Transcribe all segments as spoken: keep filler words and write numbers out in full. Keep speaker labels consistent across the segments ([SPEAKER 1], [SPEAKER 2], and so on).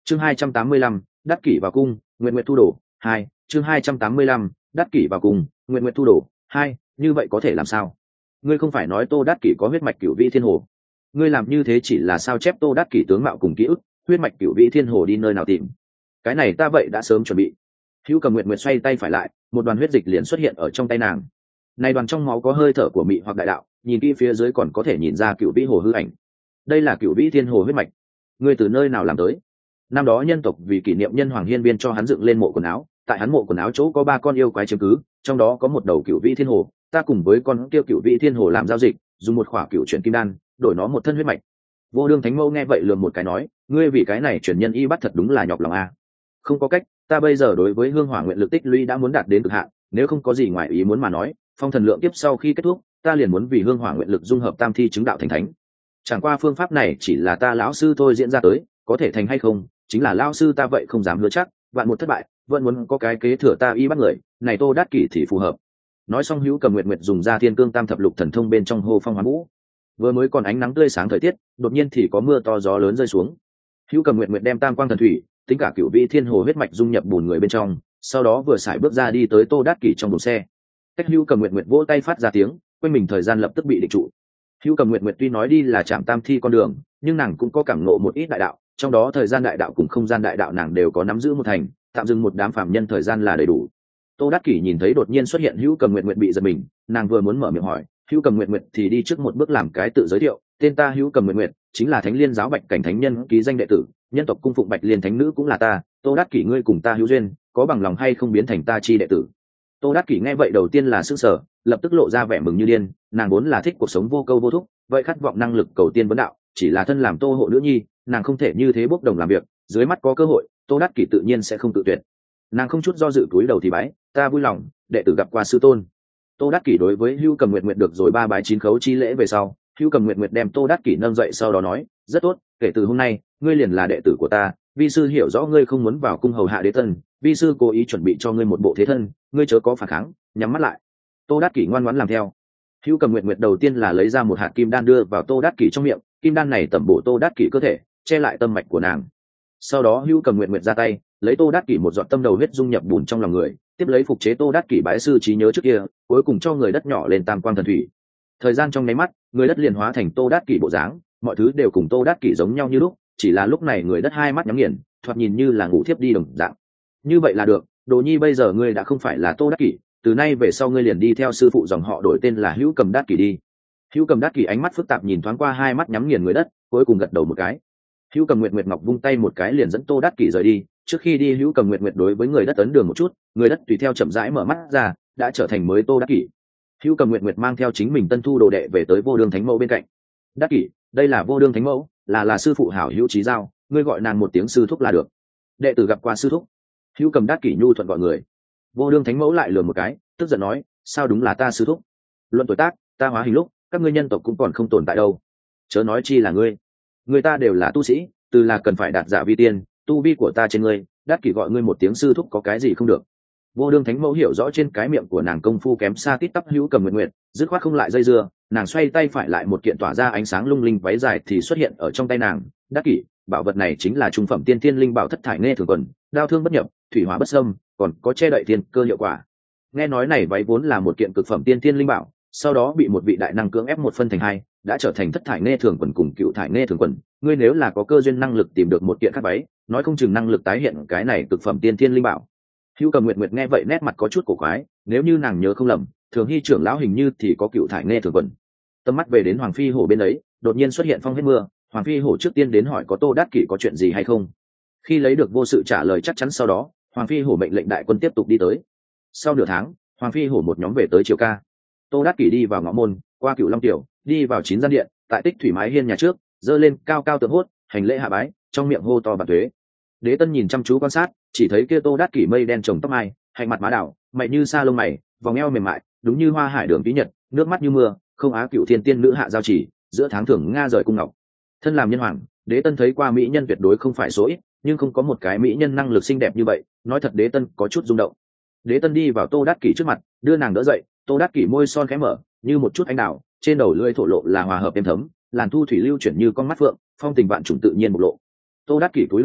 [SPEAKER 1] chương hai trăm tám mươi lăm, đắc kỷ vào cung, nguyện nguyện thu đổ hai. chương hai trăm tám mươi lăm, đắc kỷ vào cung, nguyện nguyện thu đổ hai. Như vậy có thể làm sao? Ngươi không phải nói Tô Đắc Kỷ có huyết mạch Cửu Vĩ Thiên Hồ? Ngươi làm như thế chỉ là sao chép Tô Đắc Kỷ tướng mạo cùng ký ức, huyết mạch Cửu Vĩ Thiên Hồ đi nơi nào tìm? Cái này ta vậy đã sớm chuẩn bị. Hữu Cầm Nguyệt Nguyệt xoay tay phải lại, một đoàn huyết dịch liền xuất hiện ở trong tay nàng. Này đoàn trong máu có hơi thở của mị hoặc đại đạo, nhìn kỹ phía dưới còn có thể nhìn ra Cửu Vĩ Hồ hư ảnh. Đây là Cửu Vĩ Thiên Hồ huyết mạch. Ngươi từ nơi nào làm tới? Năm đó nhân tộc vì kỷ niệm nhân hoàng hiên viên cho hắn dựng lên mộ quần áo, tại hắn mộ quần áo chỗ có ba con yêu quái chiếm cứ, trong đó có một đầu Cửu Vĩ Thiên Hồ, ta cùng với con kia Cửu Vĩ Thiên Hồ làm giao dịch, dùng một khỏa cửu chuyển kim đan đổi nó một thân huyết mạch. Vô Đương Thánh Mẫu nghe vậy lườm một cái nói, ngươi vì cái này chuyển nhân y bắt thật đúng là nhọc lòng a. Không có cách, ta bây giờ đối với hương hỏa nguyện lực tích lũy đã muốn đạt đến cực hạn, nếu không có gì ngoài ý muốn mà nói, phong thần lượng tiếp sau khi kết thúc, ta liền muốn vì hương hỏa nguyện lực dung hợp tam thi chứng đạo thành thánh. Chẳng qua phương pháp này chỉ là ta lão sư thôi diễn ra tới, có thể thành hay không, chính là lão sư ta vậy không dám hứa chắc, vạn một thất bại, vẫn muốn có cái kế thừa ta y bắt người, này Tô Đắc Kỷ thì phù hợp. Nói xong Hữu Cầm Nguyệt Nguyệt dùng ra Thiên Cương Tam Thập Lục Thần Thông bên trong hô phong hoán vũ. Vừa mới còn ánh nắng tươi sáng thời tiết, đột nhiên thì có mưa to gió lớn rơi xuống. Hữu Cầm Nguyệt Nguyệt đem Tam Quang Thần Thủy, tính cả Cửu Vĩ Thiên Hồ huyết mạch dung nhập bùn người bên trong, sau đó vừa xài bước ra đi tới Tô Đắc Kỷ trong buồng xe. Cách Hữu Cầm Nguyệt Nguyệt vỗ tay phát ra tiếng, quanh mình thời gian lập tức bị định trụ. Hữu Cầm Nguyệt Nguyệt tuy nói đi là chạm tam thi con đường, nhưng nàng cũng có cảm ngộ một ít đại đạo, trong đó thời gian đại đạo cùng không gian đại đạo nàng đều có nắm giữ một thành, tạm dừng một đám phàm nhân thời gian là đầy đủ. Tô Đắc Kỷ nhìn thấy đột nhiên xuất hiện Hữu Cầm Nguyệt Nguyệt bị giật mình, nàng vừa muốn mở miệng hỏi, Hữu Cầm Nguyệt Nguyệt thì đi trước một bước làm cái tự giới thiệu, tên ta Hữu Cầm Nguyệt Nguyệt, chính là Thánh Liên giáo Bạch Cảnh Thánh Nhân ký danh đệ tử, nhân tộc cung phụng Bạch Liên Thánh Nữ cũng là ta, Tô Đắc Kỷ ngươi cùng ta hữu duyên, có bằng lòng hay không biến thành ta chi đệ tử? Tô Đắc Kỷ nghe vậy đầu tiên là sửng sở, lập tức lộ ra vẻ mừng như điên, nàng vốn là thích cuộc sống vô câu vô thúc, vậy khát vọng năng lực cầu tiên vấn đạo, chỉ là thân làm Tô hộ nữ nhi, nàng không thể như thế bốc đồng làm việc, dưới mắt có cơ hội, Tô Đắc Kỷ tự nhiên sẽ không tự tuyệt. Nàng không chút do dự túi đầu thì bái, ta vui lòng, đệ tử gặp qua sư tôn. Tô Đắc Kỷ đối với Hữu Cầm Nguyệt Nguyệt được rồi ba bái chín khấu chi lễ về sau, Hữu Cầm Nguyệt Nguyệt đem Tô Đắc Kỷ nâng dậy sau đó nói, rất tốt, kể từ hôm nay, ngươi liền là đệ tử của ta, vi sư hiểu rõ ngươi không muốn vào cung hầu hạ đế tân, vi sư cố ý chuẩn bị cho ngươi một bộ thế thân, ngươi chớ có phản kháng, nhắm mắt lại. Tô Đắc Kỷ ngoan ngoãn làm theo. Hữu Cầm Nguyệt Nguyệt đầu tiên là lấy ra một hạt kim đan đưa vào Tô Đắc Kỷ trong miệng, kim đan này tẩm bổ Tô Đắc Kỷ cơ thể, che lại tâm mạch của nàng. Sau đó Hữu Cầm Nguyệt Nguyệt ra tay, lấy Tô Đắc Kỷ một giọt tâm đầu huyết dung nhập bùn trong lòng người, tiếp lấy phục chế Tô Đắc Kỷ bái sư trí nhớ trước kia, cuối cùng cho người đất nhỏ lên Tam Quang Thần Thủy. Thời gian trong nháy mắt, người đất liền hóa thành Tô Đắc Kỷ bộ dáng, mọi thứ đều cùng Tô Đắc Kỷ giống nhau như lúc, chỉ là lúc này người đất hai mắt nhắm nghiền, thoạt nhìn như là ngủ thiếp đi đồng dạng. Như vậy là được, Đồ Nhi bây giờ ngươi đã không phải là Tô Đắc Kỷ, từ nay về sau ngươi liền đi theo sư phụ dòng họ đổi tên là Hữu Cầm Đắc Kỷ đi. Hữu Cầm Đắc Kỷ ánh mắt phức tạp nhìn thoáng qua hai mắt nhắm nghiền người đất, cuối cùng gật đầu một cái. Hữu Cầm Nguyệt Nguyệt ngọc vung tay một cái liền dẫn Tô Đắc Kỷ rời đi, trước khi đi Hữu Cầm Nguyệt Nguyệt đối với người đất ấn đường một chút, người đất tùy theo chậm rãi mở mắt ra, đã trở thành mới Tô Đắc Kỷ. Hữu Cầm Nguyệt Nguyệt mang theo chính mình tân thu đồ đệ về tới Vô Đương Thánh Mẫu bên cạnh. Đắc Kỷ, đây là Vô Đương Thánh Mẫu, là là sư phụ hảo Hữu Chí Giao, ngươi gọi nàng một tiếng sư thúc là được. Đệ tử gặp qua sư thúc. Hữu Cầm Đắc Kỷ nhu thuận gọi người. Vô Đương Thánh Mẫu lại lườm một cái, tức giận nói, sao đúng là ta sư thúc? Luận tuổi tác, ta hóa hình lúc, các ngươi nhân tộc cũng còn không tồn tại đâu. Chớ nói chi là ngươi. Người ta đều là tu sĩ, từ là cần phải đạt giả vi tiên, tu vi của ta trên ngươi, Đắc Kỷ gọi ngươi một tiếng sư thúc có cái gì không được. Vô Đương Thánh Mẫu hiểu rõ trên cái miệng của nàng công phu kém xa tít tắp Hữu Cầm Nguyệt Nguyệt, dứt khoát không lại dây dưa, nàng xoay tay phải lại một kiện tỏa ra ánh sáng lung linh váy dài thì xuất hiện ở trong tay nàng. Đắc Kỷ, bảo vật này chính là trung phẩm tiên thiên linh bảo thất thải nghe thường quần, đao thương bất nhập, thủy hóa bất xâm, còn có che đậy thiên cơ hiệu quả. Nghe nói này váy vốn là một kiện cực phẩm tiên thiên linh bảo, sau đó bị một vị đại năng cưỡng ép một phân thành hai, đã trở thành thất thải nghe thường quần cùng cựu thải nghe thường quần. Ngươi nếu là có cơ duyên năng lực tìm được một kiện khác váy, nói không chừng năng lực tái hiện cái này cực phẩm tiên thiên linh bảo. Hữu Cầm Nguyệt Nguyệt nghe vậy nét mặt có chút cổ quái, nếu như nàng nhớ không lầm, Thường Hy trưởng lão hình như thì có cựu thải nghe thường quần. Tâm mắt về đến Hoàng Phi Hổ bên ấy, đột nhiên xuất hiện phong hết mưa, Hoàng Phi Hổ trước tiên đến hỏi có Tô Đắc Kỷ có chuyện gì hay không. Khi lấy được vô sự trả lời chắc chắn sau đó, Hoàng Phi Hổ mệnh lệnh đại quân tiếp tục đi tới. Sau nửa tháng, Hoàng Phi Hổ một nhóm về tới Triều Ca. Tô Đắc Kỷ đi vào ngõ môn, qua Cửu Long Tiểu, đi vào chín gian điện, tại Tích Thủy mái hiên nhà trước, giơ lên cao cao tượng hốt, hành lễ hạ bái, trong miệng hô to bản thuế. Đế Tân nhìn chăm chú quan sát, chỉ thấy kia Tô Đắc Kỷ mây đen trồng tóc mai, hạnh mặt má đảo, mày như sa lông mày, vòng eo mềm mại, đúng như hoa hải đường tí nhật, nước mắt như mưa, không á cựu thiên tiên nữ hạ giao chỉ, giữa tháng thưởng nga rời cung ngọc. Thân làm nhân hoàng, Đế Tân thấy qua mỹ nhân tuyệt đối không phải số ít, nhưng không có một cái mỹ nhân năng lực xinh đẹp như vậy, nói thật Đế Tân có chút rung động. Đế Tân đi vào Tô Đắc Kỷ trước mặt, đưa nàng đỡ dậy, Tô Đắc Kỷ môi son khẽ mở, như một chút ánh đào, trên đầu lưỡi thổ lộ là hòa hợp êm thấm, làn thu thủy lưu chuyển như con mắt phượng, phong tình vạn trùng tự nhiên bộc lộ. Tô Đắc Kỷ cúi đầu xuống,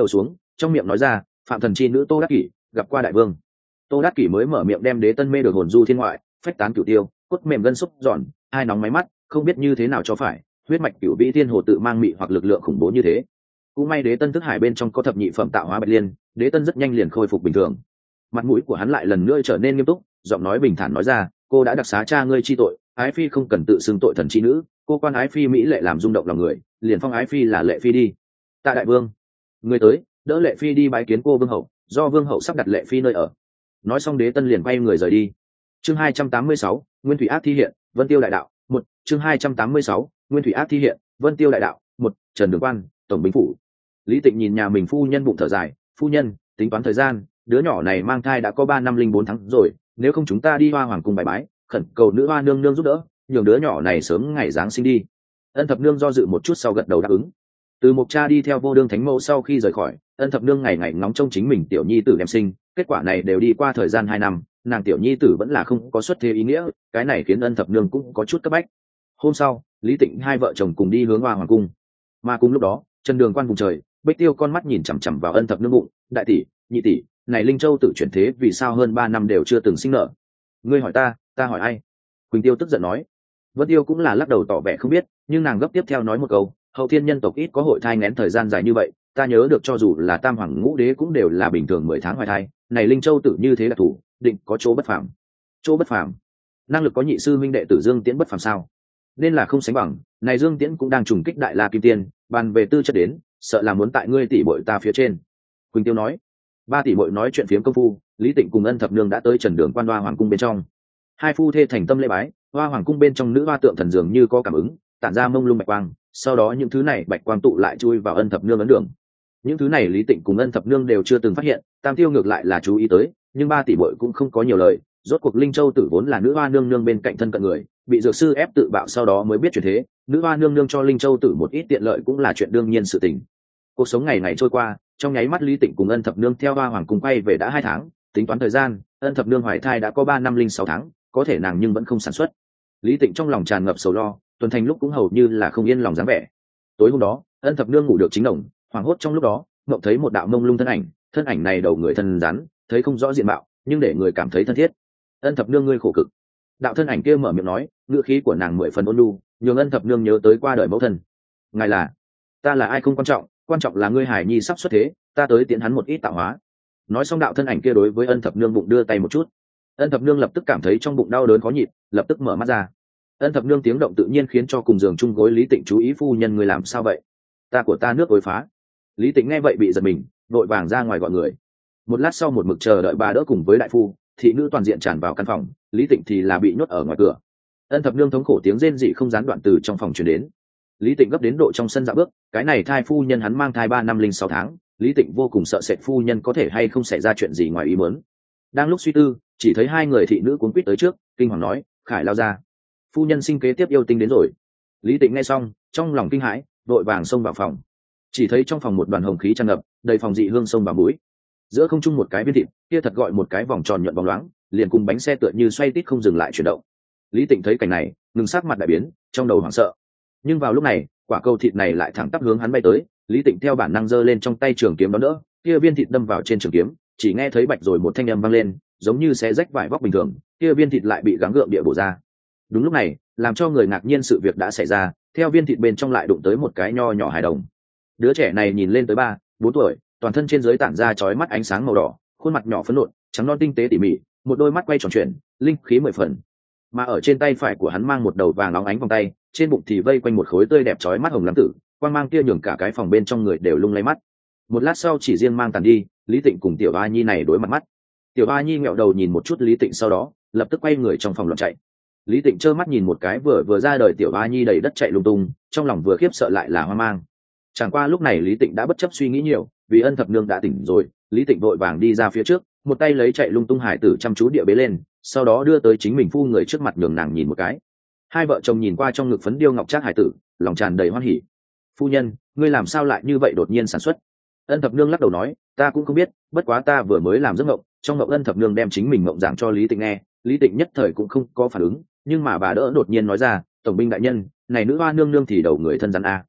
[SPEAKER 1] trong miệng nói ra phạm thần chi nữ Tô Đắc Kỷ gặp qua đại vương. Tô Đắc Kỷ mới mở miệng đem đế tân mê được hồn du thiên ngoại, phách tán cửu tiêu, cốt mềm gân xúc giòn, hai nóng máy mắt, không biết như thế nào cho phải, huyết mạch cửu vĩ thiên hồ tự mang mị hoặc lực lượng khủng bố như thế. Cũng may đế tân thức hải bên trong có thập nhị phẩm tạo hóa bạch liên, đế tân rất nhanh liền khôi phục bình thường. Mặt mũi của hắn lại lần nữa trở nên nghiêm túc, giọng nói bình thản nói ra, cô đã đặc xá cha ngươi chi tội, ái phi không cần tự xưng tội thần chi nữ, cô quan ái phi mỹ lệ làm rung động lòng người, liền phong ái phi là lệ phi đi. Tạ đại vương. Người tới, đỡ lệ phi đi bái kiến cô vương hậu, do vương hậu sắp đặt lệ phi nơi ở. Nói xong đế tân liền quay người rời đi. Chương hai trăm tám mươi sáu, Nguyên Thủy Ác thi hiện, Vân Tiêu đại đạo, một. Chương hai trăm tám mươi sáu, Nguyên Thủy Ác thi hiện, Vân Tiêu đại đạo, một. Trần Đường Quan, tổng binh phủ. Lý Tịnh nhìn nhà mình phu nhân bụng thở dài, phu nhân, tính toán thời gian, đứa nhỏ này mang thai đã có ba năm linh bốn tháng rồi, nếu không chúng ta đi Hoa Hoàng cung bài bái, khẩn cầu nữ hoa nương nương giúp đỡ, nhường đứa nhỏ này sớm ngày giáng sinh đi. Ân Thập Nương do dự một chút sau gật đầu đáp ứng. Từ Mộc Cha đi theo Vô Đương Thánh Mẫu sau khi rời khỏi, Ân Thập Nương ngày ngày ngóng trông chính mình tiểu nhi tử đem sinh, kết quả này đều đi qua thời gian hai năm, nàng tiểu nhi tử vẫn là không có xuất thế ý nghĩa, cái này khiến Ân Thập Nương cũng có chút cấp bách. Hôm sau, Lý Tịnh hai vợ chồng cùng đi hướng Hoa Hoàng cung, mà cùng lúc đó, Trần Đường Quan vùng trời, Bích Tiêu con mắt nhìn chằm chằm vào Ân Thập Nương bụng, đại tỷ, nhị tỷ, này Linh Châu tự chuyển thế vì sao hơn ba năm đều chưa từng sinh nở? Ngươi hỏi ta, ta hỏi ai? Quỳnh Tiêu tức giận nói. Vân Tiêu cũng là lắc đầu tỏ vẻ không biết, nhưng nàng gấp tiếp theo nói một câu, hậu thiên nhân tộc ít có hội thai nghén thời gian dài như vậy, ta nhớ được cho dù là tam hoàng ngũ đế cũng đều là bình thường mười tháng hoài thai, này Linh Châu tự như thế là thủ, định có chỗ bất phàm. Chỗ bất phàm? Năng lực có nhị sư minh đệ tử Dương Tiễn bất phàm sao? Nên là không sánh bằng, này Dương Tiễn cũng đang trùng kích đại la kim tiên, bàn về tư chất đến, sợ là muốn tại ngươi tỷ bội ta phía trên. Quỳnh Tiêu nói. Ba tỷ bội nói chuyện phiếm công phu, Lý Tịnh cùng Ân Thập Nương đã tới Trần Đường Quan Hoa Hoàng cung bên trong. Hai phu thê thành tâm lễ bái, Hoa Hoàng cung bên trong nữ hoa tượng thần dường như có cảm ứng, tản ra mông lung bạch quang, sau đó những thứ này bạch quang tụ lại chui vào Ân Thập Nương ấn đường. Những thứ này Lý Tịnh cùng Ân Thập Nương đều chưa từng phát hiện, Tam Tiêu ngược lại là chú ý tới, nhưng ba tỷ bội cũng không có nhiều lời, rốt cuộc Linh Châu tử vốn là nữ hoa nương nương bên cạnh thân cận người, bị dược sư ép tự bạo sau đó mới biết chuyện thế, nữ hoa nương nương cho Linh Châu tử một ít tiện lợi cũng là chuyện đương nhiên sự tình. Cuộc sống ngày ngày trôi qua, trong nháy mắt Lý Tịnh cùng Ân Thập Nương theo Hoa Hoàng cung quay về đã hai tháng, tính toán thời gian, Ân Thập Nương hoài thai đã có ba năm linh sáu tháng, có thể nàng nhưng vẫn không sản xuất. Lý Tịnh trong lòng tràn ngập sầu lo, Tuần Thành lúc cũng hầu như là không yên lòng dáng vẻ. Tối hôm đó, Ân Thập Nương ngủ được chính đồng, hoảng hốt trong lúc đó, ngộng thấy một đạo mông lung thân ảnh, thân ảnh này đầu người thân rắn, thấy không rõ diện mạo, nhưng để người cảm thấy thân thiết. Ân Thập Nương ngươi khổ cực. Đạo thân ảnh kia mở miệng nói, ngữ khí của nàng mười phần ôn nhu, nhường Ân Thập Nương nhớ tới qua đời mẫu thân. Ngài là? Ta là ai không quan trọng, quan trọng là ngươi hải nhi sắp xuất thế, ta tới tiễn hắn một ít tạo hóa. Nói xong đạo thân ảnh kia đối với Ân Thập Nương bụng đưa tay một chút. Ân Thập Nương lập tức cảm thấy trong bụng đau đớn khó nhịn, lập tức mở mắt ra. Ân Thập Nương tiếng động tự nhiên khiến cho cùng giường chung gối Lý Tịnh chú ý, phu nhân người làm sao vậy? Ta của ta nước ối phá. Lý Tịnh nghe vậy bị giật mình, vội vàng ra ngoài gọi người. Một lát sau một mực chờ đợi bà đỡ cùng với đại phu, thị nữ toàn diện tràn vào căn phòng, Lý Tịnh thì là bị nhốt ở ngoài cửa. Ân Thập Nương thống khổ tiếng rên rỉ không gián đoạn từ trong phòng truyền đến. Lý Tịnh gấp đến độ trong sân dạo bước, cái này thai phu nhân hắn mang thai ba năm linh sáu tháng, Lý Tịnh vô cùng sợ sệt phu nhân có thể hay không xảy ra chuyện gì ngoài ý muốn. Đang lúc suy tư, chỉ thấy hai người thị nữ cuốn quýt tới trước, kinh hoàng nói, khải lao ra, phu nhân sinh kế tiếp yêu tinh đến rồi. Lý Tịnh nghe xong, trong lòng kinh hãi, vội vàng xông vào phòng. Chỉ thấy trong phòng một đoàn hồng khí tràn ngập, đầy phòng dị hương sông vào mũi. Giữa không trung một cái viên thịt, kia thật gọi một cái vòng tròn nhuận bóng loáng, liền cùng bánh xe tựa như xoay tít không dừng lại chuyển động. Lý Tịnh thấy cảnh này, ngừng sắc mặt đại biến, trong đầu hoảng sợ. Nhưng vào lúc này, quả cầu thịt này lại thẳng tắp hướng hắn bay tới, Lý Tịnh theo bản năng giơ lên trong tay trường kiếm đó nữa, kia viên thịt đâm vào trên trường kiếm, chỉ nghe thấy bạch rồi một thanh âm vang lên, giống như xé rách vải vóc bình thường, kia viên thịt lại bị gắng gượng địa bổ ra. Đúng lúc này, làm cho người ngạc nhiên sự việc đã xảy ra, theo viên thịt bên trong lại đụng tới một cái nho nhỏ hài đồng. Đứa trẻ này nhìn lên tới ba, bốn tuổi, toàn thân trên dưới tản ra chói mắt ánh sáng màu đỏ, khuôn mặt nhỏ phấn nộn, trắng non tinh tế tỉ mỉ, một đôi mắt quay tròn chuyển, linh khí mười phần. Mà ở trên tay phải của hắn mang một đầu vàng óng ánh vòng tay, trên bụng thì vây quanh một khối tươi đẹp chói mắt hồng lắm tử, quang mang kia nhường cả cái phòng bên trong người đều lung lay mắt. Một lát sau chỉ riêng mang tàn đi, Lý Tịnh cùng tiểu A Nhi này đối mặt mắt. Tiểu A Nhi ngẹo đầu nhìn một chút Lý Tịnh, sau đó lập tức quay người trong phòng loạn chạy. Lý Tịnh trơ mắt nhìn một cái vừa vừa ra đời tiểu A Nhi đầy đất chạy lung tung, trong lòng vừa khiếp sợ lại là hoang mang. Chẳng qua lúc này Lý Tịnh đã bất chấp suy nghĩ nhiều, vì Ân Thập Nương đã tỉnh rồi, Lý Tịnh vội vàng đi ra phía trước, một tay lấy chạy lung tung hải tử chăm chú địa bế lên, sau đó đưa tới chính mình phu người trước mặt nhường nàng nhìn một cái. Hai vợ chồng nhìn qua trong ngực phấn điêu ngọc trác hải tử, lòng tràn đầy hoan hỉ. Phu nhân, ngươi làm sao lại như vậy đột nhiên sản xuất? Ân Thập Nương lắc đầu nói, ta cũng không biết, bất quá ta vừa mới làm giấc mộng, trong mộng Ân Thập Nương đem chính mình mộng giảng cho Lý Tịnh nghe, Lý Tịnh nhất thời cũng không có phản ứng, nhưng mà bà đỡ đột nhiên nói ra, tổng binh đại nhân, này nữ hoa nương nương thì đầu người thân rắn a.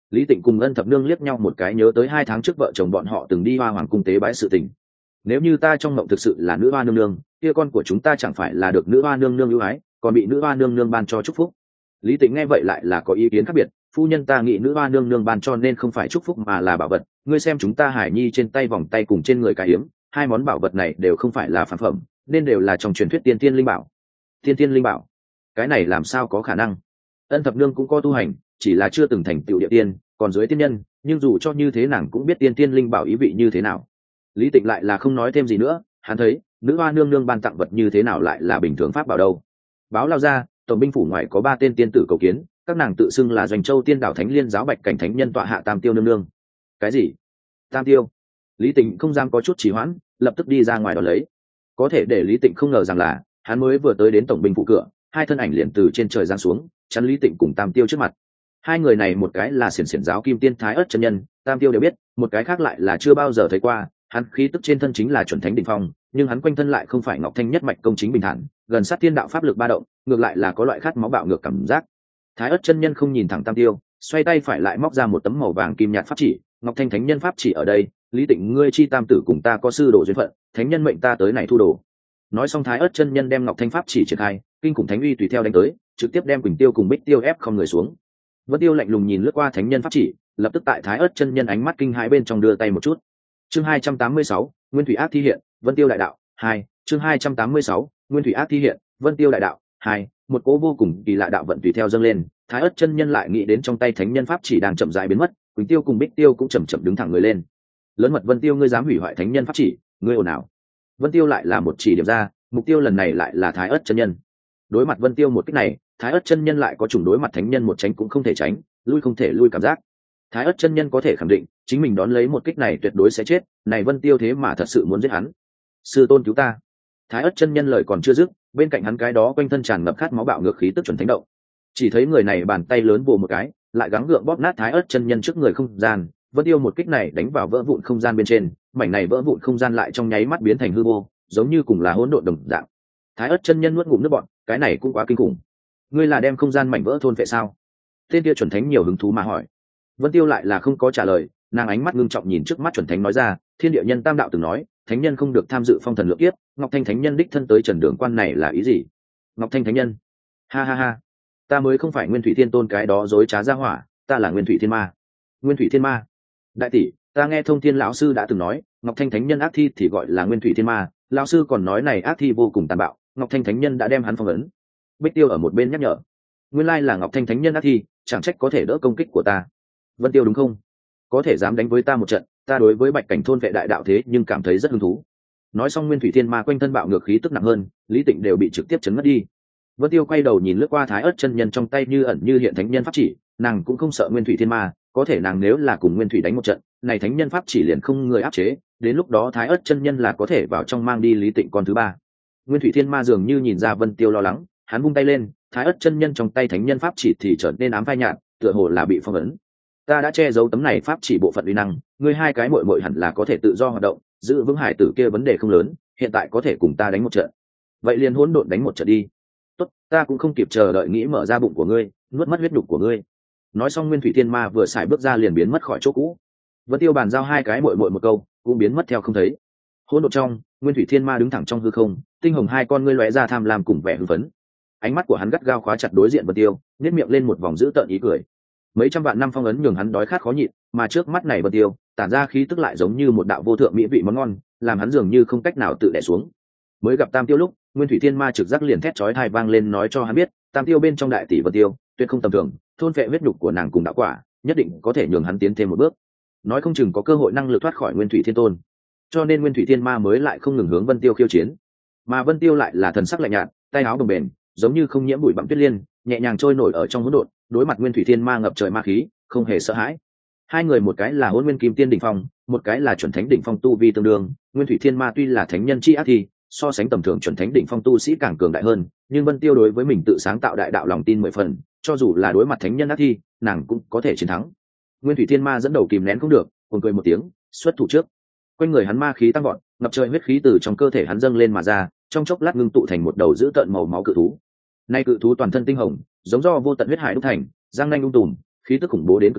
[SPEAKER 1] Lý Tịnh cùng Ân Thập Nương liếc nhau một cái, nhớ tới hai tháng trước vợ chồng bọn họ từng đi Hoa Hoàng cung tế bái sự tình. Nếu như ta trong mộng thực sự là nữ hoa nương nương, kia con của chúng ta chẳng phải là được nữ hoa nương nương ưu ái, còn bị nữ hoa nương nương ban cho chúc phúc. Lý Tịnh nghe vậy lại là có ý kiến khác biệt. Phu nhân, ta nghĩ nữ hoa nương nương ban cho nên không phải chúc phúc mà là bảo vật. Ngươi xem chúng ta Hải Nhi trên tay vòng tay cùng trên người cái hiếm, hai món bảo vật này đều không phải là phản phẩm, nên đều là trong truyền thuyết tiên tiên linh bảo. Tiên tiên linh bảo, cái này làm sao có khả năng? Ân Thập Nương cũng có tu hành, chỉ là chưa từng thành tựu địa tiên, còn dưới tiên nhân, nhưng dù cho như thế nàng cũng biết tiên tiên linh bảo ý vị như thế nào. Lý Tịnh lại là không nói thêm gì nữa, hắn thấy nữ hoa nương nương ban tặng vật như thế nào lại là bình thường pháp bảo đâu. Báo lao ra, tổng binh phủ ngoài có ba tên tiên tử cầu kiến, các nàng tự xưng là Doanh Châu Tiên Đảo Thánh Liên giáo Bạch Cảnh Thánh Nhân tọa hạ Tam Tiêu nương nương. Cái gì? Tam Tiêu? Lý Tịnh không dám có chút trì hoãn, lập tức đi ra ngoài đón lấy. Có thể để Lý Tịnh không ngờ rằng là hắn mới vừa tới đến tổng binh phủ cửa, hai thân ảnh liền từ trên trời giáng xuống, chắn Lý Tịnh cùng Tam Tiêu trước mặt. Hai người này một cái là xiển xiển giáo Kim Tiên Thái Ất chân nhân, Tam Tiêu đều biết, một cái khác lại là chưa bao giờ thấy qua, hắn khí tức trên thân chính là chuẩn thánh đỉnh phong, nhưng hắn quanh thân lại không phải Ngọc Thanh nhất mạch công chính bình thản, gần sát tiên đạo pháp lực ba động, ngược lại là có loại khát máu bạo ngược cảm giác. Thái Ất chân nhân không nhìn thẳng Tam Tiêu, xoay tay phải lại móc ra một tấm màu vàng kim nhạt pháp chỉ, Ngọc Thanh thánh nhân pháp chỉ ở đây, Lý Tịnh ngươi chi tam tử cùng ta có sư đồ duyên phận, thánh nhân mệnh ta tới này thu đồ. Nói xong Thái Ất chân nhân đem Ngọc Thanh pháp chỉ triển khai, kinh khủng thánh uy tùy theo đánh tới, trực tiếp đem Quỳnh Tiêu cùng Bích Tiêu ép không người xuống. Vân Tiêu lạnh lùng nhìn lướt qua thánh nhân pháp chỉ, lập tức tại Thái Ất chân nhân ánh mắt kinh hãi bên trong đưa tay một chút. Chương hai trăm tám mươi sáu, Nguyên Thủy Ác thi hiện, Vân Tiêu đại đạo hai. Chương hai trăm tám mươi sáu, Nguyên Thủy Ác thi hiện, Vân Tiêu đại đạo hai. Một cỗ vô cùng kỳ lạ đạo vận tùy theo dâng lên, Thái Ất chân nhân lại nghĩ đến trong tay thánh nhân pháp chỉ đang chậm rãi biến mất, Quỳnh Tiêu cùng Bích Tiêu cũng chậm chậm đứng thẳng người lên. Lớn mật Vân Tiêu, ngươi dám hủy hoại thánh nhân pháp chỉ, ngươi ồn ào. Vân Tiêu lại là một chỉ điểm ra, mục tiêu lần này lại là Thái Ất chân nhân. Đối mặt Vân Tiêu một kích này, Thái Ất chân nhân lại có trùng đối mặt thánh nhân một tránh cũng không thể tránh, lui không thể lui cảm giác. Thái Ất chân nhân có thể khẳng định, chính mình đón lấy một kích này tuyệt đối sẽ chết, này Vân Tiêu thế mà thật sự muốn giết hắn. Sư tôn cứu ta. Thái Ất chân nhân lời còn chưa dứt, bên cạnh hắn cái đó quanh thân tràn ngập khát máu bạo ngược khí tức chuẩn thánh động. Chỉ thấy người này bàn tay lớn vồ một cái, lại gắng gượng bóp nát Thái Ất chân nhân trước người không gian, Vân Tiêu một kích này đánh vào vỡ vụn không gian bên trên, mảnh này vỡ vụn không gian lại trong nháy mắt biến thành hư vô, giống như cùng là hỗn độn đồng dạng. Thái Ất chân nhân nuốt ngụm nước bọt, cái này cũng quá kinh khủng. Ngươi là đem không gian mảnh vỡ thôn phệ sao? Tên kia chuẩn thánh nhiều hứng thú mà hỏi. Vân Tiêu lại là không có trả lời, nàng ánh mắt ngưng trọng nhìn trước mắt chuẩn thánh nói ra, thiên địa nhân tam đạo từng nói, thánh nhân không được tham dự phong thần lượng kiếp, Ngọc Thanh thánh nhân đích thân tới Trần Đường Quan này là ý gì? Ngọc Thanh thánh nhân? Ha ha ha, ta mới không phải Nguyên Thủy Thiên Tôn cái đó dối trá ra hỏa, ta là Nguyên Thủy Thiên Ma. Nguyên Thủy Thiên Ma? Đại tỷ, ta nghe Thông Thiên lão sư đã từng nói, Ngọc Thanh thánh nhân ác thi thì gọi là Nguyên Thủy Thiên Ma, lão sư còn nói này ác thi vô cùng tàn bạo, Ngọc Thanh thánh nhân đã đem hắn phong ấn. Bích Tiêu ở một bên nhắc nhở, nguyên lai là Ngọc Thanh thánh nhân ác thi, chẳng trách có thể đỡ công kích của ta. Vân Tiêu đúng không? Có thể dám đánh với ta một trận, ta đối với Bạch Cảnh thôn vệ đại đạo thế nhưng cảm thấy rất hứng thú. Nói xong Nguyên Thủy Thiên Ma quanh thân bạo ngược khí tức nặng hơn, Lý Tịnh đều bị trực tiếp chấn ngất đi. Vân Tiêu quay đầu nhìn lướt qua Thái Ất chân nhân trong tay như ẩn như hiện thánh nhân pháp chỉ, nàng cũng không sợ Nguyên Thủy Thiên Ma, có thể nàng nếu là cùng Nguyên Thủy đánh một trận, này thánh nhân pháp chỉ liền không người áp chế, đến lúc đó Thái Ất chân nhân là có thể vào trong mang đi Lý Tịnh con thứ ba. Nguyên Thủy Thiên Ma dường như nhìn ra Vân Tiêu lo lắng, hắn vung tay lên, Thái Ất chân nhân trong tay thánh nhân pháp chỉ thì trở nên ám phai nhạt, tựa hồ là bị phong ấn. Ta đã che giấu tấm này pháp chỉ bộ phận uy năng, ngươi hai cái muội muội hẳn là có thể tự do hoạt động, giữ vững hải tử kia vấn đề không lớn, hiện tại có thể cùng ta đánh một trận. Vậy liền hỗn độn đánh một trận đi. Tốt, ta cũng không kịp chờ đợi nghĩ mở ra bụng của ngươi, nuốt mất huyết nhục của ngươi. Nói xong Nguyên Thủy Thiên Ma vừa xài bước ra liền biến mất khỏi chỗ cũ. Vân Tiêu bàn giao hai cái muội muội một câu, cũng biến mất theo không thấy. Hỗn độn trong, Nguyên Thủy Thiên Ma đứng thẳng trong hư không, tinh hồng hai con ngươi lóe ra tham lam cùng vẻ hưng phấn. Ánh mắt của hắn gắt gao khóa chặt đối diện Vân Tiêu, nhếch miệng lên một vòng dữ tợn ý cười. Mấy trăm vạn năm phong ấn nhường hắn đói khát khó nhịn, mà trước mắt này Vân Tiêu, tản ra khí tức lại giống như một đạo vô thượng mỹ vị món ngon, làm hắn dường như không cách nào tự đè xuống. Mới gặp Tam Tiêu lúc, Nguyên Thủy Thiên Ma trực giác liền thét chói tai vang lên nói cho hắn biết, Tam Tiêu bên trong đại tỷ Vân Tiêu, tuyệt không tầm thường, thôn phệ huyết nhục của nàng cùng đạo quả, nhất định có thể nhường hắn tiến thêm một bước. Nói không chừng có cơ hội năng lực thoát khỏi Nguyên Thủy Thiên Tôn. Cho nên Nguyên Thủy Thiên Ma mới lại không ngừng hướng Vân Tiêu khiêu chiến. Mà Vân Tiêu lại là thần sắc lạnh nhạt, tay áo bồng bềnh, giống như không nhiễm bụi bặm tuyết liên, nhẹ nhàng trôi nổi ở trong hỗn độn, đối mặt Nguyên Thủy Thiên Ma ngập trời ma khí, không hề sợ hãi. Hai người một cái là Hỗn Nguyên Kim Tiên đỉnh phong, một cái là chuẩn thánh đỉnh phong tu vi tương đương, Nguyên Thủy Thiên Ma tuy là thánh nhân chi ác thi, so sánh tầm thường chuẩn thánh đỉnh phong tu sĩ càng cường đại hơn, nhưng Vân Tiêu đối với mình tự sáng tạo đại đạo lòng tin mười phần, cho dù là đối mặt thánh nhân ác thi, nàng cũng có thể chiến thắng. Nguyên Thủy Thiên Ma dẫn đầu kìm nén không được, cuồng cười một tiếng, xuất thủ trước. Quanh người hắn ma khí tăng vọt, ngập trời huyết khí từ trong cơ thể hắn dâng lên mà ra, trong chốc lát ngưng tụ thành một đầu dữ tợn màu máu cự thú. Nay cự thú toàn thân tinh hồng, giống do vô tận huyết hải đúc thành, răng nanh ung tùm, khí tức khủng bố đến cực điểm,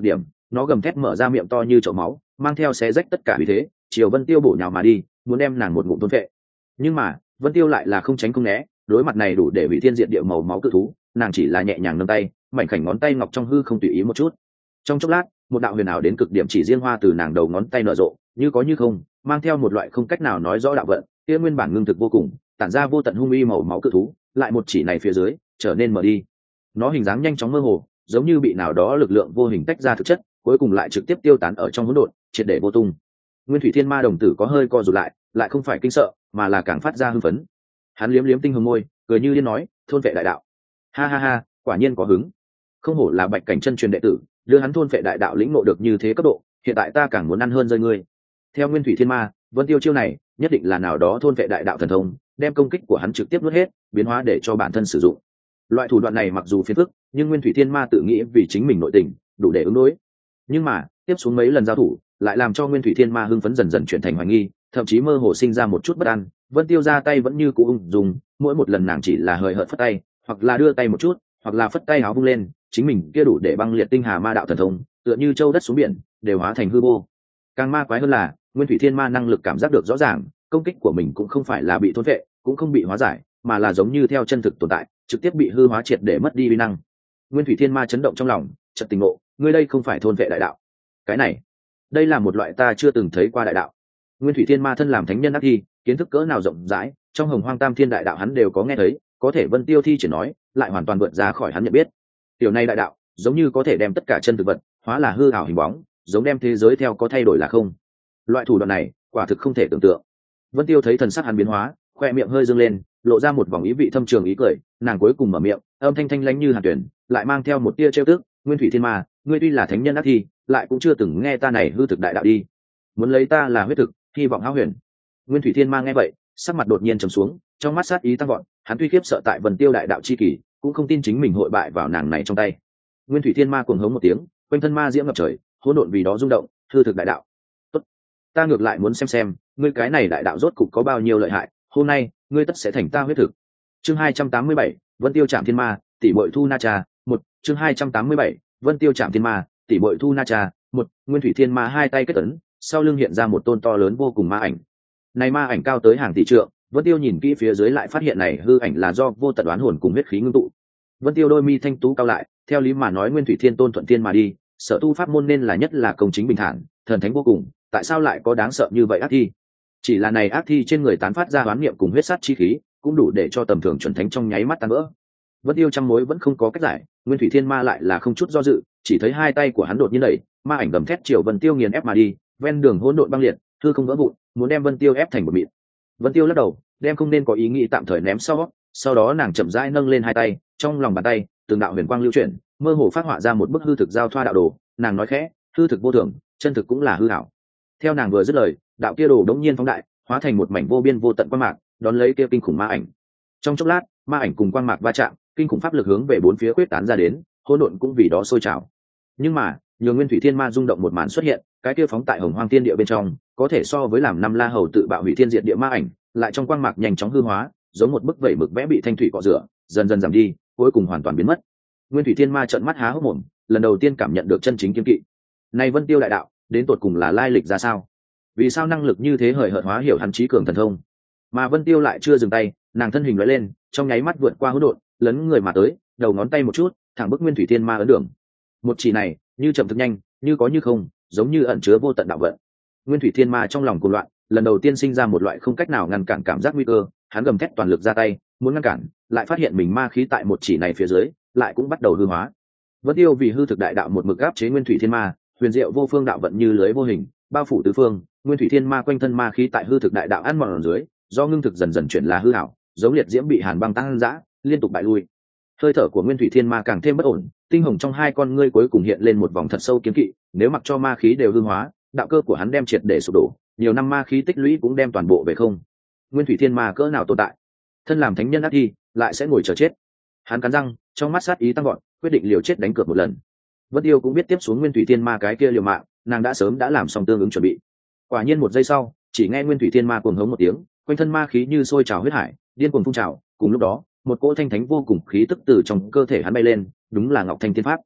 [SPEAKER 1] nó gầm thét mở ra miệng to như chậu máu, mang theo xé rách tất cả uy thế, chiều Vân Tiêu bổ nhào mà đi, muốn đem nàng một ngụm thôn phệ. Nhưng mà Vân Tiêu lại là không tránh không né, đối mặt này đủ để hủy thiên diệt địa màu máu cự thú, nàng chỉ là nhẹ nhàng nâng tay, mảnh khảnh ngón tay ngọc trong hư không tùy ý một chút. Trong chốc lát, một đạo huyền ảo đến cực điểm chỉ riêng hoa từ nàng đầu ngón tay nở rộ, như có như không, mang theo một loại không cách nào nói rõ đạo vận, kia nguyên bản ngưng thực vô cùng, tản ra vô tận hung uy màu máu cự thú, lại một chỉ này phía dưới, trở nên mở đi. Nó hình dáng nhanh chóng mơ hồ, giống như bị nào đó lực lượng vô hình tách ra thực chất, cuối cùng lại trực tiếp tiêu tán ở trong hỗn độn, triệt để vô tung. Nguyên Thủy Thiên Ma đồng tử có hơi co rụt lại, lại không phải kinh sợ, mà là càng phát ra hưng phấn. Hắn liếm liếm tinh hồng môi, cười như điên nói, thôn vệ đại đạo. Ha ha ha, quả nhiên có hứng. Không hổ là Bạch Cảnh chân truyền đệ tử, đưa hắn thôn vệ đại đạo lĩnh ngộ được như thế cấp độ, hiện tại ta càng muốn ăn hơn rơi ngươi. Theo Nguyên Thủy Thiên Ma, Vân Tiêu chiêu này, nhất định là nào đó thôn vệ đại đạo thần thông, đem công kích của hắn trực tiếp nuốt hết, biến hóa để cho bản thân sử dụng. Loại thủ đoạn này mặc dù phiền phức, nhưng Nguyên Thủy Thiên Ma tự nghĩ vì chính mình nội tình, đủ để ứng đối. Nhưng mà, tiếp xuống mấy lần giao thủ, lại làm cho Nguyên Thủy Thiên Ma hưng phấn dần dần chuyển thành hoài nghi, thậm chí mơ hồ sinh ra một chút bất an. Vân Tiêu ra tay vẫn như cũ ung dung, mỗi một lần nàng chỉ là hời hợt phất tay, hoặc là đưa tay một chút, hoặc là phất tay áo vung lên, chính mình kia đủ để băng liệt tinh hà ma đạo thần thông, tựa như châu đất xuống biển, đều hóa thành hư vô. Càng ma quái hơn là, Nguyên Thủy Thiên Ma năng lực cảm giác được rõ ràng, công kích của mình cũng không phải là bị thôn vệ, cũng không bị hóa giải, mà là giống như theo chân thực tồn tại, trực tiếp bị hư hóa triệt để mất đi uy năng. Nguyên Thủy Thiên Ma chấn động trong lòng, chợt tỉnh ngộ, ngươi đây không phải thôn vệ đại đạo. Cái này, đây là một loại ta chưa từng thấy qua đại đạo. Nguyên Thủy Thiên Ma thân làm thánh nhân ác thi, kiến thức cỡ nào rộng rãi, trong Hồng Hoang Tam Thiên đại đạo hắn đều có nghe thấy, có thể Vân Tiêu thi chỉ nói, lại hoàn toàn vượt ra khỏi hắn nhận biết. Điều này đại đạo, giống như có thể đem tất cả chân thực vật hóa là hư ảo hình bóng, giống đem thế giới theo có thay đổi là không. Loại thủ đoạn này, quả thực không thể tưởng tượng. Vân Tiêu thấy thần sắc hắn biến hóa, khoe miệng hơi dương lên, lộ ra một vòng ý vị thâm trường ý cười, nàng cuối cùng mở miệng, âm thanh thanh lãnh như hàn tuyển, lại mang theo một tia trêu tức, Nguyên Thủy Thiên Ma, ngươi tuy là thánh nhân ác thi, lại cũng chưa từng nghe ta này hư thực đại đạo đi, muốn lấy ta là huyết thực, hy vọng hão huyền. Nguyên Thủy Thiên Ma nghe vậy, sắc mặt đột nhiên trầm xuống, trong mắt sát ý tăng vọt, hắn tuy khiếp sợ tại Vân Tiêu đại đạo chi kỳ, cũng không tin chính mình hội bại vào nàng này trong tay. Nguyên Thủy Thiên Ma cuồng hống một tiếng, quanh thân ma diễm ngập trời, hỗn độn vì đó rung động, hư thực đại đạo. Tốt, ta ngược lại muốn xem xem, ngươi cái này đại đạo rốt cục có bao nhiêu lợi hại, hôm nay, ngươi tất sẽ thành ta huyết thực. Chương hai trăm tám mươi bảy, Vân Tiêu Trảm Thiên Ma, tỷ muội Thu Na Cha, một, chương hai trăm tám mươi bảy, Vân Tiêu Trảm Thiên Ma, tỷ muội Thu Na Cha, một, Nguyên Thủy Thiên Ma hai tay kết ấn, sau lưng hiện ra một tôn to lớn vô cùng ma ảnh. Này ma ảnh cao tới hàng tỷ trượng, Vân Tiêu nhìn kỹ phía dưới lại phát hiện này hư ảnh là do vô tận đoán hồn cùng huyết khí ngưng tụ. Vân Tiêu đôi mi thanh tú cao lại, theo lý mà nói Nguyên Thủy Thiên Tôn thuận thiên mà đi, sở tu pháp môn nên là nhất là công chính bình thản, thần thánh vô cùng, tại sao lại có đáng sợ như vậy ác thi? Chỉ là này ác thi trên người tán phát ra đoán niệm cùng huyết sát chi khí, cũng đủ để cho tầm thường chuẩn thánh trong nháy mắt tan vỡ. Vân Tiêu trăm mối vẫn không có cách giải, Nguyên Thủy Thiên Ma lại là không chút do dự, chỉ thấy hai tay của hắn đột nhiên đẩy, ma ảnh gầm thét chiều Vân Tiêu nghiền ép mà đi, ven đường hỗn độn băng liệt, hư không vỡ vụn, muốn đem Vân Tiêu ép thành một mịn. Vân Tiêu lắc đầu, đem không nên có ý nghĩ tạm thời ném sau, sau đó nàng chậm rãi nâng lên hai tay, trong lòng bàn tay, từng đạo huyền quang lưu chuyển, mơ hồ phát họa ra một bức hư thực giao thoa đạo đồ, nàng nói khẽ, hư thực vô thường, chân thực cũng là hư ảo. Theo nàng vừa dứt lời, đạo kia đồ đống nhiên phóng đại, hóa thành một mảnh vô biên vô tận quang mạc, đón lấy kia kinh khủng ma ảnh. Trong chốc lát, ma ảnh cùng quang mạc va chạm, kinh khủng pháp lực hướng về bốn phía quyết tán ra đến, hỗn độn cũng vì đó sôi trào. Nhưng mà, nhường Nguyên Thủy Thiên Ma rung động một màn xuất hiện, cái kia phóng tại Hồng Hoang Thiên Địa bên trong, có thể so với làm năm La Hầu tự bạo hủy thiên diệt địa ma ảnh, lại trong quang mạc nhanh chóng hư hóa, giống một bức vẩy mực vẽ bị thanh thủy cọ rửa, dần dần giảm đi, cuối cùng hoàn toàn biến mất. Nguyên Thủy Thiên Ma trợn mắt há hốc mồm, lần đầu tiên cảm nhận được chân chính kiên kỵ. Này Vân Tiêu đại đạo, đến tột cùng là lai lịch ra sao? Vì sao năng lực như thế hời hợt hóa hiểu hắn trí cường thần thông? Mà Vân Tiêu lại chưa dừng tay, nàng thân hình lóe lên, trong nháy mắt vượt qua hỗn độn, lấn người mà tới, đầu ngón tay một chút, thẳng bức Nguyên Thủy Thiên Ma ấn đường. Một chỉ này, như chậm thực nhanh, như có như không, giống như ẩn chứa vô tận đạo vận. Nguyên Thủy Thiên Ma trong lòng cuồng loạn, lần đầu tiên sinh ra một loại không cách nào ngăn cản cảm giác nguy cơ, hắn gầm thét toàn lực ra tay, muốn ngăn cản, lại phát hiện mình ma khí tại một chỉ này phía dưới, lại cũng bắt đầu hư hóa. Vân Tiêu vì hư thực đại đạo một mực áp chế Nguyên Thủy Thiên Ma, huyền diệu vô phương đạo vận như lưới vô hình, bao phủ tứ phương. Nguyên Thủy Thiên Ma quanh thân ma khí tại hư thực đại đạo ăn mòn ở dưới, do ngưng thực dần dần chuyển là hư ảo, giống liệt diễm bị hàn băng tăng dã, liên tục bại lui. Hơi thở của Nguyên Thủy Thiên Ma càng thêm bất ổn, tinh hồng trong hai con ngươi cuối cùng hiện lên một vòng thật sâu kiên kỵ, nếu mặc cho ma khí đều hư hóa, đạo cơ của hắn đem triệt để sụp đổ, nhiều năm ma khí tích lũy cũng đem toàn bộ về không. Nguyên Thủy Thiên Ma cỡ nào tồn tại, thân làm thánh nhân ác thi, lại sẽ ngồi chờ chết. Hắn cắn răng, trong mắt sát ý tăng vọt, quyết định liều chết đánh cược một lần. Vân Tiêu cũng biết tiếp xuống Nguyên Thủy Thiên Ma cái kia liều mạng, nàng đã sớm đã làm xong tương ứng chuẩn bị. Quả nhiên một giây sau, chỉ nghe Nguyên Thủy Thiên Ma cuồng hống một tiếng, quanh thân ma khí như sôi trào huyết hải, điên cuồng phun trào, cùng lúc đó, một cỗ thanh thánh vô cùng khí tức từ trong cơ thể hắn bay lên, đúng là Ngọc Thanh Thiên Pháp.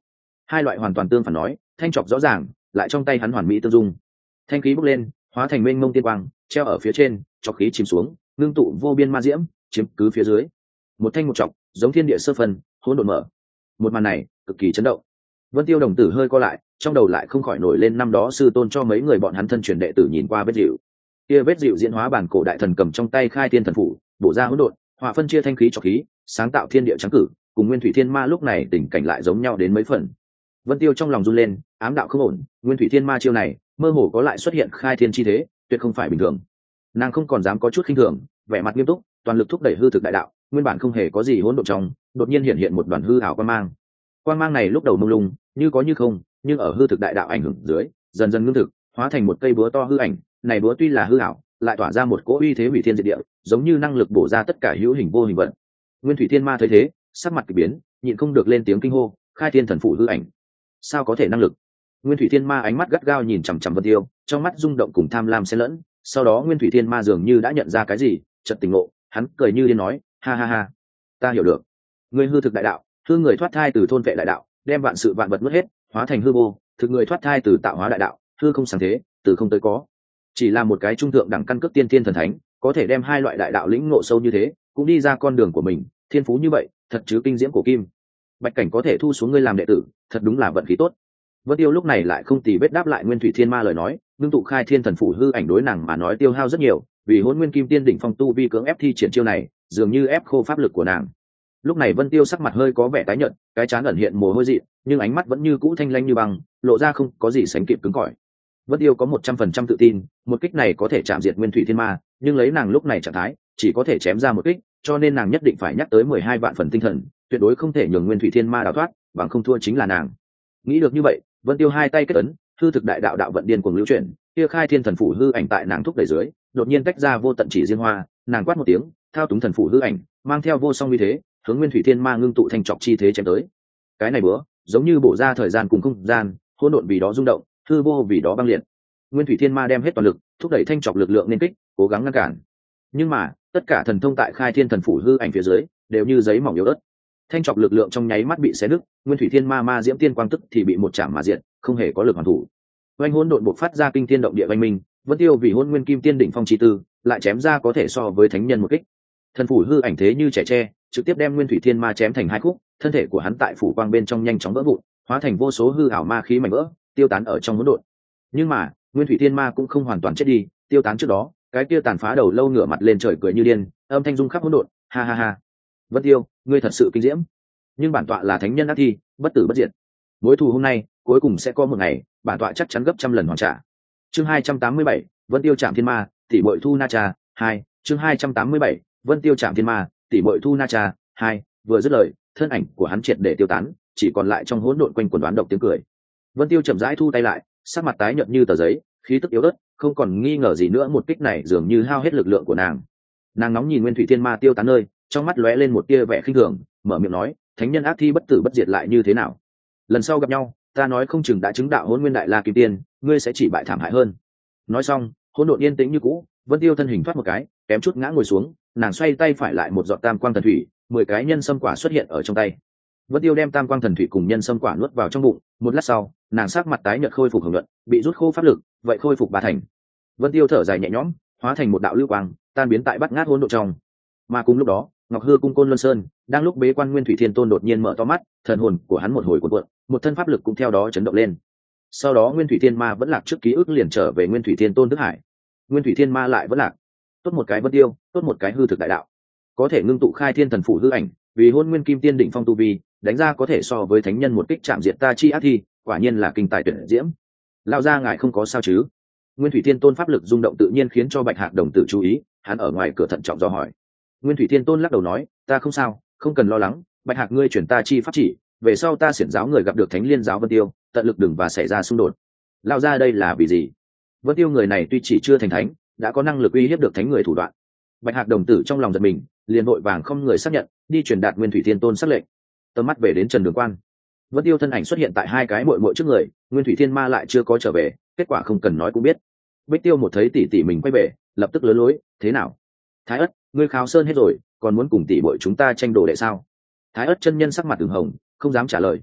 [SPEAKER 1] hai loại hoàn toàn tương phản nói, thanh trọc rõ ràng lại trong tay hắn hoàn mỹ tương dung. Thanh khí bốc lên hóa thành mênh mông tiên quang treo ở phía trên, trọc khí chìm xuống ngưng tụ vô biên ma diễm chiếm cứ phía dưới. Một thanh một trọc giống thiên địa sơ phân, hỗn độn mở. Một màn này cực kỳ chấn động. Vân Tiêu đồng tử hơi co lại, trong đầu lại không khỏi nổi lên năm đó sư tôn cho mấy người bọn hắn thân truyền đệ tử nhìn qua vết dịu. Kia vết dịu diễn hóa bản cổ đại thần cầm trong tay khai thiên thần phủ, bổ ra hỗn độn, hỏa phân chia thanh khí trọc khí, sáng tạo thiên địa trắng cử, cùng Nguyên Thủy Thiên Ma lúc này tình cảnh lại giống nhau đến mấy phần. Vân Tiêu trong lòng run lên, ám đạo không ổn, Nguyên Thủy Thiên Ma chiêu này, mơ hồ có lại xuất hiện khai thiên chi thế, tuyệt không phải bình thường. Nàng không còn dám có chút khinh thường, vẻ mặt nghiêm túc, toàn lực thúc đẩy hư thực đại đạo, nguyên bản không hề có gì hỗn độn trong, đột nhiên hiện hiện một đoàn hư ảo quang mang. Quang mang này lúc đầu mông lung, như có như không, nhưng ở hư thực đại đạo ảnh hưởng dưới, dần dần ngưng thực, hóa thành một cây búa to hư ảnh, này búa tuy là hư ảo, lại tỏa ra một cỗ uy thế hủy thiên diệt địa, giống như năng lực bổ ra tất cả hữu hình vô hình vận. Nguyên Thủy Thiên Ma thấy thế, sắc mặt kỳ biến, nhịn không được lên tiếng kinh hô, khai thiên thần phủ hư ảnh, sao có thể năng lực? Nguyên Thủy Thiên Ma ánh mắt gắt gao nhìn chằm chằm Vân Tiêu, trong mắt rung động cùng tham lam xen lẫn, sau đó Nguyên Thủy Thiên Ma dường như đã nhận ra cái gì, chợt tỉnh ngộ, hắn cười như điên nói, ha ha ha, ta hiểu được, ngươi hư thực đại đạo, hư người thoát thai từ thôn vệ đại đạo, đem vạn sự vạn vật nuốt hết, hóa thành hư vô, thực người thoát thai từ tạo hóa đại đạo, hư không sáng thế, từ không tới có. Chỉ là một cái trung thượng đẳng căn cước tiên thiên thần thánh, có thể đem hai loại đại đạo lĩnh ngộ sâu như thế, cũng đi ra con đường của mình, thiên phú như vậy, thật chứ kinh diễm cổ kim. Bạch Cảnh có thể thu xuống ngươi làm đệ tử, thật đúng là vận khí tốt. Vân Tiêu lúc này lại không tì vết đáp lại Nguyên Thủy Thiên Ma lời nói, ngưng tụ khai thiên thần phủ hư ảnh đối nàng mà nói tiêu hao rất nhiều, vì Hỗn Nguyên Kim Tiên đỉnh phong tu vi cưỡng ép thi triển chiêu này, dường như ép khô pháp lực của nàng. Lúc này Vân Tiêu sắc mặt hơi có vẻ tái nhợt, cái trán ẩn hiện mồ hôi dị, nhưng ánh mắt vẫn như cũ thanh lãnh như băng, lộ ra không có gì sánh kịp cứng cỏi. Vân Tiêu có một trăm phần trăm tự tin, một kích này có thể chạm diệt Nguyên Thủy Thiên Ma, nhưng lấy nàng lúc này trạng thái, chỉ có thể chém ra một kích, cho nên nàng nhất định phải nhắc tới mười hai vạn phần tinh thần, tuyệt đối không thể nhường Nguyên Thủy Thiên Ma đào thoát, bằng không thua chính là nàng. Nghĩ được như vậy, Vân Tiêu hai tay kết ấn, hư thực đại đạo đạo vận điên cuồng lưu chuyển, kia khai thiên thần phủ hư ảnh tại nàng thúc đẩy dưới, đột nhiên tách ra vô tận chỉ diên hoa, nàng quát một tiếng, thao túng thần phủ hư ảnh, mang theo vô song uy thế, hướng Nguyên Thủy Thiên Ma ngưng tụ thành trọc chi thế chém tới. Cái này bữa, giống như bổ ra thời gian cùng không gian, hỗn độn vì đó rung động, hư vô vì đó băng liệt. Nguyên Thủy Thiên Ma đem hết toàn lực, thúc đẩy thanh trọc lực lượng nên kích, cố gắng ngăn cản. Nhưng mà, tất cả thần thông tại khai thiên thần phủ hư ảnh phía dưới, đều như giấy mỏng yếu ớt. Thanh trọc lực lượng trong nháy mắt bị xé nứt, Nguyên Thủy Thiên Ma ma diễm tiên quang tức thì bị một chạm mà diệt, không hề có lực hoàn thủ. Oanh hỗn độn bộc phát ra kinh thiên động địa vang minh, Vân Tiêu vì Hỗn Nguyên Kim Tiên đỉnh phong chi tư, lại chém ra có thể so với thánh nhân một kích. Thần phủ hư ảnh thế như trẻ tre, trực tiếp đem Nguyên Thủy Thiên Ma chém thành hai khúc, thân thể của hắn tại phủ quang bên trong nhanh chóng vỡ vụn, hóa thành vô số hư ảo ma khí mảnh vỡ, tiêu tán ở trong hỗn độn. Nhưng mà, Nguyên Thủy Thiên Ma cũng không hoàn toàn chết đi, tiêu tán trước đó, cái kia tàn phá đầu lâu ngửa mặt lên trời cười như điên, âm thanh rung khắp hỗn độn, ha ha ha. Vân Tiêu, ngươi thật sự kinh diễm. Nhưng bản tọa là thánh nhân ác thi, bất tử bất diệt. Mối thù hôm nay, cuối cùng sẽ có một ngày, bản tọa chắc chắn gấp trăm lần hoàn trả. Chương hai trăm tám mươi bảy, Vân Tiêu chạm thiên ma, tỷ muội thu na cha, hai. Chương hai trăm tám mươi bảy, Vân Tiêu chạm thiên ma, tỷ muội thu na cha, hai. Vừa dứt lời, thân ảnh của hắn triệt để tiêu tán, chỉ còn lại trong hỗn độn quanh quần đoán độc tiếng cười. Vân Tiêu chậm rãi thu tay lại, sắc mặt tái nhợt như tờ giấy, khí tức yếu ớt, không còn nghi ngờ gì nữa một kích này dường như hao hết lực lượng của nàng. Nàng nóng nhìn Nguyên Thủy Thiên Ma tiêu tán nơi, trong mắt lóe lên một tia vẻ khinh thường, mở miệng nói, thánh nhân ác thi bất tử bất diệt lại như thế nào? Lần sau gặp nhau, ta nói không chừng đã chứng đạo Hỗn Nguyên Đại La Kim Tiên, ngươi sẽ chỉ bại thảm hại hơn. Nói xong, hỗn độn yên tĩnh như cũ, Vân Tiêu thân hình thoát một cái, kém chút ngã ngồi xuống, nàng xoay tay phải lại một giọt tam quang thần thủy, mười cái nhân sâm quả xuất hiện ở trong tay. Vân Tiêu đem tam quang thần thủy cùng nhân sâm quả nuốt vào trong bụng, một lát sau, nàng sắc mặt tái nhợt khôi phục hồng nhuận, bị rút khô pháp lực, vậy khôi phục ba thành. Vân Tiêu thở dài nhẹ nhõm, hóa thành một đạo lưu quang, tan biến tại bát ngát hỗn độn trong. Mà cùng lúc đó, Ngọc Hư cung Côn Luân Sơn, đang lúc bế quan Nguyên Thủy Thiên Tôn đột nhiên mở to mắt, thần hồn của hắn một hồi cuộn cuộn, một thân pháp lực cũng theo đó chấn động lên. Sau đó Nguyên Thủy Thiên Ma vẫn lạc trước ký ức liền trở về Nguyên Thủy Thiên Tôn thức hải. Nguyên Thủy Thiên Ma lại vẫn lạc. Tốt một cái Vân Tiêu, tốt một cái hư thực đại đạo. Có thể ngưng tụ khai thiên thần phủ hư ảnh, vì Hôn Nguyên Kim Tiên đỉnh phong tu vi, đánh ra có thể so với thánh nhân một kích chạm diệt ta chi ác thi, quả nhiên là kinh tài tuyệt diễm. Lão gia ngài không có sao chứ? Nguyên Thủy Thiên Tôn pháp lực rung động tự nhiên khiến cho Bạch Hạc đồng tử chú ý, hắn ở ngoài cửa thận trọng do hỏi. Nguyên Thủy Thiên Tôn lắc đầu nói, ta không sao, không cần lo lắng, Bạch Hạc ngươi chuyển ta chi pháp chỉ, về sau ta xiển giáo người gặp được Thánh Liên giáo Vân Tiêu, tận lực đừng và xảy ra xung đột. Lão gia đây là vì gì? Vân Tiêu người này tuy chỉ chưa thành thánh, đã có năng lực uy hiếp được thánh người thủ đoạn. Bạch Hạc đồng tử trong lòng giật mình, liền vội vàng không người xác nhận, đi truyền đạt Nguyên Thủy Thiên Tôn sắc lệnh. Tầm mắt về đến Trần Đường Quan, Vân Tiêu thân ảnh xuất hiện tại hai cái muội muội trước người, Nguyên Thủy Thiên Ma lại chưa có trở về, kết quả không cần nói cũng biết. Bích Tiêu một thấy tỷ tỷ mình quay về, lập tức lớn lối, thế nào? Thái Ất, ngươi kháo sơn hết rồi, còn muốn cùng tỷ muội chúng ta tranh đồ đệ sao? Thái Ất chân nhân sắc mặt ửng hồng, không dám trả lời.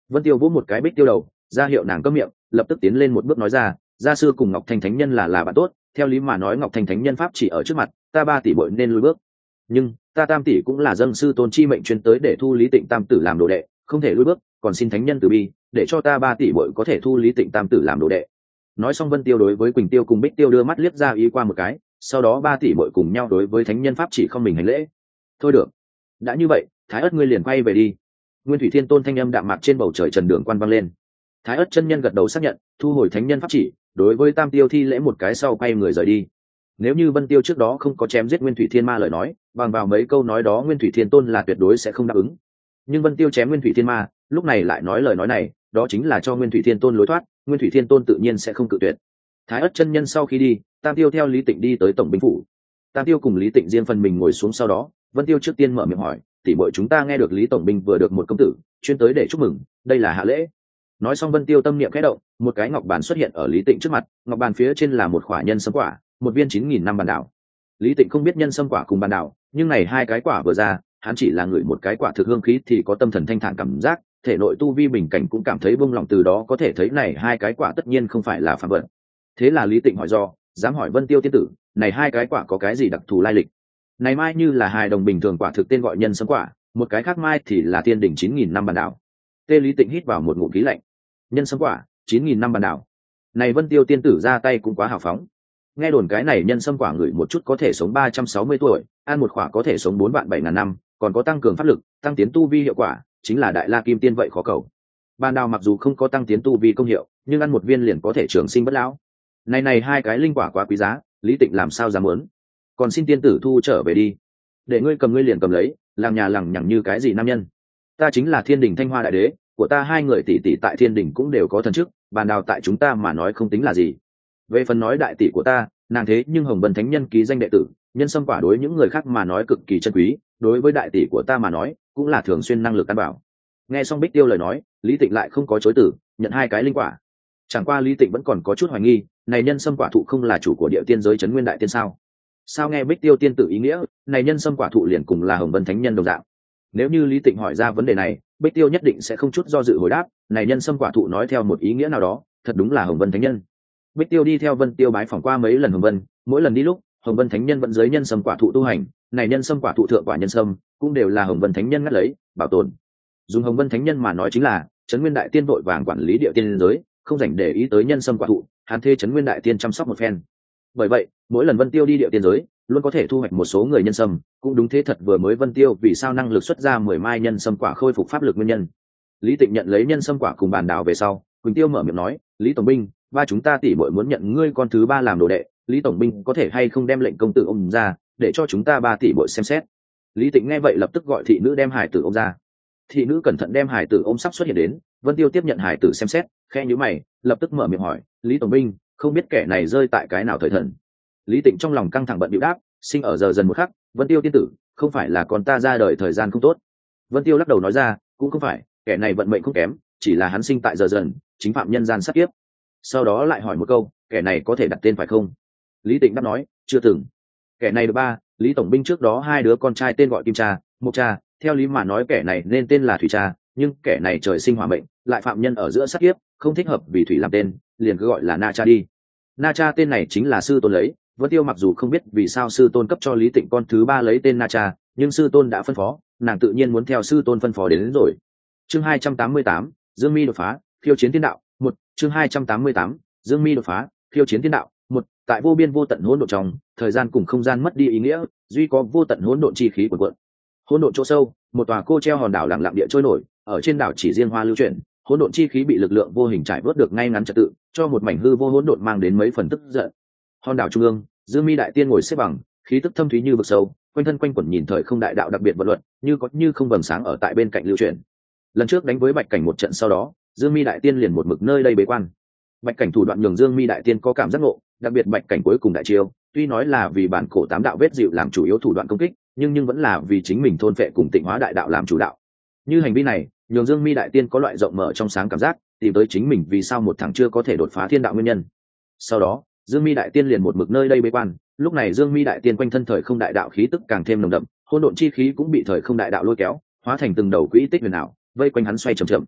[SPEAKER 1] Vân Tiêu vỗ một cái bích tiêu đầu, ra hiệu nàng câm miệng, lập tức tiến lên một bước nói ra, gia sư cùng Ngọc Thanh thánh nhân là là bạn tốt, theo lý mà nói Ngọc Thanh thánh nhân pháp chỉ ở trước mặt, ta ba tỷ muội nên lùi bước. Nhưng ta tam tỷ cũng là dâng sư tôn chi mệnh chuyên tới để thu Lý Tịnh tam tử làm đồ đệ, không thể lùi bước, còn xin thánh nhân từ bi, để cho ta ba tỷ muội có thể thu Lý Tịnh tam tử làm đồ đệ. Nói xong Vân Tiêu đối với Quỳnh Tiêu cùng Bích Tiêu đưa mắt liếc ra ý qua một cái, sau đó ba tỷ muội cùng nhau đối với thánh nhân pháp chỉ không mình hành lễ. Thôi được, đã như vậy, Thái Ất ngươi liền quay về đi. Nguyên Thủy Thiên Tôn thanh âm đạm mạc trên bầu trời trần đường quan vang lên. Thái Ất chân nhân gật đầu xác nhận, thu hồi thánh nhân pháp chỉ, đối với Tam Tiêu thi lễ một cái sau quay người rời đi. Nếu như Vân Tiêu trước đó không có chém giết Nguyên Thủy Thiên Ma lời nói, bằng vào mấy câu nói đó Nguyên Thủy Thiên Tôn là tuyệt đối sẽ không đáp ứng. Nhưng Vân Tiêu chém Nguyên Thủy Thiên Ma, lúc này lại nói lời nói này, đó chính là cho Nguyên Thủy Thiên Tôn lối thoát, Nguyên Thủy Thiên Tôn tự nhiên sẽ không cự tuyệt. Thái Ất chân nhân sau khi đi, Tam Tiêu theo Lý Tịnh đi tới tổng binh phủ. Tam Tiêu cùng Lý Tịnh riêng phần mình ngồi xuống, sau đó Vân Tiêu trước tiên mở miệng hỏi, tỷ muội chúng ta nghe được Lý tổng binh vừa được một công tử chuyên tới để chúc mừng, đây là hạ lễ. Nói xong Vân Tiêu tâm niệm khẽ động, một cái ngọc bàn xuất hiện ở Lý Tịnh trước mặt, ngọc bàn phía trên là một quả nhân sâm quả, một viên chín nghìn năm bàn đảo. Lý Tịnh không biết nhân sâm quả cùng bàn đảo, nhưng này hai cái quả vừa ra, hắn chỉ là ngửi một cái quả thực hương khí thì có tâm thần thanh thản cảm giác, thể nội tu vi bình cảnh cũng cảm thấy buông lòng, từ đó có thể thấy này hai cái quả tất nhiên không phải là phàm vật. Thế là Lý Tịnh hỏi do, dám hỏi Vân Tiêu tiên tử, này hai cái quả có cái gì đặc thù lai lịch? Này mai như là hài đồng bình thường quả thực tên gọi nhân sâm quả, một cái khác mai thì là thiên đỉnh chín nghìn năm bàn đảo. Tê Lý Tịnh hít vào một ngụm khí lạnh. Nhân sâm quả, chín nghìn năm bàn đảo. Này Vân Tiêu tiên tử ra tay cũng quá hào phóng. Nghe đồn cái này nhân sâm quả ngửi một chút có thể sống ba trăm sáu mươi tuổi, ăn một quả có thể sống bốn vạn bảy ngàn năm, còn có tăng cường pháp lực, tăng tiến tu vi hiệu quả, chính là đại la kim tiên vậy khó cầu. Bàn đảo mặc dù không có tăng tiến tu vi công hiệu, nhưng ăn một viên liền có thể trường sinh bất lão. Này này hai cái linh quả quá quý giá, Lý Tịnh làm sao dám muốn? Còn xin tiên tử thu trở về đi, để ngươi cầm ngươi liền cầm lấy, làm nhà lằng nhằng như cái gì nam nhân. Ta chính là Thiên Đình Thanh Hoa đại đế, của ta hai người tỷ tỷ tại Thiên Đình cũng đều có thần chức, bàn đào tại chúng ta mà nói không tính là gì. Về phần nói đại tỷ của ta, nàng thế nhưng Hồng Vân thánh nhân ký danh đệ tử, nhân sâm quả đối những người khác mà nói cực kỳ chân quý, đối với đại tỷ của ta mà nói cũng là thường xuyên năng lực căn bảo. Nghe xong Bích Tiêu lời nói, Lý Tịnh lại không có chối từ, nhận hai cái linh quả. Chẳng qua Lý Tịnh vẫn còn có chút hoài nghi, này nhân sâm quả thụ không là chủ của địa tiên giới Trấn Nguyên đại tiên sao? Sao nghe Bích Tiêu tiên tử ý nghĩa, này nhân sâm quả thụ liền cùng là Hồng Vân thánh nhân đồng dạng? Nếu như Lý Tịnh hỏi ra vấn đề này, Bích Tiêu nhất định sẽ không chút do dự hồi đáp, này nhân sâm quả thụ nói theo một ý nghĩa nào đó, thật đúng là Hồng Vân thánh nhân. Bích Tiêu đi theo Vân Tiêu bái phỏng qua mấy lần Hồng Vân, mỗi lần đi lúc, Hồng Vân thánh nhân vẫn dưới nhân sâm quả thụ tu hành, này nhân sâm quả thụ thượng quả nhân sâm, cũng đều là Hồng Vân thánh nhân ngắt lấy, bảo tồn. Dùng Hồng Vân thánh nhân mà nói chính là, Trấn Nguyên đại tiên vội vàng quản lý địa tiên giới, không dành để ý tới nhân sâm quả thụ, hắn thuê Trấn Nguyên đại tiên chăm sóc một phen. Bởi vậy, mỗi lần Vân Tiêu đi địa tiên giới, luôn có thể thu hoạch một số người nhân sâm, cũng đúng thế thật vừa mới Vân Tiêu vì sao năng lực xuất ra mười mai nhân sâm quả khôi phục pháp lực nguyên nhân. Lý Tịnh nhận lấy nhân sâm quả cùng bàn đào về sau, Quỳnh Tiêu mở miệng nói, Lý tổng binh, ba chúng ta tỷ muội muốn nhận ngươi con thứ ba làm đồ đệ, Lý tổng binh có thể hay không đem lệnh công tử ôm ra, để cho chúng ta ba tỷ muội xem xét. Lý Tịnh nghe vậy lập tức gọi thị nữ đem hải tử ôm ra. Thị nữ cẩn thận đem hải tử ôm sắp xuất hiện đến, Vân Tiêu tiếp nhận hải tử xem xét, khẽ nhíu mày, lập tức mở miệng hỏi, Lý tổng binh, không biết kẻ này rơi tại cái nào thời thần? Lý Tịnh trong lòng căng thẳng bận bịu đáp, sinh ở giờ dần một khắc, Vân Tiêu tiên tử, không phải là con ta ra đời thời gian không tốt. Vân Tiêu lắc đầu nói ra, cũng không phải, kẻ này vận mệnh không kém, chỉ là hắn sinh tại giờ dần, chính phạm nhân gian sát kiếp. Sau đó lại hỏi một câu, kẻ này có thể đặt tên phải không? Lý Tịnh đáp nói, chưa từng. Kẻ này được ba, Lý tổng binh trước đó hai đứa con trai tên gọi Kim Cha, Mộc Cha, theo lý mà nói kẻ này nên tên là Thủy Cha, nhưng kẻ này trời sinh hỏa mệnh, lại phạm nhân ở giữa sát kiếp, không thích hợp vì thủy làm tên, liền cứ gọi là Na Cha đi. Na Cha tên này chính là sư tôn lấy, Vân Tiêu mặc dù không biết vì sao sư tôn cấp cho Lý Tịnh con thứ ba lấy tên Na Cha, nhưng sư tôn đã phân phó, nàng tự nhiên muốn theo sư tôn phân phó đến, đến rồi. Chương hai trăm tám mươi tám, Dương Mi đột phá, khiêu chiến thiên đạo, một. Chương hai trăm tám mươi tám, Dương Mi đột phá, khiêu chiến thiên đạo, một. Tại vô biên vô tận hỗn độn trong, thời gian cùng không gian mất đi ý nghĩa, duy có vô tận hỗn độn chi khí cuồn cuộn. Hỗn độn chỗ sâu, một tòa cô treo hòn đảo lặng lặng địa trôi nổi, ở trên đảo chỉ riêng hoa lưu chuyển, hỗn độn chi khí bị lực lượng vô hình trải vớt được ngay ngắn trật tự, cho một mảnh hư vô hỗn độn mang đến mấy phần tức giận. Hòn đảo trung ương, Dương Mi đại tiên ngồi xếp bằng, khí tức thâm thúy như vực sâu, quanh thân quanh quẩn nhìn thời không đại đạo đặc biệt vận luật, như có như không vầng sáng ở tại bên cạnh lưu chuyển. Lần trước đánh với Bạch Cảnh một trận sau đó, Dương Mi đại tiên liền một mực nơi đây bế quan. Bạch Cảnh thủ đoạn nhường Dương Mi đại tiên có cảm giác ngộ, đặc biệt Bạch Cảnh cuối cùng đại chiêu, tuy nói là vì bản cổ tám đạo vết dịu làm chủ yếu thủ đoạn công kích, nhưng nhưng vẫn là vì chính mình thôn phệ cùng tịnh hóa đại đạo làm chủ đạo. Như hành vi này, nhường Dương Mi đại tiên có loại rộng mở trong sáng cảm giác, tìm tới chính mình vì sao một thằng chưa có thể đột phá thiên đạo nguyên nhân. Sau đó, Dương Mi đại tiên liền một mực nơi đây bế quan, lúc này Dương Mi đại tiên quanh thân thời không đại đạo khí tức càng thêm nồng đậm, hỗn độn chi khí cũng bị thời không đại đạo lôi kéo, hóa thành từng đầu quỹ tích huyền ảo, vây quanh hắn xoay chậm chậm.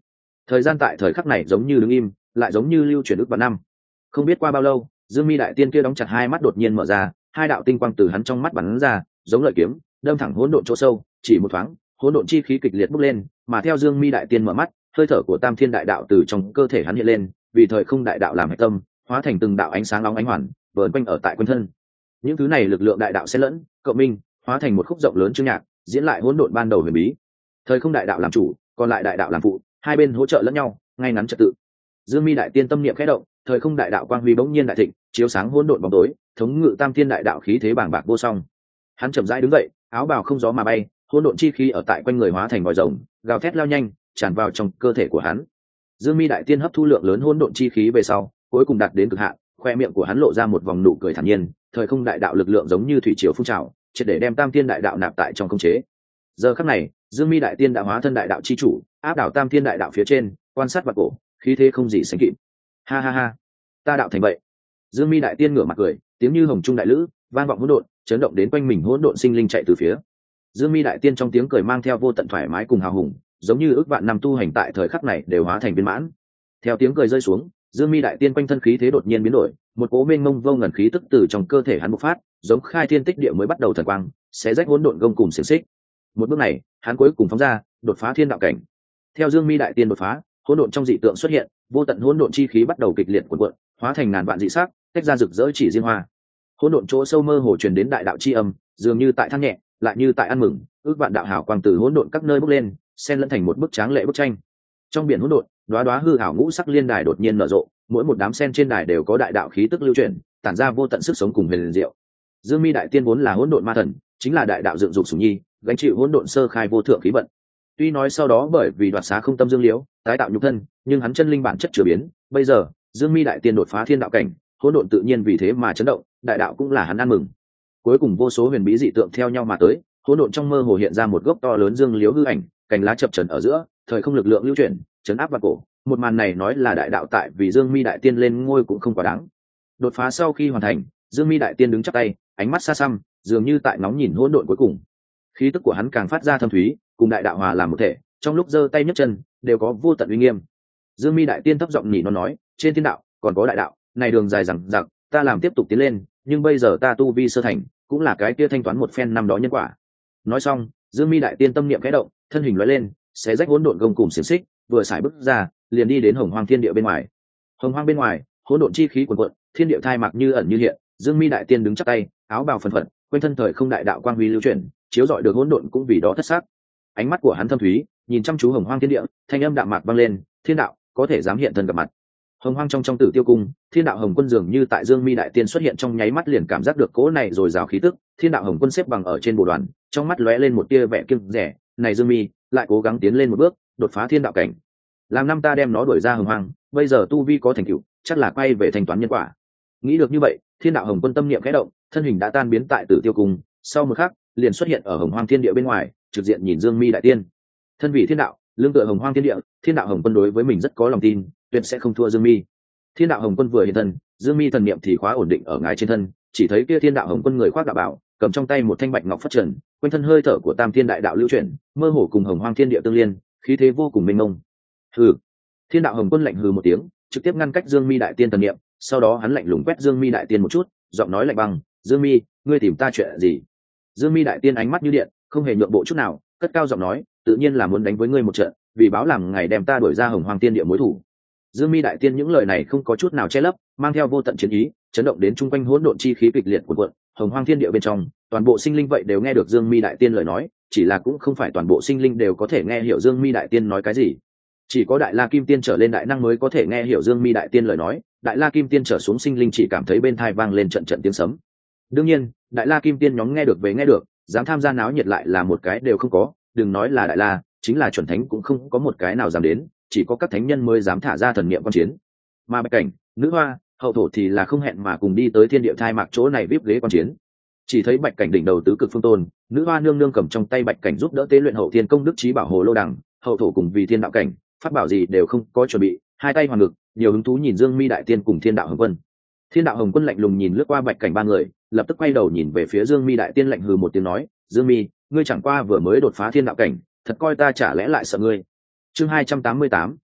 [SPEAKER 1] Thời gian tại thời khắc này giống như đứng im, lại giống như lưu chuyển ước vạn năm. Không biết qua bao lâu, Dương Mi đại tiên kia đóng chặt hai mắt đột nhiên mở ra, hai đạo tinh quang từ hắn trong mắt bắn ra, giống lợi kiếm, đâm thẳng hỗn độn chỗ sâu, chỉ một thoáng, hỗn độn chi khí kịch liệt bốc lên, mà theo Dương Mi đại tiên mở mắt, hơi thở của Tam Thiên đại đạo từ trong cơ thể hắn hiện lên, vì thời không đại đạo làm hệ tâm, hóa thành từng đạo ánh sáng nóng ánh hoàn, vờn quanh ở tại quanh thân. Những thứ này lực lượng đại đạo xen lẫn, cộng minh, hóa thành một khúc rộng lớn chương nhạc, diễn lại hỗn độn ban đầu huyền bí. Thời không đại đạo làm chủ, còn lại đại đạo làm phụ, hai bên hỗ trợ lẫn nhau, ngay ngắn trật tự. Dương Mi đại tiên tâm niệm khẽ động, thời không đại đạo quang huy bỗng nhiên đại thịnh, chiếu sáng hỗn độn bóng tối, thống ngự Tam Thiên đại đạo khí thế bàng bạc vô song. Hắn chậm rãi đứng dậy, áo bào không gió mà bay, hỗn độn chi khí ở tại quanh người hóa thành vòi rồng, gào thét lao nhanh, tràn vào trong cơ thể của hắn. Dương Mi đại tiên hấp thu lượng lớn hỗn độn chi khí về sau, cuối cùng đạt đến cực hạn, khoe miệng của hắn lộ ra một vòng nụ cười thản nhiên, thời không đại đạo lực lượng giống như thủy triều phun trào, triệt để đem Tam Thiên đại đạo nạp tại trong khống chế. Giờ khắc này, Dương Mi đại tiên đã hóa thân đại đạo chi chủ, áp đảo Tam Thiên đại đạo phía trên, quan sát vật cổ, khí thế không gì sánh kịp. Ha ha ha, ta đạo thành vậy. Dương Mi đại tiên ngửa mặt cười, tiếng như hồng trung đại lữ, vang vọng hỗn độn, chấn động đến quanh mình hỗn độn sinh linh chạy từ phía. Dương Mi đại tiên trong tiếng cười mang theo vô tận thoải mái cùng hào hùng, giống như ước vạn năm tu hành tại thời khắc này đều hóa thành viên mãn. Theo tiếng cười rơi xuống, Dương Mi đại tiên quanh thân khí thế đột nhiên biến đổi, một cỗ mênh mông vô ngần khí tức từ trong cơ thể hắn bộc phát, giống khai thiên tích địa mới bắt đầu thần quang, sẽ rách hỗn độn gông cùng xiềng xích. Một bước này, hắn cuối cùng phóng ra, đột phá thiên đạo cảnh. Theo Dương Mi đại tiên đột phá, hỗn độn trong dị tượng xuất hiện, vô tận hỗn độn chi khí bắt đầu kịch liệt cuộn cuộn, hóa thành ngàn vạn dị sắc, tách ra rực rỡ chỉ riêng hoa. Hỗn độn chỗ sâu mơ hồ truyền đến đại đạo chi âm, dường như tại than nhẹ, lại như tại ăn mừng, ước vạn đạo hào quang từ hỗn độn các nơi bốc lên, xen lẫn thành một bức tráng lệ bức tranh. Trong biển hỗn độn, đóa đóa hư ảo ngũ sắc liên đài đột nhiên nở rộ, mỗi một đám sen trên đài đều có đại đạo khí tức lưu chuyển, tản ra vô tận sức sống cùng huyền diệu. Dương Mi đại tiên vốn là hỗn độn ma thần, chính là đại đạo dựng dục sủng nhi, gánh chịu hỗn độn sơ khai vô thượng khí vận. Tuy nói sau đó bởi vì đoạt xá không tâm dương liễu, tái tạo nhục thân, nhưng hắn chân linh bản chất chưa biến. Bây giờ, Dương Mi đại tiên đột phá thiên đạo cảnh, hỗn độn tự nhiên vì thế mà chấn động, đại đạo cũng là hắn ăn mừng. Cuối cùng vô số huyền bí dị tượng theo nhau mà tới, hỗn độn trong mơ hồ hiện ra một gốc to lớn dương liễu hư ảnh, cành lá chập chờn ở giữa, thời không lực lượng lưu chuyển, chấn áp vào cổ. Một màn này nói là đại đạo tại vì Dương Mi đại tiên lên ngôi cũng không quá đáng. Đột phá sau khi hoàn thành, Dương Mi đại tiên đứng chắp tay, ánh mắt xa xăm, dường như tại ngóng nhìn hỗn độn cuối cùng. Khí tức của hắn càng phát ra thâm thúy, cùng đại đạo hòa làm một thể, trong lúc giơ tay nhấc chân đều có vô tận uy nghiêm. Dương Mi đại tiên thấp giọng nhỉ nó nói, trên thiên đạo còn có đại đạo, này đường dài dằng dặc, ta làm tiếp tục tiến lên, nhưng bây giờ ta tu vi sơ thành, cũng là cái kia thanh toán một phen năm đó nhân quả. Nói xong, Dương Mi đại tiên tâm niệm khẽ động, thân hình lóe lên, xé rách hỗn độn gông cùng xiềng xích, vừa xài bước ra, liền đi đến Hồng Hoang thiên địa bên ngoài. Hồng Hoang bên ngoài, hỗn độn chi khí cuồn cuộn, thiên địa thai mạc như ẩn như hiện, Dương Mi đại tiên đứng chắp tay, áo bào phần phật, quanh thân thời không đại đạo quang huy lưu chuyển, chiếu rọi được hỗn độn cũng vì đó thất sắc. Ánh mắt của hắn thâm thúy, nhìn chăm chú Hồng Hoang thiên địa, thanh âm đạm mạc vang lên, thiên đạo có thể dám hiện thân gặp mặt. Hồng Hoang trong trong Tử Tiêu cung, Thiên đạo Hồng Quân dường như tại Dương Mi đại tiên xuất hiện trong nháy mắt liền cảm giác được cỗ này rồi rào khí tức. Thiên đạo Hồng Quân xếp bằng ở trên bồ đoàn, trong mắt lóe lên một tia vẻ kiêng rẻ, này Dương Mi lại cố gắng tiến lên một bước, đột phá thiên đạo cảnh. Làm năm ta đem nó đuổi ra Hồng Hoang, bây giờ tu vi có thành tựu, chắc là quay về thanh toán nhân quả. Nghĩ được như vậy, Thiên đạo Hồng Quân tâm niệm khẽ động, thân hình đã tan biến tại Tử Tiêu cung, sau một khắc, liền xuất hiện ở Hồng Hoang thiên địa bên ngoài, trực diện nhìn Dương Mi đại tiên. Thân vị thiên đạo, lương tựa Hồng Hoang thiên địa, Thiên đạo Hồng Quân đối với mình rất có lòng tin, tuyệt sẽ không thua Dương Mi. Thiên đạo Hồng Quân vừa hiện thân, Dương Mi thần niệm thì khóa ổn định ở ngài trên thân, chỉ thấy kia Thiên đạo Hồng Quân người khoác đạo bảo, cầm trong tay một thanh bạch ngọc phất trần, quanh thân hơi thở của Tam Thiên đại đạo lưu chuyển, mơ hồ cùng Hồng Hoang thiên địa tương liên, khí thế vô cùng mênh mông. Hừ. Thiên đạo Hồng Quân lạnh hừ một tiếng, trực tiếp ngăn cách Dương Mi đại tiên thần niệm, sau đó hắn lạnh lùng quét Dương Mi đại tiên một chút, giọng nói lạnh băng, "Dương Mi, ngươi tìm ta chuyện gì?" Dương Mi đại tiên ánh mắt như điện, không hề nhượng bộ chút nào, cất cao giọng nói, "Tự nhiên là muốn đánh với ngươi một trận, vì báo làm ngày đem ta đuổi ra Hồng Hoang thiên địa mối thù." Dương Mi đại tiên những lời này không có chút nào che lấp, mang theo vô tận chiến ý, chấn động đến trung quanh hỗn độn chi khí kịch liệt cuộn cuộn, Hồng Hoang thiên địa bên trong, toàn bộ sinh linh vậy đều nghe được Dương Mi đại tiên lời nói, chỉ là cũng không phải toàn bộ sinh linh đều có thể nghe hiểu Dương Mi đại tiên nói cái gì. Chỉ có Đại La Kim Tiên trở lên đại năng mới có thể nghe hiểu Dương Mi đại tiên lời nói, Đại La Kim Tiên trở xuống sinh linh chỉ cảm thấy bên tai vang lên trận trận tiếng sấm. Đương nhiên, Đại La Kim Tiên nhóm nghe được về nghe được, dám tham gia náo nhiệt lại là một cái đều không có, đừng nói là Đại La, chính là chuẩn thánh cũng không có một cái nào dám đến, chỉ có các thánh nhân mới dám thả ra thần niệm quan chiến. Mà Bạch Cảnh, Nữ Hoa, Hậu Thổ thì là không hẹn mà cùng đi tới thiên địa thai mạc chỗ này vip ghế quan chiến. Chỉ thấy Bạch Cảnh đỉnh đầu tứ cực phương tôn, Nữ Hoa nương nương cầm trong tay Bạch Cảnh giúp đỡ tế luyện hậu thiên công đức trí bảo hồ lô đằng, Hậu Thổ cùng vì thiên đạo cảnh, pháp bảo gì đều không có chuẩn bị, hai tay hoàn ngực, nhiều hứng thú nhìn Dương Mi đại tiên cùng Thiên đạo Hồng Quân. Thiên đạo Hồng Quân lạnh lùng nhìn lướt qua Bạch Cảnh ba người, lập tức quay đầu nhìn về phía Dương Mi đại tiên lạnh hừ một tiếng nói, "Dương Mi, ngươi chẳng qua vừa mới đột phá thiên đạo cảnh, thật coi ta chả lẽ lại sợ ngươi?" Chương hai trăm tám mươi tám,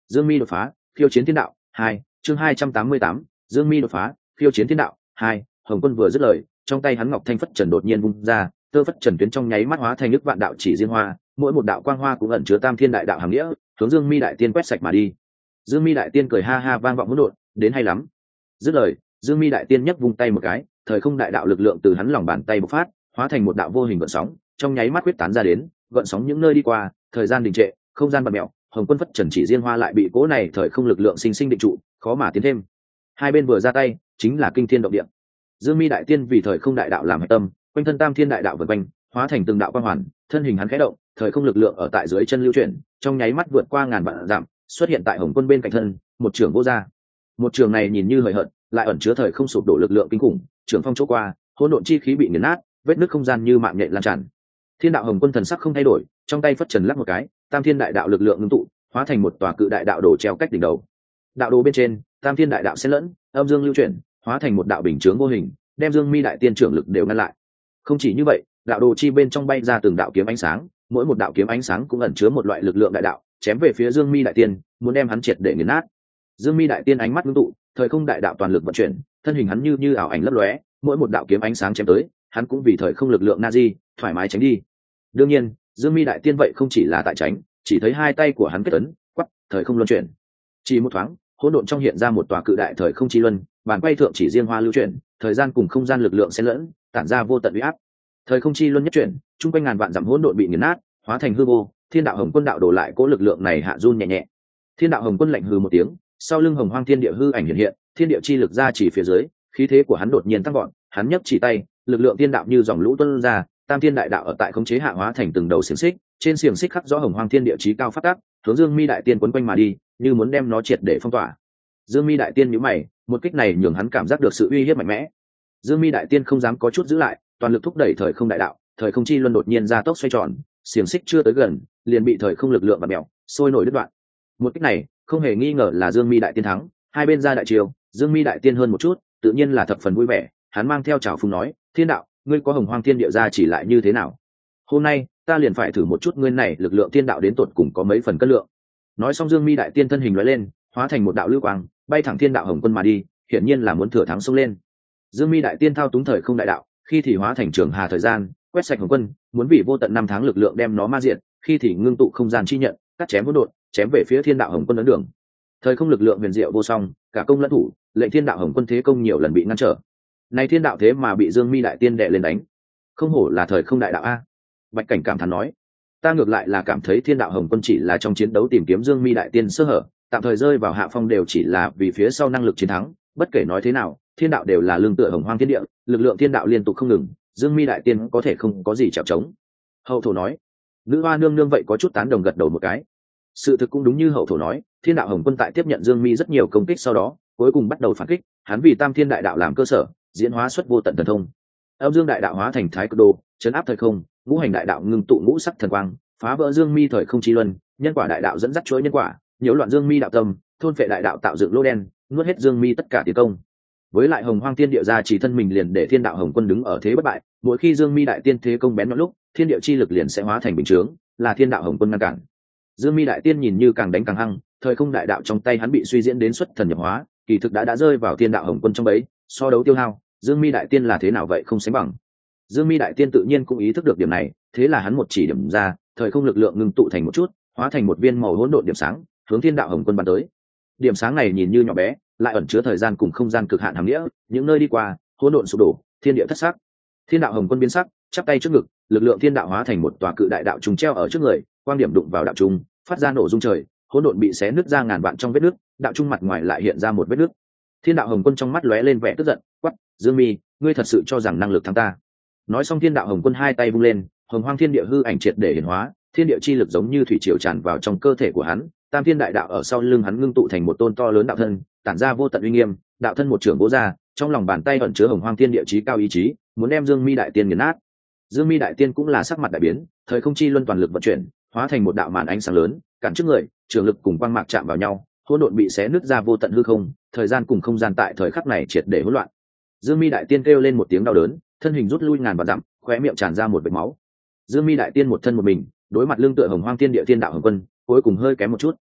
[SPEAKER 1] Dương Mi đột phá, khiêu chiến thiên đạo hai, chương hai trăm tám mươi tám, Dương Mi đột phá, khiêu chiến thiên đạo hai. Hồng Quân vừa dứt lời, trong tay hắn ngọc thanh phất trần đột nhiên vung ra, tơ phất trần tuyến trong nháy mắt hóa thành nước vạn đạo chỉ riêng hoa, mỗi một đạo quang hoa cũng ẩn chứa tam thiên đại đạo hàm nghĩa, hướng Dương Mi đại tiên quét sạch mà đi. Dương Mi đại tiên cười ha ha vang vọng hỗn độn, đến hay lắm. Dứt lời, Dương Mi đại tiên nhấc vung tay một cái, thời không đại đạo lực lượng từ hắn lòng bàn tay bộc phát, hóa thành một đạo vô hình gợn sóng, trong nháy mắt quyết tán ra đến, gợn sóng những nơi đi qua, thời gian đình trệ, không gian bạt mèo, Hồng Quân phất trần chỉ riêng hoa lại bị cố này thời không lực lượng sinh sinh định trụ, khó mà tiến thêm. Hai bên vừa ra tay, chính là kinh thiên động địa. Dương Mi đại tiên vì thời không đại đạo làm hệ tâm, quanh thân tam thiên đại đạo vần quanh, hóa thành từng đạo quang hoàn, thân hình hắn khẽ động, thời không lực lượng ở tại dưới chân lưu chuyển, trong nháy mắt vượt qua ngàn vạn dặm, xuất hiện tại Hồng Quân bên cạnh thân, một trường vô ra. Một trường này nhìn như hời hợt, lại ẩn chứa thời không sụp đổ lực lượng kinh khủng, trường phong chỗ qua, hỗn độn chi khí bị nghiền nát, vết nứt không gian như mạng nhện lan tràn. Thiên đạo Hồng Quân thần sắc không thay đổi, trong tay phất trần lắc một cái, tam thiên đại đạo lực lượng ngưng tụ, hóa thành một tòa cự đại đạo đồ treo cách đỉnh đầu. Đạo đồ bên trên, tam thiên đại đạo xen lẫn, âm dương lưu chuyển, hóa thành một đạo bình chướng vô hình, đem Dương Mi đại tiên trưởng lực đều ngăn lại. Không chỉ như vậy, đạo đồ chi bên trong bay ra từng đạo kiếm ánh sáng, mỗi một đạo kiếm ánh sáng cũng ẩn chứa một loại lực lượng đại đạo, chém về phía Dương Mi đại tiên, muốn đem hắn triệt để nghiền nát. Dương Mi đại tiên ánh mắt ngưng tụ, thời không đại đạo toàn lực vận chuyển, thân hình hắn như như ảo ảnh lấp lóe, mỗi một đạo kiếm ánh sáng chém tới, hắn cũng vì thời không lực lượng na di, thoải mái tránh đi. Đương nhiên, Dương Mi đại tiên vậy không chỉ là tại tránh, chỉ thấy hai tay của hắn kết ấn, quắc, thời không luân chuyển. Chỉ một thoáng, hỗn độn trong hiện ra một tòa cự đại thời không chi luân, bàn quay thượng chỉ riêng hoa lưu chuyển, thời gian cùng không gian lực lượng xen lẫn, tản ra vô tận uy áp. Thời không chi luân nhất chuyển, trung quanh ngàn vạn dặm hỗn độn bị nghiền nát, hóa thành hư vô, Thiên đạo Hồng Quân đạo đổ lại cố lực lượng này hạ run nhẹ nhẹ. Thiên đạo Hồng Quân lạnh hừ một tiếng, sau lưng Hồng Hoang Thiên Địa hư ảnh hiện hiện, thiên địa chi lực ra chỉ phía dưới, khí thế của hắn đột nhiên tăng vọt, hắn nhấc chỉ tay, lực lượng thiên đạo như dòng lũ tuôn ra, tam thiên đại đạo ở tại khống chế hạ hóa thành từng đầu xiềng xích, trên xiềng xích khắc rõ Hồng Hoang Thiên Địa chí cao phát tác, hướng Dương Mi đại tiên quấn quanh mà đi, như muốn đem nó triệt để phong tỏa. Dương Mi đại tiên nhíu mày, một kích này nhường hắn cảm giác được sự uy hiếp mạnh mẽ. Dương Mi đại tiên không dám có chút giữ lại, toàn lực thúc đẩy thời không đại đạo, thời không chi luân đột nhiên ra tốc xoay tròn, xiềng xích chưa tới gần, liền bị thời không lực lượng bạt mèo, sôi nổi đứt đoạn. Một kích này, không hề nghi ngờ là Dương Mi đại tiên thắng, hai bên ra đại chiêu, Dương Mi đại tiên hơn một chút, tự nhiên là thập phần vui vẻ, hắn mang theo trào phúng nói, Thiên đạo, ngươi có Hồng Hoang Thiên Địa ra chỉ lại như thế nào? Hôm nay, ta liền phải thử một chút ngươi này lực lượng thiên đạo đến tột cùng có mấy phần cân lượng. Nói xong Dương Mi đại tiên thân hình lóe lên, hóa thành một đạo lưu quang, bay thẳng Thiên đạo Hồng Quân mà đi, hiển nhiên là muốn thừa thắng xông lên. Dương Mi đại tiên thao túng thời không đại đạo, khi thì hóa thành trường hà thời gian, quét sạch Hồng Quân, muốn vì vô tận năm tháng lực lượng đem nó ma diệt, khi thì ngưng tụ không gian chi nhận, cắt chém hỗn độn, chém về phía Thiên đạo Hồng Quân ấn đường. Thời không lực lượng huyền diệu vô song, cả công lẫn thủ, lệnh Thiên đạo Hồng Quân thế công nhiều lần bị ngăn trở. Này Thiên đạo thế mà bị Dương Mi đại tiên đè lên đánh, không hổ là thời không đại đạo a. Bạch Cảnh cảm thán nói, ta ngược lại là cảm thấy Thiên đạo Hồng Quân chỉ là trong chiến đấu tìm kiếm Dương Mi đại tiên sơ hở, tạm thời rơi vào hạ phong đều chỉ là vì phía sau năng lực chiến thắng. Bất kể nói thế nào, thiên đạo đều là lương tựa Hồng Hoang Thiên Địa, lực lượng thiên đạo liên tục không ngừng, Dương Mi đại tiên có thể không có gì chèo chống. Hậu thổ nói, nữ hoa nương nương vậy có chút tán đồng gật đầu một cái. Sự thực cũng đúng như hậu thổ nói, Thiên đạo Hồng Quân tại tiếp nhận Dương Mi rất nhiều công kích sau đó, cuối cùng bắt đầu phản kích, hắn vì tam thiên đại đạo làm cơ sở, diễn hóa xuất vô tận thần thông. Âm dương đại đạo hóa thành thái cực đồ, chấn áp thời không, ngũ hành đại đạo ngưng tụ ngũ sắc thần quang, phá vỡ Dương Mi thời không chi luân, nhân quả đại đạo dẫn dắt chuỗi nhân quả, nhiễu loạn Dương Mi đạo tâm, thôn phệ đại đạo tạo dựng lô đen, nuốt hết Dương Mi tất cả tiến công. Với lại Hồng Hoang Thiên Địa ra chỉ thân mình liền để Thiên đạo Hồng Quân đứng ở thế bất bại, mỗi khi Dương Mi đại tiên thế công bén nhọn lúc, thiên địa chi lực liền sẽ hóa thành bình chướng, là Thiên đạo Hồng Quân ngăn cản. Dương Mi đại tiên nhìn như càng đánh càng hăng, thời không đại đạo trong tay hắn bị suy diễn đến xuất thần nhập hóa, kỳ thực đã đã rơi vào Thiên đạo Hồng Quân trong bẫy, so đấu tiêu hao, Dương Mi đại tiên là thế nào vậy không sánh bằng. Dương Mi đại tiên tự nhiên cũng ý thức được điểm này, thế là hắn một chỉ điểm ra, thời không lực lượng ngưng tụ thành một chút, hóa thành một viên màu hỗn độn điểm sáng, hướng Thiên đạo Hồng Quân bắn tới. Điểm sáng này nhìn như nhỏ bé, lại ẩn chứa thời gian cùng không gian cực hạn hàm nghĩa, những nơi đi qua, hỗn độn sụp đổ, thiên địa thất sắc. Thiên đạo Hồng Quân biến sắc, chắp tay trước ngực, lực lượng thiên đạo hóa thành một tòa cự đại đạo trùng treo ở trước người, quang điểm đụng vào đạo trùng, phát ra nổ rung trời, hỗn độn bị xé nứt ra ngàn vạn trong vết nứt, đạo trung mặt ngoài lại hiện ra một vết nứt. Thiên đạo Hồng Quân trong mắt lóe lên vẻ tức giận, quát, Dương Mi, ngươi thật sự cho rằng năng lực thắng ta? Nói xong Thiên đạo Hồng Quân hai tay vung lên, Hồng Hoang Thiên Địa hư ảnh triệt để hiển hóa, thiên địa chi lực giống như thủy triều tràn vào trong cơ thể của hắn, tam thiên đại đạo ở sau lưng hắn ngưng tụ thành một tôn to lớn đạo thân, tản ra vô tận uy nghiêm, đạo thân một trường vỗ ra, trong lòng bàn tay ẩn chứa Hồng Hoang Thiên Địa chí cao ý chí, muốn đem Dương Mi đại tiên nghiền nát. Dương Mi đại tiên cũng là sắc mặt đại biến, thời không chi luân toàn lực vận chuyển, hóa thành một đạo màn ánh sáng lớn, cản trước người, trường lực cùng quang mạc chạm vào nhau, hỗn độn bị xé nứt ra vô tận hư không, thời gian cùng không gian tại thời khắc này triệt để hỗn loạn. Dương Mi đại tiên kêu lên một tiếng đau đớn, thân hình rút lui ngàn vạn dặm, khóe miệng tràn ra một vệt máu. Dương Mi đại tiên một thân một mình, đối mặt lưng tựa Hồng Hoang Thiên Địa Thiên đạo Hồng Quân, cuối cùng hơi kém một chút.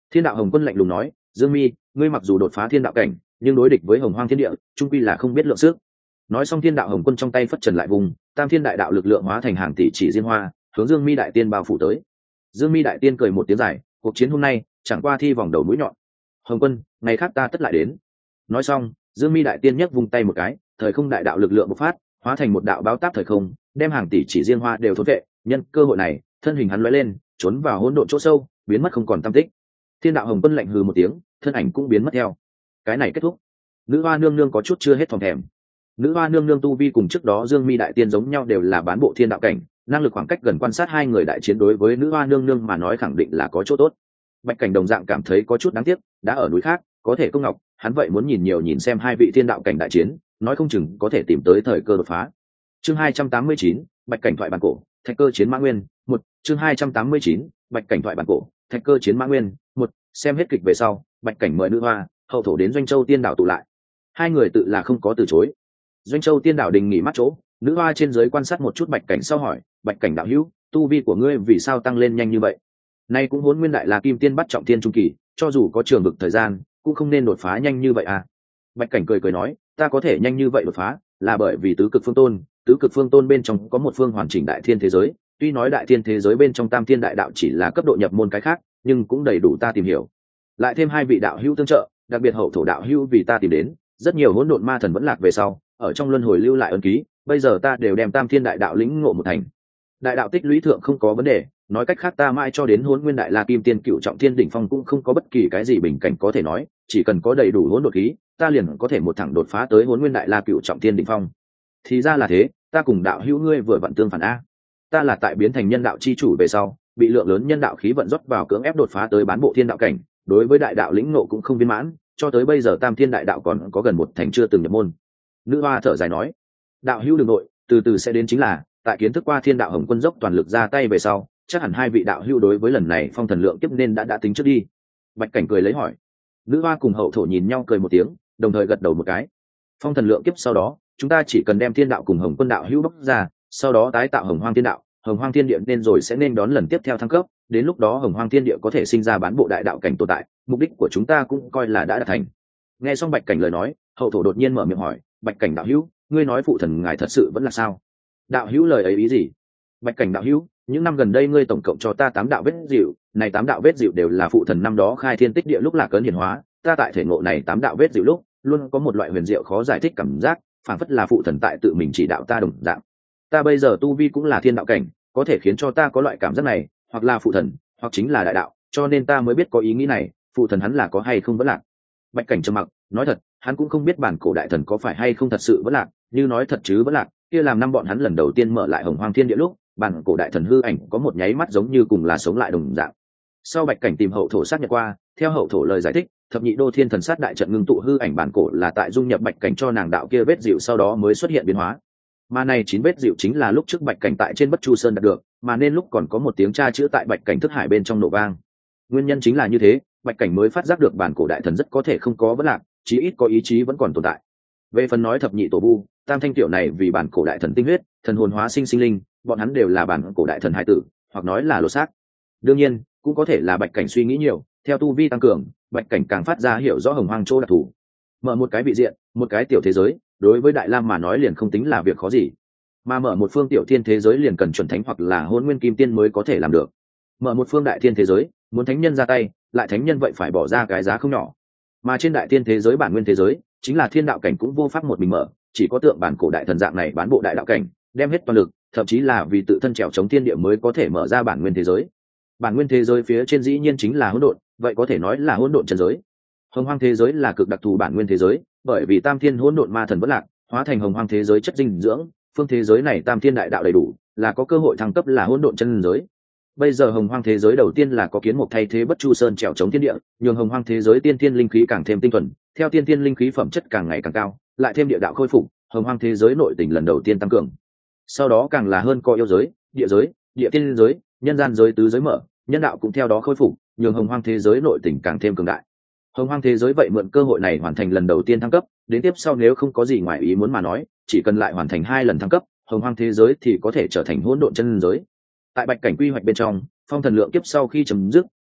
[SPEAKER 1] Thiên đạo hồng quân lạnh lùng nói, Dương Mi, ngươi mặc dù đột phá thiên đạo cảnh, nhưng đối địch với hồng hoang thiên địa trung quy là không biết lượng sức. Nói xong thiên đạo hồng quân trong tay phất trần lại vùng, tam thiên đại đạo lực lượng hóa thành hàng tỷ chỉ diên hoa, hướng Dương Mi đại tiên bao phủ tới. Dương Mi đại tiên cười một tiếng dài, cuộc chiến hôm nay chẳng qua thi vòng đầu mũi nhọn. Hồng quân, ngày khác ta tất lại đến. Nói xong, Dương Mi đại tiên nhấc vung tay một cái, thời không đại đạo lực lượng bộc phát, hóa thành một đạo báo táp thời không, đem hàng tỷ chỉ diên hoa đều thôn vệ. Nhân cơ hội này, thân hình hắn lóe lên, trốn vào hỗn độn chỗ sâu, biến mất không còn tăm tích. Thiên đạo hồng quân lạnh hừ một tiếng, thân ảnh cũng biến mất theo. Cái này kết thúc. Nữ hoa nương nương có chút chưa hết phòng thèm. Nữ hoa nương nương tu vi cùng trước đó Dương Mi đại tiên giống nhau, đều là bán bộ thiên đạo cảnh, năng lực khoảng cách gần quan sát hai người đại chiến đối với nữ hoa nương nương mà nói khẳng định là có chỗ tốt. Bạch Cảnh đồng dạng cảm thấy có chút đáng tiếc, đã ở núi khác có thể công ngọc, hắn vậy muốn nhìn nhiều nhìn xem hai vị thiên đạo cảnh đại chiến, nói không chừng có thể tìm tới thời cơ đột phá. Chương hai trăm tám mươi chín, Bạch Cảnh thoại bản cổ, thạch cơ chiến Mã Nguyên, một. Chương hai trăm tám mươi chín, Bạch Cảnh thoại bản cổ, thạch cơ chiến Mã Nguyên, một. Xem hết kịch về sau, Bạch Cảnh mời nữ hoa, hậu thổ đến Doanh Châu Tiên đảo tụ lại. Hai người tự là không có từ chối. Doanh Châu Tiên đảo đình nghỉ mát chỗ, nữ hoa trên dưới quan sát một chút Bạch Cảnh sau hỏi, Bạch Cảnh đạo hữu, tu vi của ngươi vì sao tăng lên nhanh như vậy? Nay cũng Hỗn Nguyên đại la kim tiên bắt trọng thiên trung kỳ, cho dù có trường vực thời gian, cũng không nên đột phá nhanh như vậy à? Bạch Cảnh cười cười nói, ta có thể nhanh như vậy đột phá, là bởi vì tứ cực phương tôn, tứ cực phương tôn bên trong có một phương hoàn chỉnh đại thiên thế giới, tuy nói đại thiên thế giới bên trong tam thiên đại đạo chỉ là cấp độ nhập môn cái khác, nhưng cũng đầy đủ ta tìm hiểu. Lại thêm hai vị đạo hữu tương trợ, đặc biệt hậu thổ đạo hữu vì ta tìm đến, rất nhiều hỗn độn ma thần vẫn lạc về sau, ở trong luân hồi lưu lại ân ký, bây giờ ta đều đem tam thiên đại đạo lĩnh ngộ một thành. Đại đạo tích lũy thượng không có vấn đề, nói cách khác ta mãi cho đến Hỗn Nguyên đại la kim tiên cựu trọng thiên đỉnh phong cũng không có bất kỳ cái gì bình cảnh có thể nói, chỉ cần có đầy đủ hỗn độn khí, ta liền có thể một thẳng đột phá tới Hỗn Nguyên đại la cựu trọng thiên đỉnh phong. Thì ra là thế, ta cùng đạo hữu ngươi vừa vặn tương phản a. Ta là tại biến thành nhân đạo chi chủ về sau, bị lượng lớn nhân đạo khí vận rót vào cưỡng ép đột phá tới bán bộ thiên đạo cảnh, đối với đại đạo lĩnh ngộ cũng không viên mãn, cho tới bây giờ tam thiên đại đạo còn có gần một thành chưa từng nhập môn. Nữ hoa thở dài nói, đạo hữu đường nội, từ từ sẽ đến, chính là tại kiến thức qua thiên đạo hồng quân dốc toàn lực ra tay về sau, chắc hẳn hai vị đạo hữu đối với lần này phong thần lượng kiếp nên đã đã tính trước đi. Bạch Cảnh cười lấy hỏi. Nữ hoa cùng hậu thổ nhìn nhau cười một tiếng, đồng thời gật đầu một cái. Phong thần lượng kiếp sau đó, chúng ta chỉ cần đem thiên đạo cùng hồng quân đạo hữu bóc ra, sau đó tái tạo hồng hoang thiên đạo, hồng hoang thiên địa nên rồi sẽ nên đón lần tiếp theo thăng cấp, đến lúc đó hồng hoang thiên địa có thể sinh ra bán bộ đại đạo cảnh tồn tại, mục đích của chúng ta cũng coi là đã đạt thành. Nghe xong Bạch Cảnh lời nói, hậu thổ đột nhiên mở miệng hỏi, Bạch Cảnh đạo hữu, ngươi nói phụ thần ngài thật sự vẫn là sao? Đạo hữu lời ấy ý gì? Bạch Cảnh đạo hữu, những năm gần đây ngươi tổng cộng cho ta tám đạo vết dịu, này tám đạo vết dịu đều là phụ thần năm đó khai thiên tích địa lúc lạc ấn hiển hóa, ta tại thể ngộ này tám đạo vết dịu lúc, luôn có một loại huyền diệu khó giải thích cảm giác, phảng phất là phụ thần tại tự mình chỉ đạo ta đồng dạng. Ta bây giờ tu vi cũng là thiên đạo cảnh, có thể khiến cho ta có loại cảm giác này, hoặc là phụ thần, hoặc chính là đại đạo, cho nên ta mới biết có ý nghĩ này, phụ thần hắn là có hay không vẫn lạc. Bạch Cảnh trầm mặc, nói thật, hắn cũng không biết bản cổ đại thần có phải hay không thật sự vẫn lạc, như nói thật chứ vẫn lạc, kia làm năm bọn hắn lần đầu tiên mở lại hồng hoang thiên địa lúc, bản cổ đại thần hư ảnh có một nháy mắt giống như cùng là sống lại đồng dạng. Sau Bạch Cảnh tìm hậu thổ sát nhận qua, theo hậu thổ lời giải thích, thập nhị đô thiên thần sát đại trận ngưng tụ hư ảnh bản cổ là tại dung nhập Bạch Cảnh cho nàng đạo kia vết dịu sau đó mới xuất hiện biến hóa. Mà này chín vết dịu chính là lúc trước Bạch Cảnh tại trên Bất Chu Sơn đạt được, mà nên lúc còn có một tiếng tra chữ tại Bạch Cảnh thức hải bên trong nổ vang. Nguyên nhân chính là như thế, Bạch Cảnh mới phát giác được bản cổ đại thần rất có thể không có vấn lạc, chí ít có ý chí vẫn còn tồn tại. Về phần nói thập nhị tổ vu, tam thanh tiểu này vì bản cổ đại thần tinh huyết, thần hồn hóa sinh sinh linh, bọn hắn đều là bản cổ đại thần hải tử, hoặc nói là lột xác. Đương nhiên, cũng có thể là Bạch Cảnh suy nghĩ nhiều, theo tu vi tăng cường, Bạch Cảnh càng phát ra hiểu rõ hồng hoang chỗ đặc thù. Mở một cái vị diện, một cái tiểu thế giới, đối với Đại Lam mà nói liền không tính là việc khó gì. Mà mở một phương tiểu thiên thế giới liền cần chuẩn thánh hoặc là hôn nguyên kim tiên mới có thể làm được. Mở một phương đại thiên thế giới, muốn thánh nhân ra tay, lại thánh nhân vậy phải bỏ ra cái giá không nhỏ. Mà trên đại thiên thế giới bản nguyên thế giới, chính là thiên đạo cảnh cũng vô pháp một mình mở, chỉ có tượng bản cổ đại thần dạng này bán bộ đại đạo cảnh, đem hết toàn lực, thậm chí là vì tự thân trèo chống thiên địa mới có thể mở ra bản nguyên thế giới. Bản nguyên thế giới phía trên dĩ nhiên chính là hỗn độn, vậy có thể nói là hỗn độn chân giới. Hồng hoang thế giới là cực đặc thù bản nguyên thế giới, bởi vì tam thiên hỗn độn ma thần vẫn lạc, hóa thành hồng hoang thế giới chất dinh dưỡng, phương thế giới này tam thiên đại đạo đầy đủ, là có cơ hội thăng cấp là hỗn độn chân giới. Bây giờ hồng hoang thế giới đầu tiên là có kiến mục thay thế Bất Chu Sơn trèo chống thiên địa, nhường hồng hoang thế giới tiên thiên linh khí càng thêm tinh thuần, theo tiên thiên linh khí phẩm chất càng ngày càng cao, lại thêm địa đạo khôi phục, hồng hoang thế giới nội tình lần đầu tiên tăng cường. Sau đó càng là hơn có yêu giới, địa giới, địa tiên giới, nhân gian giới tứ giới mở, nhân đạo cũng theo đó khôi phục, nhường hồng hoang thế giới nội tình càng thêm cường đại. Hồng hoang thế giới vậy mượn cơ hội này hoàn thành lần đầu tiên thăng cấp, đến tiếp sau nếu không có gì ngoài ý muốn mà nói, chỉ cần lại hoàn thành hai lần thăng cấp, hồng hoang thế giới thì có thể trở thành hỗn độn chân giới. Tại Bạch Cảnh quy hoạch bên trong, phong thần lượng kiếp sau khi chấm dứt,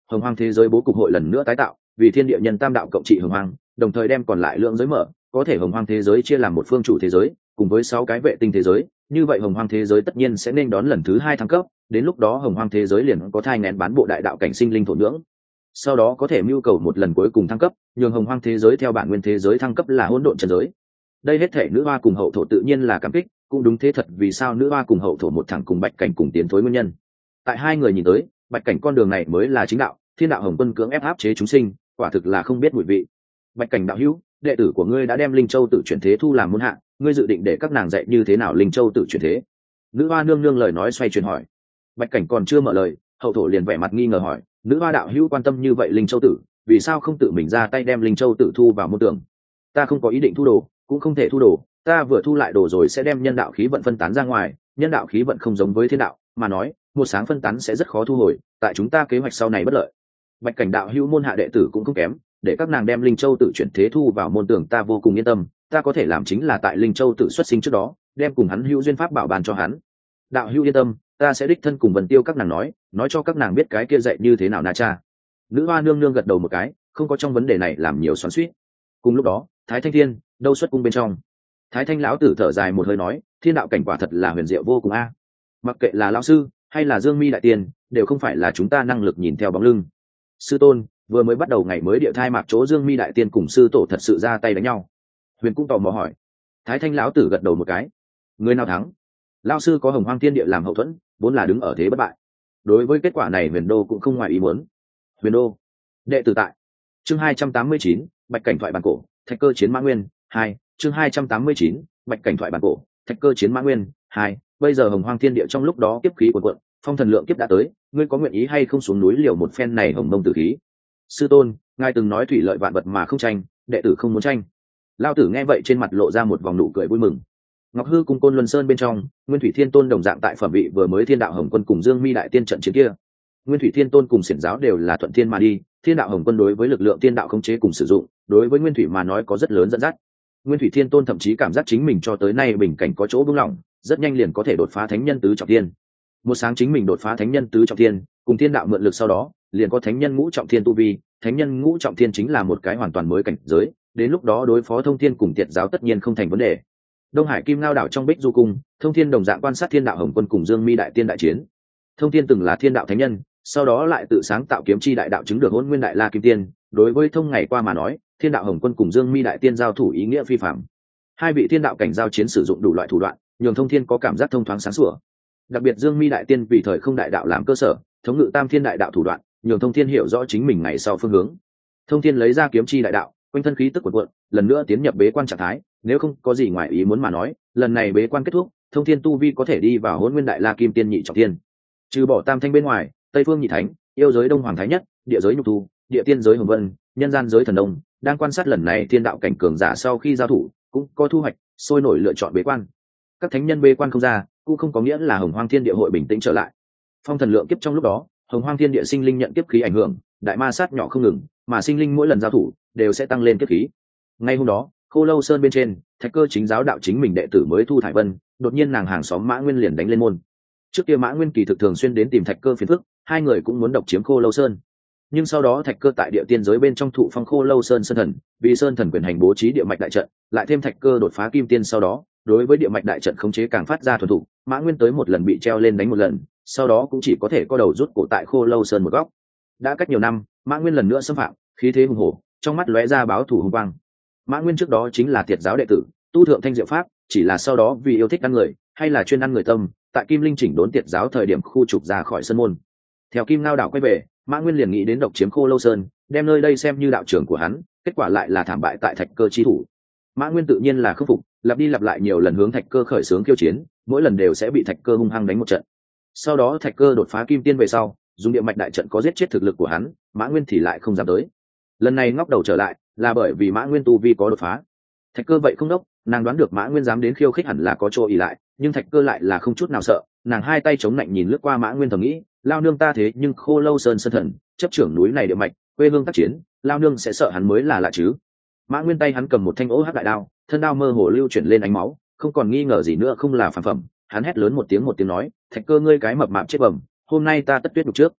[SPEAKER 1] hồng hoang thế giới bố cục hội lần nữa tái tạo, vì thiên địa nhân tam đạo cộng trị hồng hoang, đồng thời đem còn lại lượng giới mở, có thể hồng hoang thế giới chia làm một phương chủ thế giới cùng với sáu cái vệ tinh thế giới, như vậy hồng hoang thế giới tất nhiên sẽ nên đón lần thứ hai thăng cấp, đến lúc đó hồng hoang thế giới liền có thai nghén bán bộ đại đạo cảnh sinh linh thổ nhưỡng, sau đó có thể mưu cầu một lần cuối cùng thăng cấp, nhường hồng hoang thế giới theo bản nguyên thế giới thăng cấp là hỗn độn chân giới. Đây hết thể nữ hoa cùng hậu thổ tự nhiên là cảm kích, cũng đúng thế thật vì sao nữ hoa cùng hậu thổ một thẳng cùng bạch cảnh cùng tiến thối nguyên nhân. Tại hai người nhìn tới, bạch cảnh con đường này mới là chính đạo, thiên đạo hồng quân cưỡng ép áp chế chúng sinh, quả thực là không biết mùi vị. Bạch cảnh đạo hữu, đệ tử của ngươi đã đem linh châu tự chuyển thế thu làm môn hạ, ngươi dự định để các nàng dạy như thế nào linh châu tự chuyển thế? Nữ hoa nương nương lời nói xoay chuyển hỏi. Bạch cảnh còn chưa mở lời, hậu thổ liền vẻ mặt nghi ngờ hỏi, nữ hoa đạo hữu quan tâm như vậy linh châu tử, vì sao không tự mình ra tay đem linh châu tử thu vào môn tưởng? Ta không có ý định thu đồ, cũng không thể thu đồ, ta vừa thu lại đồ rồi sẽ đem nhân đạo khí vận phân tán ra ngoài, nhân đạo khí vận không giống với thiên đạo, mà nói một sáng phân tán sẽ rất khó thu hồi, tại chúng ta kế hoạch sau này bất lợi. Bạch cảnh đạo hữu môn hạ đệ tử cũng không kém, để các nàng đem linh châu tự chuyển thế thu vào môn tưởng ta vô cùng yên tâm, ta có thể làm chính là tại linh châu tự xuất sinh trước đó đem cùng hắn hữu duyên pháp bảo bàn cho hắn. Đạo hữu yên tâm, ta sẽ đích thân cùng Vân Tiêu các nàng nói, nói cho các nàng biết cái kia dạy như thế nào na cha. Nữ hoa nương nương gật đầu một cái, không có trong vấn đề này làm nhiều xoắn xuýt. Cùng lúc đó, Thái Thanh Thiên đâu xuất cung bên trong, Thái Thanh lão tử thở dài một hơi nói, thiên đạo cảnh quả thật là huyền diệu vô cùng a. Mặc kệ là lão sư hay là Dương Mi đại tiên, đều không phải là chúng ta năng lực nhìn theo bóng lưng. Sư tôn, vừa mới bắt đầu ngày mới địa thai mạc chỗ Dương Mi đại tiên cùng sư tổ thật sự ra tay đánh nhau. Huyền cũng tò mò hỏi. Thái Thanh lão tử gật đầu một cái. Người nào thắng? Lão sư có hồng hoang thiên địa làm hậu thuẫn, vốn là đứng ở thế bất bại. Đối với kết quả này Huyền đô cũng không ngoài ý muốn. Huyền đô, đệ tử tại. Chương hai trăm tám mươi chín, Bạch cảnh thoại bản cổ, Thạch cơ chiến Mã Nguyên, hai, chương hai trăm tám mươi chín, Bạch cảnh thoại bản cổ, Thạch cơ chiến Mã Nguyên, hai. Bây giờ hồng hoang thiên địa trong lúc đó kiếp khí cuồn cuộn, phong thần lượng kiếp đã tới, ngươi có nguyện ý hay không xuống núi liều một phen này hồng mông tử khí? Sư tôn, ngài từng nói thủy lợi vạn vật mà không tranh, đệ tử không muốn tranh. Lao tử nghe vậy trên mặt lộ ra một vòng nụ cười vui mừng. Ngọc hư cùng côn luân sơn bên trong, nguyên thủy thiên tôn đồng dạng tại phẩm vị vừa mới thiên đạo hồng quân cùng Dương Mi đại tiên trận chiến kia. Nguyên thủy thiên tôn cùng xiển giáo đều là thuận thiên mà đi, thiên đạo hồng quân đối với lực lượng thiên đạo khống chế cùng sử dụng, đối với nguyên thủy mà nói có rất lớn dẫn dắt. Nguyên thủy thiên tôn thậm chí cảm giác chính mình cho tới nay bình cảnh có chỗ buông lỏng, rất nhanh liền có thể đột phá thánh nhân tứ trọng thiên. Một sáng chính mình đột phá thánh nhân tứ trọng thiên, cùng thiên đạo mượn lực sau đó, liền có thánh nhân ngũ trọng thiên tu vi, thánh nhân ngũ trọng thiên chính là một cái hoàn toàn mới cảnh giới, đến lúc đó đối phó thông thiên cùng tiệt giáo tất nhiên không thành vấn đề. Đông Hải Kim Ngao đảo trong Bích Du cung, Thông Thiên đồng dạng quan sát thiên đạo hồng quân cùng Dương Mi đại tiên đại chiến. Thông Thiên từng là thiên đạo thánh nhân, sau đó lại tự sáng tạo kiếm chi đại đạo chứng được hôn nguyên đại la kim tiên, đối với thông ngày qua mà nói, thiên đạo hồng quân cùng Dương Mi đại tiên giao thủ ý nghĩa phi phàm. Hai vị thiên đạo cảnh giao chiến sử dụng đủ loại thủ đoạn, nhường Thông Thiên có cảm giác thông thoáng sáng sủa. Đặc biệt Dương Mi đại tiên vì thời không đại đạo làm cơ sở, thống ngự tam thiên đại đạo thủ đoạn, nhường Thông Thiên hiểu rõ chính mình ngày sau phương hướng. Thông Thiên lấy ra kiếm chi đại đạo, quanh thân khí tức cuộn cuộn, lần nữa tiến nhập bế quan trạng thái, nếu không có gì ngoài ý muốn mà nói, lần này bế quan kết thúc, Thông Thiên tu vi có thể đi vào hỗn nguyên đại la kim tiên nhị trọng thiên. Trừ bỏ tam thanh bên ngoài, Tây phương nhị thánh, yêu giới đông hoàng thái nhất, địa giới nhục thu, địa tiên giới hồng vân, nhân gian giới thần đông, đang quan sát lần này thiên đạo cảnh cường giả sau khi giao thủ, cũng có thu hoạch, sôi nổi lựa chọn bế quan. Các thánh nhân bế quan không ra, cũng không có nghĩa là hồng hoang thiên địa hội bình tĩnh trở lại. Phong thần lượng kiếp trong lúc đó, hồng hoang thiên địa sinh linh nhận kiếp khí ảnh hưởng, đại ma sát nhỏ không ngừng, mà sinh linh mỗi lần giao thủ đều sẽ tăng lên kiếp khí. Ngay hôm đó, Khô Lâu Sơn bên trên, Thạch Cơ chính giáo đạo chính mình đệ tử mới Thu Thải Vân, đột nhiên nàng hàng xóm Mã Nguyên liền đánh lên môn. Trước kia Mã Nguyên kỳ thực thường xuyên đến tìm Thạch Cơ phiền phức, hai người cũng muốn độc chiếm Khô Lâu Sơn. Nhưng sau đó Thạch Cơ tại địa tiên giới bên trong thụ phong Khô Lâu Sơn sơn thần, vì sơn thần quyền hành bố trí địa mạch đại trận, lại thêm Thạch Cơ đột phá kim tiên sau đó, đối với địa mạch đại trận khống chế càng phát ra thuần thục, Mã Nguyên tới một lần bị treo lên đánh một lần, sau đó cũng chỉ có thể có đầu rút cổ tại Khô Lâu Sơn một góc. Đã cách nhiều năm, Mã Nguyên lần nữa xâm phạm, khí thế hùng hổ, trong mắt lóe ra báo thù hùng quang. Mã Nguyên trước đó chính là tiệt giáo đệ tử, tu thượng thanh diệu pháp, chỉ là sau đó vì yêu thích ăn người, hay là chuyên ăn người tâm, tại Kim Linh chỉnh đốn tiệt giáo thời điểm khu trục ra khỏi sân môn. Theo Kim Ngao đảo quay về, Mã Nguyên liền nghĩ đến độc chiếm Khô Lâu Sơn, đem nơi đây xem như đạo trưởng của hắn, kết quả lại là thảm bại tại Thạch Cơ chi thủ. Mã Nguyên tự nhiên là khắc phục, lặp đi lặp lại nhiều lần hướng Thạch Cơ khởi xướng khiêu chiến, mỗi lần đều sẽ bị Thạch Cơ hung hăng đánh một trận. Sau đó Thạch Cơ đột phá kim tiên về sau, dùng địa mạch đại trận có giết chết thực lực của hắn, Mã Nguyên thì lại không dám tới. Lần này ngóc đầu trở lại, là bởi vì Mã Nguyên tu vi có đột phá. Thạch Cơ vậy không đốc, nàng đoán được Mã Nguyên dám đến khiêu khích hẳn là có chỗ ỉ lại, nhưng Thạch Cơ lại là không chút nào sợ, nàng hai tay chống lạnh nhìn lướt qua Mã Nguyên thầm nghĩ, lao nương ta thế nhưng Khô Lâu Sơn sơn thần, chấp trưởng núi này địa mạch, quê hương tác chiến, lao nương sẽ sợ hắn mới là lạ chứ. Mã Nguyên tay hắn cầm một thanh ố hắc đại đao, thân đao mơ hồ lưu chuyển lên ánh máu, không còn nghi ngờ gì nữa không là phản phẩm, hắn hét lớn một tiếng một tiếng nói, Thạch Cơ ngươi cái mập mạp chết bẩm, hôm nay ta tất tuyết đục trước.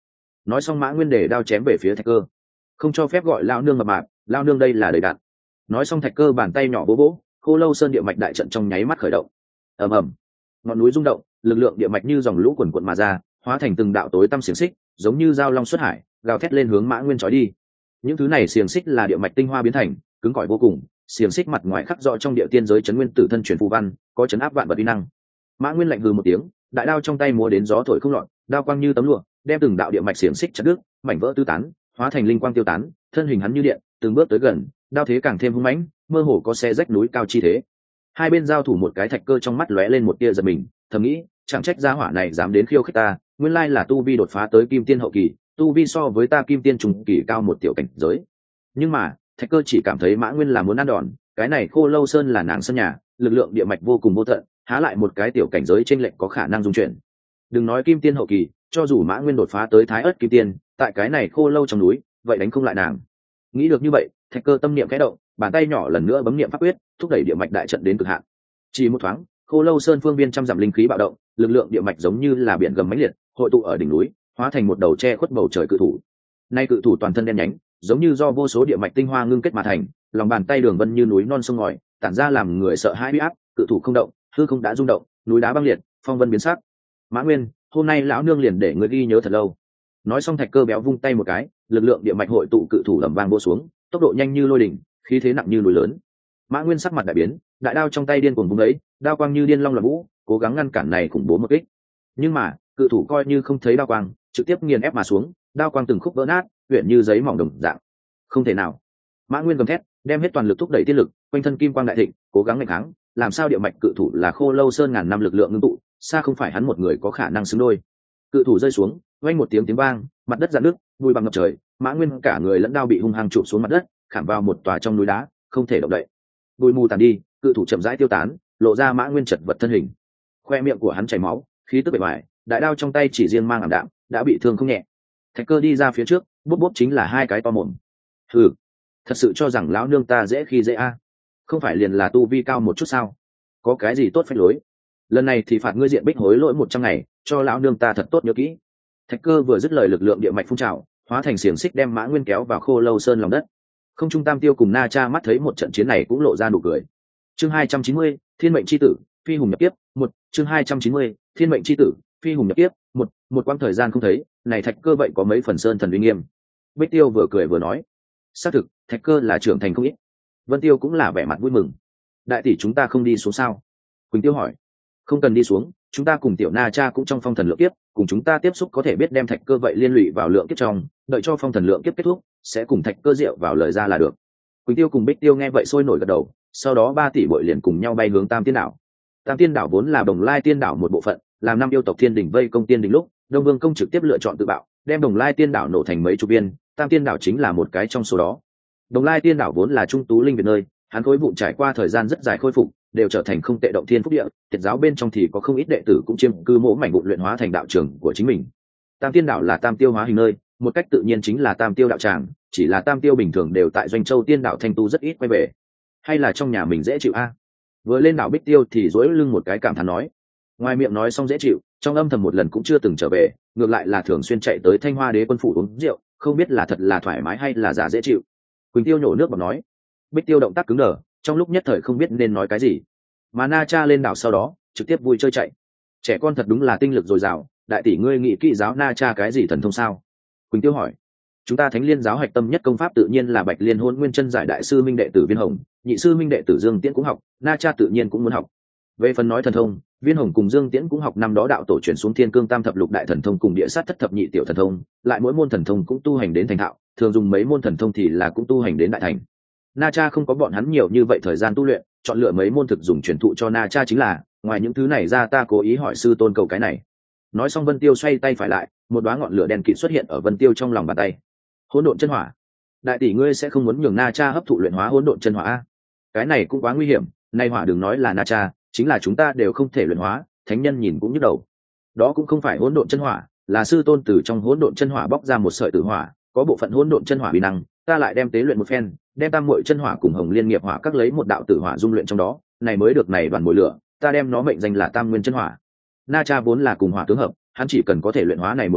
[SPEAKER 1] nói xong Mã Nguyên để đao chém về phía Thạch Cơ. Không cho phép gọi lao nương mập mạp, lao nương đây là đầy đạn. Nói xong Thạch Cơ bàn tay nhỏ bố bố, Khô Lâu Sơn địa mạch đại trận trong nháy mắt khởi động. Ầm ầm, ngọn núi rung động, lực lượng địa mạch như dòng lũ quần quần mà ra, hóa thành từng đạo tối tăm xiềng xích, giống như dao long xuất hải, gào thét lên hướng Mã Nguyên chói đi. Những thứ này xiềng xích là địa mạch tinh hoa biến thành, cứng cỏi vô cùng, xiềng xích mặt ngoài khắc rõ trong địa tiên giới chấn nguyên tử thân truyền phù văn, có chấn áp vạn vật uy năng. Mã Nguyên lạnh hừ một tiếng, đại đao trong tay múa đến gió thổi không loạn, đao quang như tấm lụa, đem từng đạo địa mạch xiềng xích chặt đứt, mảnh vỡ tứ tán, hóa thành linh quang tiêu tán, thân hình hắn như điện, từng bước tới gần, đao thế càng thêm hung mãnh, mơ hồ có xé rách núi cao chi thế. Hai bên giao thủ một cái, Thạch Cơ trong mắt lóe lên một tia giận mình, thầm nghĩ, chẳng trách gia hỏa này dám đến khiêu khích ta, nguyên lai là tu vi đột phá tới kim tiên hậu kỳ, tu vi so với ta kim tiên trung kỳ cao một tiểu cảnh giới. Nhưng mà Thạch Cơ chỉ cảm thấy Mã Nguyên là muốn ăn đòn, cái này Khô Lâu Sơn là nàng sân nhà, lực lượng địa mạch vô cùng vô tận, há lại một cái tiểu cảnh giới trên lệnh có khả năng dung chuyển. Đừng nói kim tiên hậu kỳ, cho dù Mã Nguyên đột phá tới thái ớt kim tiên, tại cái này khô lâu trong núi, vậy đánh không lại nàng. Nghĩ được như vậy, Thạch Cơ tâm niệm khẽ động, bàn tay nhỏ lần nữa bấm niệm pháp quyết, thúc đẩy địa mạch đại trận đến cực hạn. Chỉ một thoáng, Khô Lâu Sơn phương viên trăm dặm linh khí bạo động, lực lượng địa mạch giống như là biển gầm mãnh liệt, hội tụ ở đỉnh núi, hóa thành một đầu che khuất bầu trời cự thủ. Nay cự thủ toàn thân đen nhánh, giống như do vô số địa mạch tinh hoa ngưng kết mà thành, lòng bàn tay đường vân như núi non sông ngòi, tản ra làm người sợ hãi uy áp. Cự thủ không động, hư không đã rung động, núi đá băng liệt, phong vân biến sắc. Mã Nguyên, hôm nay lão nương liền để ngươi ghi nhớ thật lâu. Nói xong Thạch Cơ béo vung tay một cái, lực lượng địa mạch hội tụ, cự thủ lầm vang vô xuống, tốc độ nhanh như lôi đỉnh, khí thế nặng như núi lớn. Mã Nguyên sắc mặt đại biến, đại đao trong tay điên cuồng vung ấy, đao quang như điên long loạn vũ, cố gắng ngăn cản này khủng bố một kích. Nhưng mà cự thủ coi như không thấy đao quang, trực tiếp nghiền ép mà xuống, đao quang từng khúc vỡ nát, huyện như giấy mỏng đồng dạng. Không thể nào! Mã Nguyên gầm thét, đem hết toàn lực thúc đẩy tiên lực, quanh thân kim quang đại thịnh, cố gắng nghênh kháng. Làm sao địa mạch cự thủ là Khô Lâu Sơn ngàn năm lực lượng ngưng tụ, xa không phải hắn một người có khả năng xứng đôi. Cự thủ rơi xuống, vang một tiếng tiếng vang, mặt đất rạn nước, bụi bặm ngập trời. Mã Nguyên cả người lẫn đao bị hung hăng chụp xuống mặt đất, khảm vào một tòa trong núi đá, không thể động đậy. Bụi mù tàn đi, cự thủ chậm rãi tiêu tán, lộ ra Mã Nguyên chật vật thân hình. Khoe miệng của hắn chảy máu, khí tức bề ngoài, đại đao trong tay chỉ riêng mang ảm đạm, đã bị thương không nhẹ. Thạch Cơ đi ra phía trước, bốp bốp chính là hai cái to mồm. Hừ, thật sự cho rằng lão nương ta dễ khi dễ a? Không phải liền là tu vi cao một chút sao? Có cái gì tốt phép lối? Lần này thì phạt ngươi diện bích hối lỗi một trăm ngày, cho lão nương ta thật tốt nhớ kỹ. Thạch Cơ vừa dứt lời, lực lượng địa mạch phun trào, hóa thành xiềng xích đem Mã Nguyên kéo vào Khô Lâu Sơn lòng đất. Không trung Tam Tiêu cùng Na Cha mắt thấy một trận chiến này cũng lộ ra nụ cười. Chương hai trăm chín mươi, Thiên mệnh chi tử, phi hùng nhập kiếp, một, chương hai trăm chín mươi, Thiên mệnh chi tử, phi hùng nhập kiếp, một, một quãng thời gian không thấy, này Thạch Cơ vậy có mấy phần sơn thần uy nghiêm. Bích Tiêu vừa cười vừa nói, xác thực, Thạch Cơ là trưởng thành không ít. Vân Tiêu cũng là vẻ mặt vui mừng. Đại tỷ chúng ta không đi xuống sao? Quỳnh Tiêu hỏi. Không cần đi xuống, chúng ta cùng tiểu Na Cha cũng trong phong thần lượng kiếp, cùng chúng ta tiếp xúc có thể biết đem Thạch Cơ vậy liên lụy vào lượng kiếp trong, đợi cho phong thần lượng kiếp kết thúc, sẽ cùng Thạch Cơ rượu vào lời ra là được. Quỳnh Tiêu cùng Bích Tiêu nghe vậy sôi nổi gật đầu, sau đó ba tỷ bội liền cùng nhau bay hướng Tam Tiên đảo. Tam Tiên đảo vốn là Đồng Lai Tiên đảo một bộ phận, làm năm yêu tộc Thiên Đình vây công Tiên Đình lúc, Đông Vương công trực tiếp lựa chọn tự bạo, đem Đồng Lai Tiên đảo nổ thành mấy chục viên, Tam Tiên đảo chính là một cái trong số đó. Đồng Lai Tiên đảo vốn là trung tú linh việt nơi, hắn khối vụn trải qua thời gian rất dài khôi phục, đều trở thành không tệ động thiên phúc địa. Tiệt giáo bên trong thì có không ít đệ tử cũng chiêm cư mỗ mảnh vụn luyện hóa thành đạo trường của chính mình. Tam Tiên đảo là tam tiêu hóa hình nơi, một cách tự nhiên chính là tam tiêu đạo tràng, chỉ là tam tiêu bình thường đều tại Doanh Châu Tiên đảo thanh tu rất ít quay về, hay là trong nhà mình dễ chịu a? Vừa lên đảo Bích Tiêu thì duỗi lưng một cái cảm thán nói, ngoài miệng nói xong dễ chịu, trong âm thầm một lần cũng chưa từng trở về, ngược lại là thường xuyên chạy tới Thanh Hoa Đế quân phủ uống rượu, không biết là thật là thoải mái hay là giả dễ chịu. Quỳnh Tiêu nhổ nước bọt nói. Bích Tiêu động tác cứng đờ, trong lúc nhất thời không biết nên nói cái gì. Mà Na Cha lên đảo sau đó trực tiếp vui chơi chạy. Trẻ con thật đúng là tinh lực dồi dào, đại tỷ ngươi nghĩ kỹ giáo Na Cha cái gì thần thông sao? Quỳnh Tiêu hỏi. Chúng ta Thánh Liên giáo hạch tâm nhất công pháp tự nhiên là Bạch Liên Hôn Nguyên Chân Giải đại sư minh đệ tử Viên Hồng, nhị sư minh đệ tử Dương Tiễn cũng học, Na Cha tự nhiên cũng muốn học. Về phần nói thần thông, Viên Hồng cùng Dương Tiễn cũng học năm đó đạo tổ truyền xuống Thiên Cương Tam thập lục đại thần thông cùng Địa sát thất thập nhị tiểu thần thông, lại mỗi môn thần thông cũng tu hành đến thành thạo, thường dùng mấy môn thần thông thì là cũng tu hành đến đại thành. Na Cha không có bọn hắn nhiều như vậy thời gian tu luyện, chọn lựa mấy môn thực dùng truyền thụ cho Na Cha chính là, ngoài những thứ này ra ta cố ý hỏi sư tôn cầu cái này. Nói xong Vân Tiêu xoay tay phải lại, một đóa ngọn lửa đen kịt xuất hiện ở Vân Tiêu trong lòng bàn tay. Hỗn độn chân hỏa. Đại tỷ ngươi sẽ không muốn nhường Na Cha hấp thụ luyện hóa hỗn độn chân hỏa a? Cái này cũng quá nguy hiểm, nay hỏa đừng nói là Na Cha, chính là chúng ta đều không thể luyện hóa, thánh nhân nhìn cũng nhức đầu. Đó cũng không phải hỗn độn chân hỏa, là sư tôn từ trong hỗn độn chân hỏa bóc ra một sợi tử hỏa, có bộ phận hỗn độn chân hỏa uy năng, ta lại đem tế luyện một phen, đem tam muội chân hỏa cùng hồng liên nghiệp hỏa các lấy một đạo tử hỏa dung luyện trong đó, này mới được này đoàn mồi lửa, ta đem nó mệnh danh là tam nguyên chân hỏa. Na Cha vốn là cùng hỏa tướng hợp, hắn chỉ cần có thể luyện hóa này mồi lửa,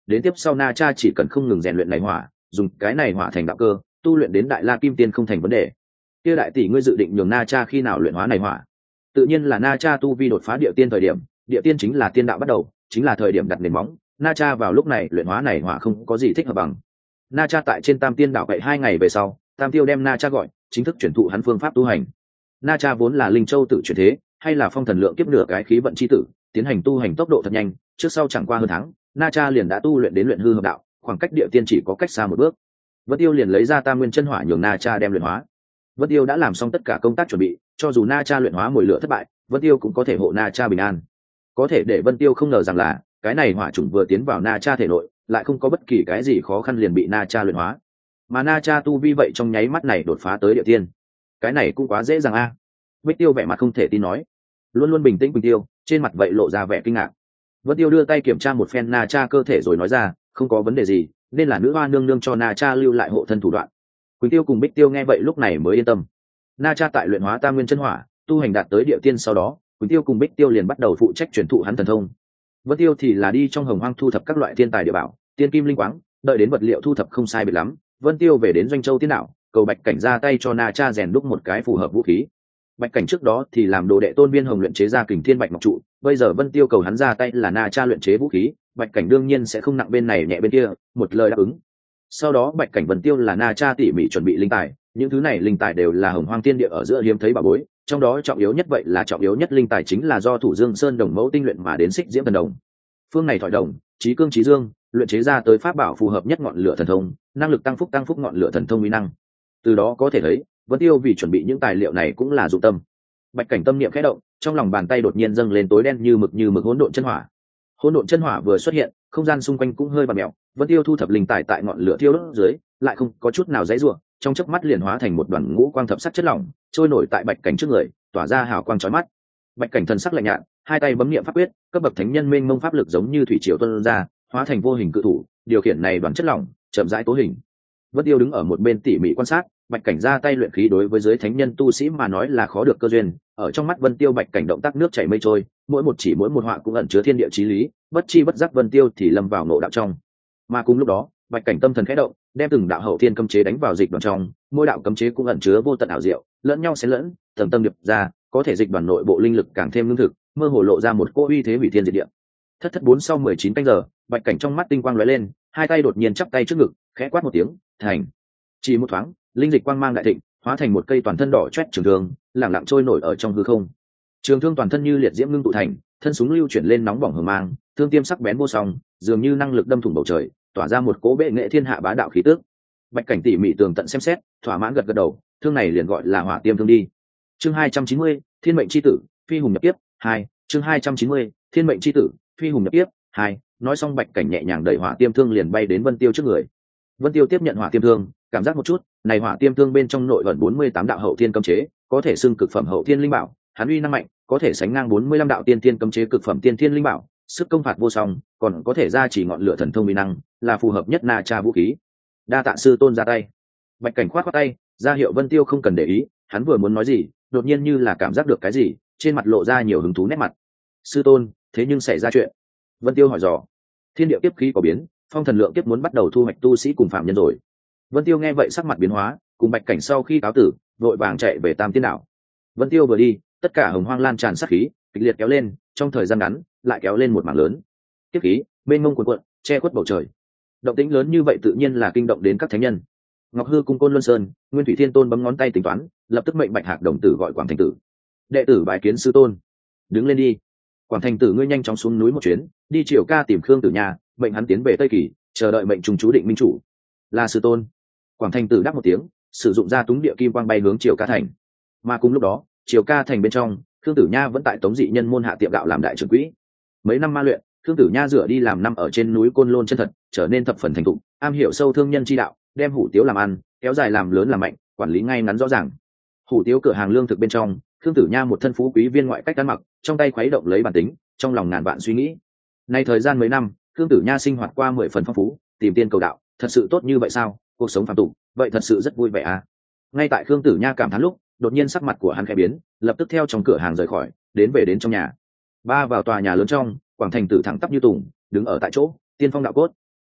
[SPEAKER 1] đến tiếp sau na cha chỉ cần không ngừng rèn luyện này hỏa, dùng cái này hỏa thành đạo cơ, tu luyện đến đại la kim tiên không thành vấn đề. Kia đại tỷ ngươi dự định nhường na cha khi nào luyện hóa này hỏa? Tự nhiên là na cha tu vi đột phá địa tiên thời điểm, địa tiên chính là tiên đạo bắt đầu, chính là thời điểm đặt nền móng. Na cha vào lúc này luyện hóa này hỏa không có gì thích hợp bằng. Na cha tại trên tam tiên đảo vậy hai ngày về sau, tam tiêu đem na cha gọi, chính thức chuyển thụ hắn phương pháp tu hành. Na cha vốn là linh châu tự chuyển thế, hay là phong thần lượng kiếp nửa cái khí vận chi tử, tiến hành tu hành tốc độ thật nhanh, trước sau chẳng qua hơn tháng, na cha liền đã tu luyện đến luyện hư hợp đạo, khoảng cách địa tiên chỉ có cách xa một bước. Vân Tiêu liền lấy ra tam nguyên chân hỏa nhường na cha đem luyện hóa. Vân Tiêu đã làm xong tất cả công tác chuẩn bị, cho dù na cha luyện hóa mùi lửa thất bại, Vân Tiêu cũng có thể hộ na cha bình an. Có thể để Vân Tiêu không ngờ rằng là cái này hỏa chủng vừa tiến vào na cha thể nội, lại không có bất kỳ cái gì khó khăn liền bị na cha luyện hóa. Mà na cha tu vi vậy trong nháy mắt này đột phá tới địa tiên, cái này cũng quá dễ dàng a. Bích Tiêu vẻ mặt không thể tin nói, luôn luôn bình tĩnh Quỳnh Tiêu trên mặt vậy lộ ra vẻ kinh ngạc. Vân Tiêu đưa tay kiểm tra một phen na cha cơ thể rồi nói ra, không có vấn đề gì, nên là nữ hoa nương nương cho na cha lưu lại hộ thân thủ đoạn. Quỳnh Tiêu cùng Bích Tiêu nghe vậy lúc này mới yên tâm. Na cha tại luyện hóa tam nguyên chân hỏa, tu hành đạt tới địa tiên sau đó, Quỳnh Tiêu cùng Bích Tiêu liền bắt đầu phụ trách truyền thụ hắn thần thông. Vân Tiêu thì là đi trong hồng hoang thu thập các loại thiên tài địa bảo, tiên kim linh quáng, đợi đến vật liệu thu thập không sai biệt lắm, Vân Tiêu về đến Doanh Châu Tiên Đảo, cầu Bạch Cảnh ra tay cho na cha rèn đúc một cái phù hợp vũ khí. Bạch Cảnh trước đó thì làm đồ đệ Tôn Viên Hồng luyện chế ra Kình Thiên Bạch Ngọc trụ, bây giờ Vân Tiêu cầu hắn ra tay là na cha luyện chế vũ khí, Bạch Cảnh đương nhiên sẽ không nặng bên này nhẹ bên kia, một lời đáp ứng. Sau đó Bạch Cảnh Vân Tiêu là na cha tỉ mỉ chuẩn bị linh tài, những thứ này linh tài đều là hồng hoang thiên địa ở giữa hiếm thấy bảo bối, trong đó trọng yếu nhất vậy là trọng yếu nhất linh tài chính là do Thủ Dương Sơn đồng mẫu tinh luyện mà đến Xích Diễm Thần Đồng. Phương này thỏi đồng, trí cương trí dương, luyện chế ra tới pháp bảo phù hợp nhất ngọn lửa thần thông, năng lực tăng phúc tăng phúc ngọn lửa thần thông uy năng. Từ đó có thể thấy, Vân Tiêu vì chuẩn bị những tài liệu này cũng là dụng tâm. Bạch Cảnh tâm niệm khẽ động, trong lòng bàn tay đột nhiên dâng lên tối đen như mực như mực hỗn độn chân hỏa. Hỗn độn chân hỏa vừa xuất hiện, không gian xung quanh cũng hơi bặm mèo, Vân Tiêu thu thập linh tài tại ngọn lửa thiêu đốt dưới, lại không có chút nào dãy rủa, trong chớp mắt liền hóa thành một đoàn ngũ quang thập sắc chất lỏng, trôi nổi tại Bạch Cảnh trước người, tỏa ra hào quang chói mắt. Bạch Cảnh thần sắc lạnh nhạt, hai tay bấm niệm pháp quyết, cấp bậc thánh nhân mênh mông pháp lực giống như thủy triều tuôn ra, hóa thành vô hình cự thủ, điều khiển này đoàn chất lỏng, chậm rãi tố hình. Vân Tiêu đứng ở một bên tỉ mỉ quan sát, Bạch Cảnh ra tay luyện khí đối với giới thánh nhân tu sĩ mà nói là khó được cơ duyên, ở trong mắt Vân Tiêu Bạch Cảnh động tác nước chảy mây trôi, mỗi một chỉ mỗi một họa cũng ẩn chứa thiên địa chí lý, bất chi bất giác Vân Tiêu thì lâm vào ngộ đạo trong. Mà cùng lúc đó, Bạch Cảnh tâm thần khẽ động, đem từng đạo hậu thiên cấm chế đánh vào dịch đoàn trong, mỗi đạo cấm chế cũng ẩn chứa vô tận ảo diệu, lẫn nhau xen lẫn, tầng tầng điệp ra, có thể dịch đoàn nội bộ linh lực càng thêm lương thực, mơ hồ lộ ra một cỗ uy thế hủy thiên diệt địa. Thất thất bốn sau mười chín canh giờ, Bạch Cảnh trong mắt tinh quang lóe lên, hai tay đột nhiên chắp tay trước ngực, khẽ quát một tiếng, thành. Chỉ một thoáng, linh dịch quang mang đại thịnh, hóa thành một cây toàn thân đỏ chót trường thương, lẳng lặng trôi nổi ở trong hư không. Trường thương toàn thân như liệt diễm ngưng tụ thành, thân súng lưu chuyển lên nóng bỏng hừng mang, thương tiêm sắc bén vô song, dường như năng lực đâm thủng bầu trời, tỏa ra một cỗ bệ nghệ thiên hạ bá đạo khí tức. Bạch Cảnh tỉ mỉ tường tận xem xét, thỏa mãn gật gật đầu, thương này liền gọi là Hỏa Tiêm thương đi. Chương hai trăm chín mươi, Thiên mệnh chi tử, phi hùng nhập tiếp, hai, chương hai trăm chín mươi, Thiên mệnh chi tử, phi hùng nhập tiếp, hai. Nói xong Bạch Cảnh nhẹ nhàng đẩy Hỏa Tiêm thương liền bay đến Vân Tiêu trước người. Vân Tiêu tiếp nhận Hỏa Tiêm thương, cảm giác một chút, này Hỏa Tiêm thương bên trong nội gần bốn mươi tám đạo hậu thiên cấm chế, có thể xưng cực phẩm hậu thiên linh bảo, hắn uy năng mạnh, có thể sánh ngang bốn mươi lăm đạo tiên thiên cấm chế cực phẩm tiên thiên linh bảo, sức công phạt vô song, còn có thể gia trì ngọn lửa thần thông uy năng, là phù hợp nhất na cha vũ khí. Đa tạ sư tôn ra tay. Bạch Cảnh khoát khoát tay, ra hiệu Vân Tiêu không cần để ý, hắn vừa muốn nói gì, đột nhiên như là cảm giác được cái gì, trên mặt lộ ra nhiều hứng thú nét mặt. Sư tôn, thế nhưng xảy ra chuyện. Vân Tiêu hỏi dò. Thiên địa kiếp khí có biến, phong thần lượng kiếp muốn bắt đầu thu hoạch tu sĩ cùng phạm nhân rồi. Vân Tiêu nghe vậy sắc mặt biến hóa, cùng Bạch Cảnh sau khi cáo tử, vội vàng chạy về Tam Tiên đảo. Vân Tiêu vừa đi, tất cả hồng hoang lan tràn sát khí, kịch liệt kéo lên, trong thời gian ngắn, lại kéo lên một mảng lớn. Kiếp khí, mênh mông cuồn cuộn, che khuất bầu trời. Động tĩnh lớn như vậy tự nhiên là kinh động đến các thánh nhân. Ngọc Hư cung Côn Luân Sơn, Nguyên Thủy Thiên Tôn bấm ngón tay tính toán, lập tức mệnh Bạch Hạc đồng tử gọi Quảng Thành Tử. Đệ tử bái kiến sư tôn. Đứng lên đi. Quảng Thành Tử ngươi nhanh chóng xuống núi một chuyến, đi triều ca tìm Khương Tử Nha, mệnh hắn tiến về Tây Kỳ, chờ đợi mệnh trùng chú định minh chủ. Là sư tôn. Quảng Thành Tử đáp một tiếng, sử dụng ra túng địa kim quang bay hướng triều ca thành. Mà cùng lúc đó, triều ca thành bên trong, Khương Tử Nha vẫn tại Tống dị nhân môn hạ tiệm gạo làm đại trưởng quỹ. Mấy năm ma luyện, Khương Tử Nha dựa đi làm năm ở trên núi Côn Lôn chân thật, trở nên thập phần thành thục, am hiểu sâu thương nhân chi đạo, đem hủ tiếu làm ăn, kéo dài làm lớn làm mạnh, quản lý ngay ngắn rõ ràng. Hủ tiếu cửa hàng lương thực bên trong, Khương Tử Nha một thân phú quý viên ngoại cách ăn mặc, trong tay khuấy động lấy bản tính, trong lòng ngàn vạn suy nghĩ. Nay thời gian mấy năm, Khương Tử Nha sinh hoạt qua mười phần phong phú, tìm tiên cầu đạo, thật sự tốt như vậy sao? Cuộc sống phàm tục, vậy thật sự rất vui vẻ à? Ngay tại Khương Tử Nha cảm thán lúc, đột nhiên sắc mặt của hắn khẽ biến, lập tức theo trong cửa hàng rời khỏi, đến về đến trong nhà. Ba vào tòa nhà lớn trong, Quảng Thành Tử thẳng tắp như tùng, đứng ở tại chỗ, tiên phong đạo cốt.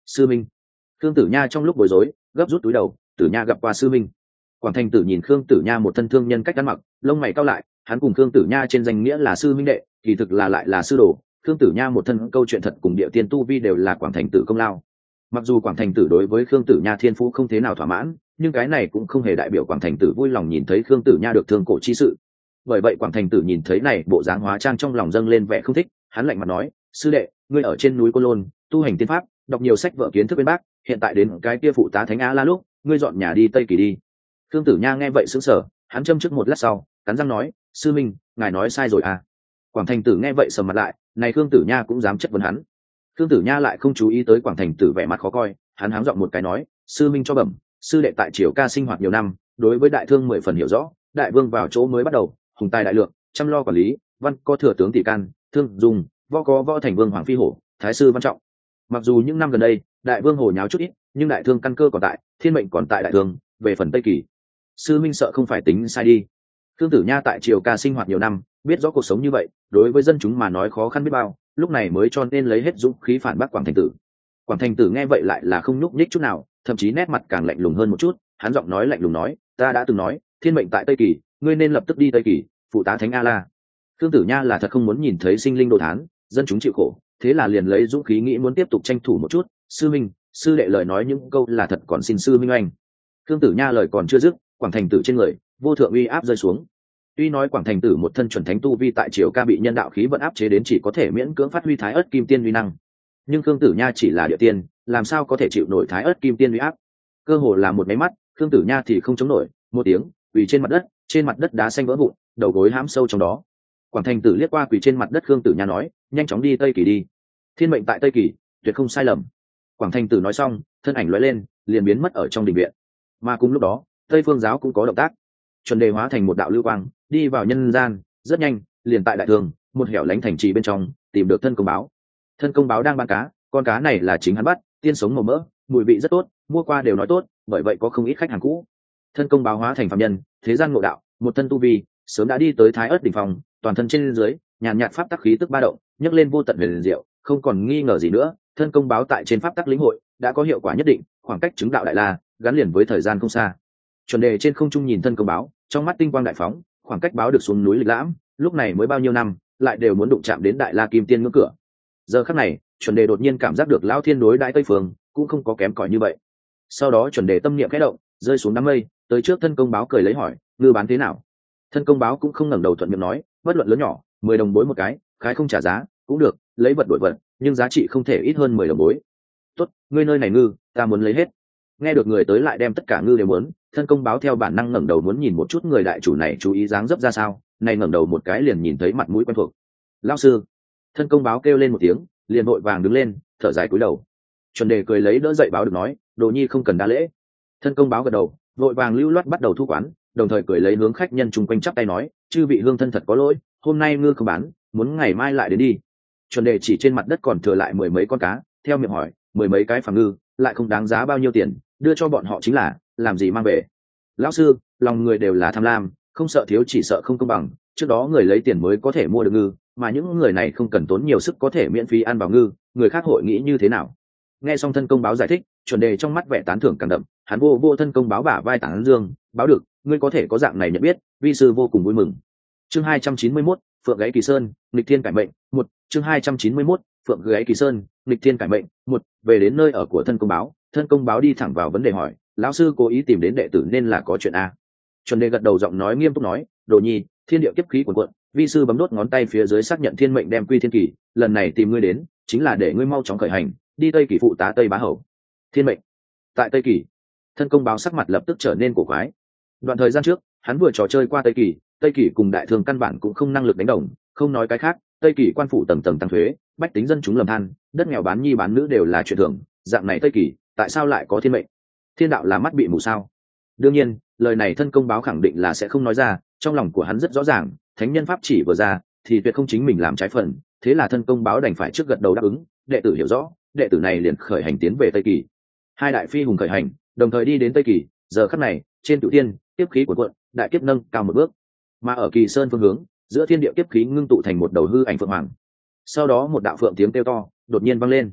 [SPEAKER 1] Sư minh. Khương Tử Nha trong lúc bối rối gấp rút túi đầu. Tử Nha gặp qua sư minh. Quảng Thành Tử nhìn Khương Tử Nha một thân thương nhân cách ăn mặc, lông mày cau lại. Hắn cùng Khương Tử Nha trên danh nghĩa là sư minh đệ, kỳ thực là lại là sư đồ. Khương Tử Nha một thân câu chuyện thật cùng địa tiên tu vi đều là Quảng Thành Tử công lao. Mặc dù Quảng Thành Tử đối với Khương Tử Nha thiên phú không thế nào thỏa mãn, nhưng cái này cũng không hề đại biểu Quảng Thành Tử vui lòng nhìn thấy Khương Tử Nha được thương cổ chi sự. Bởi vậy Quảng Thành Tử nhìn thấy này bộ dáng hóa trang trong lòng dâng lên vẻ không thích. Hắn lạnh mặt nói: sư đệ, ngươi ở trên núi Côn Lôn tu hành tiên pháp, đọc nhiều sách vở kiến thức bên bác, hiện tại đến cái kia phụ tá thánh a la lúc, ngươi dọn nhà đi Tây Kỳ đi. Khương Tử Nha nghe vậy sững sờ, hắn châm trước một lát sau cắn răng nói: sư minh, ngài nói sai rồi à. Quảng Thành Tử nghe vậy sầm mặt lại, này Khương Tử Nha cũng dám chất vấn hắn. Khương Tử Nha lại không chú ý tới Quảng Thành Tử vẻ mặt khó coi, hắn háng giọng một cái nói: sư minh cho bẩm, sư đệ tại Triều Ca sinh hoạt nhiều năm, đối với đại thương mười phần hiểu rõ, đại vương vào chỗ mới bắt đầu, hùng tài đại lượng, chăm lo quản lý, văn có thừa tướng tỷ can, thương dùng, võ có võ thành vương hoàng phi hổ, thái sư văn trọng. Mặc dù những năm gần đây đại vương hồ nháo chút ít, nhưng đại thương căn cơ còn tại, thiên mệnh còn tại đại thương. Về phần Tây Kỳ, sư minh sợ không phải tính sai đi. Khương Tử Nha tại Triều Ca sinh hoạt nhiều năm, biết rõ cuộc sống như vậy đối với dân chúng mà nói khó khăn biết bao, lúc này mới cho nên lấy hết dũng khí phản bác Quảng Thành Tử. Quảng Thành Tử nghe vậy lại là không nhúc nhích chút nào, thậm chí nét mặt càng lạnh lùng hơn một chút. Hắn giọng nói lạnh lùng nói: ta đã từng nói thiên mệnh tại Tây Kỳ, ngươi nên lập tức đi Tây Kỳ phụ tá thánh a la. Khương Tử Nha là thật không muốn nhìn thấy sinh linh đồ thán, dân chúng chịu khổ, thế là liền lấy dũng khí nghĩ muốn tiếp tục tranh thủ một chút. Sư minh, sư đệ lời nói những câu là thật, còn xin sư minh oanh. Khương Tử Nha lời còn chưa dứt, Quảng Thành Tử trên người vô thượng uy áp rơi xuống. Tuy nói Quảng Thành Tử một thân chuẩn thánh tu vi tại Triều Ca bị nhân đạo khí vận áp chế đến chỉ có thể miễn cưỡng phát huy thái ớt kim tiên uy năng, nhưng Khương Tử Nha chỉ là địa tiên, làm sao có thể chịu nổi thái ớt kim tiên uy áp. Cơ hồ là một máy mắt, Khương Tử Nha thì không chống nổi, một tiếng quỳ trên mặt đất, trên mặt đất đá xanh vỡ vụn, đầu gối hãm sâu trong đó. Quảng Thành Tử liếc qua quỳ trên mặt đất Khương Tử Nha nói: nhanh chóng đi Tây Kỳ đi, thiên mệnh tại Tây Kỳ, tuyệt không sai lầm. Quảng Thành Tử nói xong, thân ảnh lóe lên liền biến mất ở trong đình viện. Mà cùng lúc đó Tây Phương giáo cũng có động tác, chuẩn đề hóa thành một đạo lưu quang đi vào nhân gian, rất nhanh liền tại đại thương một hẻo lánh thành trì bên trong tìm được thân công báo. Thân công báo đang bán cá, con cá này là chính hắn bắt, tiên sống màu mỡ, mùi vị rất tốt, mua qua đều nói tốt, bởi vậy có không ít khách hàng cũ. Thân công báo hóa thành phàm nhân, thế gian ngộ đạo, một thân tu vi sớm đã đi tới thái ớt đỉnh phong, toàn thân trên dưới nhàn nhạt pháp tắc khí tức ba động, nhấc lên vô tận huyền diệu, không còn nghi ngờ gì nữa. Thân công báo tại trên pháp tắc lĩnh hội đã có hiệu quả nhất định, khoảng cách chứng đạo đại la gắn liền với thời gian không xa. Chuẩn đề trên không trung nhìn thân công báo, trong mắt tinh quang đại phóng, khoảng cách báo được xuống núi lịch lãm, lúc này mới bao nhiêu năm, lại đều muốn đụng chạm đến đại la kim tiên ngưỡng cửa. Giờ khắc này chuẩn đề đột nhiên cảm giác được lão thiên đối đại tây phương cũng không có kém cỏi như vậy. Sau đó chuẩn đề tâm niệm khẽ động, rơi xuống đám mây, tới trước thân công báo cười lấy hỏi: ngư bán thế nào? Thân công báo cũng không ngẩng đầu thuận miệng nói: bất luận lớn nhỏ, mười đồng bối một cái, khái không trả giá cũng được, lấy vật đổi vật, nhưng giá trị không thể ít hơn mười đồng bối. Tốt, ngươi nơi này ngư ta muốn lấy hết. Nghe được người tới lại đem tất cả ngư đều muốn, thân công báo theo bản năng ngẩng đầu muốn nhìn một chút người đại chủ này chú ý dáng dấp ra sao, này ngẩng đầu một cái liền nhìn thấy mặt mũi quen thuộc. Lão sư! Thân công báo kêu lên một tiếng, liền vội vàng đứng lên, thở dài cúi đầu. Chuẩn đề cười lấy đỡ dậy báo được nói: đồ nhi không cần đa lễ. Thân công báo gật đầu, vội vàng lưu loát bắt đầu thu quán, đồng thời cười lấy hướng khách nhân chung quanh chắp tay nói: chư vị hương thân thật có lỗi, hôm nay ngư không bán, muốn ngày mai lại đến đi. Chuẩn đề chỉ trên mặt đất còn thừa lại mười mấy con cá, theo miệng hỏi: mười mấy cái phàm ngư lại không đáng giá bao nhiêu tiền, đưa cho bọn họ chính là, làm gì mang về. Lão sư, lòng người đều là tham lam, không sợ thiếu chỉ sợ không công bằng, trước đó người lấy tiền mới có thể mua được ngư, mà những người này không cần tốn nhiều sức có thể miễn phí ăn vào ngư, người khác hội nghĩ như thế nào? Nghe xong thân công báo giải thích, chuẩn đề trong mắt vẻ tán thưởng càng đậm, hắn vô vô thân công báo bả vai tán dương: báo được, ngươi có thể có dạng này nhận biết, vi sư vô cùng vui mừng. Chương hai trăm chín mươi mốt, phượng gáy kỳ sơn, nghịch thiên cải mệnh. Một. Chương hai trăm chín mươi mốt, phượng gáy kỳ sơn, nghịch thiên cải mệnh. Một. Về đến nơi ở của thân công báo, thân công báo đi thẳng vào vấn đề hỏi: lão sư cố ý tìm đến đệ tử nên là có chuyện a? Chuẩn đề gật đầu giọng nói nghiêm túc nói: đồ nhi, thiên địa kiếp khí cuồn cuộn, vi sư bấm đốt ngón tay phía dưới xác nhận thiên mệnh đem quy thiên kỳ, lần này tìm ngươi đến chính là để ngươi mau chóng khởi hành đi Tây Kỳ phụ tá Tây Bá Hầu. Thiên mệnh tại Tây Kỳ? Thân công báo sắc mặt lập tức trở nên cổ quái. Đoạn thời gian trước hắn vừa trò chơi qua Tây Kỳ, Tây Kỳ cùng đại thương căn bản cũng không năng lực đánh đồng, không nói cái khác, Tây Kỳ quan phủ tầng tầng tăng thuế, bách tính dân chúng lầm than, đất nghèo bán nhi bán nữ đều là chuyện thường, dạng này Tây Kỳ tại sao lại có thiên mệnh? Thiên đạo là mắt bị mù sao? Đương nhiên lời này thân công báo khẳng định là sẽ không nói ra, trong lòng của hắn rất rõ ràng, thánh nhân pháp chỉ vừa ra thì tuyệt không chính mình làm trái phần, thế là thân công báo đành phải trước gật đầu đáp ứng. Đệ tử hiểu rõ, đệ tử này liền khởi hành tiến về Tây Kỳ. Hai đại phi hùng khởi hành đồng thời đi đến Tây Kỳ, giờ khắc này trên cửu tiên tiếp khí của quận đại kiếp nâng cao một bước, mà ở Kỳ Sơn phương hướng giữa thiên địa kiếp khí ngưng tụ thành một đầu hư ảnh phượng hoàng. Sau đó một đạo phượng tiếng kêu to đột nhiên vang lên,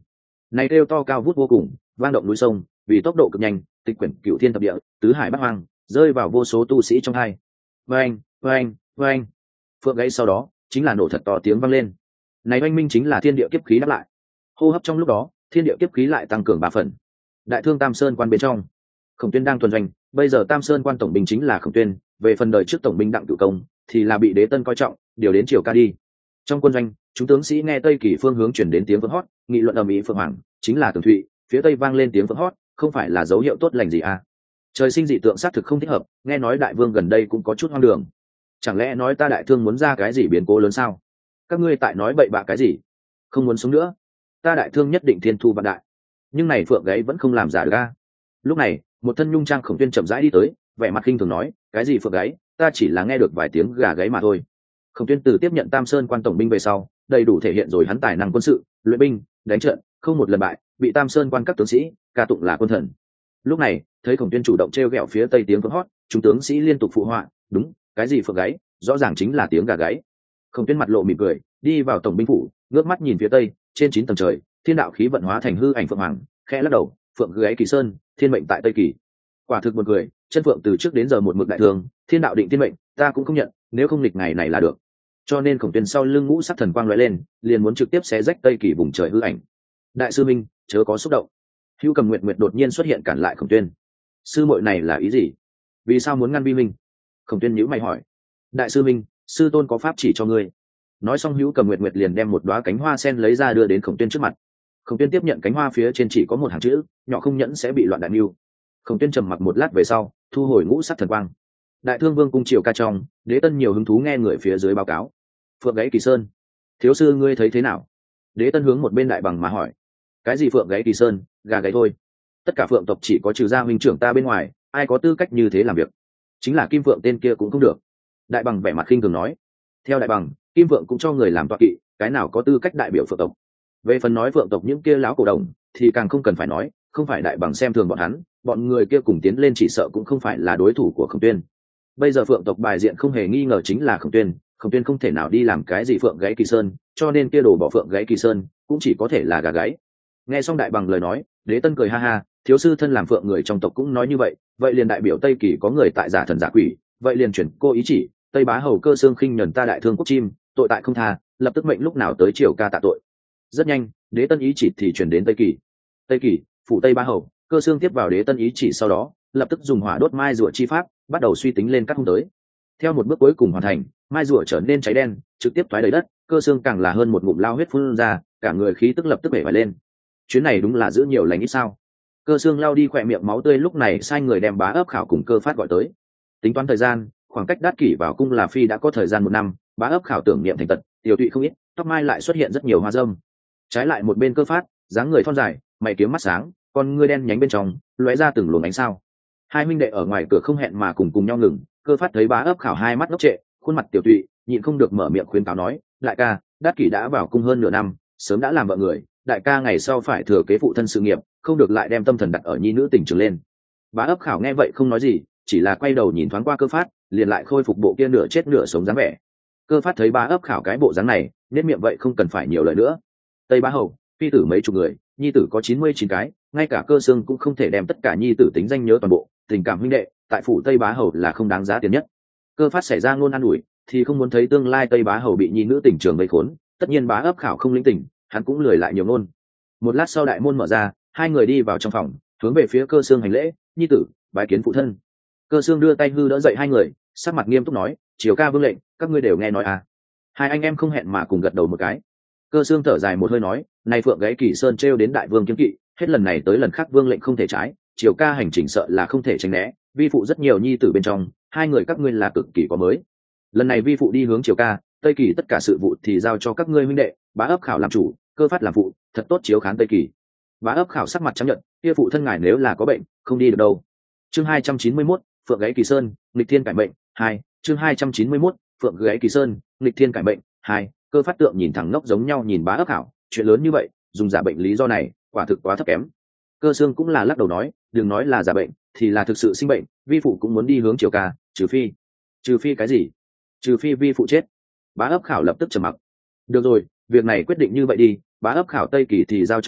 [SPEAKER 1] này kêu to cao vút vô cùng, vang động núi sông, vì tốc độ cực nhanh, tịch quyển cửu thiên thập địa, tứ hải bát hoang, rơi vào vô số tu sĩ trong hai. Vang, vang, vang. Phượng gáy sau đó, chính là nổ thật to tiếng vang lên. Này oanh minh chính là thiên địa kiếp khí đáp lại. Hô hấp trong lúc đó, thiên địa kiếp khí lại tăng cường ba phần. Đại thương Tam Sơn quan bên trong, Khổng Tuyên đang tuần doanh, bây giờ Tam Sơn quan tổng binh chính là Khổng Tuyên, về phần đời trước tổng binh Đặng Cửu Công thì là bị Đế Tân coi trọng, điều đến Triều Ca đi. Trong quân doanh, chúng tướng sĩ nghe tây kỳ phương hướng chuyển đến tiếng vỡ hót, nghị luận ầm ĩ Phượng Hoàng, chính là Tường Thụy, phía tây vang lên tiếng vỡ hót, không phải là dấu hiệu tốt lành gì à? Trời sinh dị tượng xác thực không thích hợp, nghe nói đại vương gần đây cũng có chút hoang đường. Chẳng lẽ nói ta đại thương muốn ra cái gì biến cố lớn sao? Các ngươi tại nói bậy bạ cái gì? Không muốn sống nữa, ta đại thương nhất định thiên thu vạn đại. Nhưng này Phượng gáy vẫn không làm giả được a. Lúc này, một thân nhung trang Khổng Tuyên chậm rãi đi tới, vẻ mặt khinh thường nói, cái gì Phượng gáy, ta chỉ là nghe được vài tiếng gà gáy mà thôi. Khổng Tuyên từ tiếp nhận Tam Sơn quan tổng binh về sau, đầy đủ thể hiện rồi hắn tài năng quân sự, luyện binh, đánh trận, không một lần bại, bị Tam Sơn quan các tướng sĩ ca tụng là quân thần. Lúc này, thấy Khổng Tuyên chủ động trêu ghẹo phía tây tiếng vỡ hót, chúng tướng sĩ liên tục phụ họa, đúng, cái gì Phượng gáy, rõ ràng chính là tiếng gà gáy. Khổng Tuyên mặt lộ mỉm cười, đi vào tổng binh phủ, ngước mắt nhìn phía tây, trên chín tầng trời, thiên đạo khí vận hóa thành hư ảnh phượng hoàng, khẽ lắc đầu, phượng gáy kỳ sơn, thiên mệnh tại tây kỳ. Quả thực buồn cười, chân phượng từ trước đến giờ một mực đại thường, thiên đạo định thiên mệnh, ta cũng không nhận, nếu không nghịch ngày này là được. Cho nên Khổng Tuyên sau lưng ngũ sắc thần quang lóe lên, liền muốn trực tiếp xé rách tây kỳ vùng trời hư ảnh. Đại sư minh, chớ có xúc động. Hữu Cầm Nguyệt Nguyệt đột nhiên xuất hiện cản lại Khổng Tuyên. Sư muội này là ý gì? Vì sao muốn ngăn vi minh? Khổng Tuyên nhíu mày hỏi. Đại sư minh, sư tôn có pháp chỉ cho ngươi. Nói xong Hữu Cầm Nguyệt Nguyệt liền đem một đóa cánh hoa sen lấy ra đưa đến Khổng Tuyên trước mặt. Khổng Tuyên tiếp nhận cánh hoa, phía trên chỉ có một hàng chữ, nhỏ không nhẫn sẽ bị loạn đại mưu. Khổng Tuyên trầm mặc một lát về sau, thu hồi ngũ sắc thần quang. Đại Thương Vương cung Triều Ca trong, Đế Tân nhiều hứng thú nghe người phía dưới báo cáo. Phượng gáy kỳ sơn, thiếu sư ngươi thấy thế nào? Đế Tân hướng một bên đại bằng mà hỏi. Cái gì phượng gáy kỳ sơn, gà gáy thôi. Tất cả phượng tộc chỉ có trừ gia huynh trưởng ta bên ngoài, ai có tư cách như thế làm việc? Chính là Kim Phượng tên kia cũng không được. Đại bằng vẻ mặt khinh thường nói. Theo đại bằng, Kim Phượng cũng cho người làm tọa kỵ, cái nào có tư cách đại biểu phượng tộc? Về phần nói phượng tộc những kia láo cổ đồng, thì càng không cần phải nói, không phải đại bằng xem thường bọn hắn, bọn người kia cùng tiến lên chỉ sợ cũng không phải là đối thủ của Khổng Tuyên. Bây giờ phượng tộc bài diện không hề nghi ngờ chính là Khổng Tuyên, Khổng Tuyên không thể nào đi làm cái gì phượng gáy kỳ sơn, cho nên kia đồ bỏ phượng gáy kỳ sơn cũng chỉ có thể là gà gáy. Nghe xong đại bằng lời nói, Đế Tân cười ha ha, thiếu sư thân làm phượng người trong tộc cũng nói như vậy, vậy liền đại biểu Tây Kỳ có người tại giả thần giả quỷ, vậy liền chuyển cô ý chỉ, Tây Bá Hầu Cơ Xương khinh nhẫn ta đại thương quốc chim, tội tại không tha, lập tức mệnh lúc nào tới Triều Ca tạ tội. Rất nhanh, Đế Tân ý chỉ thì chuyển đến Tây Kỳ. Tây Kỳ, phủ Tây Bá Hầu, Cơ Xương tiếp vào Đế Tân ý chỉ sau đó, lập tức dùng hỏa đốt mai rùa chi pháp, bắt đầu suy tính lên các hung tới. Theo một bước cuối cùng hoàn thành, mai rùa trở nên cháy đen, trực tiếp thoái đầy đất, Cơ Xương càng là hơn một ngụm lao huyết phun ra, cả người khí tức lập tức bể vải lên. Chuyến này đúng là giữ nhiều lành ít sao? Cơ Xương lao đi khỏe miệng máu tươi, lúc này sai người đem Bá Ấp Khảo cùng Cơ Phát gọi tới. Tính toán thời gian, khoảng cách Đát Kỷ vào cung là phi đã có thời gian một năm, Bá Ấp Khảo tưởng niệm thành tật, tiểu tụy không ít, tóc mai lại xuất hiện rất nhiều hoa râm. Trái lại một bên Cơ Phát, dáng người thon dài, mày kiếm mắt sáng, con ngươi đen nhánh bên trong lóe ra từng luồng ánh sao. Hai huynh đệ ở ngoài cửa không hẹn mà cùng cùng nhau ngừng. Cơ Phát thấy Bá Ấp Khảo hai mắt ngốc trệ, khuôn mặt tiểu tụy, nhịn không được mở miệng khuyên cáo nói, đại ca, Đát Kỷ đã vào cung hơn nửa năm, sớm đã làm vợ người, đại ca ngày sau phải thừa kế phụ thân sự nghiệp, không được lại đem tâm thần đặt ở nhi nữ tình trường lên. Bá Ấp Khảo nghe vậy không nói gì, chỉ là quay đầu nhìn thoáng qua Cơ Phát, liền lại khôi phục bộ kia nửa chết nửa sống dáng vẻ. Cơ Phát thấy Bá Ấp Khảo cái bộ dáng này, nét miệng vậy không cần phải nhiều lời nữa. Tây Bá Hầu, phi tử mấy chục người, nhi tử có chín mươi chín cái, ngay cả Cơ Xương cũng không thể đem tất cả nhi tử tính danh nhớ toàn bộ, tình cảm huynh đệ tại phủ Tây Bá Hầu là không đáng giá tiền nhất. Cơ Phát xảy ra ngôn an ủi, thì không muốn thấy tương lai Tây Bá Hầu bị nhi nữ tình trường vây khốn, tất nhiên Bá Ấp Khảo không lĩnh tình, hắn cũng lười lại nhiều ngôn. Một lát sau đại môn mở ra, hai người đi vào trong phòng, hướng về phía Cơ Xương hành lễ, nhi tử bái kiến phụ thân. Cơ Xương đưa tay hư đỡ dậy hai người, sắc mặt nghiêm túc nói, Triều Ca vương lệnh, các ngươi đều nghe nói à? Hai anh em không hẹn mà cùng gật đầu một cái. Cơ Xương thở dài một hơi nói, này phượng gáy kỳ sơn trêu đến đại vương kiếm kỵ, hết lần này tới lần khác vương lệnh không thể trái, Triều Ca hành trình sợ là không thể tránh né, vi phụ rất nhiều nhi tử bên trong, hai người các ngươi là cực kỳ có mới. Lần này vi phụ đi hướng Triều Ca, Tây Kỳ tất cả sự vụ thì giao cho các ngươi huynh đệ, Bá Ấp Khảo làm chủ, Cơ Phát làm phụ, thật tốt chiếu khán Tây Kỳ. Bá Ấp Khảo sắc mặt chấp nhận, kia phụ thân ngài nếu là có bệnh, không đi được đâu. Chương hai trăm chín mươi mốt, Phượng gáy kỳ sơn, nghịch thiên cải bệnh, hai. Chương hai trăm chín mươi mốt, Phượng gáy kỳ sơn, nghịch thiên cải bệnh, hai. Cơ Phát tượng nhìn thẳng ngốc giống nhau nhìn Bá Ấp Khảo, chuyện lớn như vậy, dùng giả bệnh lý do này, quả thực quá thấp kém. Cơ Xương cũng là lắc đầu nói, đừng nói là giả bệnh, thì là thực sự sinh bệnh, vi phụ cũng muốn đi hướng Triều Ca, trừ phi, trừ phi cái gì? Trừ phi vi phụ chết. Bá Ấp Khảo lập tức trầm mặc. Được rồi, việc này quyết định như vậy đi, Bá Ấp Khảo Tây Kỳ thì giao cho ngươi,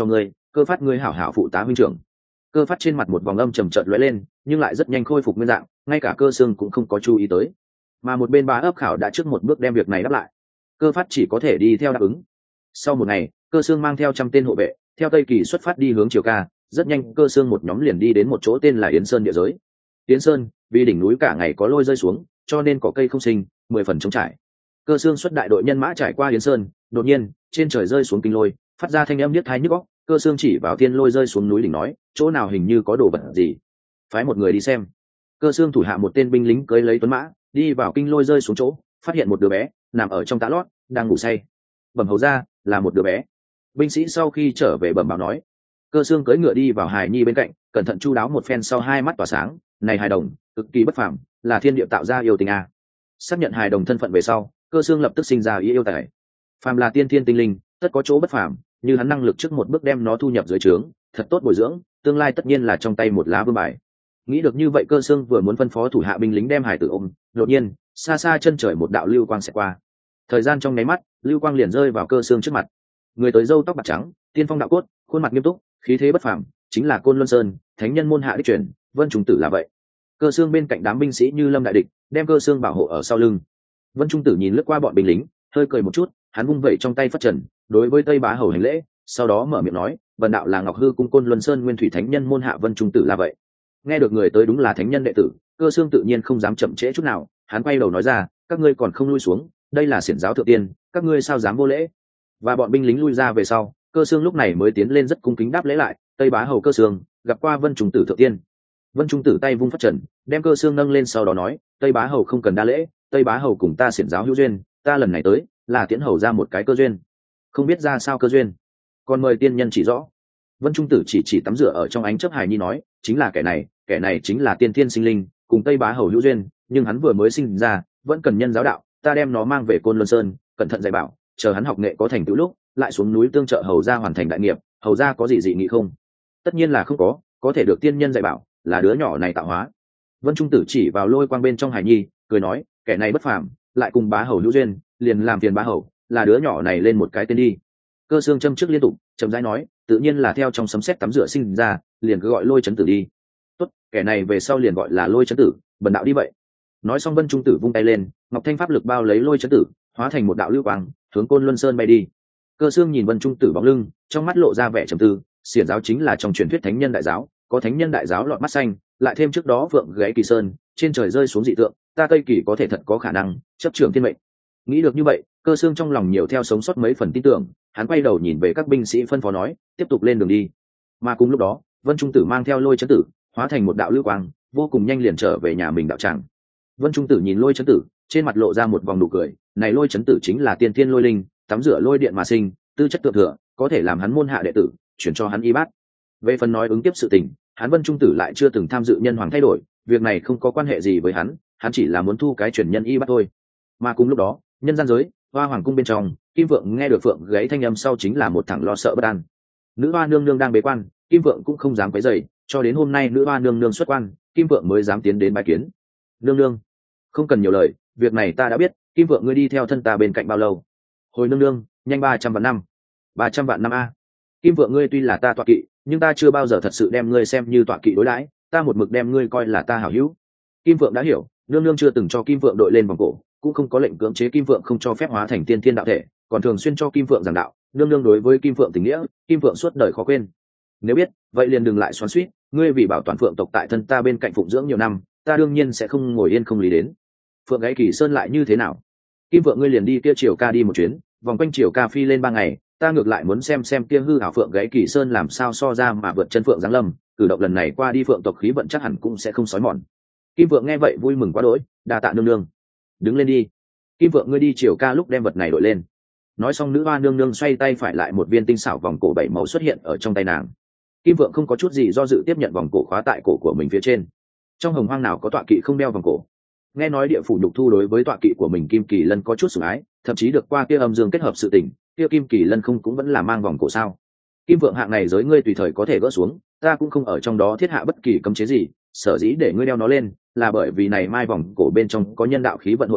[SPEAKER 1] cơ phát ngươi hảo hảo phụ tá huynh trưởng. Cơ phát trên mặt một vòng âm trầm trợn lóe lên, nhưng lại rất nhanh khôi phục nguyên dạng, ngay cả cơ xương cũng không có chú ý tới. Mà một bên bá ấp khảo đã trước một bước đem việc này đáp lại. Cơ phát chỉ có thể đi theo đáp ứng. Sau một ngày, cơ xương mang theo trăm tên hộ vệ, theo Tây Kỳ xuất phát đi hướng Triều Ca, rất nhanh cơ xương một nhóm liền đi đến một chỗ tên là Yến Sơn địa giới. Yến Sơn, vì đỉnh núi cả ngày có lôi rơi xuống, cho nên có cây không sinh, mười phần trống trải. Cơ xương xuất đại đội nhân mã trải qua Yến Sơn, đột nhiên, trên trời rơi xuống kinh lôi, phát ra thanh âm niết tai nhức óc. Cơ xương chỉ vào thiên lôi rơi xuống núi đỉnh nói, chỗ nào hình như có đồ vật gì, phái một người đi xem. Cơ xương thủ hạ một tên binh lính cưỡi lấy tuấn mã, đi vào kinh lôi rơi xuống chỗ, phát hiện một đứa bé nằm ở trong tã lót, đang ngủ say. Bẩm hầu ra, là một đứa bé. Binh sĩ sau khi trở về bẩm báo nói. Cơ xương cưỡi ngựa đi vào hài nhi bên cạnh, cẩn thận chu đáo một phen sau hai mắt tỏa sáng, này hài đồng cực kỳ bất phàm, là thiên địa tạo ra yêu tình a. Xác nhận hài đồng thân phận về sau, cơ xương lập tức sinh ra ý yêu tài. Phàm là tiên thiên tinh linh, tất có chỗ bất phàm, như hắn năng lực trước một bước đem nó thu nhập dưới trướng, thật tốt bồi dưỡng, tương lai tất nhiên là trong tay một lá vương bài. Nghĩ được như vậy, cơ xương vừa muốn phân phó thủ hạ binh lính đem hải tử ôm, đột nhiên xa xa chân trời một đạo lưu quang xẹt qua. Thời gian trong nháy mắt, lưu quang liền rơi vào cơ xương trước mặt. Người tới râu tóc bạc trắng, tiên phong đạo cốt, khuôn mặt nghiêm túc, khí thế bất phàm, chính là Côn Luân Sơn thánh nhân môn hạ đích truyền, Vân Trung Tử là vậy. Cơ xương bên cạnh đám binh sĩ như lâm đại địch, đem cơ xương bảo hộ ở sau lưng. Vân Trung Tử nhìn lướt qua bọn binh lính, hơi cười một chút, hắn vung vẩy trong tay phất trần, đối với Tây Bá Hầu hành lễ, sau đó mở miệng nói, "Vân đạo là Ngọc Hư cung Côn Luân Sơn nguyên thủy thánh nhân môn hạ Vân Trung Tử là vậy." Nghe được người tới đúng là thánh nhân đệ tử, cơ xương tự nhiên không dám chậm trễ chút nào, hắn quay đầu nói ra, "Các ngươi còn không lui xuống, đây là xiển giáo thượng tiên, các ngươi sao dám vô lễ?" Và bọn binh lính lui ra về sau, cơ xương lúc này mới tiến lên rất cung kính đáp lễ lại, "Tây Bá Hầu cơ xương, gặp qua Vân Trung Tử thượng tiên." Vân Trung Tử tay vung phất trần, đem cơ xương nâng lên, sau đó nói, "Tây Bá Hầu không cần đa lễ, Tây Bá Hầu cùng ta xiển giáo hữu duyên, ta lần này tới là tiễn hầu ra một cái cơ duyên. Không biết ra sao cơ duyên, còn mời tiên nhân chỉ rõ." Vân Trung Tử chỉ chỉ tắm rửa ở trong ánh chớp hài nhi nói, "Chính là kẻ này, kẻ này chính là tiên thiên sinh linh, cùng Tây Bá Hầu hữu duyên, nhưng hắn vừa mới sinh ra, vẫn cần nhân giáo đạo, ta đem nó mang về Côn Luân Sơn, cẩn thận dạy bảo, chờ hắn học nghệ có thành tựu lúc, lại xuống núi tương trợ hầu ra hoàn thành đại nghiệp. Hầu ra có gì dị nghị không?" "Tất nhiên là không có, có thể được tiên nhân dạy bảo, là đứa nhỏ này tạo hóa." Vân Trung Tử chỉ vào lôi quang bên trong hài nhi, cười nói, "Kẻ này bất phàm, lại cùng Bá Hầu hữu duyên, liền làm phiền Bá Hầu, là đứa nhỏ này lên một cái tên đi." Cơ xương châm trước liên tục, chậm rãi nói, "Tự nhiên là theo trong sấm sét tắm rửa sinh ra, liền cứ gọi Lôi Chấn Tử đi." "Tốt, kẻ này về sau liền gọi là Lôi Chấn Tử, bần đạo đi vậy." Nói xong, Vân Trung Tử vung tay lên, ngọc thanh pháp lực bao lấy Lôi Chấn Tử, hóa thành một đạo lưu quang, hướng Côn Luân Sơn bay đi. Cơ xương nhìn Vân Trung Tử bóng lưng, trong mắt lộ ra vẻ trầm tư. Xiển giáo chính là trong truyền thuyết thánh nhân đại giáo, có thánh nhân đại giáo lọt mắt xanh, lại thêm trước đó vượng gáy Kỳ Sơn, trên trời rơi xuống dị tượng, ta Tây Kỳ có thể thật có khả năng chấp trưởng thiên mệnh. Nghĩ được như vậy, cơ xương trong lòng nhiều theo sống sót mấy phần tin tưởng, hắn quay đầu nhìn về các binh sĩ phân phó nói, tiếp tục lên đường đi. Mà cùng lúc đó, Vân Trung Tử mang theo Lôi Chấn Tử, hóa thành một đạo lưu quang, vô cùng nhanh liền trở về nhà mình đạo tràng. Vân Trung Tử nhìn Lôi Chấn Tử, trên mặt lộ ra một vòng nụ cười, này Lôi Chấn Tử chính là tiên thiên lôi linh, tắm rửa lôi điện mà sinh, tư chất thượng thừa, có thể làm hắn môn hạ đệ tử, chuyển cho hắn y bát. Về phần nói ứng tiếp sự tình, hắn Vân Trung Tử lại chưa từng tham dự nhân hoàng thay đổi, việc này không có quan hệ gì với hắn, hắn chỉ là muốn thu cái truyền nhân y bát thôi. Mà cùng lúc đó, nhân gian giới, Hoa Hoàng cung bên trong, Kim Vượng nghe được Phượng gáy thanh âm sau chính là một thằng lo sợ bất an. Nữ hoa nương nương đang bế quan, Kim Vượng cũng không dám quấy rầy, cho đến hôm nay nữ hoa nương nương xuất quan, Kim Vượng mới dám tiến đến bái kiến. "Nương nương, không cần nhiều lời, việc này ta đã biết, Kim Vượng ngươi đi theo thân ta bên cạnh bao lâu?" "Hồi nương nương, nhanh ba trăm vạn năm." ba trăm vạn năm a. "Kim Vượng ngươi tuy là ta tọa kỵ, nhưng ta chưa bao giờ thật sự đem ngươi xem như tọa kỵ đối đãi, ta một mực đem ngươi coi là ta hảo hữu." Kim Vượng đã hiểu, nương nương chưa từng cho Kim Vượng đội lên vòng cổ, cũng không có lệnh cưỡng chế Kim Vượng không cho phép hóa thành tiên thiên đạo thể, còn thường xuyên cho Kim Vượng giảng đạo, nương nương đối với Kim Vượng tình nghĩa, Kim Vượng suốt đời khó quên. Nếu biết, vậy liền đừng lại xoắn xuýt, ngươi vì bảo toàn Phượng tộc tại thân ta bên cạnh phụng dưỡng nhiều năm, ta đương nhiên sẽ không ngồi yên không lý đến. Phượng gáy Kỳ Sơn lại như thế nào? Kim Vượng ngươi liền đi kia Triều Ca đi một chuyến, vòng quanh Triều Ca phi lên ba ngày, ta ngược lại muốn xem xem kia hư ảo Phượng gáy Kỳ Sơn làm sao so ra mà vượt chân Phượng giáng lâm, cử động lần này qua đi Phượng tộc khí vận chắc hẳn cũng sẽ không sói mòn. Kim Vượng nghe vậy vui mừng quá đỗi, đa tạ nương nương. Đứng lên đi. Kim Vượng ngươi đi Triều Ca lúc đem vật này đội lên. Nói xong, nữ hoa nương nương xoay tay phải lại một viên tinh xảo vòng cổ bảy màu xuất hiện ở trong tay nàng. Kim Vượng không có chút gì do dự tiếp nhận vòng cổ khóa tại cổ của mình phía trên. Trong hồng hoang nào có tọa kỵ không đeo vòng cổ? Nghe nói địa phủ nhục thu đối với tọa kỵ của mình Kim Kỳ Lân có chút sủng ái, thậm chí được qua kia âm dương kết hợp sự tình, kia Kim Kỳ Lân không cũng vẫn là mang vòng cổ sao? Kim Vượng hạng này giới ngươi tùy thời có thể gỡ xuống, ta cũng không ở trong đó thiết hạ bất kỳ cấm chế gì, sở dĩ để ngươi đeo nó lên là bởi vì này mai vòng cổ bên trong có nhân đạo khí vận hội tụ,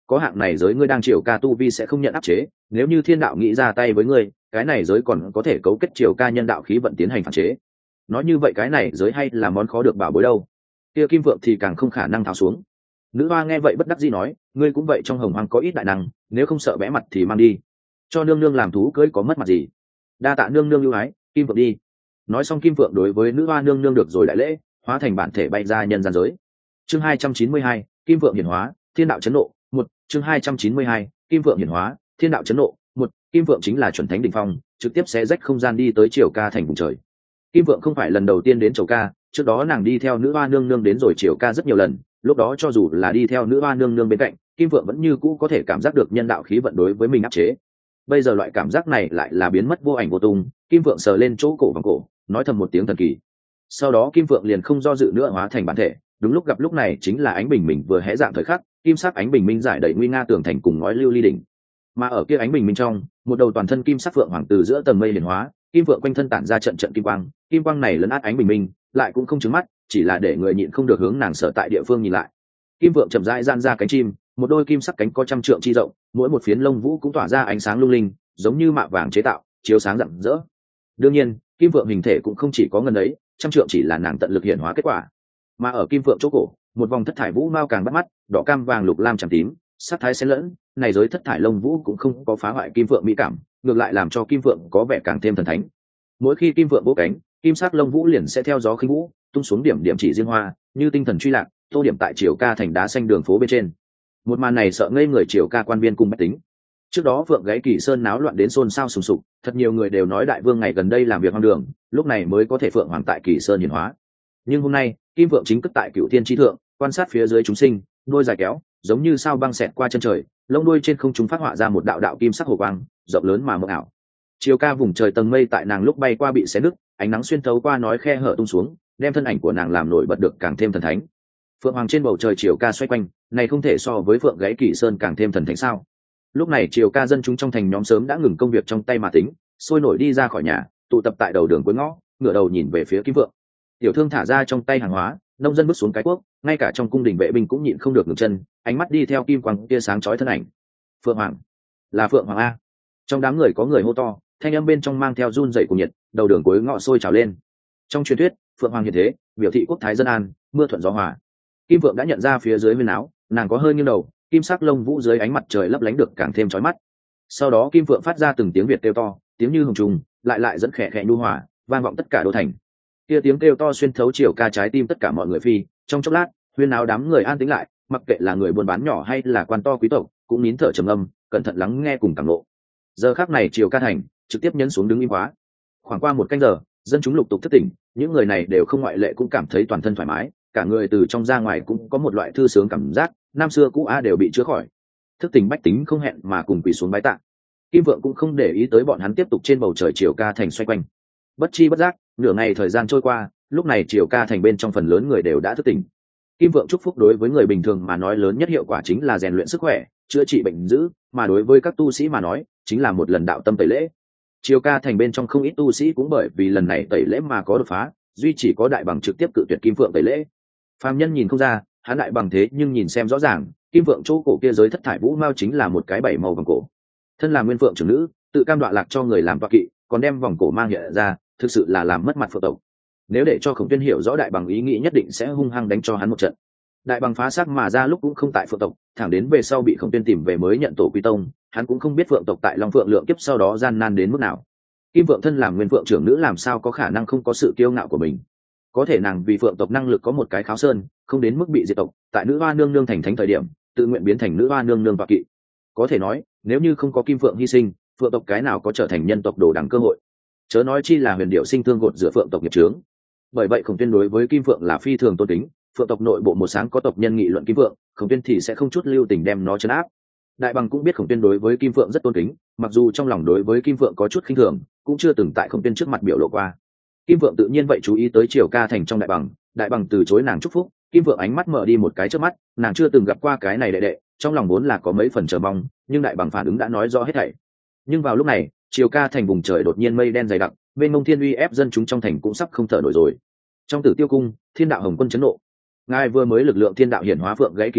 [SPEAKER 1] có hạng này giới ngươi đang triều ca tu vi sẽ không nhận áp chế, nếu như thiên đạo nghĩ ra tay với ngươi, cái này giới còn có thể cấu kết triều ca nhân đạo khí vận tiến hành phản chế. Nói như vậy cái này giới hay là món khó được bảo bối đâu. Kia Kim Vượng thì càng không khả năng tháo xuống. Nữ hoa nghe vậy bất đắc dĩ nói, ngươi cũng vậy, trong hồng hoang có ít đại năng, nếu không sợ bẽ mặt thì mang đi, cho nương nương làm thú cưới có mất mặt gì. Đa tạ nương nương ưu ái, Kim Vượng đi. Nói xong Kim Vượng đối với nữ hoa nương nương được rồi đại lễ, hóa thành bản thể bay ra nhân gian giới. Chương hai trăm chín mươi hai, Kim Vượng hiển hóa, thiên đạo chấn nộ. Một, chương hai trăm chín mươi hai, Kim Vượng hiển hóa, thiên đạo chấn nộ. Một, Kim Vượng chính là chuẩn thánh đỉnh phong, trực tiếp xé rách không gian đi tới triều ca thành vùng trời. Kim Vượng không phải lần đầu tiên đến triều ca, trước đó nàng đi theo nữ hoa nương nương đến rồi triều ca rất nhiều lần, lúc đó cho dù là đi theo nữ hoa nương nương bên cạnh, Kim Vượng vẫn như cũ có thể cảm giác được nhân đạo khí vận đối với mình áp chế. Bây giờ loại cảm giác này lại là biến mất vô ảnh vô tung. Kim Vượng sờ lên chỗ cổ vòng cổ, nói thầm một tiếng thần kỳ. Sau đó Kim Vượng liền không do dự nữa hóa thành bản thể. Đúng lúc gặp lúc này chính là ánh bình minh vừa hé dạng thời khắc, kim sắc ánh bình minh giải đầy nguy nga tường thành cùng ngói lưu ly đỉnh. Mà ở kia ánh bình minh trong, một đầu toàn thân kim sắc phượng hoàng từ giữa tầng mây hiển hóa, Kim Vượng quanh thân tản ra trận trận kim quang, kim quang này lấn át ánh bình minh, lại cũng không trứng mắt, chỉ là để người nhịn không được hướng nàng sở tại địa phương nhìn lại. Kim Vượng chậm rãi gian ra cánh chim, một đôi kim sắc cánh có trăm trượng chi rộng, mỗi một phiến lông vũ cũng tỏa ra ánh sáng lung linh, giống như mạ vàng chế tạo, chiếu sáng rạng rỡ. Đương nhiên, Kim Vượng hình thể cũng không chỉ có ngần ấy, trăm trượng chỉ là nàng tận lực hiện hóa kết quả. Mà ở Kim Vượng chỗ cổ, một vòng thất thải vũ mao càng bắt mắt, đỏ cam vàng lục lam trắng tím, sắc thái xen lẫn, này giới thất thải lông vũ cũng không có phá hoại Kim Vượng mỹ cảm, ngược lại làm cho Kim Vượng có vẻ càng thêm thần thánh. Mỗi khi Kim Vượng vỗ cánh, kim sắc lông vũ liền sẽ theo gió khinh vũ, tung xuống điểm điểm chỉ riêng hoa, như tinh thần truy lạc, tô điểm tại triều ca thành đá xanh đường phố bên trên. Một màn này sợ ngây người triều ca quan viên cùng bách tính. Trước đó Vượng gáy Kỳ Sơn náo loạn đến xôn xao sùng sục, thật nhiều người đều nói đại vương ngày gần đây làm việc hoang đường, lúc này mới có thể Phượng hoàng tại Kỳ Sơn hiển hóa. Nhưng hôm nay, Kim Vượng chính cất tại Cửu Thiên chi thượng, quan sát phía dưới chúng sinh, đuôi dài kéo, giống như sao băng xẹt qua chân trời, lông đuôi trên không trung phát họa ra một đạo đạo kim sắc hồ quang, rộng lớn mà mờ ảo. Chiều ca vùng trời tầng mây tại nàng lúc bay qua bị xé nứt, ánh nắng xuyên thấu qua nói khe hở tung xuống, đem thân ảnh của nàng làm nổi bật được càng thêm thần thánh. Phượng hoàng trên bầu trời chiều ca xoay quanh, này không thể so với Phượng gáy Kỳ Sơn càng thêm thần thánh sao? Lúc này chiều ca dân chúng trong thành nhóm sớm đã ngừng công việc trong tay mà tính, sôi nổi đi ra khỏi nhà, tụ tập tại đầu đường cuối ngõ, ngửa đầu nhìn về phía Kim Vượng. Tiểu thương thả ra trong tay hàng hóa, nông dân bước xuống cái cuốc, ngay cả trong cung đình vệ binh cũng nhịn không được ngừng chân, ánh mắt đi theo kim quang kia sáng chói thân ảnh. Phượng hoàng, là Phượng hoàng a! Trong đám người có người hô to, thanh âm bên trong mang theo run rẩy cùng nhiệt, đầu đường cuối ngõ sôi trào lên. Trong truyền thuyết, Phượng hoàng hiện thế, biểu thị quốc thái dân an, mưa thuận gió hòa. Kim Vượng đã nhận ra phía dưới huyên áo, nàng có hơi nghiêng đầu, kim sắc lông vũ dưới ánh mặt trời lấp lánh được càng thêm chói mắt. Sau đó Kim Vượng phát ra từng tiếng việt kêu to, tiếng như hồng trùng, lại lại dẫn khẽ khẽ nhu hòa, vang vọng tất cả đô thành. Kia tiếng kêu to xuyên thấu chiều ca trái tim tất cả mọi người phi, trong chốc lát, huyên áo đám người an tĩnh lại, mặc kệ là người buôn bán nhỏ hay là quan to quý tộc, cũng nín thở trầm âm, cẩn thận lắng nghe cùng cảm ngộ. Giờ khắc này chiều ca thành trực tiếp nhấn xuống đứng im hóa. Khoảng qua một canh giờ, dân chúng lục tục thức tỉnh, những người này đều không ngoại lệ cũng cảm thấy toàn thân thoải mái, cả người từ trong ra ngoài cũng có một loại thư sướng cảm giác, năm xưa cũ a đều bị chữa khỏi. Thức tỉnh bách tính không hẹn mà cùng quỳ xuống bái tạ. Kim Vượng cũng không để ý tới bọn hắn, tiếp tục trên bầu trời chiều ca thành xoay quanh. Bất chi bất giác, nửa ngày thời gian trôi qua, lúc này chiều ca thành bên trong phần lớn người đều đã thức tỉnh. Kim Vượng chúc phúc đối với người bình thường mà nói lớn nhất hiệu quả chính là rèn luyện sức khỏe, chữa trị bệnh dữ, mà đối với các tu sĩ mà nói, chính là một lần đạo tâm tẩy lễ. Chiều ca thành bên trong không ít tu sĩ cũng bởi vì lần này tẩy lễ mà có đột phá, duy chỉ có Đại Bằng trực tiếp cự tuyệt Kim Vượng tẩy lễ. Phàm nhân nhìn không ra, hắn Đại Bằng thế nhưng nhìn xem rõ ràng, Kim Vượng chỗ cổ kia giới thất thải vũ mao chính là một cái bảy màu vòng cổ. Thân là nguyên phượng trưởng nữ, tự cam đoạ lạc cho người làm tọa kỵ, còn đem vòng cổ mang hiện ra, thực sự là làm mất mặt phượng tộc. Nếu để cho Khổng Tuyên hiểu rõ Đại Bằng ý nghĩ, nhất định sẽ hung hăng đánh cho hắn một trận. Đại Bằng phá xác mà ra lúc cũng không tại phượng tộc, thẳng đến về sau bị Khổng Tuyên tìm về mới nhận tổ quy tông, hắn cũng không biết phượng tộc tại Long Phượng lượng kiếp sau đó gian nan đến mức nào. Kim Vượng thân làm nguyên phượng trưởng nữ làm sao có khả năng không có sự kiêu ngạo của mình. Có thể nàng vì phượng tộc năng lực có một cái kháo sơn, không đến mức bị diệt tộc, tại nữ hoa nương nương thành thánh thời điểm, tự nguyện biến thành nữ hoa nương nương tọa kỵ. Có thể nói, nếu như không có Kim Vượng hy sinh, phượng tộc cái nào có trở thành nhân tộc đồ đẳng cơ hội. Chớ nói chi là huyền điệu sinh thương gột giữa phượng tộc nghiệp chướng. Bởi vậy Khổng Tuyên đối với Kim Vượng là phi thường tôn kính, phượng tộc nội bộ một sáng có tộc nhân nghị luận Kim Vượng, Khổng Tuyên thì sẽ không chút lưu tình đem nó trấn áp. Đại Bằng cũng biết Khổng Tuyên đối với Kim Vượng rất tôn kính, mặc dù trong lòng đối với Kim Vượng có chút khinh thường, cũng chưa từng tại Khổng Tuyên trước mặt biểu lộ qua. Kim Vượng tự nhiên vậy chú ý tới triều ca thành trong Đại Bằng, Đại Bằng từ chối nàng chúc phúc, Kim Vượng ánh mắt mở đi một cái trước mắt, nàng chưa từng gặp qua cái này đệ đệ, trong lòng vốn là có mấy phần chờ mong, nhưng Đại Bằng phản ứng đã nói rõ hết thảy. Nhưng vào lúc này, triều ca thành vùng trời đột nhiên mây đen dày đặc, bên mông thiên uy ép dân chúng trong thành cũng sắp không thở nổi rồi. Trong Tử Tiêu cung, Thiên đạo Hồng Quân chấn nộ. Ngài vừa mới lực lượng thiên đạo hiển hóa Phượng gáy Kỳ Sơn,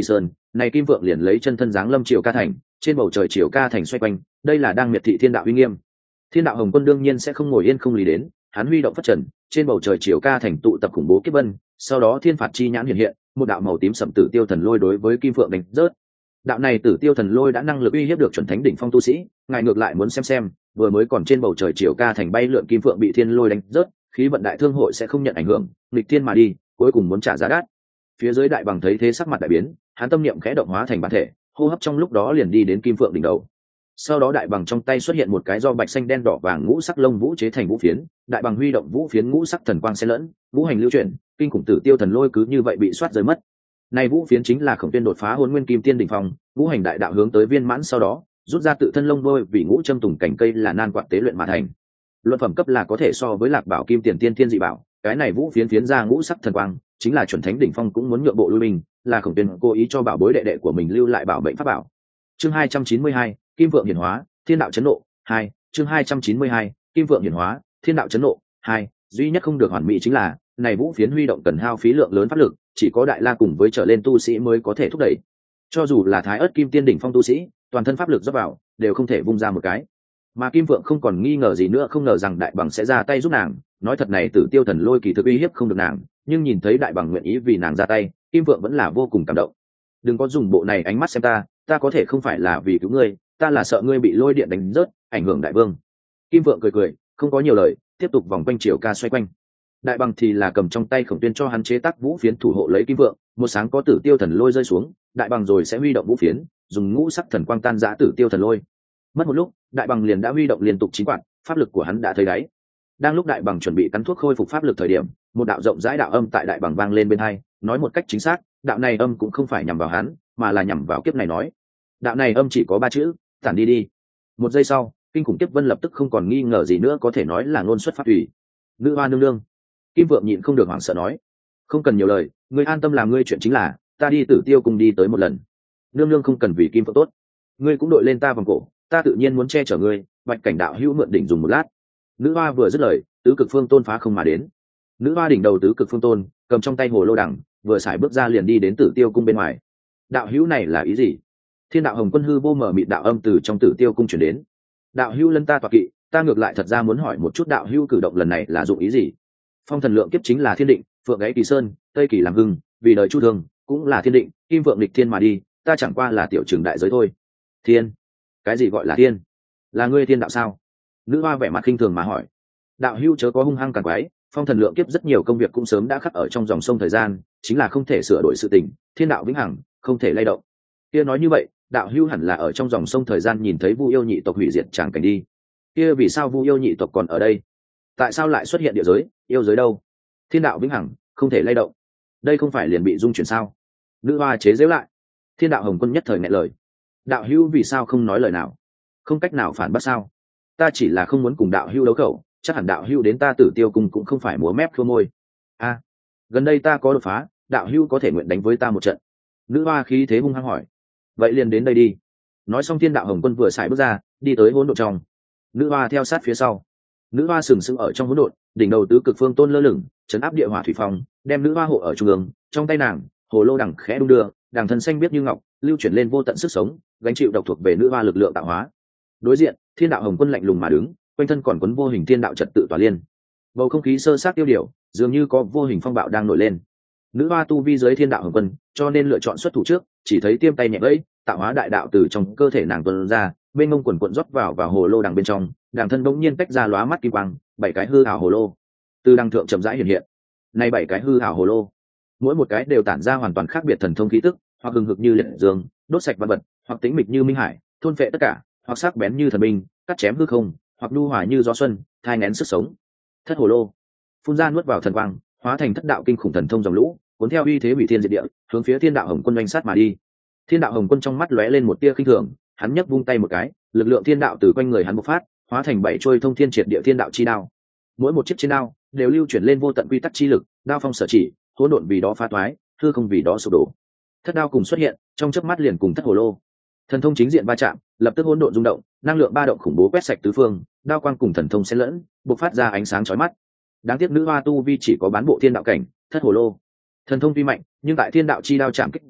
[SPEAKER 1] này kim vượng liền lấy chân thân dáng lâm triều ca thành, trên bầu trời triều ca thành xoay quanh, đây là đang miệt thị thiên đạo uy nghiêm. Thiên đạo hồng quân đương nhiên sẽ không ngồi yên không lý đến, hắn huy động phất trần, trên bầu trời triều ca thành tụ tập khủng bố kiếp vân, sau đó thiên phạt chi nhãn hiện hiện, một đạo màu tím sẫm tử tiêu thần lôi đối với kim vượng đánh rớt. Đạo này tử tiêu thần lôi đã năng lực uy hiếp được chuẩn thánh đỉnh phong tu sĩ, ngài ngược lại muốn xem xem, vừa mới còn trên bầu trời triều ca thành bay lượn kim vượng bị thiên lôi đánh rớt, khí vận đại thương hội sẽ không nhận ảnh hưởng, nghịch thiên mà đi, cuối cùng muốn trả giá đắt. Phía dưới đại bằng thấy thế sắc mặt đại biến, hắn tâm niệm khẽ động hóa thành bản thể, hô hấp trong lúc đó liền đi đến kim vượng đỉnh đầu. Sau đó đại bằng trong tay xuất hiện một cái do bạch xanh đen đỏ vàng ngũ sắc lông vũ chế thành vũ phiến, đại bằng huy động vũ phiến ngũ sắc thần quang xen lẫn, vũ hành lưu chuyển, kinh khủng tử tiêu thần lôi cứ như vậy bị soát rơi mất. Này vũ phiến chính là khổng tuyên đột phá hôn nguyên kim tiên đỉnh phong, vũ hành đại đạo hướng tới viên mãn sau đó, rút ra tự thân lông đôi vì ngũ châm tùng cảnh cây là nan quạt tế luyện mà thành. Luận phẩm cấp là có thể so với lạc bảo kim tiền tiên thiên dị bảo, cái này vũ phiến phiến ra ngũ sắc thần quang, chính là chuẩn thánh đỉnh phong cũng muốn nhượng bộ lui mình, là khổng tuyên cố ý cho bảo bối đệ đệ của mình lưu lại bảo mệnh pháp bảo. Chương hai trăm chín mươi hai, Kim Vượng hiển hóa, Thiên đạo chấn nộ, hai, chương hai trăm chín mươi hai, Kim Vượng hiển hóa, Thiên đạo chấn nộ, hai, duy nhất không được hoàn mỹ chính là, này vũ phiến huy động cần hao phí lượng lớn pháp lực, chỉ có đại la cùng với trở lên tu sĩ mới có thể thúc đẩy. Cho dù là thái ớt kim tiên đỉnh phong tu sĩ, toàn thân pháp lực dốc vào, đều không thể vung ra một cái. Mà Kim Vượng không còn nghi ngờ gì nữa, không ngờ rằng đại bằng sẽ ra tay giúp nàng, nói thật này tử tiêu thần lôi kỳ thực uy hiếp không được nàng, nhưng nhìn thấy đại bằng nguyện ý vì nàng ra tay, Kim Vượng vẫn là vô cùng cảm động. Đừng có dùng bộ này ánh mắt xem ta, ta có thể không phải là vì cứu ngươi, ta là sợ ngươi bị lôi điện đánh rớt, ảnh hưởng đại vương. Kim Vượng cười cười, không có nhiều lời, tiếp tục vòng quanh triều ca xoay quanh. Đại bằng thì là cầm trong tay khổng tuyên cho hắn chế tác vũ phiến thủ hộ lấy Kim Vượng, một sáng có tử tiêu thần lôi rơi xuống, đại bằng rồi sẽ huy động vũ phiến, dùng ngũ sắc thần quang tan rã tử tiêu thần lôi. Mất một lúc, đại bằng liền đã huy động liên tục chín quạt, pháp lực của hắn đã thấy đáy. Đang lúc đại bằng chuẩn bị cắn thuốc khôi phục pháp lực thời điểm, một đạo rộng rãi đạo âm tại đại bằng vang lên bên hai, nói một cách chính xác, đạo này âm cũng không phải nhằm vào hắn, mà là nhằm vào kiếp này nói. Đạo này âm chỉ có ba chữ, tản đi đi. Một giây sau, kinh khủng kiếp vân lập tức không còn nghi ngờ gì nữa, có thể nói là ngôn xuất pháp thủy. Nữ hoa nương nương. Kim Vượng nhịn không được hoảng sợ nói, không cần nhiều lời, ngươi an tâm làm ngươi chuyện chính là, ta đi Tử Tiêu cùng đi tới một lần. Nương nương không cần vì Kim Vượng tốt, ngươi cũng đội lên ta vòng cổ, ta tự nhiên muốn che chở ngươi. Bạch Cảnh đạo hữu mượn đỉnh dùng một lát. Nữ hoa vừa dứt lời, tứ cực phương tôn phá không mà đến. Nữ hoa đỉnh đầu tứ cực phương tôn cầm trong tay hồ lô đằng, vừa xài bước ra liền đi đến Tử Tiêu cung bên ngoài. Đạo hữu này là ý gì? Thiên đạo hồng quân hư vô mở mịt đạo âm từ trong Tử Tiêu cung chuyển đến. Đạo hữu lân ta tọa kỵ, ta ngược lại thật ra muốn hỏi một chút đạo hữu cử động lần này là dụng ý gì? Phong thần lượng kiếp chính là thiên định, phượng gáy kỳ sơn, tây kỳ làm hưng, vì đời chu thương cũng là thiên định, kim vượng lịch thiên mà đi, ta chẳng qua là tiểu trường đại giới thôi. Thiên? Cái gì gọi là thiên? Là ngươi thiên đạo sao? Nữ hoa vẻ mặt khinh thường mà hỏi. Đạo hữu chớ có hung hăng càng quái, phong thần lượng kiếp rất nhiều công việc cũng sớm đã khắc ở trong dòng sông thời gian, chính là không thể sửa đổi sự tình, thiên đạo vĩnh hằng, không thể lay động. Kia nói như vậy, đạo hữu hẳn là ở trong dòng sông thời gian nhìn thấy Vu yêu nhị tộc hủy diệt tràng cảnh đi. Kia vì sao Vu yêu nhị tộc còn ở đây? Tại sao lại xuất hiện địa giới, yêu giới đâu? Thiên đạo vĩnh hằng, không thể lay động. Đây không phải liền bị dung chuyển sao? Nữ hoa chế giễu lại. Thiên đạo hồng quân nhất thời nghẹn lời. Đạo hữu vì sao không nói lời nào? Không cách nào phản bác sao? Ta chỉ là không muốn cùng đạo hữu đấu khẩu, chắc hẳn đạo hữu đến ta Tử Tiêu cung cũng không phải múa mép khua môi. A, à, gần đây ta có đột phá, đạo hữu có thể nguyện đánh với ta một trận. Nữ hoa khí thế hung hăng hỏi. Vậy liền đến đây đi. Nói xong thiên đạo hồng quân vừa xài bước ra, đi tới hỗn độn trong. Nữ hoa theo sát phía sau. Nữ hoa sừng sững ở trong hỗn độn, đỉnh đầu tứ cực phương tôn lơ lửng, chấn áp địa hỏa thủy phong, đem nữ hoa hộ ở trung ương. Trong tay nàng, hồ lô đằng khẽ đung đưa, đằng thân xanh biết như ngọc, lưu chuyển lên vô tận sức sống, gánh chịu độc thuộc về nữ hoa lực lượng tạo hóa. Đối diện, thiên đạo hồng quân lạnh lùng mà đứng, quanh thân còn quấn vô hình thiên đạo trật tự tỏa liên. Bầu không khí sơ sát tiêu điều, dường như có vô hình phong bạo đang nổi lên. Nữ hoa tu vi dưới thiên đạo hồng quân, cho nên lựa chọn xuất thủ trước, chỉ thấy tiêm tay nhẹ vẫy, tạo hóa đại đạo từ trong cơ thể nàng tuôn ra, bên ngông quần quận rót vào vào hồ lô đằng bên trong, đằng thân bỗng nhiên tách ra lóa mắt kim quang, bảy cái hư ảo hồ lô từ đằng thượng chậm rãi hiện hiện. Này bảy cái hư ảo hồ lô, mỗi một cái đều tản ra hoàn toàn khác biệt thần thông khí tức, hoặc hừng hực như liệt dương, đốt sạch vật vật, hoặc tĩnh mịch như minh hải, thôn phệ tất cả, hoặc sắc bén như thần binh, cắt chém hư không, hoặc nhu hòa như gió xuân, thai nghén sức sống. Thất hồ lô phun ra nuốt vào thần quang, hóa thành thất đạo kinh khủng thần thông dòng lũ, cuốn theo uy thế hủy thiên diệt địa, hướng phía thiên đạo hồng quân oanh sát mà đi. Thiên đạo hồng quân trong mắt lóe lên một tia khinh thường, hắn nhấc vung tay một cái, lực lượng thiên đạo từ quanh người hắn bộc phát, hóa thành bảy trôi thông thiên triệt địa thiên đạo chi đao. Mỗi một chiếc trên đao đều lưu chuyển lên vô tận quy tắc chi lực, đao phong sở chỉ, hỗn độn vì đó phá toái, hư không vì đó sụp đổ. Thất đao cùng xuất hiện, trong chớp mắt liền cùng thất hồ lô thần thông chính diện va chạm, lập tức hỗn độn rung động, năng lượng ba động khủng bố quét sạch tứ phương, đao quang cùng thần thông xen lẫn, bộc phát ra ánh sáng chói mắt. Đáng tiếc nữ hoa tu vi chỉ có bán bộ thiên đạo cảnh, thất hồ lô thần thông tuy mạnh, nhưng tại thiên đạo chi đao chạm kích dưới,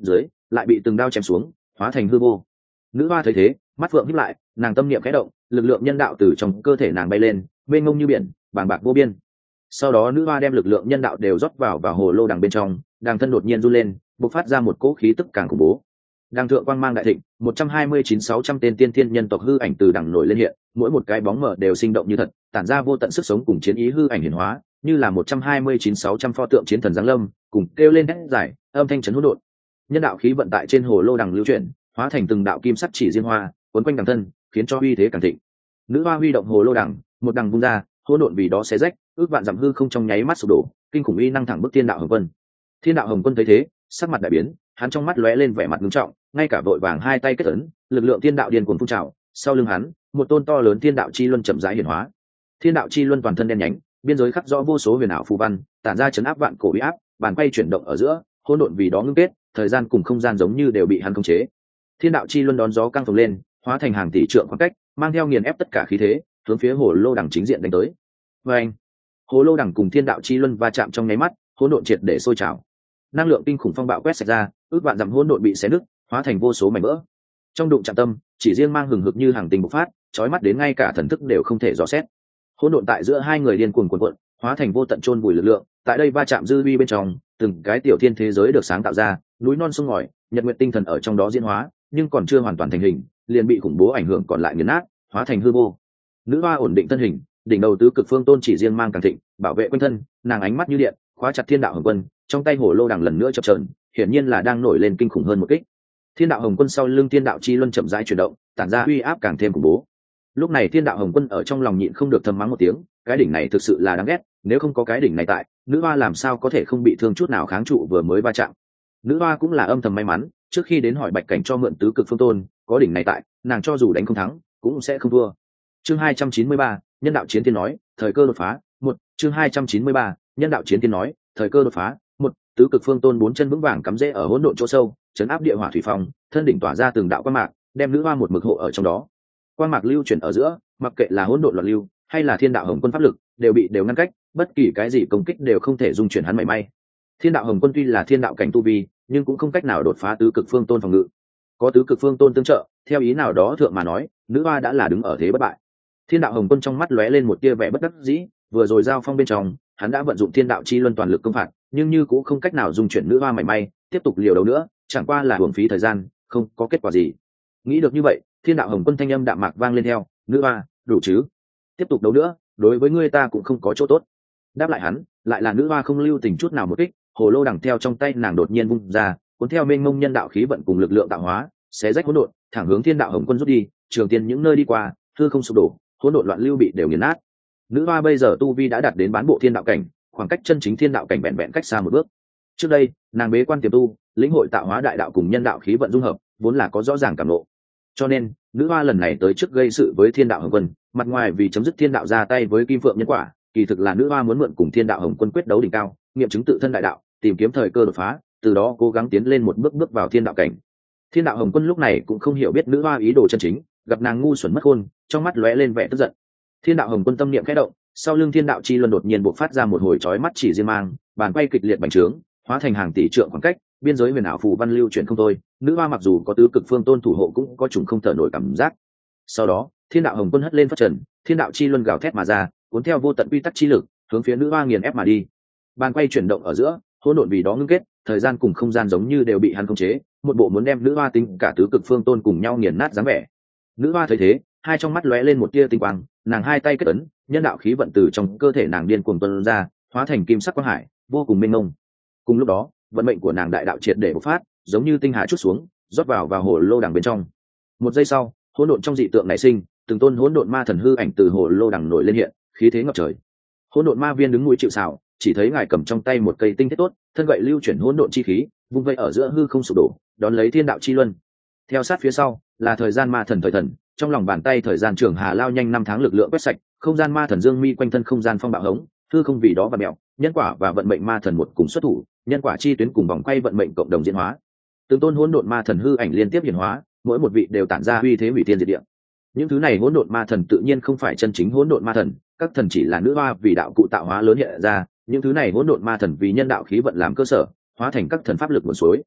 [SPEAKER 1] lại bị từng đao chém xuống hóa thành hư vô. Nữ hoa thấy thế mắt phượng híp lại, nàng tâm niệm khẽ động, lực lượng nhân đạo từ trong cơ thể nàng bay lên mênh mông như biển, bàng bạc vô biên. Sau đó nữ hoa đem lực lượng nhân đạo đều rót vào vào hồ lô đằng bên trong, đằng thân đột nhiên run lên, bộc phát ra một cỗ khí tức càng khủng bố. Đằng thượng quang mang đại thịnh, một trăm hai mươi chín sáu trăm tên tiên thiên nhân tộc hư ảnh từ đằng nổi lên hiện, mỗi một cái bóng mờ đều sinh động như thật, tản ra vô tận sức sống cùng chiến ý hư ảnh hiển hóa, như là một trăm hai mươi chín sáu trăm pho tượng chiến thần giáng lâm, cùng kêu lên hét giải, âm thanh chấn hỗn độn. Nhân đạo khí vận tại trên hồ lô đằng lưu chuyển, hóa thành từng đạo kim sắc chỉ diên hoa, cuốn quanh đằng thân, khiến cho uy thế càng thịnh. Nữ hoa huy động hồ lô đằng, một đằng vung ra, hỗn độn vì đó xé rách, ước vạn dặm hư không trong nháy mắt sụp đổ, kinh khủng uy năng thẳng bức thiên đạo hồng quân. Thiên đạo hồng quân thấy thế, sắc mặt đại biến, hắn trong mắt lóe lên vẻ mặt nghiêm trọng, ngay cả vội vàng hai tay kết ấn, lực lượng thiên đạo điên cuồng phun trào, sau lưng hắn, một tôn to lớn thiên đạo chi luân chậm rãi hiển hóa. Thiên đạo chi luân toàn thân đen nhánh, biên giới khắc rõ vô số huyền ảo phù văn, tản ra chấn áp vạn cổ uy áp, bàn quay chuyển động ở giữa, hỗn độn vì đó ngưng kết, thời gian cùng không gian giống như đều bị hắn khống chế. Thiên đạo chi luân đón gió căng phồng lên, hóa thành hàng tỷ trượng khoảng cách, mang theo nghiền ép tất cả khí thế, hướng phía hồ lô đằng chính diện đánh tới. Và anh, hồ lô đằng cùng thiên đạo chi luân va chạm trong nháy mắt, hỗn độn triệt để sôi trào. Năng lượng kinh khủng phong bạo quét sạch ra, ước vạn dặm hỗn độn bị xé nứt, hóa thành vô số mảnh vỡ. Trong đụng chạm tâm, chỉ riêng mang hừng hực như hàng tình bộc phát, chói mắt đến ngay cả thần thức đều không thể dò xét. Hỗn độn tại giữa hai người điên cuồng cuộn cuộn, hóa thành vô tận chôn vùi lực lượng, tại đây va chạm dư vi bên trong, từng cái tiểu thiên thế giới được sáng tạo ra, núi non sông ngòi, nhật nguyệt tinh thần ở trong đó diễn hóa, nhưng còn chưa hoàn toàn thành hình, liền bị khủng bố ảnh hưởng còn lại nghiền nát, hóa thành hư vô. Nữ hoa ổn định thân hình, đỉnh đầu tứ cực phương tôn chỉ riêng mang càng thịnh, bảo vệ quanh thân, nàng ánh mắt như điện, khóa chặt thiên đạo hồng quân, trong tay hồ lô đằng lần nữa chập chờn, hiển nhiên là đang nổi lên kinh khủng hơn một kích. Thiên đạo hồng quân sau lưng thiên đạo chi luân chậm rãi chuyển động, tản ra uy áp càng thêm khủng bố. Lúc này thiên đạo hồng quân ở trong lòng nhịn không được thầm mắng một tiếng, cái đỉnh này thực sự là đáng ghét, nếu không có cái đỉnh này tại, nữ hoa làm sao có thể không bị thương chút nào kháng trụ vừa mới va chạm. Nữ hoa cũng là âm thầm may mắn, trước khi đến hỏi bạch cảnh cho mượn tứ cực phương tôn, có đỉnh này tại, nàng cho dù đánh không thắng cũng sẽ không thua. Chương hai trăm chín mươi ba, nhân đạo chiến tiên nói, thời cơ đột phá. Một, chương hai trăm chín mươi ba, nhân đạo chiến tiên nói, thời cơ đột phá. Một, tứ cực phương tôn bốn chân vững vàng cắm rễ ở hỗn độn chỗ sâu, chấn áp địa hỏa thủy phong, thân đỉnh tỏa ra từng đạo quang mạc, đem nữ hoa một mực hộ ở trong đó. Quang mạc lưu chuyển ở giữa, mặc kệ là hỗn độn loạn lưu hay là thiên đạo hồng quân pháp lực, đều bị đều ngăn cách, bất kỳ cái gì công kích đều không thể dung chuyển hắn mảy may. Thiên đạo hồng quân tuy là thiên đạo cảnh tu vi, nhưng cũng không cách nào đột phá tứ cực phương tôn phòng ngự. Có tứ cực phương tôn tương trợ, theo ý nào đó thượng mà nói, nữ hoa đã là đứng ở thế bất bại. Thiên đạo hồng quân trong mắt lóe lên một tia vẻ bất đắc dĩ, vừa rồi giao phong bên trong, hắn đã vận dụng thiên đạo chi luân toàn lực công phạt, nhưng như cũng không cách nào dung chuyển nữ hoa mảy may, tiếp tục liều đấu nữa, chẳng qua là hưởng phí thời gian, không có kết quả gì. Nghĩ được như vậy, thiên đạo hồng quân thanh âm đạm mạc vang lên theo, nữ hoa, đủ chứ? Tiếp tục đấu nữa, đối với ngươi ta cũng không có chỗ tốt. Đáp lại hắn, lại là nữ hoa không lưu tình chút nào một kích, hồ lô đằng theo trong tay nàng đột nhiên vung ra, cuốn theo mênh mông nhân đạo khí vận cùng lực lượng tạo hóa, xé rách hỗn độn, thẳng hướng thiên đạo hồng quân rút đi, trường tiên những nơi đi qua, hư không sụp đổ, hỗn độn loạn lưu bị đều nghiền nát. Nữ hoa bây giờ tu vi đã đạt đến bán bộ thiên đạo cảnh, khoảng cách chân chính thiên đạo cảnh vẹn vẹn cách xa một bước. Trước đây, nàng bế quan tiềm tu, lĩnh hội tạo hóa đại đạo cùng nhân đạo khí vận dung hợp, vốn là có rõ ràng cảm ngộ. Cho nên, nữ hoa lần này tới trước gây sự với thiên đạo hồng quân, mặt ngoài vì chấm dứt thiên đạo ra tay với kim phượng nhân quả, kỳ thực là nữ hoa muốn mượn cùng thiên đạo hồng quân quyết đấu đỉnh cao, nghiệm chứng tự thân đại đạo, tìm kiếm thời cơ đột phá, từ đó cố gắng tiến lên một bước bước vào thiên đạo cảnh. Thiên đạo hồng quân lúc này cũng không hiểu biết nữ hoa ý đồ chân chính, gặp nàng ngu xuẩn mất khôn, trong mắt lóe lên vẻ tức giận. Thiên đạo hồng quân tâm niệm khẽ động, sau lưng thiên đạo chi luân đột nhiên bộc phát ra một hồi chói mắt chỉ riêng mang, bàn quay kịch liệt bành trướng, hóa thành hàng tỷ trượng khoảng cách, biên giới huyền ảo phù văn lưu chuyển không thôi. Nữ hoa mặc dù có tứ cực phương tôn thủ hộ cũng có trùng không thở nổi cảm giác. Sau đó, thiên đạo hồng quân hất lên phát trần, thiên đạo chi luân gào thét mà ra, cuốn theo vô tận quy tắc chi lực, hướng phía nữ hoa nghiền ép mà đi. Bàn quay chuyển động ở giữa, hỗn độn vì đó ngưng kết, thời gian cùng không gian giống như đều bị hắn khống chế, một bộ muốn đem nữ hoa tính cả tứ cực phương tôn cùng nhau nghiền nát dáng vẻ. Nữ hoa thấy thế, hai trong mắt lóe lên một tia tinh quang, nàng hai tay kết ấn, nhân đạo khí vận từ trong cơ thể nàng điên cuồng tuôn ra, hóa thành kim sắc quang hải, vô cùng mênh mông. Cùng lúc đó, vận mệnh của nàng đại đạo triệt để bộc phát, giống như tinh hà chút xuống, rót vào vào hồ lô đằng bên trong. Một giây sau, hỗn độn trong dị tượng nảy sinh, từng tôn hỗn độn ma thần hư ảnh từ hồ lô đằng nổi lên hiện, khí thế ngập trời. Hỗn độn ma viên đứng núi chịu sào, chỉ thấy ngài cầm trong tay một cây tinh thiết tốt, thân gậy lưu chuyển hỗn độn chi khí, vung vây ở giữa hư không sụp đổ, đón lấy thiên đạo chi luân. Theo sát phía sau, là thời gian ma thần thời thần, trong lòng bàn tay thời gian trường hà lao nhanh năm tháng lực lượng quét sạch, không gian ma thần dương mi quanh thân không gian phong bạo hống, hư không vì đó và mèo, nhân quả và vận mệnh ma thần một cùng xuất thủ, nhân quả chi tuyến cùng vòng quay vận mệnh cộng đồng diễn hóa. Từng tôn hỗn độn ma thần hư ảnh liên tiếp hiển hóa, mỗi một vị đều tản ra uy thế hủy thiên diệt địa. Những thứ này hỗn độn ma thần tự nhiên không phải chân chính hỗn độn ma thần, các thần chỉ là nữ hoa vì đạo cụ tạo hóa lớn hiện ra, những thứ này hỗn độn ma thần vì nhân đạo khí vận làm cơ sở, hóa thành các thần pháp lực nguồn suối.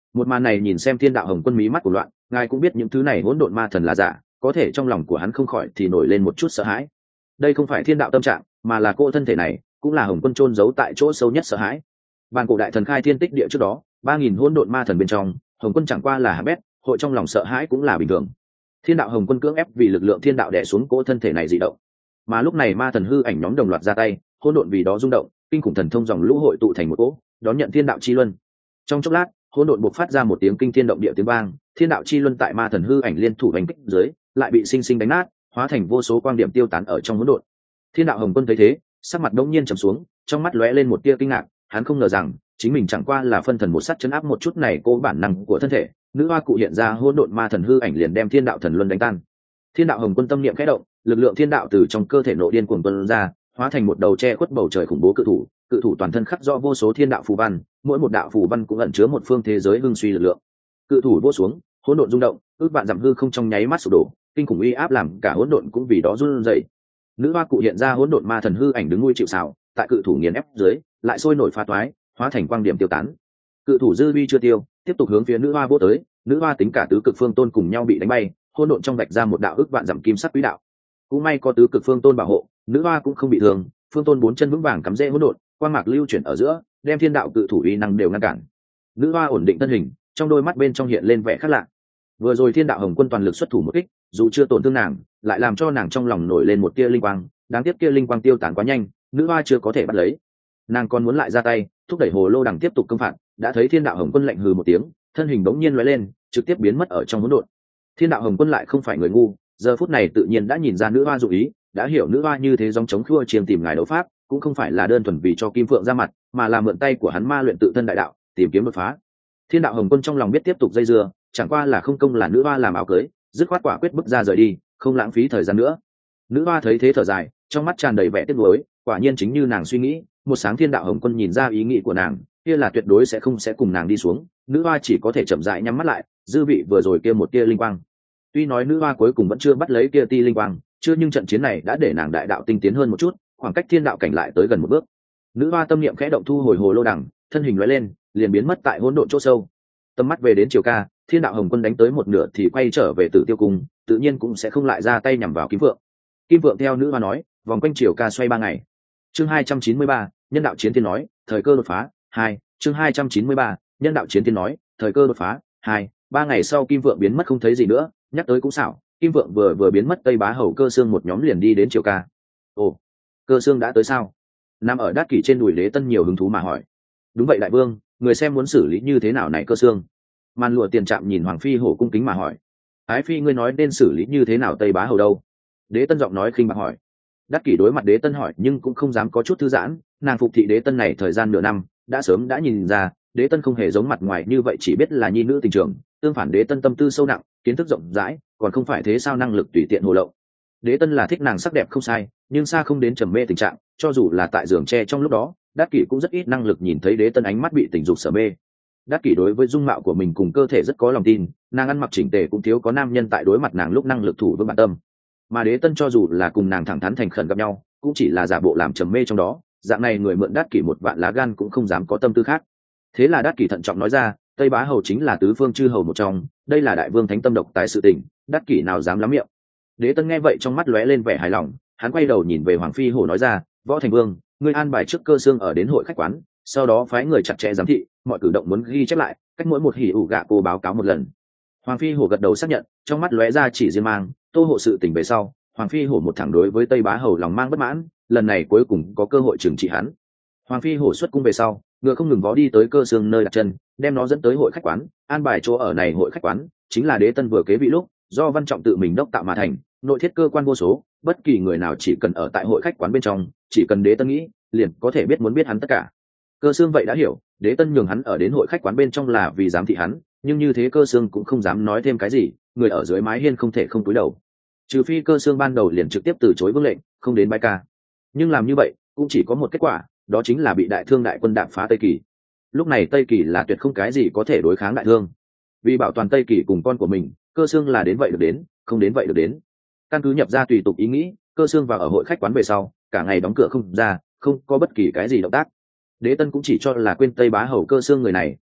[SPEAKER 1] Một màn này nhìn xem thiên đạo hồng quân mí mắt của loạn, ngài cũng biết những thứ này hỗn độn ma thần là giả, có thể trong lòng của hắn không khỏi thì nổi lên một chút sợ hãi. Đây không phải thiên đạo tâm trạng, mà là cô thân thể này cũng là hồng quân chôn giấu tại chỗ sâu nhất sợ hãi. Bàn cổ đại thần khai thiên tích địa trước đó, ba nghìn hỗn độn ma thần bên trong, hồng quân chẳng qua là hạng bét, hội trong lòng sợ hãi cũng là bình thường. Thiên đạo hồng quân cưỡng ép vì lực lượng thiên đạo đè xuống cỗ thân thể này dị động, mà lúc này ma thần hư ảnh nhóm đồng loạt ra tay, hỗn độn vì đó rung động, kinh khủng thần thông dòng lũ hội tụ thành một cỗ, đón nhận thiên đạo chi luân. Trong chốc lát, hỗn độn bộc phát ra một tiếng kinh thiên động địa tiếng vang, thiên đạo chi luân tại ma thần hư ảnh liên thủ đánh kích dưới, lại bị sinh sinh đánh nát, hóa thành vô số quang điểm tiêu tán ở trong hỗn độn. Thiên đạo hồng quân thấy thế, sắc mặt đống nhiên trầm xuống, trong mắt lóe lên một tia kinh ngạc, hắn không ngờ rằng chính mình chẳng qua là phân thần một sát chấn áp một chút này cố bản năng của thân thể, nữ hoa cụ hiện ra hỗn độn ma thần hư ảnh liền đem thiên đạo thần luân đánh tan. Thiên đạo hồng quân tâm niệm khẽ động, lực lượng thiên đạo từ trong cơ thể nội điên cuồng tuôn ra, hóa thành một đầu che khuất bầu trời khủng bố cự thủ, cự thủ toàn thân khắc rõ vô số thiên đạo phù văn, mỗi một đạo phù văn cũng ẩn chứa một phương thế giới hưng suy lực lượng. Cự thủ vỗ xuống, hỗn độn rung động, ước vạn dặm hư không trong nháy mắt sụp đổ, kinh khủng uy áp làm cả hỗn độn cũng vì đó run rẩy. Nữ hoa cụ hiện ra hỗn độn ma thần hư ảnh đứng nuôi chịu sào, tại cự thủ nghiền ép dưới, lại sôi nổi phá toái, hóa thành quang điểm tiêu tán. Cự thủ dư uy chưa tiêu, tiếp tục hướng phía nữ hoa vô tới, nữ hoa tính cả tứ cực phương tôn cùng nhau bị đánh bay, hỗn độn trong vạch ra một đạo ước vạn dặm kim sắc quỹ đạo. Cũng may có tứ cực phương tôn bảo hộ, nữ hoa cũng không bị thương, phương tôn bốn chân vững vàng cắm rễ hỗn độn, quang mạc lưu chuyển ở giữa, đem thiên đạo cự thủ uy năng đều ngăn cản. Nữ hoa ổn định thân hình, trong đôi mắt bên trong hiện lên vẻ khác lạ. Vừa rồi thiên đạo hồng quân toàn lực xuất thủ một kích, dù chưa tổn thương nàng, lại làm cho nàng trong lòng nổi lên một tia linh quang, đáng tiếc kia linh quang tiêu tán quá nhanh, nữ hoa chưa có thể bắt lấy. Nàng còn muốn lại ra tay, thúc đẩy hồ lô đằng tiếp tục công phạt, đã thấy thiên đạo hồng quân lạnh hừ một tiếng, thân hình bỗng nhiên lóe lên, trực tiếp biến mất ở trong hỗn độn. Thiên đạo hồng quân lại không phải người ngu, giờ phút này tự nhiên đã nhìn ra nữ hoa dụng ý, đã hiểu nữ hoa như thế dòng chống khua chiêm tìm ngài đấu pháp, cũng không phải là đơn thuần vì cho kim phượng ra mặt, mà là mượn tay của hắn ma luyện tự thân đại đạo, tìm kiếm đột phá. Thiên đạo hồng quân trong lòng biết tiếp tục dây dưa, chẳng qua là không công là nữ hoa làm áo cưới, dứt khoát quả quyết bước ra rời đi, không lãng phí thời gian nữa. Nữ hoa thấy thế thở dài, trong mắt tràn đầy vẻ tiếc nuối, quả nhiên chính như nàng suy nghĩ, một sáng thiên đạo hồng quân nhìn ra ý nghĩ của nàng, kia là tuyệt đối sẽ không sẽ cùng nàng đi xuống. Nữ hoa chỉ có thể chậm rãi nhắm mắt lại, dư vị vừa rồi kia một tia linh quang. Tuy nói nữ hoa cuối cùng vẫn chưa bắt lấy kia ti linh quang, chưa nhưng trận chiến này đã để nàng đại đạo tinh tiến hơn một chút, khoảng cách thiên đạo cảnh lại tới gần một bước. Nữ hoa tâm niệm khẽ động thu hồi hồ lô đằng, thân hình lóe lên, liền biến mất tại hỗn độn chỗ sâu. Tâm mắt về đến chiều ca, thiên đạo hồng quân đánh tới một nửa thì quay trở về Tử Tiêu cung, tự nhiên cũng sẽ không lại ra tay nhằm vào Kim Vượng. Kim Vượng theo nữ hoa nói, vòng quanh chiều ca xoay ba ngày. Chương hai trăm chín mươi ba, nhân đạo chiến tiên nói, thời cơ đột phá. Hai, chương hai trăm chín mươi ba, nhân đạo chiến tiên nói, thời cơ đột phá. Hai, ba ngày sau Kim Vượng biến mất không thấy gì nữa, nhắc tới cũng xảo, Kim Vượng vừa vừa biến mất, Tây Bá Hầu Cơ Xương một nhóm liền đi đến chiều ca. Ồ, Cơ Xương đã tới sao? Nằm ở đát kỷ trên đùi Đế Tân nhiều hứng thú mà hỏi. Đúng vậy đại vương, người xem muốn xử lý như thế nào này Cơ Xương? Màn lụa tiền trạm nhìn Hoàng Phi Hổ cung kính mà hỏi. Ái Phi ngươi nói nên xử lý như thế nào Tây Bá Hầu đâu? Đế Tân giọng nói khinh bạc hỏi. Đát kỷ đối mặt Đế Tân hỏi nhưng cũng không dám có chút thư giãn, nàng phục thị Đế Tân này thời gian nửa năm, đã sớm đã nhìn ra Đế Tân không hề giống mặt ngoài như vậy chỉ biết là nhi nữ tình trường, tương phản Đế Tân tâm tư sâu nặng, kiến thức rộng rãi, còn không phải thế sao năng lực tùy tiện hồ lậu. Đế Tân là thích nàng sắc đẹp không sai, nhưng xa không đến trầm mê tình trạng, cho dù là tại giường tre trong lúc đó, Đát kỷ cũng rất ít năng lực nhìn thấy Đế Tân ánh mắt bị tình dục sở mê. Đát kỷ đối với dung mạo của mình cùng cơ thể rất có lòng tin, nàng ăn mặc chỉnh tề cũng thiếu có nam nhân tại đối mặt nàng lúc năng lực thủ với bản tâm. Mà Đế Tân cho dù là cùng nàng thẳng thắn thành khẩn gặp nhau, cũng chỉ là giả bộ làm trầm mê trong đó, dạng này người mượn Đát kỷ một vạn lá gan cũng không dám có tâm tư khác. Thế là Đát kỷ thận trọng nói ra, Tây Bá Hầu chính là tứ phương chư hầu một trong, đây là đại vương thánh tâm độc tài sự tình, Đát kỷ nào dám lắm miệng. Đế Tân nghe vậy trong mắt lóe lên vẻ hài lòng, hắn quay đầu nhìn về Hoàng Phi Hổ nói ra, Võ Thành Vương, ngươi an bài trước Cơ Xương ở đến hội khách quán, sau đó phái người chặt chẽ giám thị, mọi cử động muốn ghi chép lại, cách mỗi một hỉ ủ gạ cô báo cáo một lần. Hoàng Phi Hổ gật đầu xác nhận, trong mắt lóe ra chỉ riêng mang, Tô hộ sự tình về sau, Hoàng Phi Hổ một thẳng đối với Tây Bá Hầu lòng mang bất mãn, lần này cuối cùng có cơ hội trừng trị hắn. Hoàng Phi Hổ xuất cung về sau, ngựa không ngừng vó đi tới Cơ Xương nơi đặt chân, đem nó dẫn tới hội khách quán, an bài chỗ ở này hội khách quán chính là Đế Tân vừa kế vị lúc, do Văn Trọng tự mình đốc tạo mà thành, nội thiết cơ quan vô số, bất kỳ người nào chỉ cần ở tại hội khách quán bên trong, chỉ cần Đế Tân nghĩ, liền có thể biết muốn biết hắn tất cả. Cơ Xương vậy đã hiểu, Đế Tân nhường hắn ở đến hội khách quán bên trong là vì giám thị hắn, nhưng như thế Cơ Xương cũng không dám nói thêm cái gì, người ở dưới mái hiên không thể không cúi đầu. Trừ phi Cơ Xương ban đầu liền trực tiếp từ chối vương lệnh, không đến bái ca. Nhưng làm như vậy, cũng chỉ có một kết quả, đó chính là bị Đại Thương đại quân đạp phá Tây Kỳ. Lúc này Tây Kỳ là tuyệt không cái gì có thể đối kháng Đại Thương. Vì bảo toàn Tây Kỳ cùng con của mình, Cơ Xương là đến vậy được đến, không đến vậy được đến. Căn cứ nhập ra tùy tục ý nghĩ, Cơ Xương vào ở hội khách quán về sau, cả ngày đóng cửa không ra, không có bất kỳ cái gì động tác. Đế Tân cũng chỉ cho là quên Tây Bá Hầu Cơ Xương người này,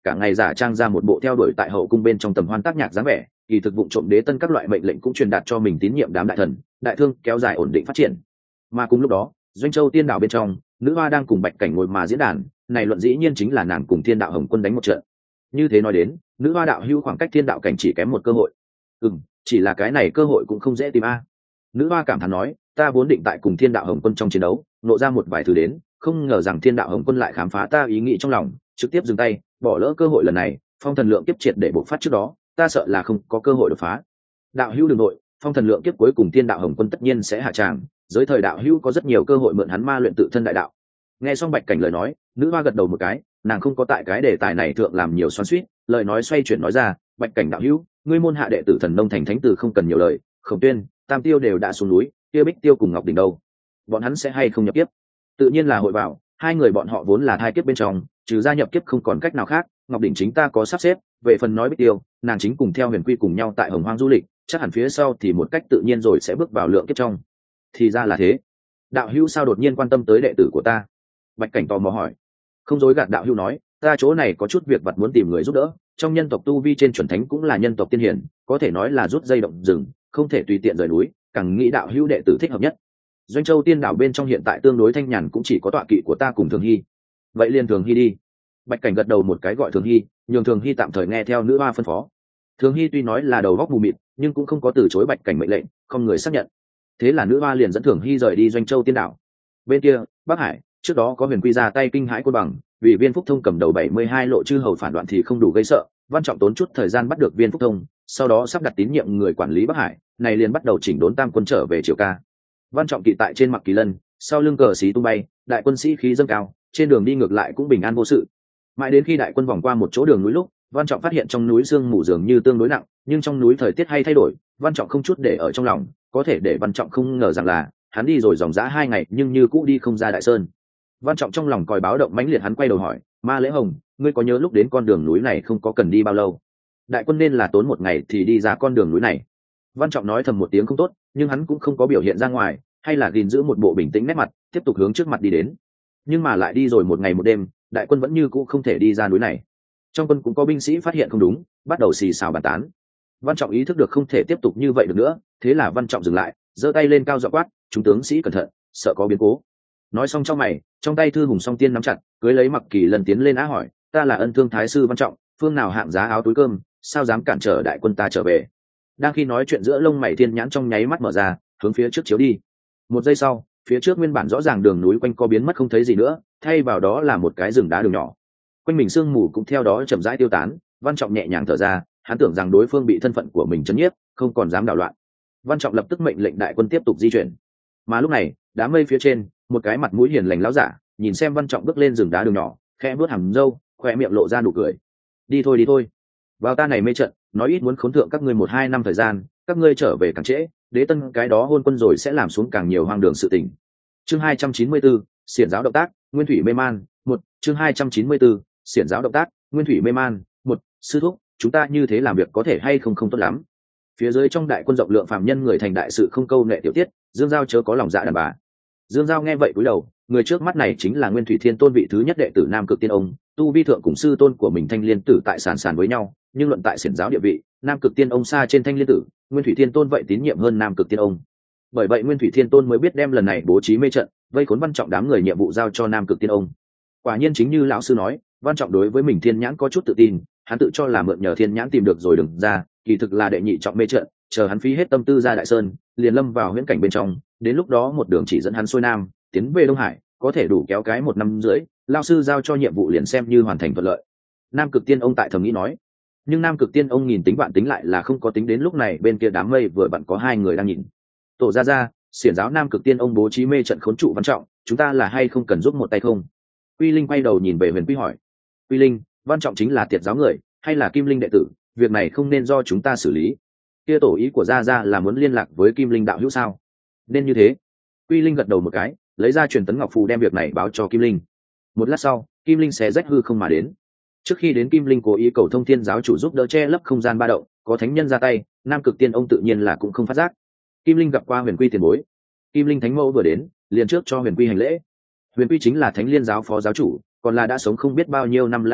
[SPEAKER 1] cả ngày giả trang ra một bộ theo đuổi tại hậu cung bên trong tầm hoan tác nhạc dáng vẻ, kỳ thực vụ trộm đế tân các loại mệnh lệnh cũng truyền đạt cho mình tín nhiệm đám đại thần, đại thương kéo dài ổn định phát triển. Mà cùng lúc đó, doanh châu tiên đạo bên trong, nữ hoa đang cùng bạch cảnh ngồi mà diễn đàn, này luận dĩ nhiên chính là nàng cùng thiên đạo hồng quân đánh một trận. Như thế nói đến, nữ hoa đạo hữu khoảng cách thiên đạo cảnh chỉ kém một cơ hội. Ừm, chỉ là cái này cơ hội cũng không dễ tìm a. Nữ hoa cảm thán nói, ta vốn định tại cùng thiên đạo hồng quân trong chiến đấu nộ ra một vài thứ đến, không ngờ rằng thiên đạo hồng quân lại khám phá ta ý nghĩ trong lòng, trực tiếp dừng tay, bỏ lỡ cơ hội lần này. Phong thần lượng kiếp triệt để bộc phát trước đó, ta sợ là không có cơ hội đột phá. Đạo hữu đường nội, phong thần lượng kiếp cuối cùng thiên đạo hồng quân tất nhiên sẽ hạ tràng, giới thời đạo hữu có rất nhiều cơ hội mượn hắn ma luyện tự thân đại đạo. Nghe xong bạch cảnh lời nói, nữ hoa gật đầu một cái, nàng không có tại cái đề tài này thượng làm nhiều xoắn xuýt, lời nói xoay chuyển nói ra, bạch cảnh đạo hữu, ngươi môn hạ đệ tử thần nông thành thánh tử không cần nhiều lời, Khổng Tuyên, Tam Tiêu đều đã xuống núi, kia Bích Tiêu cùng Ngọc Đỉnh đâu, bọn hắn sẽ hay không nhập kiếp? Tự nhiên là hội vào, hai người bọn họ vốn là thai kiếp bên trong, trừ ra nhập kiếp không còn cách nào khác. Ngọc Đỉnh chính ta có sắp xếp, về phần nói Bích Tiêu, nàng chính cùng theo Huyền Quy cùng nhau tại Hồng Hoang du lịch, chắc hẳn phía sau thì một cách tự nhiên rồi sẽ bước vào lượng kiếp trong. Thì ra là thế. Đạo hữu sao đột nhiên quan tâm tới đệ tử của ta? Bạch cảnh tò mò hỏi. Không dối gạt đạo hữu nói, ta chỗ này có chút việc vặt muốn tìm người giúp đỡ, trong nhân tộc tu vi trên chuẩn thánh cũng là nhân tộc tiên hiển, có thể nói là rút dây động rừng, không thể tùy tiện rời núi, càng nghĩ đạo hữu đệ tử thích hợp nhất. Doanh châu tiên đảo bên trong hiện tại tương đối thanh nhàn cũng chỉ có tọa kỵ của ta cùng Thường Hy. Vậy liền Thường Hy đi. Bạch cảnh gật đầu một cái gọi Thường Hy, nhường Thường Hy tạm thời nghe theo nữ hoa phân phó. Thường Hy tuy nói là đầu góc mù mịt, nhưng cũng không có từ chối bạch cảnh mệnh lệnh, không người xác nhận. Thế là nữ hoa liền dẫn Thường Hy rời đi Doanh châu tiên đảo. Bên kia, Bắc Hải, trước đó có Huyền Quy ra tay kinh hãi côn bằng, vì Viên Phúc Thông cầm đầu bảy mươi hai lộ chư hầu phản loạn thì không đủ gây sợ, Văn Trọng tốn chút thời gian bắt được Viên Phúc Thông, sau đó sắp đặt tín nhiệm người quản lý Bắc Hải, này liền bắt đầu chỉnh đốn tam quân trở về Triều Ca. Văn Trọng kỵ tại trên mặc kỳ lân, sau lưng cờ xí tung bay, đại quân sĩ khí dâng cao, trên đường đi ngược lại cũng bình an vô sự. Mãi đến khi đại quân vòng qua một chỗ đường núi lúc, Văn Trọng phát hiện trong núi sương mù dường như tương đối nặng, nhưng trong núi thời tiết hay thay đổi, Văn Trọng không chút để ở trong lòng, có thể để Văn Trọng không ngờ rằng là hắn đi rồi dòng dã hai ngày nhưng như cũ đi không ra Đại Sơn. Văn Trọng trong lòng còi báo động mãnh liệt, hắn quay đầu hỏi, Ma Lễ Hồng, ngươi có nhớ lúc đến con đường núi này không có cần đi bao lâu? Đại quân nên là tốn một ngày thì đi ra con đường núi này. Văn Trọng nói thầm một tiếng không tốt, nhưng hắn cũng không có biểu hiện ra ngoài, hay là gìn giữ một bộ bình tĩnh nét mặt, tiếp tục hướng trước mặt đi đến. Nhưng mà lại đi rồi một ngày một đêm, đại quân vẫn như cũ không thể đi ra núi này. Trong quân cũng có binh sĩ phát hiện không đúng, bắt đầu xì xào bàn tán. Văn Trọng ý thức được không thể tiếp tục như vậy được nữa, thế là Văn Trọng dừng lại, giơ tay lên cao giọng quát, chúng tướng sĩ cẩn thận, sợ có biến cố. Nói xong trong mày, trong tay thư hùng song tiên nắm chặt, cưới lấy mặc kỳ lần tiến lên á hỏi, ta là Ân Thương Thái sư Văn Trọng, phương nào hạng giá áo túi cơm, sao dám cản trở đại quân ta trở về? Đang khi nói chuyện giữa lông mày thiên nhãn trong nháy mắt mở ra, hướng phía trước chiếu đi. Một giây sau, phía trước nguyên bản rõ ràng đường núi quanh co biến mất không thấy gì nữa, thay vào đó là một cái rừng đá đường nhỏ. Quanh mình sương mù cũng theo đó chậm rãi tiêu tán. Văn Trọng nhẹ nhàng thở ra, hắn tưởng rằng đối phương bị thân phận của mình chấn nhiếp, không còn dám đảo loạn. Văn Trọng lập tức mệnh lệnh đại quân tiếp tục di chuyển. Mà lúc này, đám mây phía trên, một cái mặt mũi hiền lành lão giả nhìn xem Văn Trọng bước lên rừng đá đường nhỏ, khẽ vuốt hàm râu, khoe miệng lộ ra nụ cười. Đi thôi đi thôi, vào ta này mê trận, nói ít muốn khốn thượng các ngươi một hai năm thời gian, các ngươi trở về càng trễ, đế tân cái đó hôn quân rồi sẽ làm xuống càng nhiều hoang đường sự tình. Chương hai trăm chín mươi bốn, xiển giáo động tác, nguyên thủy mê man. Một, chương hai trăm chín mươi bốn, xiển giáo động tác, nguyên thủy mê man. Một, sư thúc, chúng ta như thế làm việc có thể hay không không tốt lắm. Phía dưới trong đại quân rộng lượng phàm nhân người thành đại sự không câu nệ tiểu tiết, Dương Giao chớ có lòng dạ đàn bà. Dương Giao nghe vậy cúi đầu, người trước mắt này chính là Nguyên Thủy Thiên Tôn vị thứ nhất đệ tử Nam Cực Tiên Ông, tu vi thượng cùng sư tôn của mình Thanh Liên Tử tại sàn sàn với nhau, nhưng luận tại xiển giáo địa vị, Nam Cực Tiên Ông xa trên Thanh Liên Tử, Nguyên Thủy Thiên Tôn vậy tín nhiệm hơn Nam Cực Tiên Ông. Bởi vậy Nguyên Thủy Thiên Tôn mới biết đem lần này bố trí mê trận, vây khốn Văn Trọng đám người nhiệm vụ giao cho Nam Cực Tiên Ông. Quả nhiên chính như lão sư nói, Văn Trọng đối với mình thiên nhãn có chút tự tin, hắn tự cho là mượn nhờ thiên nhãn tìm được rồi đừng ra, kỳ thực là đệ nhị trọng mê trận, chờ hắn phí hết tâm tư ra Đại Sơn, liền lâm vào huyễn cảnh bên trong, đến lúc đó một đường chỉ dẫn hắn xuôi nam, tiến về Đông Hải, có thể đủ kéo cái một năm rưỡi, lão sư giao cho nhiệm vụ liền xem như hoàn thành thuận lợi. Nam Cực Tiên Ông tại thầm nghĩ nói, nhưng Nam Cực Tiên Ông nhìn tính bạn tính lại là không có tính đến lúc này bên kia đám mây vừa vặn có hai người đang nhìn. Tổ ra ra, xiển giáo Nam Cực Tiên Ông bố trí mê trận khốn trụ Văn Trọng, chúng ta là hay không cần giúp một tay không? Quy Linh quay đầu nhìn về Huyền Quy hỏi. Quy Linh, Văn Trọng chính là tiệt giáo người, hay là Kim Linh đệ tử, việc này không nên do chúng ta xử lý. Kia tổ ý của gia gia là muốn liên lạc với Kim Linh đạo hữu sao? Nên như thế. Quy Linh gật đầu một cái, lấy ra truyền tấn ngọc phù đem việc này báo cho Kim Linh. Một lát sau, Kim Linh xé rách hư không mà đến. Trước khi đến, Kim Linh cố ý cầu Thông Thiên giáo chủ giúp đỡ che lấp không gian ba động, có thánh nhân ra tay, Nam Cực Tiên Ông tự nhiên là cũng không phát giác. Kim Linh gặp qua Huyền Quy tiền bối. Kim Linh thánh mẫu vừa đến, liền trước cho Huyền Quy hành lễ. Huyền Quy chính là Thánh Liên giáo phó giáo chủ, còn là đã sống không biết bao nhiêu năm lão quái vật,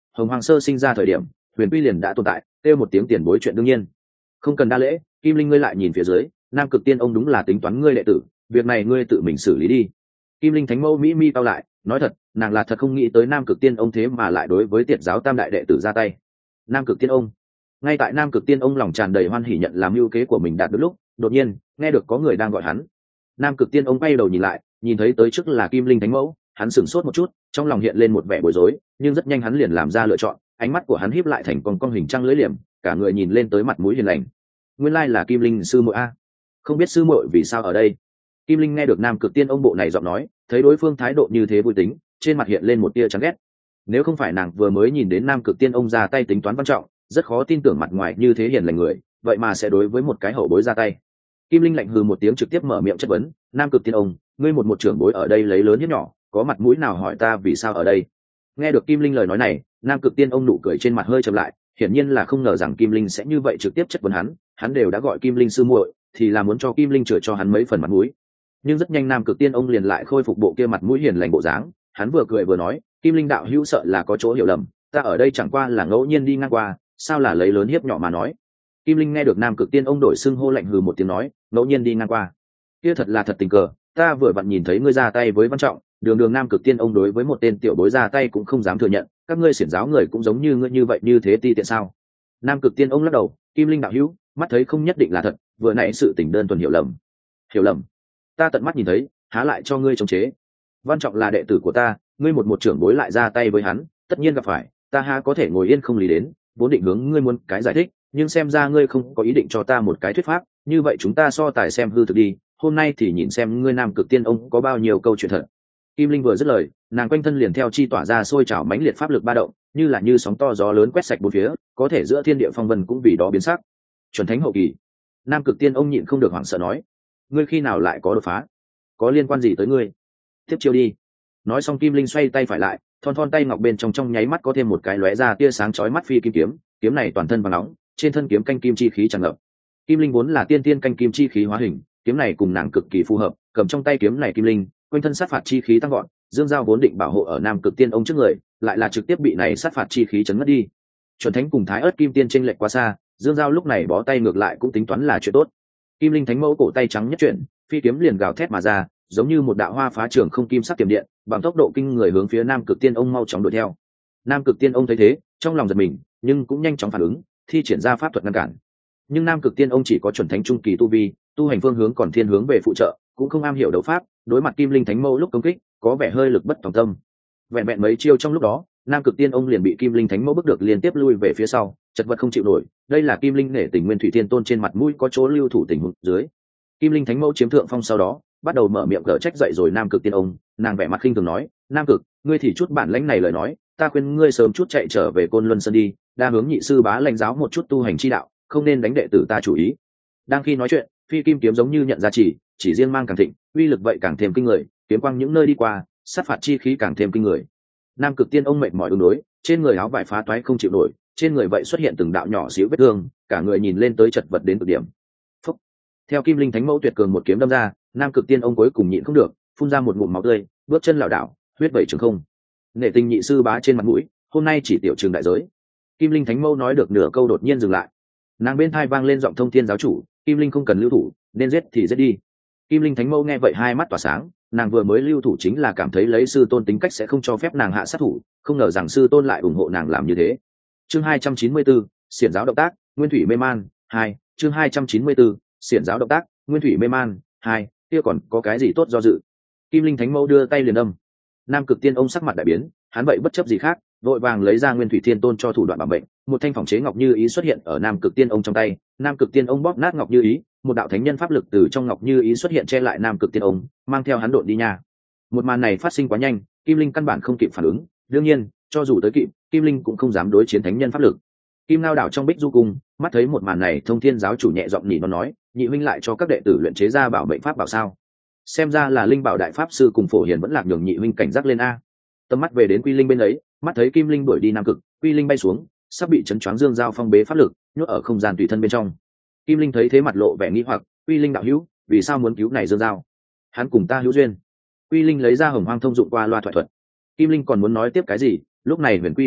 [SPEAKER 1] hồng hoàng sơ sinh ra thời điểm huyền quy liền đã tồn tại, kêu một tiếng tiền bối chuyện đương nhiên. Không cần đa lễ. Kim Linh ngươi lại nhìn phía dưới, nam cực tiên ông đúng là tính toán ngươi đệ tử, việc này ngươi tự mình xử lý đi. Kim Linh thánh mẫu mỹ mi cao lại, nói thật, nàng là thật không nghĩ tới nam cực tiên ông thế mà lại đối với tiệt giáo tam đại đệ tử ra tay. Nam cực tiên ông. Ngay tại nam cực tiên ông lòng tràn đầy hoan hỉ nhận làm mưu kế của mình đạt được lúc, đột nhiên nghe được có người đang gọi hắn. Nam cực tiên ông quay đầu nhìn lại, nhìn thấy tới trước là Kim Linh thánh mẫu, hắn sửng sốt một chút, trong lòng hiện lên một vẻ bối rối, nhưng rất nhanh hắn liền làm ra lựa chọn, ánh mắt của hắn híp lại thành con con hình trăng lưỡi liềm, cả người nhìn lên tới mặt mũi hiền lành. Nguyên lai là Kim Linh sư muội a. Không biết sư muội vì sao ở đây. Kim Linh nghe được nam cực tiên ông bộ này giọng nói, thấy đối phương thái độ như thế vui tính, trên mặt hiện lên một tia chán ghét. Nếu không phải nàng vừa mới nhìn đến nam cực tiên ông ra tay tính toán quan trọng, rất khó tin tưởng mặt ngoài như thế hiền lành người, vậy mà sẽ đối với một cái hậu bối ra tay. Kim Linh lạnh hừ một tiếng trực tiếp mở miệng chất vấn, nam cực tiên ông, ngươi một một trưởng bối ở đây lấy lớn hiếp nhỏ, có mặt mũi nào hỏi ta vì sao ở đây. Nghe được Kim Linh lời nói này, nam cực tiên ông nụ cười trên mặt hơi chậm lại, hiển nhiên là không ngờ rằng Kim Linh sẽ như vậy trực tiếp chất vấn hắn, hắn đều đã gọi Kim Linh sư muội, thì là muốn cho Kim Linh chừa cho hắn mấy phần mặt mũi. Nhưng rất nhanh nam cực tiên ông liền lại khôi phục bộ kia mặt mũi hiền lành bộ dáng, hắn vừa cười vừa nói, Kim Linh đạo hữu sợ là có chỗ hiểu lầm, ta ở đây chẳng qua là ngẫu nhiên đi ngang qua, sao là lấy lớn hiếp nhỏ mà nói. Kim Linh nghe được nam cực tiên ông đổi xưng hô lạnh hừ một tiếng nói, ngẫu nhiên đi ngang qua, kia thật là thật tình cờ, ta vừa vặn nhìn thấy ngươi ra tay với Văn Trọng, đường đường nam cực tiên ông đối với một tên tiểu bối ra tay cũng không dám thừa nhận, các ngươi xiển giáo người cũng giống như ngươi như vậy như thế ti tiện sao. Nam cực tiên ông lắc đầu, Kim Linh đạo hữu, mắt thấy không nhất định là thật, vừa nãy sự tình đơn thuần hiểu lầm. Hiểu lầm? Ta tận mắt nhìn thấy, há lại cho ngươi chống chế. Văn Trọng là đệ tử của ta, ngươi một một trưởng bối lại ra tay với hắn, tất nhiên gặp phải, ta há có thể ngồi yên không lý đến, vốn định hướng ngươi muốn cái giải thích, nhưng xem ra ngươi không có ý định cho ta một cái thuyết pháp, như vậy chúng ta so tài xem hư thực đi, hôm nay thì nhìn xem ngươi nam cực tiên ông có bao nhiêu câu chuyện thật. Kim Linh vừa dứt lời, nàng quanh thân liền theo chi tỏa ra sôi trào mãnh liệt pháp lực ba động, như là như sóng to gió lớn quét sạch bốn phía, có thể giữa thiên địa phong vân cũng vì đó biến sắc. Chuẩn thánh hậu kỳ. Nam cực tiên ông nhịn không được hoảng sợ nói, ngươi khi nào lại có đột phá? Có liên quan gì tới ngươi? Tiếp chiêu đi. Nói xong Kim Linh xoay tay phải lại, thon thon tay ngọc bên trong trong nháy mắt có thêm một cái lóe ra tia sáng chói mắt phi kim kiếm, kiếm này toàn thân vàng nóng, trên thân kiếm canh kim chi khí tràn ngập. Kim Linh vốn là tiên tiên canh kim chi khí hóa hình, kiếm này cùng nàng cực kỳ phù hợp, cầm trong tay kiếm này Kim Linh, quanh thân sát phạt chi khí tăng gọn, dương giao vốn định bảo hộ ở nam cực tiên ông trước người, lại là trực tiếp bị này sát phạt chi khí chấn mất đi. Chuẩn thánh cùng thái ớt kim tiên chênh lệch quá xa, dương giao lúc này bó tay ngược lại cũng tính toán là chuyện tốt. Kim Linh thánh mẫu cổ tay trắng nhất chuyển, phi kiếm liền gào thét mà ra, giống như một đạo hoa phá trường không kim sắc tiềm điện, bằng tốc độ kinh người hướng phía nam cực tiên ông mau chóng đuổi theo. Nam cực tiên ông thấy thế, trong lòng giật mình, nhưng cũng nhanh chóng phản ứng, thi triển ra pháp thuật ngăn cản. Nhưng nam cực tiên ông chỉ có chuẩn thánh trung kỳ tu vi, tu hành phương hướng còn thiên hướng về phụ trợ, cũng không am hiểu đấu pháp, đối mặt Kim Linh thánh mẫu lúc công kích, có vẻ hơi lực bất tòng tâm. Vẹn vẹn mấy chiêu trong lúc đó, nam cực tiên ông liền bị Kim Linh thánh mẫu bức được liên tiếp lui về phía sau, chật vật không chịu nổi. Đây là Kim Linh nể tình nguyên thủy thiên tôn trên mặt mũi có chỗ lưu thủ tình huống dưới. Kim Linh thánh mẫu chiếm thượng phong sau đó, bắt đầu mở miệng cở trách dậy rồi nam cực tiên ông, nàng vẻ mặt khinh thường nói, nam cực, ngươi thì chút bản lãnh này lời nói, ta khuyên ngươi sớm chút chạy trở về Côn Luân Sơn đi, đa hướng nhị sư bá lãnh giáo một chút tu hành chi đạo, không nên đánh đệ tử ta chủ ý. Đang khi nói chuyện, phi kim kiếm giống như nhận ra chỉ, chỉ riêng mang càng thịnh, uy lực vậy càng thêm kinh người, kiếm quang những nơi đi qua, sát phạt chi khí càng thêm kinh người. Nam cực tiên ông mệt mỏi ứng đối, trên người áo vải phá toái không chịu nổi, trên người vậy xuất hiện từng đạo nhỏ xíu vết thương, cả người nhìn lên tới chật vật đến cực điểm. Phúc. Theo Kim Linh thánh mẫu tuyệt cường một kiếm đâm ra, nam cực tiên ông cuối cùng nhịn không được, phun ra một ngụm máu tươi, bước chân lảo đảo, huyết vẩy trường không. Nể tình nhị sư bá trên mặt mũi, hôm nay chỉ tiểu trường đại giới. Kim Linh thánh mẫu nói được nửa câu đột nhiên dừng lại. Nàng bên thai vang lên giọng thông thiên giáo chủ, Kim Linh không cần lưu thủ, nên giết thì giết đi. Kim Linh thánh mẫu nghe vậy hai mắt tỏa sáng, nàng vừa mới lưu thủ chính là cảm thấy lấy sư tôn tính cách sẽ không cho phép nàng hạ sát thủ, không ngờ rằng sư tôn lại ủng hộ nàng làm như thế. Chương hai trăm chín mươi bốn, xiển giáo động tác, nguyên thủy mê man, hai, chương hai trăm chín mươi bốn, xiển giáo động tác, nguyên thủy mê man, hai, kia còn có cái gì tốt do dự. Kim Linh thánh mẫu đưa tay liền đâm. Nam cực tiên ông sắc mặt đại biến, hắn vậy bất chấp gì khác, vội vàng lấy ra nguyên thủy thiên tôn cho thủ đoạn bảo mệnh, một thanh phỏng chế ngọc như ý xuất hiện ở nam cực tiên ông trong tay. Nam cực tiên ông bóp nát ngọc như ý, một đạo thánh nhân pháp lực từ trong ngọc như ý xuất hiện che lại nam cực tiên ông, mang theo hắn độn đi nha. Một màn này phát sinh quá nhanh, Kim Linh căn bản không kịp phản ứng, đương nhiên cho dù tới kịp, Kim Linh cũng không dám đối chiến thánh nhân pháp lực. Kim Ngao đảo trong Bích Du cung, mắt thấy một màn này, thông thiên giáo chủ nhẹ giọng nhỉ nó nói, nhị huynh lại cho các đệ tử luyện chế ra bảo mệnh pháp bảo sao? Xem ra là linh bảo đại pháp sư cùng phổ hiền vẫn lạc nhường nhị huynh cảnh giác lên a. Tầm mắt về đến Quy Linh bên ấy, mắt thấy Kim Linh đuổi đi nam cực, Quy Linh bay xuống, sắp bị chấn choáng dương giao phong bế pháp lực, nhốt ở không gian tùy thân bên trong. Kim Linh thấy thế mặt lộ vẻ nghi hoặc, Quy Linh đạo hữu, vì sao muốn cứu này dương giao? Hắn cùng ta hữu duyên. Quy Linh lấy ra hồng hoang thông dụng qua loa thoại thuật. Kim Linh còn muốn nói tiếp cái gì, lúc này Huyền Quy mở miệng,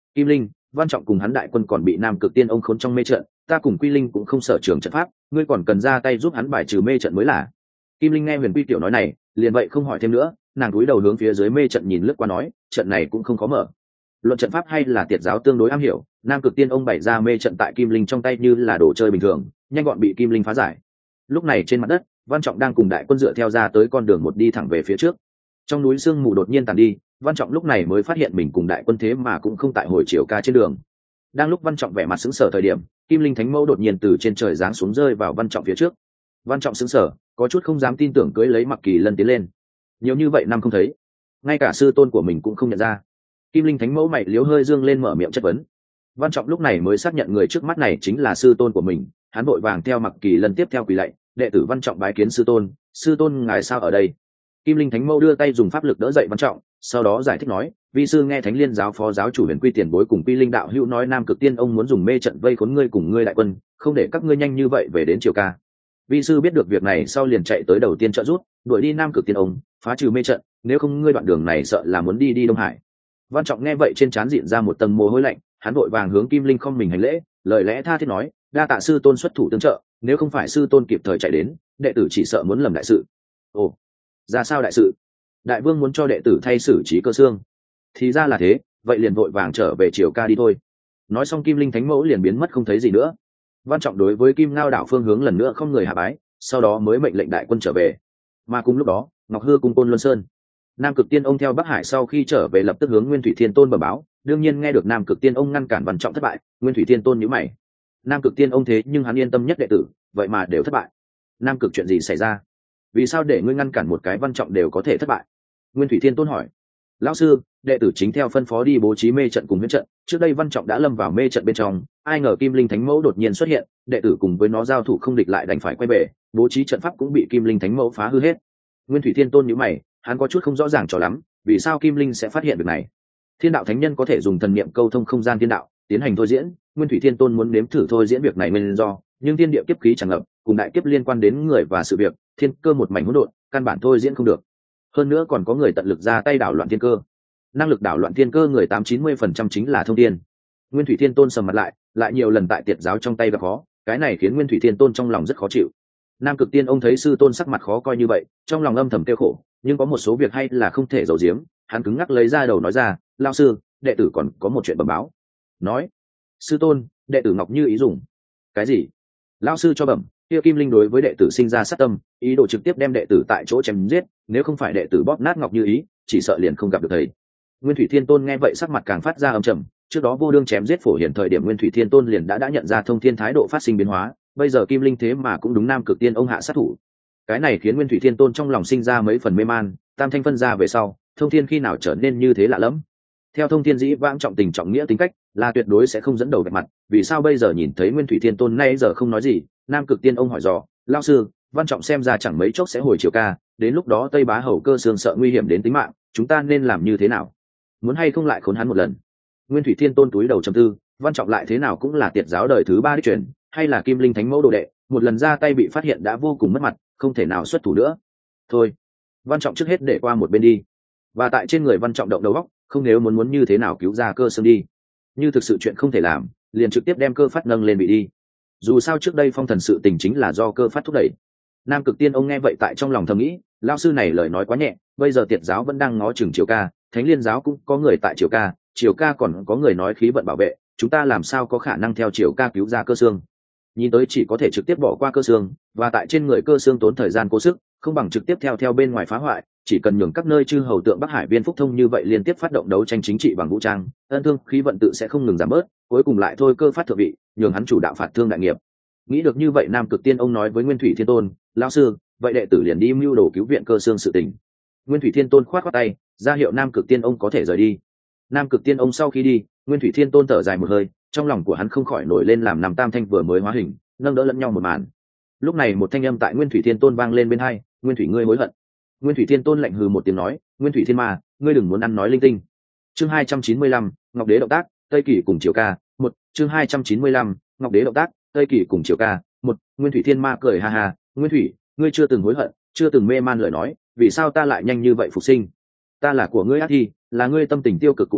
[SPEAKER 1] Kim Linh, Văn Trọng cùng hắn đại quân còn bị Nam Cực Tiên ông khốn trong mê trận, ta cùng Quy Linh cũng không sở trường trận pháp, ngươi còn cần ra tay giúp hắn bài trừ mê trận mới là. Kim Linh nghe Huyền Quy tiểu nói này, liền vậy không hỏi thêm nữa, nàng cúi đầu hướng phía dưới mê trận nhìn lướt qua nói, trận này cũng không khó mở. Luận trận pháp hay là Tiệt giáo tương đối am hiểu, Nam Cực Tiên ông bày ra mê trận tại Kim Linh trong tay như là đồ chơi bình thường, nhanh gọn bị Kim Linh phá giải. Lúc này trên mặt đất, Văn Trọng đang cùng đại quân dựa theo ra tới con đường một đi thẳng về phía trước. Trong núi sương mù đột nhiên tàn đi, Văn Trọng lúc này mới phát hiện mình cùng đại quân thế mà cũng không tại hồi chiều ca trên đường. Đang lúc Văn Trọng vẻ mặt sững sờ thời điểm, Kim Linh Thánh Mẫu đột nhiên từ trên trời giáng xuống rơi vào Văn Trọng phía trước. Văn Trọng sững sờ, có chút không dám tin tưởng cưỡi lấy Mặc Kỳ Lân tiến lên. Nhiều như vậy năm không thấy, ngay cả sư tôn của mình cũng không nhận ra. Kim Linh Thánh Mẫu mày liếu hơi dương lên mở miệng chất vấn. Văn Trọng lúc này mới xác nhận người trước mắt này chính là sư tôn của mình, hắn vội vàng theo Mặc Kỳ Lân tiếp theo quỳ lạy, đệ tử Văn Trọng bái kiến sư tôn, sư tôn ngài sao ở đây? Kim Linh Thánh Mẫu đưa tay dùng pháp lực đỡ dậy Văn Trọng, sau đó giải thích nói, vi sư nghe Thánh Liên giáo phó giáo chủ Huyền Quy tiền bối cùng Quy Linh đạo hữu nói Nam Cực Tiên ông muốn dùng mê trận vây khốn ngươi cùng ngươi đại quân, không để các ngươi nhanh như vậy về đến triều ca. Vi sư biết được việc này sau liền chạy tới đầu tiên trợ giúp, đuổi đi Nam Cực Tiên ông, phá trừ mê trận, nếu không ngươi đoạn đường này sợ là muốn đi đi Đông Hải. Văn Trọng nghe vậy trên trán diện ra một tầng mồ hôi lạnh, hắn vội vàng hướng Kim Linh không mình hành lễ, lời lẽ tha thiết nói, đa tạ sư tôn xuất thủ tương trợ, nếu không phải sư tôn kịp thời chạy đến, đệ tử chỉ sợ muốn lầm đại sự. Ồ, ra sao đại sự? Đại vương muốn cho đệ tử thay xử trí cơ xương. Thì ra là thế, vậy liền vội vàng trở về triều ca đi thôi. Nói xong Kim Linh Thánh Mẫu liền biến mất không thấy gì nữa. Văn Trọng đối với Kim Ngao đảo phương hướng lần nữa không người hạ bái, sau đó mới mệnh lệnh đại quân trở về. Mà cùng lúc đó, Ngọc Hư cung Côn Luân Sơn, Nam Cực Tiên ông theo Bắc Hải sau khi trở về lập tức hướng Nguyên Thủy Thiên Tôn bẩm báo, đương nhiên nghe được Nam Cực Tiên ông ngăn cản Văn Trọng thất bại, Nguyên Thủy Thiên Tôn nhíu mày. Nam Cực Tiên ông thế nhưng hắn yên tâm nhất đệ tử, vậy mà đều thất bại. Nam Cực chuyện gì xảy ra? Vì sao để ngươi ngăn cản một cái Văn Trọng đều có thể thất bại? Nguyên Thủy Thiên Tôn hỏi. Lão sư, đệ tử chính theo phân phó đi bố trí mê trận cùng huyễn trận, trước đây Văn Trọng đã lâm vào mê trận bên trong, ai ngờ Kim Linh Thánh Mẫu đột nhiên xuất hiện, đệ tử cùng với nó giao thủ không địch lại đành phải quay về, bố trí trận pháp cũng bị Kim Linh Thánh Mẫu phá hư hết. Nguyên Thủy Thiên Tôn nhíu mày, hắn có chút không rõ ràng cho lắm, vì sao Kim Linh sẽ phát hiện việc này? Thiên đạo thánh nhân có thể dùng thần niệm câu thông không gian thiên đạo, tiến hành thôi diễn, Nguyên Thủy Thiên Tôn muốn nếm thử thôi diễn việc này nguyên do, nhưng thiên địa kiếp khí tràn ngập, cùng đại kiếp liên quan đến người và sự việc, thiên cơ một mảnh hỗn độn, căn bản thôi diễn không được. Hơn nữa còn có người tận lực ra tay đảo loạn thiên cơ. Năng lực đảo loạn thiên cơ người tám chín mươi phần trăm chính là thông thiên. Nguyên Thủy Thiên Tôn sầm mặt lại, lại nhiều lần tại Tiệt giáo trong tay gặp khó, cái này khiến Nguyên Thủy Thiên Tôn trong lòng rất khó chịu. Nam Cực Tiên ông thấy sư tôn sắc mặt khó coi như vậy, trong lòng âm thầm tiêu khổ, nhưng có một số việc hay là không thể giấu giếm, hắn cứng ngắc lấy ra đầu nói ra, lão sư, đệ tử còn có một chuyện bẩm báo. Nói, sư tôn, đệ tử Ngọc Như ý dùng. Cái gì? Lão sư cho bẩm, kia Kim Linh đối với đệ tử sinh ra sát tâm, ý đồ trực tiếp đem đệ tử tại chỗ chém giết, nếu không phải đệ tử bóp nát Ngọc Như ý, chỉ sợ liền không gặp được thầy. Nguyên Thủy Thiên Tôn nghe vậy sắc mặt càng phát ra âm trầm, trước đó vô đương chém giết phổ hiển thời điểm Nguyên Thủy Thiên Tôn liền đã đã nhận ra thông thiên thái độ phát sinh biến hóa, bây giờ Kim Linh thế mà cũng đúng Nam Cực Tiên ông hạ sát thủ. Cái này khiến Nguyên Thủy Thiên Tôn trong lòng sinh ra mấy phần mê man, tam thanh phân ra về sau, thông thiên khi nào trở nên như thế lạ lẫm. Theo thông thiên dĩ vãng trọng tình trọng nghĩa tính cách, là tuyệt đối sẽ không dẫn đầu vạch mặt, vì sao bây giờ nhìn thấy Nguyên Thủy Thiên Tôn nay giờ không nói gì? Nam Cực Tiên ông hỏi dò, lão sư, Văn Trọng xem ra chẳng mấy chốc sẽ hồi triều ca, đến lúc đó Tây Bá Hầu Cơ Xương sợ nguy hiểm đến tính mạng, chúng ta nên làm như thế nào? Muốn hay không lại khốn hắn một lần? Nguyên Thủy Thiên Tôn túi đầu trầm tư, Văn Trọng lại thế nào cũng là Tiệt giáo đời thứ ba đích truyền, hay là Kim Linh Thánh Mẫu đồ đệ, một lần ra tay bị phát hiện đã vô cùng mất mặt, không thể nào xuất thủ nữa. Thôi, Văn Trọng trước hết để qua một bên đi. Và tại trên người Văn Trọng động đầu óc, không nếu muốn muốn như thế nào cứu ra Cơ Xương đi. Như thực sự chuyện không thể làm, liền trực tiếp đem Cơ Phát nâng lên bị đi. Dù sao trước đây phong thần sự tình chính là do Cơ Phát thúc đẩy. Nam Cực Tiên ông nghe vậy tại trong lòng thầm nghĩ, lão sư này lời nói quá nhẹ, bây giờ Tiệt giáo vẫn đang ngó chừng triều ca, Thánh Liên giáo cũng có người tại triều ca, triều ca còn có người nói khí vận bảo vệ, chúng ta làm sao có khả năng theo triều ca cứu ra Cơ Xương? Nhìn tới chỉ có thể trực tiếp bỏ qua Cơ Xương, và tại trên người Cơ Xương tốn thời gian cố sức, không bằng trực tiếp theo theo bên ngoài phá hoại, chỉ cần nhường các nơi chư hầu tượng Bắc Hải Viên Phúc Thông như vậy liên tiếp phát động đấu tranh chính trị bằng vũ trang, ân thương khí vận tự sẽ không ngừng giảm bớt, cuối cùng lại thôi Cơ Phát thượng vị, nhường hắn chủ đạo phạt thương đại nghiệp. Nghĩ được như vậy Nam Cực Tiên ông nói với Nguyên Thủy Thiên Tôn, lão sư, vậy đệ tử liền đi mưu đồ cứu viện Cơ Xương sự tình. Nguyên Thủy Thiên Tôn khoát khoát tay, ra hiệu Nam Cực Tiên ông có thể rời đi. Nam Cực Tiên ông sau khi đi, Nguyên Thủy Thiên Tôn thở dài một hơi, trong lòng của hắn không khỏi nổi lên làm nằm tam thanh vừa mới hóa hình, nâng đỡ lẫn nhau một màn. Lúc này một thanh âm tại Nguyên Thủy Thiên Tôn vang lên bên hai, Nguyên Thủy ngươi hối hận. Nguyên Thủy Thiên Tôn lạnh hừ một tiếng nói, Nguyên Thủy Thiên Ma, ngươi đừng muốn ăn nói linh tinh. Chương hai trăm chín mươi lăm, Ngọc Đế động tác, Tây Kỳ cùng Triều Ca, một, chương hai trăm chín mươi lăm, Ngọc Đế động tác, Tây Kỳ cùng Triều Ca, một. Nguyên Thủy Thiên Ma cười ha ha, Nguyên Thủy, ngươi chưa từng hối hận, chưa từng mê man lời nói, vì sao ta lại nhanh như vậy phục sinh? Ta là của ngươi ác thi, là ngươi tâm tình tiêu cực cụ hiện,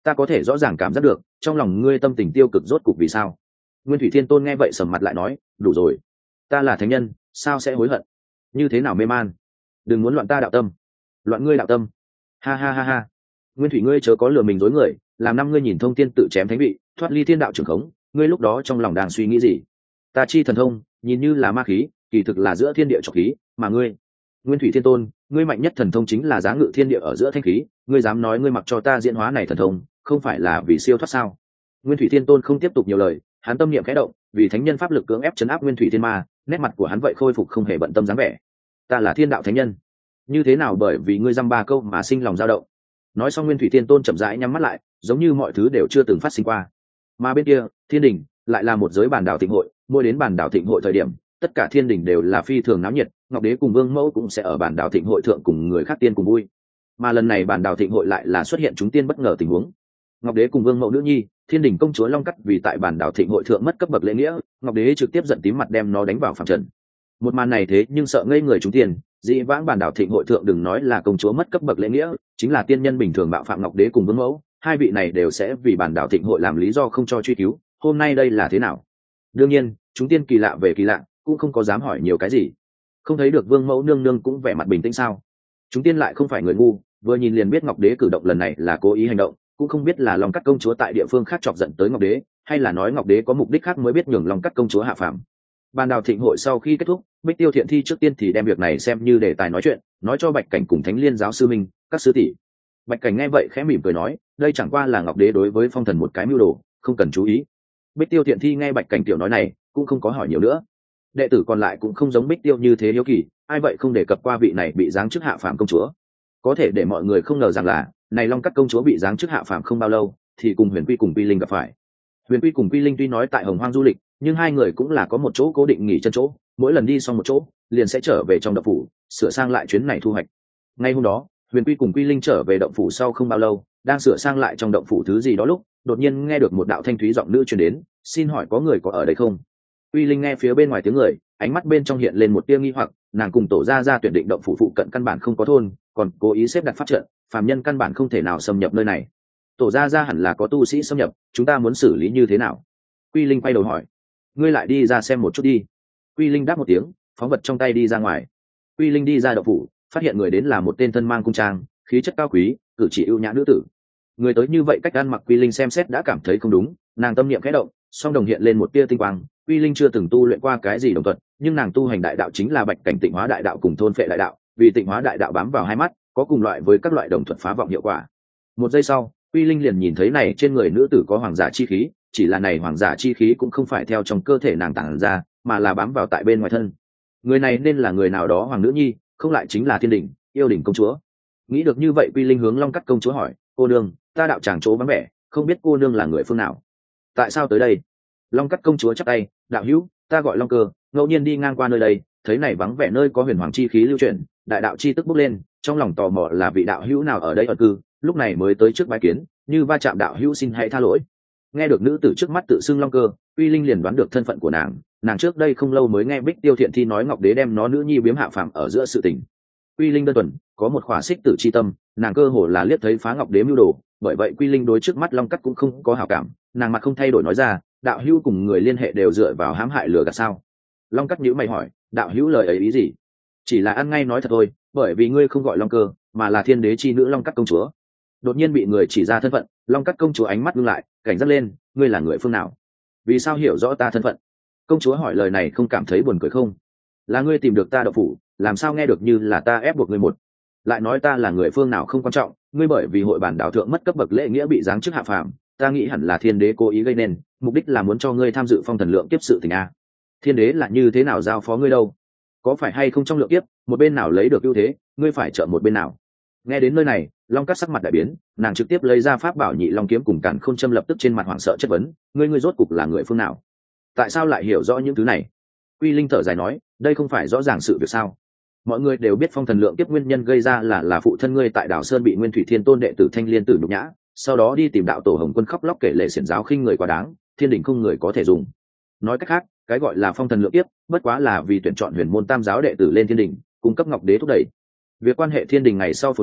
[SPEAKER 1] ta có thể rõ ràng cảm giác được trong lòng ngươi tâm tình tiêu cực rốt cục vì sao. Nguyên Thủy Thiên Tôn nghe vậy sầm mặt lại nói, đủ rồi, ta là thánh nhân, sao sẽ hối hận? Như thế nào mê man? Đừng muốn loạn ta đạo tâm. Loạn ngươi đạo tâm? Ha ha ha ha. Nguyên Thủy, ngươi chớ có lừa mình dối người, làm năm ngươi nhìn thông tiên tự chém thánh vị, thoát ly thiên đạo trường khống, ngươi lúc đó trong lòng đang suy nghĩ gì? Ta chi thần thông nhìn như là ma khí, kỳ thực là giữa thiên địa trọc khí, mà ngươi, Nguyên Thủy Thiên Tôn, ngươi mạnh nhất thần thông chính là giá ngự thiên địa ở giữa thanh khí, ngươi dám nói ngươi mặc cho ta diễn hóa này thần thông, không phải là vì siêu thoát sao? Nguyên Thủy Thiên Tôn không tiếp tục nhiều lời, hắn tâm niệm khẽ động, vì thánh nhân pháp lực cưỡng ép chấn áp Nguyên Thủy Thiên Ma, nét mặt của hắn vậy khôi phục không hề bận tâm dáng vẻ. Ta là thiên đạo thánh nhân, như thế nào bởi vì ngươi dăm ba câu mà sinh lòng dao động? Nói xong Nguyên Thủy Thiên Tôn chậm rãi nhắm mắt lại, giống như mọi thứ đều chưa từng phát sinh qua. Mà bên kia, thiên đình lại là một giới bản đảo thịnh hội, mỗi đến bản đảo thịnh hội thời điểm, tất cả thiên đình đều là phi thường náo nhiệt, Ngọc Đế cùng Vương Mẫu cũng sẽ ở bản đảo thịnh hội thượng cùng người khác tiên cùng vui. Mà lần này bản đảo thịnh hội lại là xuất hiện chúng tiên bất ngờ tình huống. Ngọc Đế cùng Vương Mẫu nữ nhi, thiên đình công chúa Long Cắt vì tại bản đảo thịnh hội thượng mất cấp bậc lễ nghĩa, Ngọc Đế trực tiếp giận tím mặt đem nó đánh vào phàm trần. Một màn này thế nhưng sợ ngây người chúng tiên, dĩ vãng bản đảo thịnh hội thượng đừng nói là công chúa mất cấp bậc lễ nghĩa, chính là tiên nhân bình thường bạo phạm Ngọc Đế cùng Vương Mẫu, hai vị này đều sẽ vì bản đảo thịnh hội làm lý do không cho truy cứu. Hôm nay đây là thế nào? Đương nhiên, chúng tiên kỳ lạ về kỳ lạ, cũng không có dám hỏi nhiều cái gì. Không thấy được Vương Mẫu nương nương cũng vẻ mặt bình tĩnh sao? Chúng tiên lại không phải người ngu, vừa nhìn liền biết Ngọc Đế cử động lần này là cố ý hành động, cũng không biết là Long Cắt công chúa tại địa phương khác chọc giận tới Ngọc Đế, hay là nói Ngọc Đế có mục đích khác mới biết nhường Long Cắt công chúa hạ phàm. Bàn đào thịnh hội sau khi kết thúc, Bích Tiêu Thiện Thi trước tiên thì đem việc này xem như đề tài nói chuyện, nói cho Bạch Cảnh cùng Thánh Liên giáo sư minh, các sư tỷ. Bạch Cảnh nghe vậy khẽ mỉm cười nói, đây chẳng qua là Ngọc Đế đối với phong thần một cái mưu đồ, không cần chú ý. Bích Tiêu Thiện Thi nghe Bạch Cảnh tiểu nói này, cũng không có hỏi nhiều nữa. Đệ tử còn lại cũng không giống Bích Tiêu như thế hiếu kỳ, ai vậy không đề cập qua vị này bị giáng chức hạ phàm công chúa. Có thể để mọi người không ngờ rằng là, này Long Cắt công chúa bị giáng chức hạ phàm không bao lâu, thì cùng Huyền Quy cùng Quy Linh gặp phải. Huyền Quy cùng Quy Linh tuy nói tại Hồng Hoang du lịch, nhưng hai người cũng là có một chỗ cố định nghỉ chân chỗ, mỗi lần đi xong một chỗ, liền sẽ trở về trong động phủ, sửa sang lại chuyến này thu hoạch. Ngay hôm đó, Huyền Quy cùng Quy Linh trở về động phủ sau không bao lâu, đang sửa sang lại trong động phủ thứ gì đó lúc, đột nhiên nghe được một đạo thanh thúy giọng nữ truyền đến, "Xin hỏi có người có ở đây không?" Quy Linh nghe phía bên ngoài tiếng người, ánh mắt bên trong hiện lên một tia nghi hoặc, nàng cùng tổ gia gia tuyển định động phủ phụ cận căn bản không có thôn, còn cố ý xếp đặt pháp trận, phàm nhân căn bản không thể nào xâm nhập nơi này. Tổ gia gia hẳn là có tu sĩ xâm nhập, chúng ta muốn xử lý như thế nào? Quy Linh quay đầu hỏi. Ngươi lại đi ra xem một chút đi. Quy Linh đáp một tiếng, phóng vật trong tay đi ra ngoài. Quy Linh đi ra động phủ, phát hiện người đến là một tên thân mang cung trang, khí chất cao quý, cử chỉ ưu nhã nữ tử. Người tới như vậy cách ăn mặc Quy Linh xem xét đã cảm thấy không đúng, nàng tâm niệm khẽ động, song đồng hiện lên một tia tinh quang. Quy Linh chưa từng tu luyện qua cái gì đồng thuật, nhưng nàng tu hành đại đạo chính là Bạch Cảnh Tịnh Hóa đại đạo cùng thôn phệ đại đạo, vì Tịnh Hóa đại đạo bám vào hai mắt, có cùng loại với các loại đồng thuật phá vọng hiệu quả. Một giây sau, Quy Linh liền nhìn thấy này trên người nữ tử có hoàng giả chi khí, chỉ là này hoàng giả chi khí cũng không phải theo trong cơ thể nàng tản ra, mà là bám vào tại bên ngoài thân. Người này nên là người nào đó hoàng nữ nhi, không lại chính là Thiên Đình, Yêu Đình công chúa. Nghĩ được như vậy, Quy Linh hướng Long Cắt công chúa hỏi, "Cô nương, ta đạo tràng chỗ vắng vẻ, không biết cô nương là người phương nào? Tại sao tới đây?" Long Cắt công chúa chắp tay, "Đạo hữu, ta gọi Long Cơ, ngẫu nhiên đi ngang qua nơi đây, thấy này vắng vẻ nơi có huyền hoàng chi khí lưu chuyển, đại đạo chi tức bốc lên, trong lòng tò mò là vị đạo hữu nào ở đây ẩn cư, lúc này mới tới trước bái kiến, như va chạm đạo hữu xin hãy tha lỗi." Nghe được nữ tử trước mắt tự xưng Long Cơ, Uy Linh liền đoán được thân phận của nàng, nàng trước đây không lâu mới nghe Bích Tiêu Thiện Thi nói Ngọc Đế đem nó nữ nhi biếm hạ phàm ở giữa sự tình. Uy Linh đơn thuần, có một khỏa xích tử chi tâm, nàng cơ hồ là liếc thấy phá Ngọc Đế mưu đồ, bởi vậy Uy Linh đối trước mắt Long Cắt cũng không có hảo cảm, nàng mặt không thay đổi nói ra, đạo hữu cùng người liên hệ đều dựa vào hãm hại lừa gạt sao? Long Cắt nhíu mày hỏi, đạo hữu lời ấy ý gì? Chỉ là ăn ngay nói thật thôi, bởi vì ngươi không gọi Long Cơ, mà là Thiên Đế chi nữ Long Cắt công chúa. Đột nhiên bị người chỉ ra thân phận, Long Cắt công chúa ánh mắt ngưng lại, cảnh giác lên, ngươi là người phương nào? Vì sao hiểu rõ ta thân phận? Công chúa hỏi lời này không cảm thấy buồn cười không? Là ngươi tìm được ta đậu phủ, làm sao nghe được như là ta ép buộc ngươi một? Lại nói ta là người phương nào không quan trọng, ngươi bởi vì hội bản đảo thượng mất cấp bậc lễ nghĩa bị giáng chức hạ phàm, ta nghĩ hẳn là Thiên Đế cố ý gây nên, mục đích là muốn cho ngươi tham dự phong thần lượng kiếp sự tình a. Thiên Đế là như thế nào giao phó ngươi đâu? Có phải hay không trong lượng kiếp, một bên nào lấy được ưu thế, ngươi phải trợ một bên nào? Nghe đến nơi này, Long Cắt sắc mặt đại biến, nàng trực tiếp lấy ra pháp bảo Nhị Long kiếm cùng Càn Khôn châm lập tức trên mặt hoảng sợ chất vấn, ngươi ngươi rốt cục là người phương nào? Tại sao lại hiểu rõ những thứ này? Quy Linh thở dài nói, đây không phải rõ ràng sự việc sao? Mọi người đều biết phong thần lượng kiếp nguyên nhân gây ra là là phụ thân ngươi tại Đảo Sơn bị Nguyên Thủy Thiên Tôn đệ tử Thanh Liên tử nhục nhã, sau đó đi tìm đạo tổ Hồng Quân khóc lóc kể lể xiển giáo khinh người quá đáng, thiên đình không người có thể dùng. Nói cách khác, cái gọi là phong thần lượng kiếp, bất quá là vì tuyển chọn huyền môn tam giáo đệ tử lên thiên đình, cung cấp Ngọc Đế thúc đẩy. Việc quan hệ thiên đình ngày sau phồn vinh,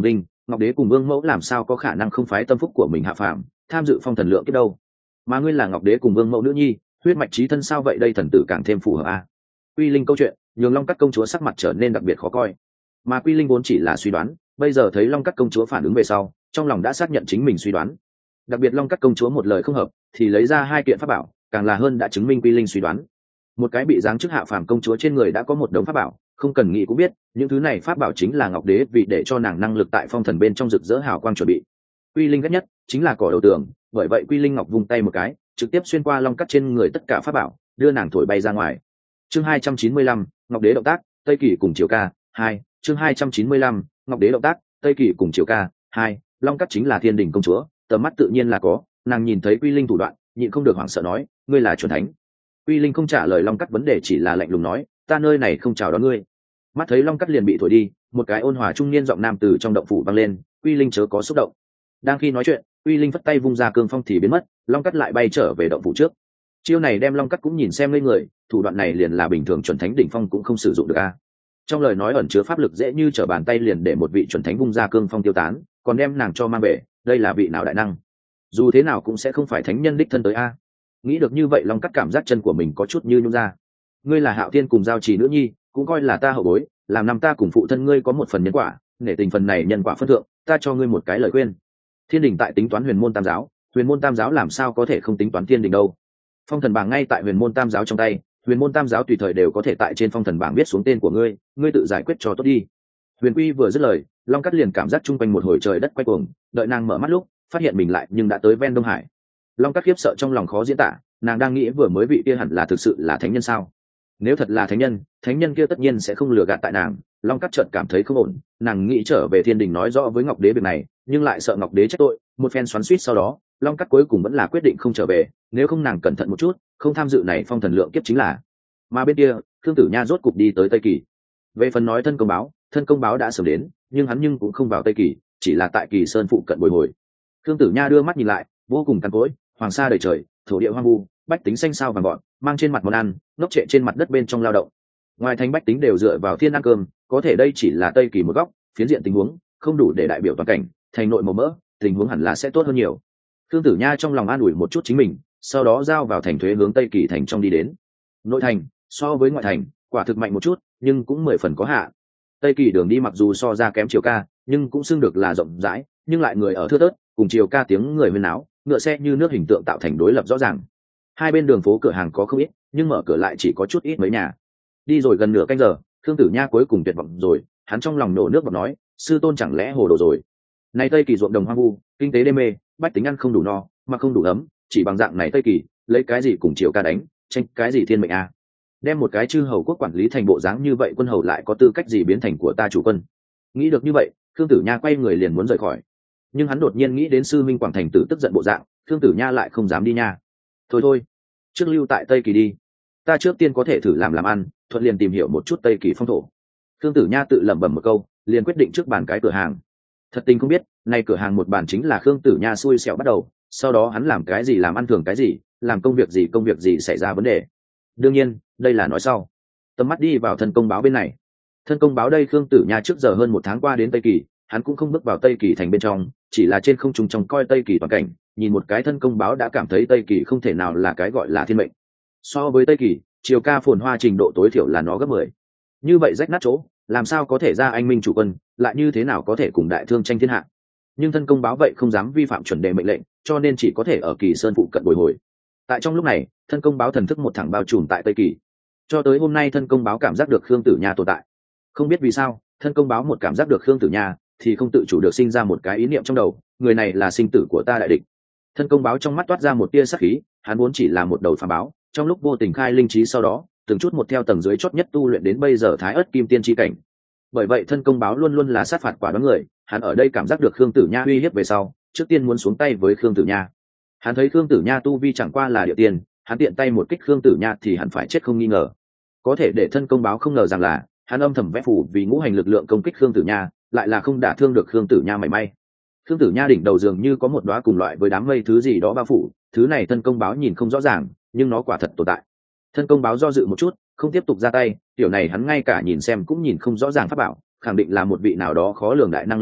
[SPEAKER 1] ngọc đế cùng vương mẫu làm sao có khả năng không phái tâm phúc của mình hạ phàm tham dự phong thần lượng kiếp đâu? Mà ngươi là ngọc đế cùng vương mẫu nữ nhi, huyết mạch chí thân, sao vậy đây thần tử càng thêm phù hợp a. Quy Linh câu chuyện nhường Long Cắt công chúa sắc mặt trở nên đặc biệt khó coi, mà Quy Linh vốn chỉ là suy đoán, bây giờ thấy Long Cắt công chúa phản ứng về sau, trong lòng đã xác nhận chính mình suy đoán. Đặc biệt Long Cắt công chúa một lời không hợp thì lấy ra hai kiện pháp bảo, càng là hơn đã chứng minh Quy Linh suy đoán. Một cái bị giáng chức hạ phàm công chúa trên người đã có một đống pháp bảo, không cần nghĩ cũng biết những thứ này pháp bảo chính là ngọc đế vì để cho nàng năng lực tại phong thần bên trong rực rỡ hào quang chuẩn bị. Quy Linh ghét nhất chính là cỏ đầu tường, bởi vậy Quy Linh ngọc vung tay một cái, trực tiếp xuyên qua Long Cắt trên người tất cả pháp bảo, đưa nàng thổi bay ra ngoài. Chương hai trăm chín mươi lăm, ngọc đế động tác, Tây Kỳ cùng Triều Ca hai. Chương hai trăm chín mươi lăm, ngọc đế động tác, Tây Kỳ cùng Triều Ca hai. Long Cắt chính là thiên đình công chúa, tầm mắt tự nhiên là có, nàng nhìn thấy Quy Linh thủ đoạn, nhịn không được hoảng sợ nói, ngươi là chuẩn thánh. Quy Linh không trả lời Long Cắt vấn đề, chỉ là lạnh lùng nói, ta nơi này không chào đón ngươi. Mắt thấy Long Cắt liền bị thổi đi, một cái ôn hòa trung niên giọng nam từ trong động phủ vang lên, Quy Linh chớ có xúc động. Đang khi nói chuyện, Quy Linh phất tay vung ra cương phong thì biến mất, Long Cắt lại bay trở về động phủ trước. Chiêu này đem Long Cắt cũng nhìn xem lên người, thủ đoạn này liền là bình thường chuẩn thánh đỉnh phong cũng không sử dụng được a. Trong lời nói ẩn chứa pháp lực dễ như trở bàn tay, liền để một vị chuẩn thánh vung ra cương phong tiêu tán, còn đem nàng cho mang về, đây là vị nào đại năng? Dù thế nào cũng sẽ không phải thánh nhân đích thân tới a. Nghĩ được như vậy, Long Cắt cảm giác chân của mình có chút như nhũn ra. Ngươi là Hạo Thiên cùng Giao Trì nữ nhi, cũng coi là ta hậu bối, làm năm ta cùng phụ thân ngươi có một phần nhân quả, nể tình phần này nhân quả phân thượng, ta cho ngươi một cái lời khuyên. Thiên đình tại tính toán huyền môn tam giáo, huyền môn tam giáo làm sao có thể không tính toán thiên đình đâu? Phong thần bảng ngay tại huyền môn tam giáo trong tay, huyền môn tam giáo tùy thời đều có thể tại trên phong thần bảng viết xuống tên của ngươi, ngươi tự giải quyết cho tốt đi. Huyền Quy vừa dứt lời, Long Cắt liền cảm giác chung quanh một hồi trời đất quay cuồng, đợi nàng mở mắt lúc, phát hiện mình lại nhưng đã tới ven Đông Hải. Long Cắt khiếp sợ trong lòng khó diễn tả, nàng đang nghĩ vừa mới vị kia hẳn là thực sự là thánh nhân sao? Nếu thật là thánh nhân, thánh nhân kia tất nhiên sẽ không lừa gạt tại nàng. Long Cắt chợt cảm thấy không ổn, nàng nghĩ trở về thiên đình nói rõ với Ngọc Đế việc này, nhưng lại sợ Ngọc Đế trách tội. Một phen xoắn xuýt sau đó, Long Cắt cuối cùng vẫn là quyết định không trở về, nếu không nàng cẩn thận một chút, không tham dự này phong thần lượng kiếp chính là. Mà bên kia, Khương Tử Nha rốt cục đi tới Tây Kỳ. Về phần nói thân công báo, thân công báo đã sớm đến, nhưng hắn nhưng cũng không vào Tây Kỳ, chỉ là tại Kỳ Sơn phụ cận bồi hồi. Khương Tử Nha đưa mắt nhìn lại, vô cùng cằn cỗi, hoàng sa đầy trời, thổ địa hoang vu, bách tính xanh sao vàng gọn, mang trên mặt món ăn, ngốc trệ trên mặt đất bên trong lao động. Ngoài thành bách tính đều dựa vào thiên ăn cơm, có thể đây chỉ là Tây Kỳ một góc, phiến diện tình huống không đủ để đại biểu toàn cảnh, thành nội màu mỡ, tình huống hẳn là sẽ tốt hơn nhiều. Khương Tử Nha trong lòng an ủi một chút chính mình, sau đó giao vào thành thuế hướng Tây Kỳ thành trong đi đến. Nội thành so với ngoại thành quả thực mạnh một chút, nhưng cũng mười phần có hạ. Tây Kỳ đường đi mặc dù so ra kém Triều Ca, nhưng cũng xưng được là rộng rãi, nhưng lại người ở thưa thớt, cùng Triều Ca tiếng người huyên náo, ngựa xe như nước hình tượng tạo thành đối lập rõ ràng. Hai bên đường phố cửa hàng có không ít, nhưng mở cửa lại chỉ có chút ít mấy nhà. Đi rồi gần nửa canh giờ, Khương Tử Nha cuối cùng tuyệt vọng rồi, hắn trong lòng nổ nước bọt nói, sư tôn chẳng lẽ hồ đồ rồi? Này Tây Kỳ ruộng đồng hoang vu, kinh tế đê mê, bách tính ăn không đủ no, mà không đủ ấm, chỉ bằng dạng này Tây Kỳ, lấy cái gì cùng Triều Ca đánh, tranh cái gì thiên mệnh a? Đem một cái chư hầu quốc quản lý thành bộ dáng như vậy, quân hầu lại có tư cách gì biến thành của ta chủ quân? Nghĩ được như vậy, Khương Tử Nha quay người liền muốn rời khỏi, nhưng hắn đột nhiên nghĩ đến sư minh Quảng Thành Tử tức giận bộ dạng, Khương Tử Nha lại không dám đi nha. Thôi thôi, trước lưu tại Tây Kỳ đi, ta trước tiên có thể thử làm làm ăn, thuận liền tìm hiểu một chút Tây Kỳ phong thổ. Khương Tử Nha tự lẩm bẩm một câu, liền quyết định trước bàn cái cửa hàng. Thật tình không biết, này cửa hàng một bàn chính là Khương Tử Nha xui xẻo bắt đầu, sau đó hắn làm cái gì làm ăn thường cái gì, làm công việc gì công việc gì xảy ra vấn đề. Đương nhiên, đây là nói sau. Tầm mắt đi vào thân công báo bên này. Thân công báo đây Khương Tử Nha trước giờ hơn một tháng qua đến Tây Kỳ, hắn cũng không bước vào Tây Kỳ thành bên trong, chỉ là trên không trung trong coi Tây Kỳ toàn cảnh, nhìn một cái thân công báo đã cảm thấy Tây Kỳ không thể nào là cái gọi là thiên mệnh. So với Tây Kỳ, Triều Ca phồn hoa trình độ tối thiểu là nó gấp mười. Như vậy rách nát chỗ, làm sao có thể ra anh minh chủ quân, lại như thế nào có thể cùng đại thương tranh thiên hạ? Nhưng thân công báo vậy không dám vi phạm chuẩn đề mệnh lệnh, cho nên chỉ có thể ở Kỳ Sơn phụ cận bồi hồi. Tại trong lúc này, thân công báo thần thức một thẳng bao trùm tại Tây Kỳ. Cho tới hôm nay thân công báo cảm giác được Khương Tử Nha tồn tại. Không biết vì sao, thân công báo một cảm giác được Khương Tử Nha, thì không tự chủ được sinh ra một cái ý niệm trong đầu, người này là sinh tử của ta đại địch. Thân công báo trong mắt toát ra một tia sắc khí, hắn vốn chỉ là một đầu phàm báo, trong lúc vô tình khai linh trí sau đó, từng chút một theo tầng dưới chót nhất tu luyện đến bây giờ Thái Ức Kim Tiên chi cảnh. Bởi vậy thân công báo luôn luôn là sát phạt quả đoán người, hắn ở đây cảm giác được Khương Tử Nha uy hiếp về sau, trước tiên muốn xuống tay với Khương Tử Nha. Hắn thấy Khương Tử Nha tu vi chẳng qua là địa tiên, hắn tiện tay một kích Khương Tử Nha thì hẳn phải chết không nghi ngờ. Có thể để thân công báo không ngờ rằng là, hắn âm thầm vẽ phù vì ngũ hành lực lượng công kích Khương Tử Nha, lại là không đả thương được Khương Tử Nha mảy may. Khương Tử Nha đỉnh đầu dường như có một đóa cùng loại với đám mây thứ gì đó bao phủ, thứ này thân công báo nhìn không rõ ràng, nhưng nó quả thật tồn tại. Thân công báo do dự một chút, không tiếp tục ra tay, tiểu này hắn ngay cả nhìn xem cũng nhìn không rõ ràng pháp bảo, khẳng định là một vị nào đó khó lường đại năng lưu lại,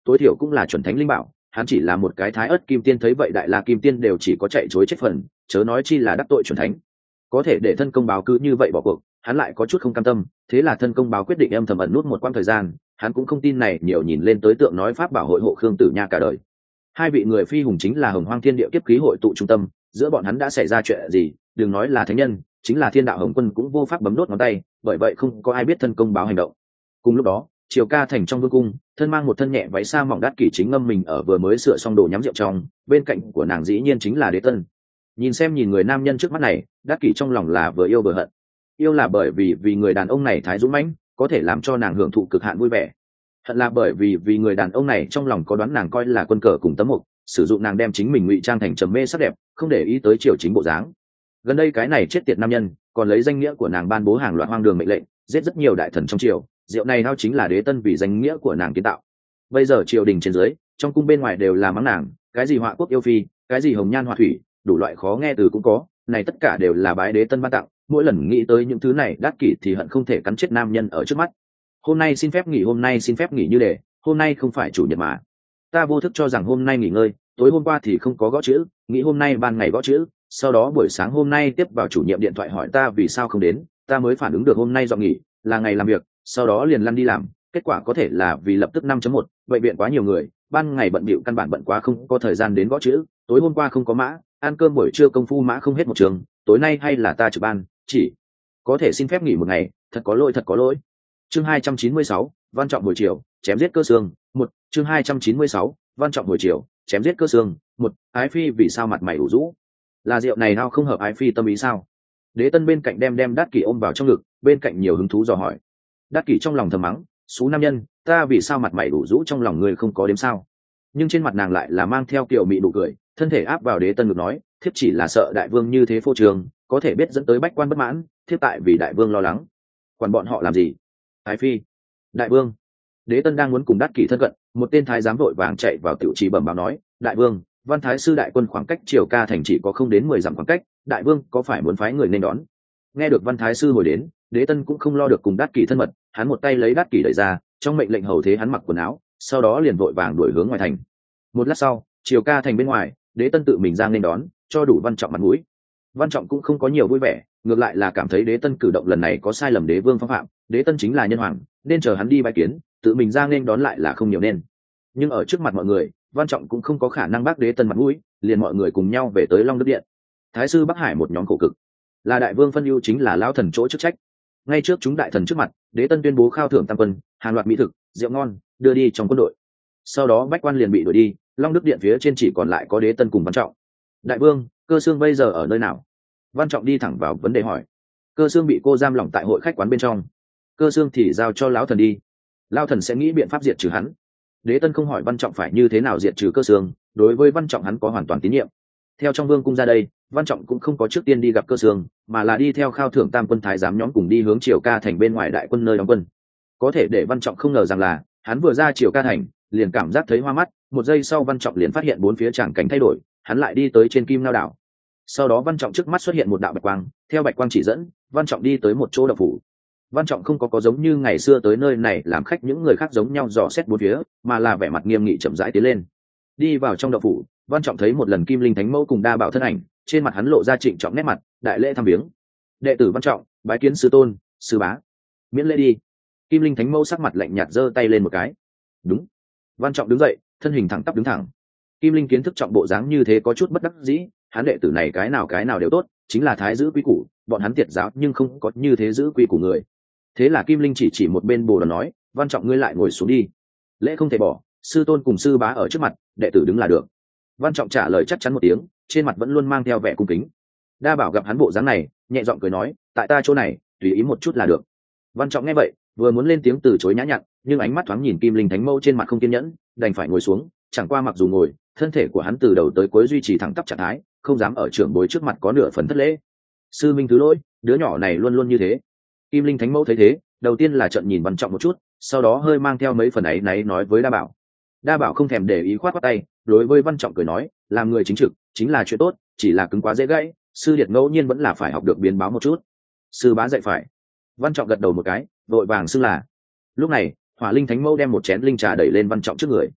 [SPEAKER 1] tối thiểu cũng là chuẩn thánh linh bảo, hắn chỉ là một cái thái ớt kim tiên, thấy vậy đại la kim tiên đều chỉ có chạy chối chết phần, chớ nói chi là đắc tội chuẩn thánh. Có thể để thân công báo cứ như vậy bỏ cuộc, hắn lại có chút không cam tâm, thế là thân công báo quyết định âm thầm ẩn nút một quãng thời gian. Hắn cũng không tin này nhiều nhìn lên tới tượng nói pháp bảo hội hộ Khương Tử Nha cả đời. Hai vị người phi hùng chính là Hồng Hoang Thiên Địa kiếp khí hội tụ trung tâm, giữa bọn hắn đã xảy ra chuyện gì, đừng nói là thánh nhân, chính là Thiên Đạo Hồng Quân cũng vô pháp bấm đốt ngón tay, bởi vậy không có ai biết thân công báo hành động. Cùng lúc đó, Triều Ca thành trong vương cung, thân mang một thân nhẹ váy sa mỏng Đát Kỷ chính ngâm mình ở vừa mới sửa xong đồ nhắm rượu trong, bên cạnh của nàng dĩ nhiên chính là Đế Tân. Nhìn xem nhìn người nam nhân trước mắt này, Đát Kỷ trong lòng là vừa yêu vừa hận. Yêu là bởi vì vì người đàn ông này thái dũng mãnh, có thể làm cho nàng hưởng thụ cực hạn vui vẻ. Hận là bởi vì vì người đàn ông này trong lòng có đoán nàng coi là quân cờ cùng tấm mục, sử dụng nàng đem chính mình ngụy trang thành trầm mê sắc đẹp, không để ý tới triều chính bộ dáng. Gần đây cái này chết tiệt nam nhân còn lấy danh nghĩa của nàng ban bố hàng loạt hoang đường mệnh lệnh, giết rất nhiều đại thần trong triều, rượu này hao chính là Đế Tân vì danh nghĩa của nàng kiến tạo. Bây giờ triều đình trên dưới, trong cung bên ngoài đều là mắng nàng, cái gì họa quốc yêu phi, cái gì hồng nhan họa thủy, đủ loại khó nghe từ cũng có, này tất cả đều là bái Đế Tân ban tặng. Mỗi lần nghĩ tới những thứ này, Đát Kỷ thì hận không thể cắn chết nam nhân ở trước mắt. Hôm nay xin phép nghỉ, hôm nay xin phép nghỉ như để, hôm nay không phải chủ nhật mà. Ta vô thức cho rằng hôm nay nghỉ ngơi, tối hôm qua thì không có gõ chữ, nghĩ hôm nay ban ngày gõ chữ, sau đó buổi sáng hôm nay tiếp vào chủ nhiệm điện thoại hỏi ta vì sao không đến, ta mới phản ứng được hôm nay dọn nghỉ, là ngày làm việc, sau đó liền lăn đi làm, kết quả có thể là vì lập tức năm chấm một, bệnh viện quá nhiều người, ban ngày bận bịu căn bản bận quá không có thời gian đến gõ chữ, tối hôm qua không có mã, ăn cơm buổi trưa công phu mã không hết một trường, tối nay hay là ta trực ban, chỉ có thể xin phép nghỉ một ngày, thật có lỗi thật có lỗi. Chương hai trăm chín mươi sáu, Văn Trọng buổi chiều, chém giết Cơ Xương, một, chương hai trăm chín mươi sáu, Văn Trọng buổi chiều, chém giết Cơ Xương, một, Ái Phi vì sao mặt mày ủ rũ? Là rượu này nào không hợp Ái Phi tâm ý sao? Đế Tân bên cạnh đem đem Đát Kỷ ôm vào trong ngực, bên cạnh nhiều hứng thú dò hỏi. Đát Kỷ trong lòng thầm mắng, xú nam nhân, ta vì sao mặt mày ủ rũ trong lòng người không có đếm sao? Nhưng trên mặt nàng lại là mang theo kiểu mị nụ cười, thân thể áp vào Đế Tân ngực nói, thiếp chỉ là sợ đại vương như thế phô trường, có thể biết dẫn tới bách quan bất mãn, thiếp tại vì đại vương lo lắng. Quản bọn họ làm gì? Ái Phi, đại vương. Đế Tân đang muốn cùng Đát Kỷ thân cận, một tên thái giám vội vàng chạy vào tiểu trì bẩm báo nói, đại vương, Văn Thái sư đại quân khoảng cách Triều Ca thành chỉ có không đến mười dặm khoảng cách, đại vương có phải muốn phái người nên đón? Nghe được Văn Thái sư hồi đến, Đế Tân cũng không lo được cùng Đát Kỷ thân mật, hắn một tay lấy Đát Kỷ đẩy ra, trong mệnh lệnh hầu thế hắn mặc quần áo, sau đó liền vội vàng đuổi hướng ngoài thành. Một lát sau, Triều Ca thành bên ngoài, Đế Tân tự mình ra nên đón, cho đủ Văn Trọng mặt mũi. Văn Trọng cũng không có nhiều vui vẻ, ngược lại là cảm thấy Đế Tân cử động lần này có sai lầm đế vương phong phạm, Đế Tân chính là nhân hoàng, nên chờ hắn đi bái kiến, tự mình ra nên đón lại là không nhiều nên. Nhưng ở trước mặt mọi người, Văn Trọng cũng không có khả năng bác Đế Tân mặt mũi, liền mọi người cùng nhau về tới Long Đức điện. Thái sư Bắc Hải một nhóm khổ cực, là đại vương phân ưu chính là lão thần chỗ chức trách. Ngay trước chúng đại thần trước mặt, Đế Tân tuyên bố khao thưởng tam quân, hàng loạt mỹ thực, rượu ngon đưa đi trong quân đội. Sau đó bách quan liền bị đuổi đi, Long Đức điện phía trên chỉ còn lại có Đế Tân cùng Văn Trọng. Đại vương, Cơ Xương bây giờ ở nơi nào? Văn Trọng đi thẳng vào vấn đề hỏi. Cơ Xương bị cô giam lỏng tại hội khách quán bên trong. Cơ Xương thì giao cho lão thần đi, lão thần sẽ nghĩ biện pháp diệt trừ hắn. Đế Tân không hỏi Văn Trọng phải như thế nào diệt trừ Cơ Xương, đối với Văn Trọng hắn có hoàn toàn tín nhiệm. Theo trong vương cung ra đây, Văn Trọng cũng không có trước tiên đi gặp Cơ Xương, mà là đi theo khao thưởng tam quân thái giám nhóm cùng đi hướng Triều Ca thành bên ngoài đại quân nơi đóng quân. Có thể để Văn Trọng không ngờ rằng là, hắn vừa ra Triều Ca thành, liền cảm giác thấy hoa mắt, một giây sau Văn Trọng liền phát hiện bốn phía tràng cảnh thay đổi, hắn lại đi tới trên Kim Lao đảo. Sau đó Văn Trọng trước mắt xuất hiện một đạo bạch quang, theo bạch quang chỉ dẫn, Văn Trọng đi tới một chỗ động phủ. Văn Trọng không có có giống như ngày xưa tới nơi này làm khách những người khác giống nhau dò xét bốn phía, mà là vẻ mặt nghiêm nghị chậm rãi tiến lên. Đi vào trong động phủ, Văn Trọng thấy một lần Kim Linh Thánh Mẫu cùng Đa Bảo thân ảnh, trên mặt hắn lộ ra trịnh trọng nét mặt, đại lễ thăm viếng. Đệ tử Văn Trọng, bái kiến sư tôn, sư bá. Miễn lễ đi. Kim Linh Thánh Mẫu sắc mặt lạnh nhạt giơ tay lên một cái. Đúng. Văn Trọng đứng dậy, thân hình thẳng tắp đứng thẳng. Kim Linh kiến thức trọng bộ dáng như thế có chút bất đắc dĩ, hắn đệ tử này cái nào cái nào đều tốt, chính là thái giữ quý củ, bọn hắn tiệt giáo nhưng không có như thế giữ quý củ người. Thế là Kim Linh chỉ chỉ một bên Bồ Đoàn nói, Văn Trọng ngươi lại ngồi xuống đi, lễ không thể bỏ, sư tôn cùng sư bá ở trước mặt, đệ tử đứng là được. Văn Trọng trả lời chắc chắn một tiếng, trên mặt vẫn luôn mang theo vẻ cung kính. Đa Bảo gặp hắn bộ dáng này, nhẹ giọng cười nói, tại ta chỗ này, tùy ý một chút là được. Văn Trọng nghe vậy, vừa muốn lên tiếng từ chối nhã nhặn, nhưng ánh mắt thoáng nhìn Kim Linh Thánh Mẫu trên mặt không kiên nhẫn, đành phải ngồi xuống. Chẳng qua mặc dù ngồi, thân thể của hắn từ đầu tới cuối duy trì thẳng tắp trạng thái, không dám ở trưởng bối trước mặt có nửa phần thất lễ. Sư minh thứ lỗi, đứa nhỏ này luôn luôn như thế. Kim Linh Thánh Mẫu thấy thế, đầu tiên là trợn nhìn Văn Trọng một chút, sau đó hơi mang theo mấy phần ấy náy nói với Đa Bảo. Đa Bảo không thèm để ý khoát khoát tay, đối với Văn Trọng cười nói, làm người chính trực chính là chuyện tốt, chỉ là cứng quá dễ gãy, sư điệt ngẫu nhiên vẫn là phải học được biến báo một chút. Sư bá dạy phải. Văn Trọng gật đầu một cái, vội vàng xưng là. Lúc này, Hỏa Linh Thánh Mẫu đem một chén linh trà đẩy lên Văn Trọng trước người.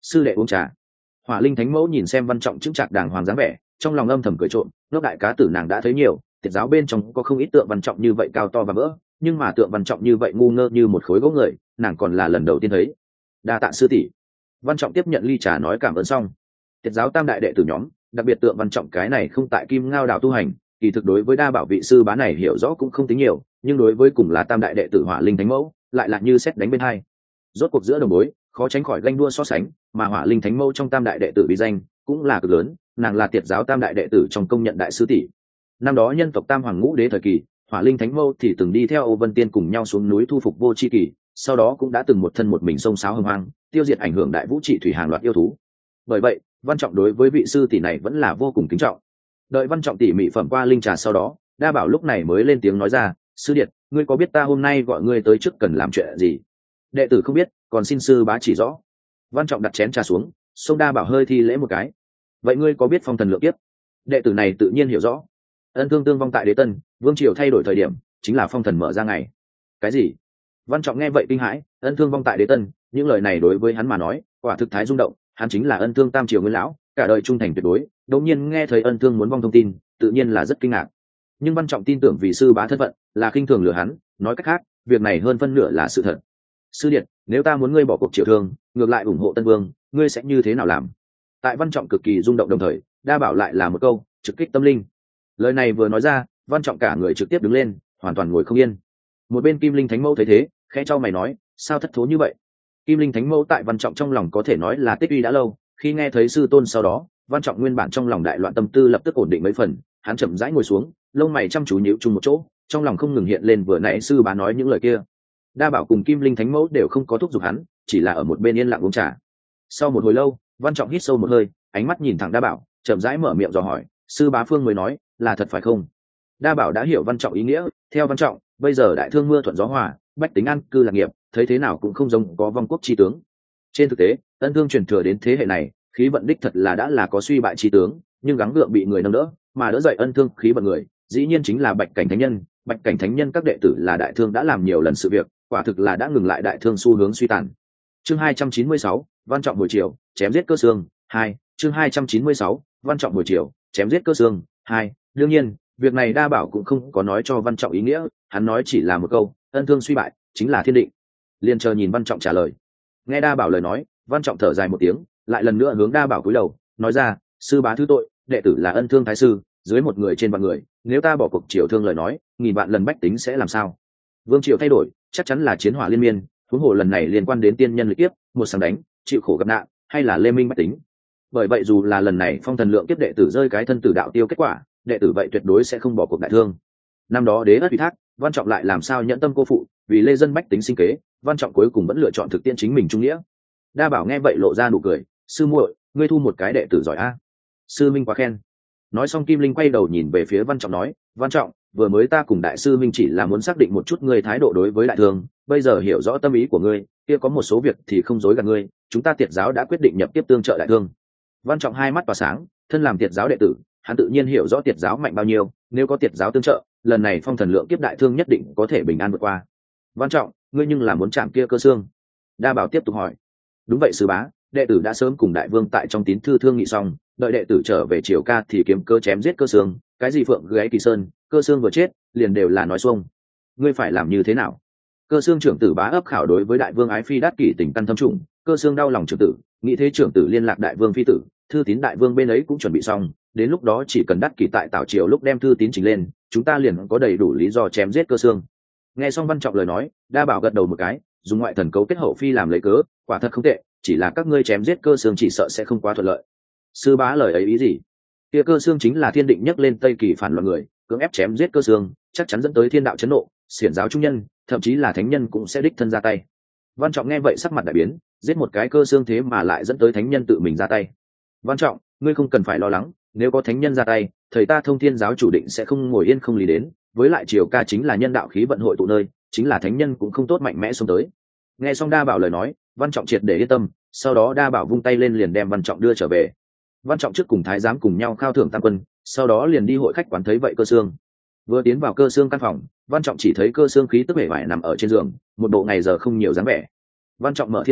[SPEAKER 1] sư đệ uống trà. Hỏa linh thánh mẫu nhìn xem Văn Trọng chững chạc đàng hoàng dáng vẻ, trong lòng âm thầm cười trộm, ngốc đại cá tử nàng đã thấy nhiều, tiệt giáo bên trong có không ít tượng Văn Trọng như vậy cao to và vỡ, nhưng mà tượng Văn Trọng như vậy ngu ngơ như một khối gỗ người, nàng còn là lần đầu tiên thấy. Đa tạ sư tỷ. Văn Trọng tiếp nhận ly trà nói cảm ơn xong. Tiệt giáo tam đại đệ tử nhóm, đặc biệt tượng Văn Trọng cái này không tại Kim Ngao đạo tu hành, kỳ thực đối với đa bảo vị sư bá này hiểu rõ cũng không tính nhiều, nhưng đối với cùng là tam đại đệ tử Hỏa linh thánh mẫu, lại là như sét đánh bên hai. Rốt cuộc giữa đồng bối, khó tránh khỏi ganh đua so sánh, mà Hỏa linh thánh mẫu trong tam đại đệ tử bí danh cũng là cực lớn, nàng là tiệt giáo tam đại đệ tử trong công nhận đại sư tỷ. Năm đó nhân tộc tam hoàng ngũ đế thời kỳ, Hỏa linh thánh mẫu thì từng đi theo Âu Vân Tiên cùng nhau xuống núi thu phục Vô Chi Kỳ, sau đó cũng đã từng một thân một mình xông xáo hưng hoang, tiêu diệt ảnh hưởng đại vũ trị thủy hàng loạt yêu thú. Bởi vậy, Văn Trọng đối với vị sư tỷ này vẫn là vô cùng kính trọng. Đợi Văn Trọng tỉ mỉ phẩm qua linh trà sau đó, đa bảo lúc này mới lên tiếng nói ra, sư điệt, ngươi có biết ta hôm nay gọi ngươi tới trước cần làm chuyện gì? Đệ tử không biết, còn xin sư bá chỉ rõ. Văn Trọng đặt chén trà xuống, xông đa bảo hơi thi lễ một cái. Vậy ngươi có biết phong thần lượng kiếp? Đệ tử này tự nhiên hiểu rõ. Ân thương tương vong tại đế tân, vương triều thay đổi thời điểm, chính là phong thần mở ra ngày. Cái gì? Văn Trọng nghe vậy kinh hãi, ân thương vong tại đế tân, những lời này đối với hắn mà nói, quả thực thái rung động, hắn chính là ân thương tam triều nguyên lão, cả đời trung thành tuyệt đối, đột nhiên nghe thấy ân thương muốn vong thông tin, tự nhiên là rất kinh ngạc. Nhưng Văn Trọng tin tưởng vì sư bá thân phận, là khinh thường lừa hắn, nói cách khác, việc này hơn phân nửa là sự thật. Sư điện, nếu ta muốn ngươi bỏ cuộc triều thương, ngược lại ủng hộ Tân Vương, ngươi sẽ như thế nào làm? Tại Văn Trọng cực kỳ rung động đồng thời, đa bảo lại là một câu trực kích tâm linh. Lời này vừa nói ra, Văn Trọng cả người trực tiếp đứng lên, hoàn toàn ngồi không yên. Một bên Kim Linh Thánh Mẫu thấy thế, khẽ chau mày nói, sao thất thố như vậy? Kim Linh Thánh Mẫu tại Văn Trọng trong lòng có thể nói là tích uy đã lâu, khi nghe thấy sư tôn sau đó, Văn Trọng nguyên bản trong lòng đại loạn tâm tư lập tức ổn định mấy phần, hắn chậm rãi ngồi xuống, lông mày chăm chú nhíu chung một chỗ, trong lòng không ngừng hiện lên vừa nãy sư bá nói những lời kia. Đa bảo cùng Kim Linh Thánh Mẫu đều không có thúc giục hắn, chỉ là ở một bên yên lặng uống trà. Sau một hồi lâu, Văn Trọng hít sâu một hơi, ánh mắt nhìn thẳng Đa bảo, chậm rãi mở miệng dò hỏi, sư bá phương mới nói là thật phải không? Đa bảo đã hiểu Văn Trọng ý nghĩa, theo Văn Trọng, bây giờ đại thương mưa thuận gió hòa, bách tính an cư lạc nghiệp, thấy thế nào cũng không giống có vong quốc chi tướng. Trên thực tế, ân thương truyền thừa đến thế hệ này, khí vận đích thật là đã là có suy bại chi tướng, nhưng gắng gượng bị người nâng đỡ, mà đỡ dậy ân thương khí vận người, dĩ nhiên chính là Bạch Cảnh Thánh Nhân. Bạch Cảnh Thánh Nhân các đệ tử là đại thương đã làm nhiều lần sự việc, quả thực là đã ngừng lại đại thương xu hướng suy tàn. Chương hai trăm chín mươi sáu, Văn Trọng buổi chiều, chém giết Cơ Xương, hai. Chương hai trăm chín mươi sáu, Văn Trọng buổi chiều, chém giết Cơ Xương, hai. Đương nhiên, việc này Đa bảo cũng không có nói cho Văn Trọng ý nghĩa, hắn nói chỉ là một câu, ân thương suy bại, chính là thiên định. Liền chờ nhìn Văn Trọng trả lời. Nghe Đa bảo lời nói, Văn Trọng thở dài một tiếng, lại lần nữa hướng Đa bảo cúi đầu, nói ra, sư bá thứ tội, đệ tử là ân thương thái sư, dưới một người trên vạn người, nếu ta bỏ cuộc triều thương lời nói, nghìn vạn lần bách tính sẽ làm sao? Vương triều thay đổi, chắc chắn là chiến hỏa liên miên, huống hồ lần này liên quan đến tiên nhân lịch kiếp, một sáng đánh, chịu khổ gặp nạn, hay là lê minh bách tính. Bởi vậy dù là lần này phong thần lượng kiếp đệ tử rơi cái thân tử đạo tiêu kết quả, đệ tử vậy tuyệt đối sẽ không bỏ cuộc đại thương. Năm đó đế ất ủy thác, Văn Trọng lại làm sao nhẫn tâm cô phụ, vì lê dân bách tính sinh kế, Văn Trọng cuối cùng vẫn lựa chọn thực tiễn chính mình trung nghĩa. Đa bảo nghe vậy lộ ra nụ cười, sư muội, ngươi thu một cái đệ tử giỏi a. Sư minh quá khen. Nói xong Kim Linh quay đầu nhìn về phía Văn Trọng nói, Văn Trọng, vừa mới ta cùng đại sư minh chỉ là muốn xác định một chút ngươi thái độ đối với đại thương, bây giờ hiểu rõ tâm ý của ngươi, kia có một số việc thì không dối gạt ngươi, chúng ta tiệt giáo đã quyết định nhập tiếp tương trợ đại thương. Văn Trọng hai mắt tỏa sáng, thân làm tiệt giáo đệ tử, hắn tự nhiên hiểu rõ tiệt giáo mạnh bao nhiêu, nếu có tiệt giáo tương trợ, lần này phong thần lượng kiếp đại thương nhất định có thể bình an vượt qua. Văn Trọng, ngươi nhưng là muốn chạm kia Cơ Xương? Đa bảo tiếp tục hỏi. Đúng vậy sư bá, đệ tử đã sớm cùng đại vương tại trong tín thư thương nghị xong, đợi đệ tử trở về triều ca thì kiếm cơ chém giết Cơ Xương, cái gì phượng gáy Kỳ Sơn, Cơ Xương vừa chết, liền đều là nói xuông. Ngươi phải làm như thế nào? Cơ Xương trưởng tử bá ấp khảo đối với đại vương ái phi đát kỷ tình căn thâm trùng, Cơ Xương đau lòng trưởng tử, nghĩ thế trưởng tử liên lạc đại vương phi tử, thư tín đại vương bên ấy cũng chuẩn bị xong, đến lúc đó chỉ cần đát kỷ tại tảo triều lúc đem thư tín trình lên, chúng ta liền có đầy đủ lý do chém giết Cơ Xương. Nghe xong Văn Trọng lời nói, Đa bảo gật đầu một cái, dùng ngoại thần cấu kết hậu phi làm lấy cớ, quả thật không tệ, chỉ là các ngươi chém giết Cơ Xương chỉ sợ sẽ không quá thuận lợi. Sư bá lời ấy ý gì? Kia Cơ Xương chính là thiên định nhắc lên Tây Kỳ phản loạn người, cưỡng ép chém giết Cơ Xương, chắc chắn dẫn tới thiên đạo chấn nộ, xiển giáo trung nhân, thậm chí là thánh nhân cũng sẽ đích thân ra tay. Văn Trọng nghe vậy sắc mặt đại biến, giết một cái Cơ Xương thế mà lại dẫn tới thánh nhân tự mình ra tay. Văn Trọng, ngươi không cần phải lo lắng, nếu có thánh nhân ra tay, thầy ta Thông Thiên giáo chủ định sẽ không ngồi yên không lý đến, với lại triều ca chính là nhân đạo khí vận hội tụ nơi, chính là thánh nhân cũng không tốt mạnh mẽ xông tới. Nghe xong Đa bảo lời nói, Văn Trọng triệt để yên tâm, sau đó Đa bảo vung tay lên liền đem Văn Trọng đưa trở về. Văn Trọng trước cùng thái giám cùng nhau khao thưởng tam quân, sau đó liền đi hội khách quán thấy vậy Cơ Xương. Vừa tiến vào Cơ Xương căn phòng, Văn Trọng chỉ thấy Cơ Xương khí tức vẻ vải nằm ở trên giường, một bộ ngày giờ không nhiều dáng vẻ. Văn Trọng mở thiên nhãn,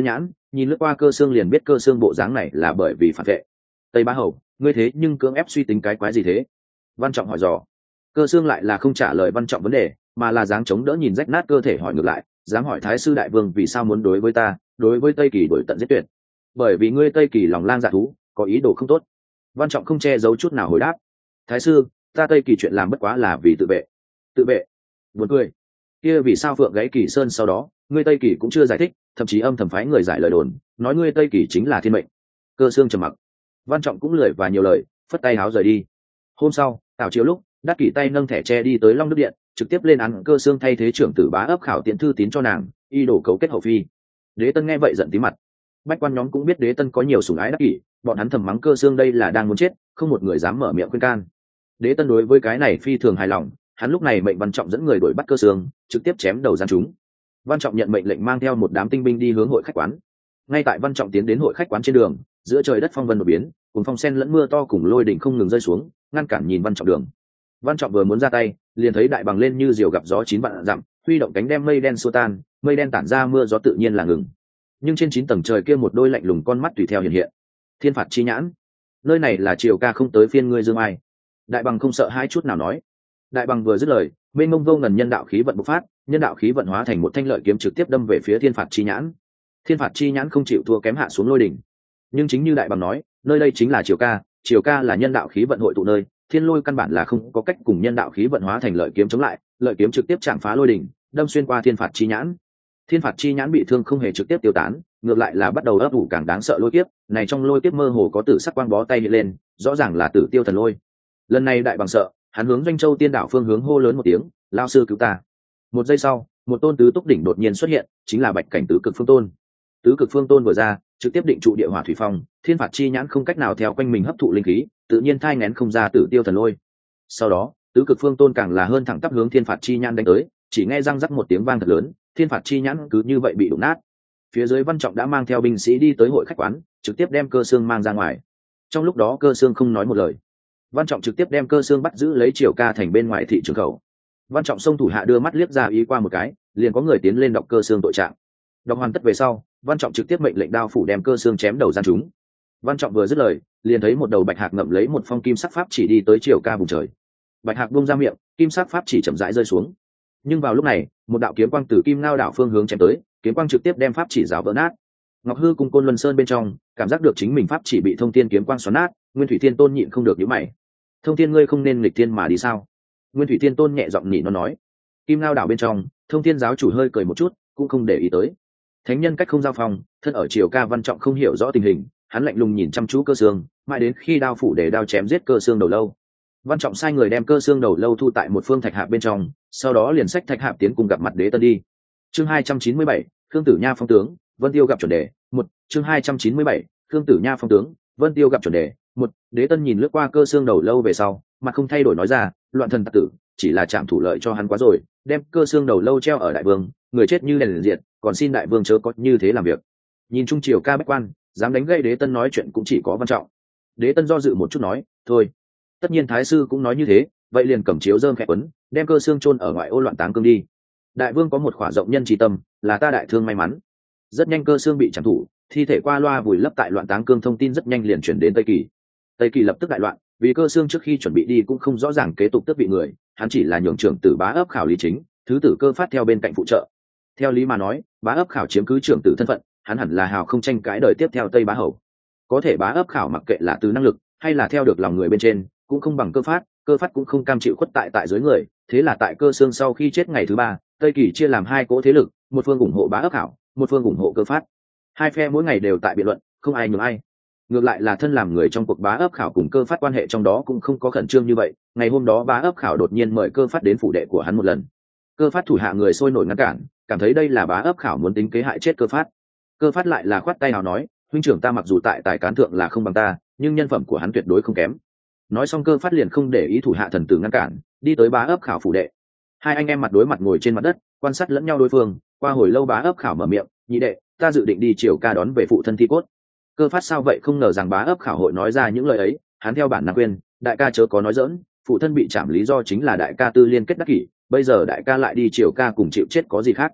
[SPEAKER 1] nhìn lướt qua Cơ Xương liền biết Cơ Xương bộ dáng này là bởi vì phản vệ. Tây Bá Hầu, ngươi thế nhưng cưỡng ép suy tính cái quái gì thế? Văn Trọng hỏi dò. Cơ Xương lại là không trả lời Văn Trọng vấn đề, mà là dáng chống đỡ nhìn rách nát cơ thể hỏi ngược lại, dám hỏi Thái sư đại vương vì sao muốn đối với ta, đối với Tây Kỳ đổi tận giết tuyệt? Bởi vì ngươi Tây Kỳ lòng lang dạ thú, có ý đồ không tốt. Văn Trọng không che giấu chút nào hồi đáp. Thái sư, ta Tây Kỳ chuyện làm bất quá là vì tự vệ. Tự vệ? Buồn cười. Kia vì sao Phượng Gáy Kỳ Sơn sau đó, ngươi Tây Kỳ cũng chưa giải thích, thậm chí âm thầm phái người giải lời đồn, nói ngươi Tây Kỳ chính là thiên mệnh. Cơ Xương trầm mặc. Văn Trọng cũng lười và nhiều lời, phất tay háo rời đi. Hôm sau, tào chiếu lúc, Đắc Kỷ tay nâng thẻ tre đi tới Long Đức Điện, trực tiếp lên án Cơ Xương thay thế trưởng tử Bá Ấp Khảo tiện thư tín cho nàng, y đổ cấu kết hậu phi. Đế Tân nghe vậy giận tí mặt. Bách quan nhóm cũng biết Đế Tân có nhiều sủng ái Đắc Kỷ, bọn hắn thầm mắng Cơ Xương đây là đang muốn chết, không một người dám mở miệng khuyên can. Đế Tân đối với cái này phi thường hài lòng, hắn lúc này mệnh Văn Trọng dẫn người đuổi bắt Cơ Xương, trực tiếp chém đầu gian chúng. Văn Trọng nhận mệnh lệnh mang theo một đám tinh binh đi hướng hội khách quán. Ngay tại Văn Trọng tiến đến hội khách quán trên đường, giữa trời đất phong vân đột biến, cùng phong sen lẫn mưa to cùng lôi đỉnh không ngừng rơi xuống, ngăn cản nhìn Văn Trọng đường. Văn Trọng vừa muốn ra tay, liền thấy đại bằng lên như diều gặp gió chín vạn dặm, huy động cánh đem mây đen xua tan, mây đen tản ra mưa gió tự nhiên là ngừng. Nhưng trên chín tầng trời kia một đôi lạnh lùng con mắt tùy theo hiện hiện. Thiên phạt chi nhãn, nơi này là triều ca không tới phiên ngươi dương ai. Đại bằng không sợ hai chút nào nói. Đại bằng vừa dứt lời, mênh mông vô ngần nhân đạo khí vận bộc phát, nhân đạo khí vận hóa thành một thanh lợi kiếm trực tiếp đâm về phía thiên phạt chi nhãn. Thiên phạt chi nhãn không chịu thua kém hạ xuống lôi đỉnh. Nhưng chính như đại bằng nói, nơi đây chính là triều ca, triều ca là nhân đạo khí vận hội tụ nơi, thiên lôi căn bản là không có cách cùng nhân đạo khí vận hóa thành lợi kiếm chống lại, lợi kiếm trực tiếp chạm phá lôi đỉnh, đâm xuyên qua thiên phạt chi nhãn. Thiên phạt chi nhãn bị thương không hề trực tiếp tiêu tán, ngược lại là bắt đầu ấp ủ càng đáng sợ lôi kiếp, này trong lôi kiếp mơ hồ có tử sắc quang bó tay hiện lên, rõ ràng là tử tiêu thần lôi. Lần này đại bằng sợ, hắn hướng Doanh Châu Tiên Đảo phương hướng hô lớn một tiếng, lao sư cứu ta. Một giây sau, một tôn tứ túc đỉnh đột nhiên xuất hiện, chính là Bạch Cảnh tứ cực phương tôn. Tứ cực phương tôn vừa ra, trực tiếp định trụ địa hỏa thủy phong, thiên phạt chi nhãn không cách nào theo quanh mình hấp thụ linh khí, tự nhiên thai nén không ra tử tiêu thần lôi. Sau đó, tứ cực phương tôn càng là hơn thẳng tắp hướng thiên phạt chi nhãn đánh tới, chỉ nghe răng rắc một tiếng vang thật lớn, thiên phạt chi nhãn cứ như vậy bị đụng nát. Phía dưới Văn Trọng đã mang theo binh sĩ đi tới hội khách quán, trực tiếp đem Cơ Xương mang ra ngoài. Trong lúc đó Cơ Xương không nói một lời. Văn Trọng trực tiếp đem Cơ Xương bắt giữ lấy triều ca thành bên ngoài thị trường khẩu. Văn Trọng xông thủ hạ đưa mắt liếc ra ý qua một cái, liền có người tiến lên đọc Cơ Xương tội trạng. Đọc hoàn tất về sau, Văn Trọng trực tiếp mệnh lệnh đao phủ đem Cơ Xương chém đầu gian chúng. Văn Trọng vừa dứt lời, liền thấy một đầu bạch hạc ngậm lấy một phong kim sắc pháp chỉ đi tới triều ca vùng trời. Bạch hạc buông ra miệng, kim sắc pháp chỉ chậm rãi rơi xuống. Nhưng vào lúc này, một đạo kiếm quang từ Kim Ngao đảo phương hướng chém tới, kiếm quang trực tiếp đem pháp chỉ rào vỡ nát. Ngọc Hư cùng Côn Luân Sơn bên trong, cảm giác được chính mình pháp chỉ bị Thông Thiên kiếm quang xoắn nát, Nguyên Thủy Thiên Tôn nhịn không được nhíu mày. Thông Thiên ngươi không nên nghịch thiên mà đi sao? Nguyên Thủy Thiên Tôn nhẹ giọng nhị nó nói. Kim Ngao đảo bên trong, Thông Thiên giáo chủ hơi cười một chút, cũng không để ý tới. Thánh nhân cách không giao phòng, thân ở triều ca Văn Trọng không hiểu rõ tình hình, hắn lạnh lùng nhìn chăm chú Cơ Xương, mãi đến khi đao phủ để đao chém giết Cơ Xương đầu lâu. Văn Trọng sai người đem Cơ Xương đầu lâu thu tại một phương thạch hạp bên trong, sau đó liền xách thạch hạp tiến cùng gặp mặt Đế Tân đi. Chương hai trăm chín mươi bảy, Khương Tử Nha phong tướng, Vân Tiêu gặp chuẩn đề. Một, chương hai trăm chín mươi bảy, Khương Tử Nha phong tướng, Vân Tiêu gặp chuẩn đề. Một, Đế Tân nhìn lướt qua Cơ Xương đầu lâu về sau, mặt không thay đổi nói ra, loạn thần tặc tử, chỉ là chạm thủ lợi cho hắn quá rồi, đem Cơ Xương đầu lâu treo ở đại vương, người chết như đèn diệt, còn xin đại vương chớ có như thế làm việc. Nhìn trung triều ca bách quan, dám đánh gây Đế Tân nói chuyện cũng chỉ có Văn Trọng. Đế Tân do dự một chút nói, thôi, tất nhiên thái sư cũng nói như thế, vậy liền cầm chiếu dơm khẽ quấn, đem Cơ Xương chôn ở ngoại ô loạn táng cương đi. Đại vương có một khỏa rộng nhân trí tâm, là ta đại thương may mắn. Rất nhanh Cơ Xương bị trảm thủ, thi thể qua loa vùi lấp tại loạn táng cương, thông tin rất nhanh liền chuyển đến Tây Kỳ. Tây Kỳ lập tức đại loạn, vì Cơ Xương trước khi chuẩn bị đi cũng không rõ ràng kế tục tước vị người, hắn chỉ là nhường trưởng tử Bá Ấp Khảo lý chính, thứ tử Cơ Phát theo bên cạnh phụ trợ. Theo lý mà nói, Bá Ấp Khảo chiếm cứ trưởng tử thân phận, hắn hẳn là hào không tranh cãi đời tiếp theo Tây Bá Hầu. Có thể Bá Ấp Khảo mặc kệ là từ năng lực hay là theo được lòng người bên trên, cũng không bằng Cơ Phát, Cơ Phát cũng không cam chịu khuất tại tại dưới người, thế là tại Cơ Xương sau khi chết ngày thứ ba, Tây Kỳ chia làm hai cỗ thế lực, một phương ủng hộ Bá Ấp Khảo, một phương ủng hộ Cơ Phát. Hai phe mỗi ngày đều tại biện luận, không ai nhường ai. Ngược lại là thân làm người trong cuộc Bá Ấp Khảo cùng Cơ Phát quan hệ trong đó cũng không có khẩn trương như vậy. Ngày hôm đó Bá Ấp Khảo đột nhiên mời Cơ Phát đến phủ đệ của hắn một lần. Cơ Phát thủ hạ người sôi nổi ngăn cản, cảm thấy đây là Bá Ấp Khảo muốn tính kế hại chết Cơ Phát. Cơ Phát lại là khoát tay nào nói, huynh trưởng ta mặc dù tại tài cán thượng là không bằng ta, nhưng nhân phẩm của hắn tuyệt đối không kém. Nói xong Cơ Phát liền không để ý thủ hạ thần tử ngăn cản, đi tới Bá Ấp Khảo phủ đệ. Hai anh em mặt đối mặt ngồi trên mặt đất, quan sát lẫn nhau đối phương. Qua hồi lâu Bá Ấp Khảo mở miệng, nhị đệ, ta dự định đi triều ca đón về phụ thân thi cốt. Cơ Phát sao vậy không ngờ rằng Bá Ấp Khảo hội nói ra những lời ấy, hắn theo bản năng khuyên, đại ca chớ có nói dỡn, phụ thân bị trảm lý do chính là đại ca tư liên kết đắc kỷ, bây giờ đại ca lại đi triều ca cùng chịu chết có gì khác.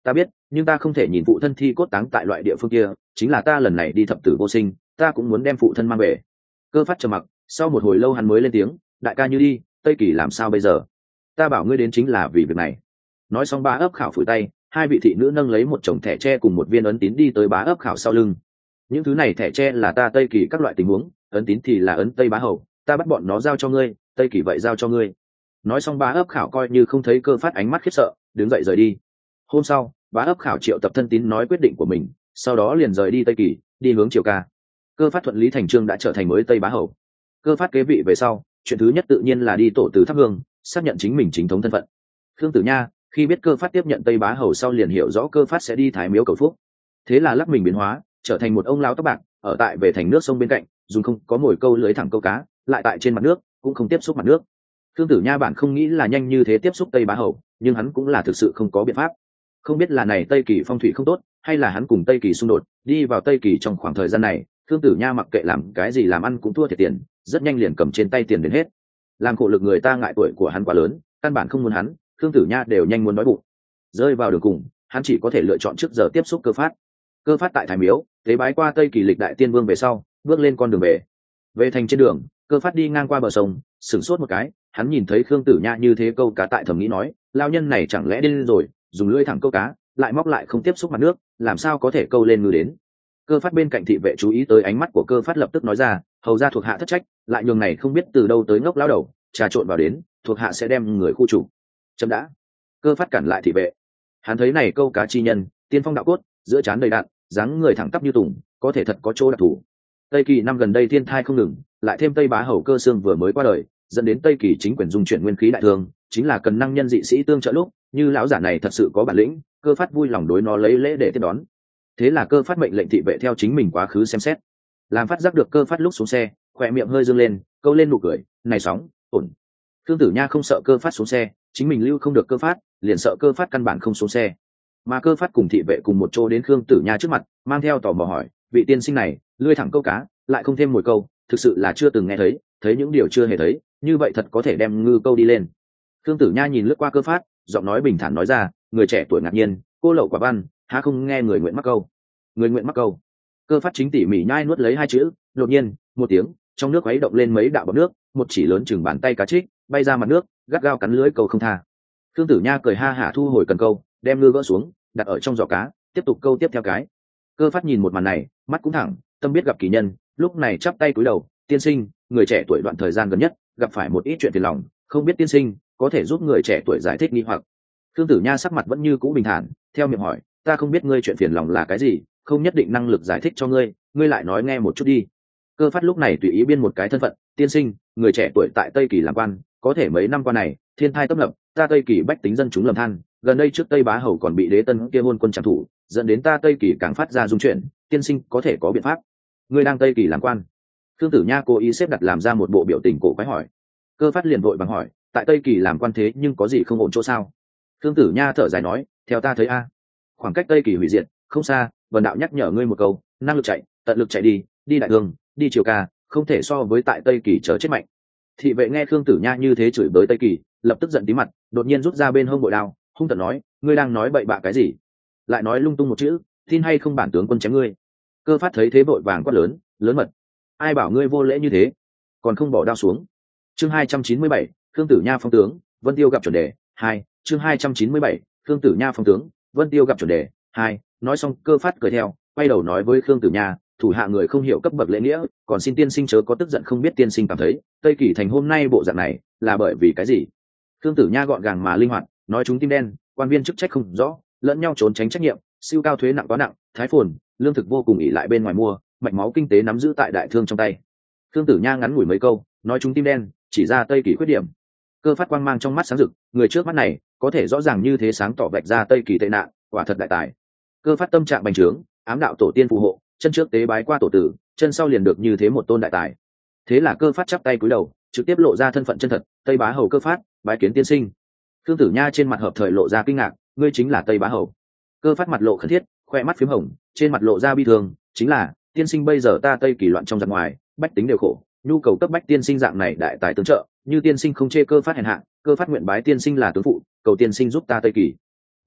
[SPEAKER 1] Ta biết, nhưng ta không thể nhìn phụ thân thi cốt táng tại loại địa phương kia, chính là ta lần này đi thập tử vô sinh, ta cũng muốn đem phụ thân mang về. Cơ phát trầm mặc, sau một hồi lâu hắn mới lên tiếng, đại ca như đi, Tây Kỳ làm sao bây giờ? Ta bảo ngươi đến chính là vì việc này. Nói xong Bá Ấp Khảo phủi tay, hai vị thị nữ nâng lấy một chồng thẻ tre cùng một viên ấn tín đi tới Bá Ấp Khảo sau lưng. Những thứ này thẻ tre là ta Tây Kỳ các loại tình huống, ấn tín thì là ấn Tây Bá Hầu, ta bắt bọn nó giao cho ngươi, Tây Kỳ vậy giao cho ngươi. Nói xong Bá Ấp Khảo coi như không thấy Cơ phát ánh mắt khiếp sợ, đứng dậy rời đi. Hôm sau, Bá Ấp Khảo triệu tập thân tín nói quyết định của mình, sau đó liền rời đi Tây Kỳ, đi hướng Triều Ca. Cơ phát thuận lý thành trương đã trở thành mới Tây Bá Hầu. Cơ phát kế vị về sau, chuyện thứ nhất tự nhiên là đi tổ từ thắp hương, xác nhận chính mình chính thống thân phận. Khương Tử Nha khi biết Cơ phát tiếp nhận Tây Bá Hầu sau liền hiểu rõ Cơ phát sẽ đi Thái Miếu cầu phúc, thế là lắc mình biến hóa, trở thành một ông lão tóc bạc, ở tại về thành nước sông bên cạnh, dùng không có mồi câu lưới thẳng câu cá, lại tại trên mặt nước cũng không tiếp xúc mặt nước. Khương Tử Nha bản không nghĩ là nhanh như thế tiếp xúc Tây Bá Hầu, nhưng hắn cũng là thực sự không có biện pháp. Không biết là này Tây Kỳ phong thủy không tốt, hay là hắn cùng Tây Kỳ xung đột, đi vào Tây Kỳ trong khoảng thời gian này, Khương Tử Nha mặc kệ làm cái gì làm ăn cũng thua thiệt tiền, rất nhanh liền cầm trên tay tiền đến hết. Làm khổ lực người ta ngại tuổi của hắn quá lớn, căn bản không muốn hắn, Khương Tử Nha đều nhanh muốn đói bụng. Rơi vào đường cùng, hắn chỉ có thể lựa chọn trước giờ tiếp xúc Cơ phát. Cơ phát tại Thái Miếu, tế bái qua Tây Kỳ lịch đại tiên vương về sau, bước lên con đường về. Về thành trên đường, Cơ phát đi ngang qua bờ sông, sửng sốt một cái, hắn nhìn thấy Khương Tử Nha như thế câu cá tại thầm nghĩ nói, lao nhân này chẳng lẽ điên rồi, dùng lưỡi thẳng câu cá, lại móc lại không tiếp xúc mặt nước, làm sao có thể câu lên ngư đến. Cơ phát bên cạnh thị vệ chú ý tới ánh mắt của Cơ phát lập tức nói ra, hầu ra thuộc hạ thất trách, lại nhường này không biết từ đâu tới ngốc lão đầu, trà trộn vào đến, thuộc hạ sẽ đem người khu chủ. Chấm đã. Cơ phát cản lại thị vệ. Hắn thấy này câu cá chi nhân, tiên phong đạo cốt, giữa trán đầy đạn, dáng người thẳng tắp như tùng, có thể thật có chỗ đặc thù. Tây Kỳ năm gần đây thiên thai không ngừng, lại thêm Tây Bá Hầu Cơ Xương vừa mới qua đời, dẫn đến Tây Kỳ chính quyền dung chuyển nguyên khí đại thương, chính là cần năng nhân dị sĩ tương trợ lúc, như lão giả này thật sự có bản lĩnh, Cơ phát vui lòng đối nó lấy lễ để tiếp đón. Thế là Cơ phát mệnh lệnh thị vệ theo chính mình quá khứ xem xét. Làm phát giác được Cơ phát lúc xuống xe, khỏe miệng hơi dương lên, câu lên nụ cười, này sóng, ổn. Khương Tử Nha không sợ Cơ phát xuống xe, chính mình lưu không được Cơ phát, liền sợ Cơ phát căn bản không xuống xe. Mà Cơ phát cùng thị vệ cùng một chỗ đến Khương Tử Nha trước mặt, mang theo tò mò hỏi, vị tiên sinh này, lươi thẳng câu cá, lại không thêm mồi câu, thực sự là chưa từng nghe thấy, thấy những điều chưa hề thấy, như vậy thật có thể đem ngư câu đi lên. Khương Tử Nha nhìn lướt qua Cơ phát, giọng nói bình thản nói ra, người trẻ tuổi ngạc nhiên, cô lậu quả văn, há không nghe người nguyện mắc câu. Người nguyện mắc câu. Cơ phát chính tỉ mỉ nhai nuốt lấy hai chữ, đột nhiên, một tiếng, trong nước quấy động lên mấy đạo bọt nước, một chỉ lớn chừng bàn tay cá trích, bay ra mặt nước, gắt gao cắn lưới câu không tha. Khương Tử Nha cười ha hả thu hồi cần câu, đem ngư gỡ xuống, đặt ở trong giỏ cá, tiếp tục câu tiếp theo cái. Cơ phát nhìn một màn này, mắt cũng thẳng, tâm biết gặp kỳ nhân, lúc này chắp tay cúi đầu, tiên sinh, người trẻ tuổi đoạn thời gian gần nhất gặp phải một ít chuyện phiền lòng, không biết tiên sinh có thể giúp người trẻ tuổi giải thích nghi hoặc. Khương Tử Nha sắc mặt vẫn như cũ bình thản, theo miệng hỏi, ta không biết ngươi chuyện phiền lòng là cái gì, không nhất định năng lực giải thích cho ngươi, ngươi lại nói nghe một chút đi. Cơ phát lúc này tùy ý biên một cái thân phận, tiên sinh, người trẻ tuổi tại Tây Kỳ làm quan, có thể mấy năm qua này thiên thai tấp nập, ta Tây Kỳ bách tính dân chúng lầm than, gần đây trước Tây Bá Hầu còn bị đế tân kia hôn quân trảm thủ, dẫn đến ta Tây Kỳ càng phát ra dung chuyển, tiên sinh có thể có biện pháp. Ngươi đang Tây Kỳ làm quan. Khương Tử Nha cố ý xếp đặt làm ra một bộ biểu tình cổ quái hỏi. Cơ phát liền vội bằng hỏi, tại Tây Kỳ làm quan thế nhưng có gì không ổn chỗ sao? Khương Tử Nha thở dài nói, theo ta thấy a, khoảng cách Tây Kỳ hủy diệt không xa, Vân đạo nhắc nhở ngươi một câu, năng lực chạy, tận lực chạy đi, đi đại thương, đi Triều Ca, không thể so với tại Tây Kỳ chờ chết mạnh. Thị vệ nghe Khương Tử Nha như thế chửi bới Tây Kỳ, lập tức giận tí mặt, đột nhiên rút ra bên hông bội đao, hung tợn nói, ngươi đang nói bậy bạ cái gì? Lại nói lung tung một chữ, tin hay không bản tướng quân chém ngươi. Cơ phát thấy thế vội vàng quát lớn, lớn mật, ai bảo ngươi vô lễ như thế, còn không bỏ đao xuống. Chương hai trăm chín mươi bảy, Khương Tử Nha phong tướng, Vân Tiêu gặp chuẩn đề. Hai, chương hai trăm chín mươi bảy, Khương Tử Nha phong tướng, Vân Tiêu gặp chuẩn đề. Hai, nói xong Cơ phát cười theo, quay đầu nói với Khương Tử Nha, thủ hạ người không hiểu cấp bậc lễ nghĩa, còn xin tiên sinh chớ có tức giận, không biết tiên sinh cảm thấy Tây Kỳ thành hôm nay bộ dạng này là bởi vì cái gì. Khương Tử Nha gọn gàng mà linh hoạt nói, chúng tim đen, quan viên chức trách không rõ, lẫn nhau trốn tránh trách nhiệm, siêu cao thuế nặng quá nặng, thái phồn, lương thực vô cùng ỉ lại bên ngoài mua, mạch máu kinh tế nắm giữ tại đại thương trong tay. Khương Tử Nha ngắn ngủi mấy câu nói chúng tim đen, chỉ ra Tây Kỳ khuyết điểm. Cơ phát quang mang trong mắt sáng rực, người trước mắt này có thể rõ ràng như thế sáng tỏ vạch ra Tây Kỳ tệ nạn, quả thật đại tài. Cơ phát tâm trạng bành trướng, ám đạo tổ tiên phù hộ, chân trước tế bái qua tổ tử, chân sau liền được như thế một tôn đại tài. Thế là Cơ phát chắp tay cúi đầu, trực tiếp lộ ra thân phận chân thật, Tây Bá Hầu Cơ phát, bái kiến tiên sinh. Khương Tử Nha trên mặt hợp thời lộ ra kinh ngạc, ngươi chính là Tây Bá Hầu. Cơ phát mặt lộ khẩn thiết, khoe mắt phím hồng, trên mặt lộ ra bi thương, chính là tiên sinh, bây giờ ta Tây Kỳ loạn trong giặc ngoài, bách tính đều khổ, nhu cầu cấp bách tiên sinh dạng này đại tài tương trợ, như tiên sinh không chê Cơ phát hèn hạ, Cơ phát nguyện bái tiên sinh là tướng phụ, cầu tiên sinh giúp ta Tây Kỳ.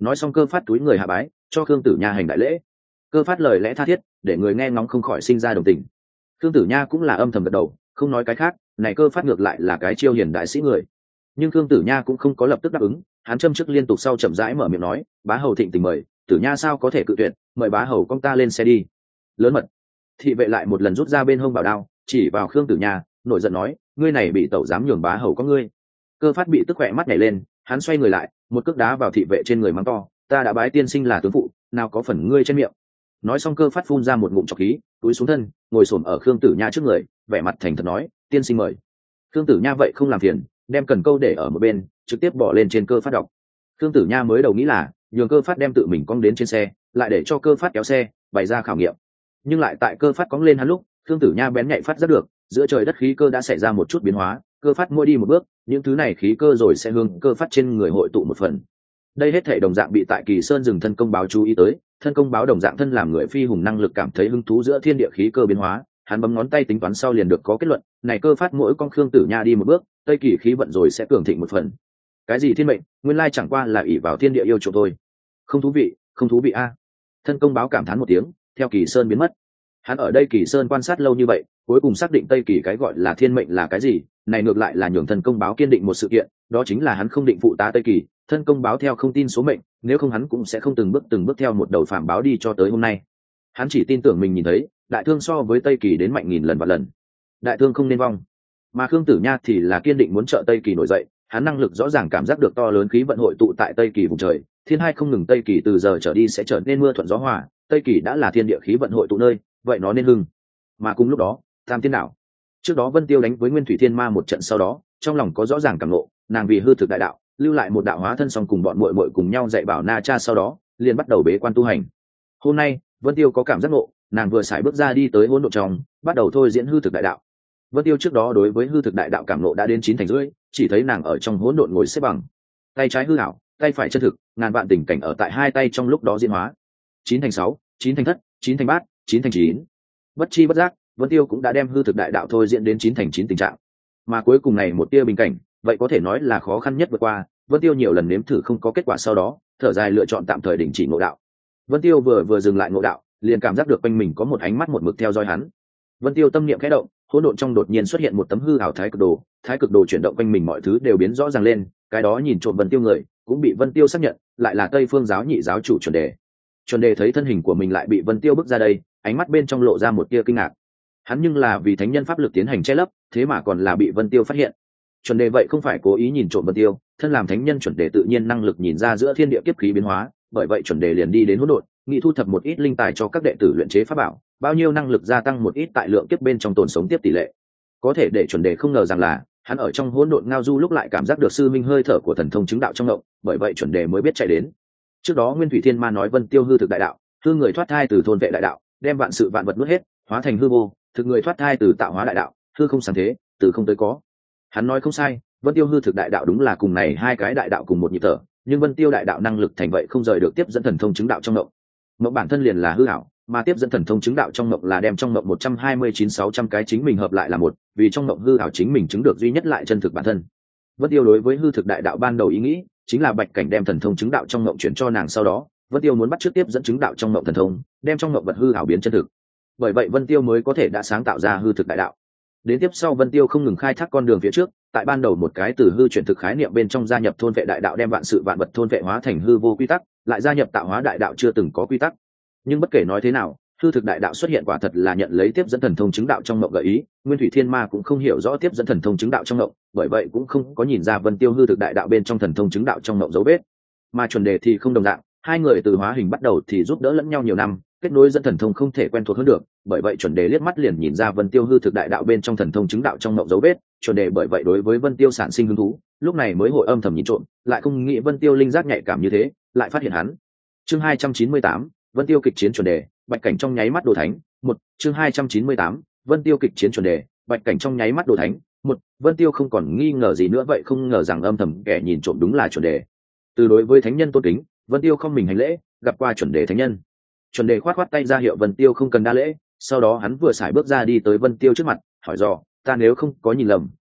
[SPEAKER 1] nói xong cơ phát túi người hạ bái cho khương tử nha hành đại lễ. Cơ phát lời lẽ tha thiết để người nghe ngóng không khỏi sinh ra đồng tình. Khương tử nha cũng là âm thầm gật đầu, không nói cái khác, này cơ phát ngược lại là cái chiêu hiền đại sĩ người. Nhưng Khương tử nha cũng không có lập tức đáp ứng, hắn châm chức liên tục sau chậm rãi mở miệng nói, bá hầu thịnh tình mời, tử nha sao có thể cự tuyệt, mời bá hầu con ta lên xe đi. Lớn mật. Thị vệ lại một lần rút ra bên hông bảo đao chỉ vào Khương tử nha, nổi giận nói, ngươi này bị tẩu dám nhường bá hầu có ngươi. Cơ phát bị tức khỏe mắt nhảy lên, hắn xoay người lại, một cước đá vào thị vệ trên người mắng to, ta đã bái tiên sinh là tướng phụ, nào có phần ngươi trên miệng. Nói xong cơ phát phun ra một ngụm trọc khí, túi xuống thân, ngồi xổm ở Khương tử nha trước người, vẻ mặt thành thật nói, tiên sinh mời. Khương tử nha vậy không làm phiền, đem cần câu để ở một bên, trực tiếp bỏ lên trên cơ phát đọc. Khương tử nha mới đầu nghĩ là nhường cơ phát đem tự mình cong đến trên xe, lại để cho cơ phát kéo xe bày ra khảo nghiệm. Nhưng lại tại cơ phát cong lên hắn lúc, Khương tử nha bén nhạy phát rất được, giữa trời đất khí cơ đã xảy ra một chút biến hóa, cơ phát mỗi đi một bước, những thứ này khí cơ rồi sẽ hướng cơ phát trên người hội tụ một phần. Đây hết thảy đồng dạng bị tại Kỳ Sơn rừng thân công báo chú ý tới, thân công báo đồng dạng thân làm người phi hùng năng lực cảm thấy hứng thú giữa thiên địa khí cơ biến hóa, hắn bấm ngón tay tính toán sau liền được có kết luận, này cơ phát mỗi con Khương tử nha đi một bước, tây kỳ khí vận rồi sẽ cường thịnh một phần. Cái gì thiên mệnh, nguyên lai chẳng qua là ỷ vào thiên địa yêu chuộng thôi. Không thú vị, không thú vị a. Thân công báo cảm thán một tiếng, theo Kỳ Sơn biến mất. Hắn ở đây Kỳ Sơn quan sát lâu như vậy, cuối cùng xác định tây kỳ cái gọi là thiên mệnh là cái gì, này ngược lại là nhường thân công báo kiên định một sự kiện, đó chính là hắn không định phụ tá tây kỳ, thân công báo theo không tin số mệnh, nếu không hắn cũng sẽ không từng bước từng bước theo một đầu phạm báo đi cho tới hôm nay. Hắn chỉ tin tưởng mình nhìn thấy, đại thương so với tây kỳ đến mạnh nghìn lần và lần, đại thương không nên vong. Mà Khương tử nha thì là kiên định muốn trợ tây kỳ nổi dậy, hắn năng lực rõ ràng cảm giác được to lớn khí vận hội tụ tại tây kỳ vùng trời, thiên hai không ngừng, tây kỳ từ giờ trở đi sẽ trở nên mưa thuận gió hòa, tây kỳ đã là thiên địa khí vận hội tụ nơi, vậy nó nên hưng. Mà cùng lúc đó, tam thiên đảo trước đó Vân Tiêu đánh với Nguyên Thủy Thiên Ma một trận sau đó, trong lòng có rõ ràng cảm ngộ, nàng vì hư thực đại đạo, lưu lại một đạo hóa thân xong cùng bọn muội muội cùng nhau dạy bảo Na Cha, sau đó liền bắt đầu bế quan tu hành. Hôm nay Vân Tiêu có cảm giác ngộ, nàng vừa xài bước ra đi tới hỗn độn trong, bắt đầu thôi diễn hư thực đại đạo. Vân Tiêu trước đó đối với hư thực đại đạo cảm ngộ đã đến chín thành rưỡi, chỉ thấy nàng ở trong hỗn độn ngồi xếp bằng, tay trái hư ảo, tay phải chân thực, ngàn vạn tình cảnh ở tại hai tay trong lúc đó diễn hóa. Chín thành sáu, chín thành thất, chín thành bát, chín thành chín. Bất chi bất giác, Vân Tiêu cũng đã đem hư thực đại đạo thôi diễn đến chín thành chín tình trạng. Mà cuối cùng này một tia bình cảnh, vậy có thể nói là khó khăn nhất vượt qua. Vân Tiêu nhiều lần nếm thử không có kết quả, sau đó thở dài lựa chọn tạm thời đình chỉ ngộ đạo. Vân Tiêu vừa vừa dừng lại ngộ đạo, liền cảm giác được quanh mình có một ánh mắt một mực theo dõi hắn. Vân Tiêu tâm niệm khẽ động, hỗn độn trong đột nhiên xuất hiện một tấm hư ảo thái cực đồ, thái cực đồ chuyển động quanh mình mọi thứ đều biến rõ ràng lên, cái đó nhìn trộm Vân Tiêu người, cũng bị Vân Tiêu xác nhận, lại là Tây Phương giáo nhị giáo chủ Chuẩn Đề. Chuẩn Đề thấy thân hình của mình lại bị Vân Tiêu bước ra đây, ánh mắt bên trong lộ ra một tia kinh ngạc. Hắn nhưng là vì thánh nhân pháp lực tiến hành che lấp, thế mà còn là bị Vân Tiêu phát hiện. Chuẩn Đề vậy không phải cố ý nhìn trộm Vân Tiêu, thân làm thánh nhân Chuẩn Đề tự nhiên năng lực nhìn ra giữa thiên địa kiếp khí biến hóa, bởi vậy Chuẩn Đề liền đi đến hỗn độn, nghị thu thập một ít linh tài cho các đệ tử luyện chế pháp bảo, bao nhiêu năng lực gia tăng một ít tại lượng kiếp bên trong tồn sống tiếp tỷ lệ. Có thể để Chuẩn Đề không ngờ rằng là, hắn ở trong hỗn độn ngao du lúc lại cảm giác được sư minh hơi thở của thần thông chứng đạo trong ngộng, bởi vậy Chuẩn Đề mới biết chạy đến. Trước đó Nguyên Thủy Thiên Ma nói Vân Tiêu hư thực đại đạo, hư người thoát thai từ thôn vệ đại đạo, đem vạn sự vạn vật nuốt hết, hóa thành hư vô, thực người thoát thai từ tạo hóa đại đạo, hư không sáng thế, từ không tới có. Hắn nói không sai, Vân Tiêu hư thực đại đạo đúng là cùng này hai cái đại đạo cùng một nhịp thở, nhưng Vân Tiêu đại đạo năng lực thành vậy không rời được tiếp dẫn thần thông chứng đạo trong ngộng. Ngộng bản thân liền là hư ảo, mà tiếp dẫn thần thông chứng đạo trong ngộng là đem trong ngộng một trăm hai mươi chín sáu trăm cái chính mình hợp lại là một, vì trong ngộng hư ảo chính mình chứng được duy nhất lại chân thực bản thân. Vân Tiêu đối với hư thực đại đạo ban đầu ý nghĩ chính là Bạch Cảnh đem thần thông chứng đạo trong ngộng chuyển cho nàng, sau đó Vân Tiêu muốn bắt trước tiếp dẫn chứng đạo trong ngộng thần thông, đem trong ngộng vật hư ảo biến chân thực. Bởi vậy Vân Tiêu mới có thể đã sáng tạo ra hư thực đại đạo. Đến tiếp sau Vân Tiêu không ngừng khai thác con đường phía trước, tại ban đầu một cái từ hư chuyển thực khái niệm bên trong gia nhập thôn vệ đại đạo, đem vạn sự vạn vật thôn vệ hóa thành hư vô quy tắc, lại gia nhập tạo hóa đại đạo chưa từng có quy tắc. Nhưng bất kể nói thế nào, hư thực đại đạo xuất hiện quả thật là nhận lấy tiếp dẫn thần thông chứng đạo trong ngộng gợi ý. Nguyên Thủy Thiên Ma cũng không hiểu rõ tiếp dẫn thần thông chứng đạo trong ngộng, bởi vậy cũng không có nhìn ra Vân Tiêu hư thực đại đạo bên trong thần thông chứng đạo trong ngộng dấu vết. Mà Chuẩn Đề thì không đồng dạng, hai người từ hóa hình bắt đầu thì giúp đỡ lẫn nhau nhiều năm, kết nối dẫn thần thông không thể quen thuộc hơn được, bởi vậy Chuẩn Đề liếc mắt liền nhìn ra Vân Tiêu hư thực đại đạo bên trong thần thông chứng đạo trong ngộng dấu vết. Chuẩn Đề bởi vậy đối với Vân Tiêu sản sinh hứng thú, lúc này mới hội âm thầm nhìn trộm, lại không nghĩ Vân Tiêu linh giác nhạy cảm như thế, lại phát hiện hắn. Chương hai trăm chín mươi tám, Vân Tiêu kịch chiến Chuẩn Đề, Bạch Cảnh trong nháy mắt đồ thánh. Một, chương hai trăm chín mươi tám, Vân Tiêu kịch chiến Chuẩn Đề, Bạch Cảnh trong nháy mắt đồ thánh. Một, Vân Tiêu không còn nghi ngờ gì nữa, vậy không ngờ rằng âm thầm kẻ nhìn trộm đúng là Chuẩn Đề. Từ đối với thánh nhân tôn kính, Vân Tiêu không mình hành lễ, gặp qua Chuẩn Đề thánh nhân. Chuẩn Đề khoát khoát tay ra hiệu Vân Tiêu không cần đa lễ, sau đó hắn vừa xài bước ra đi tới Vân Tiêu trước mặt, hỏi dò, ta nếu không có nhìn lầm,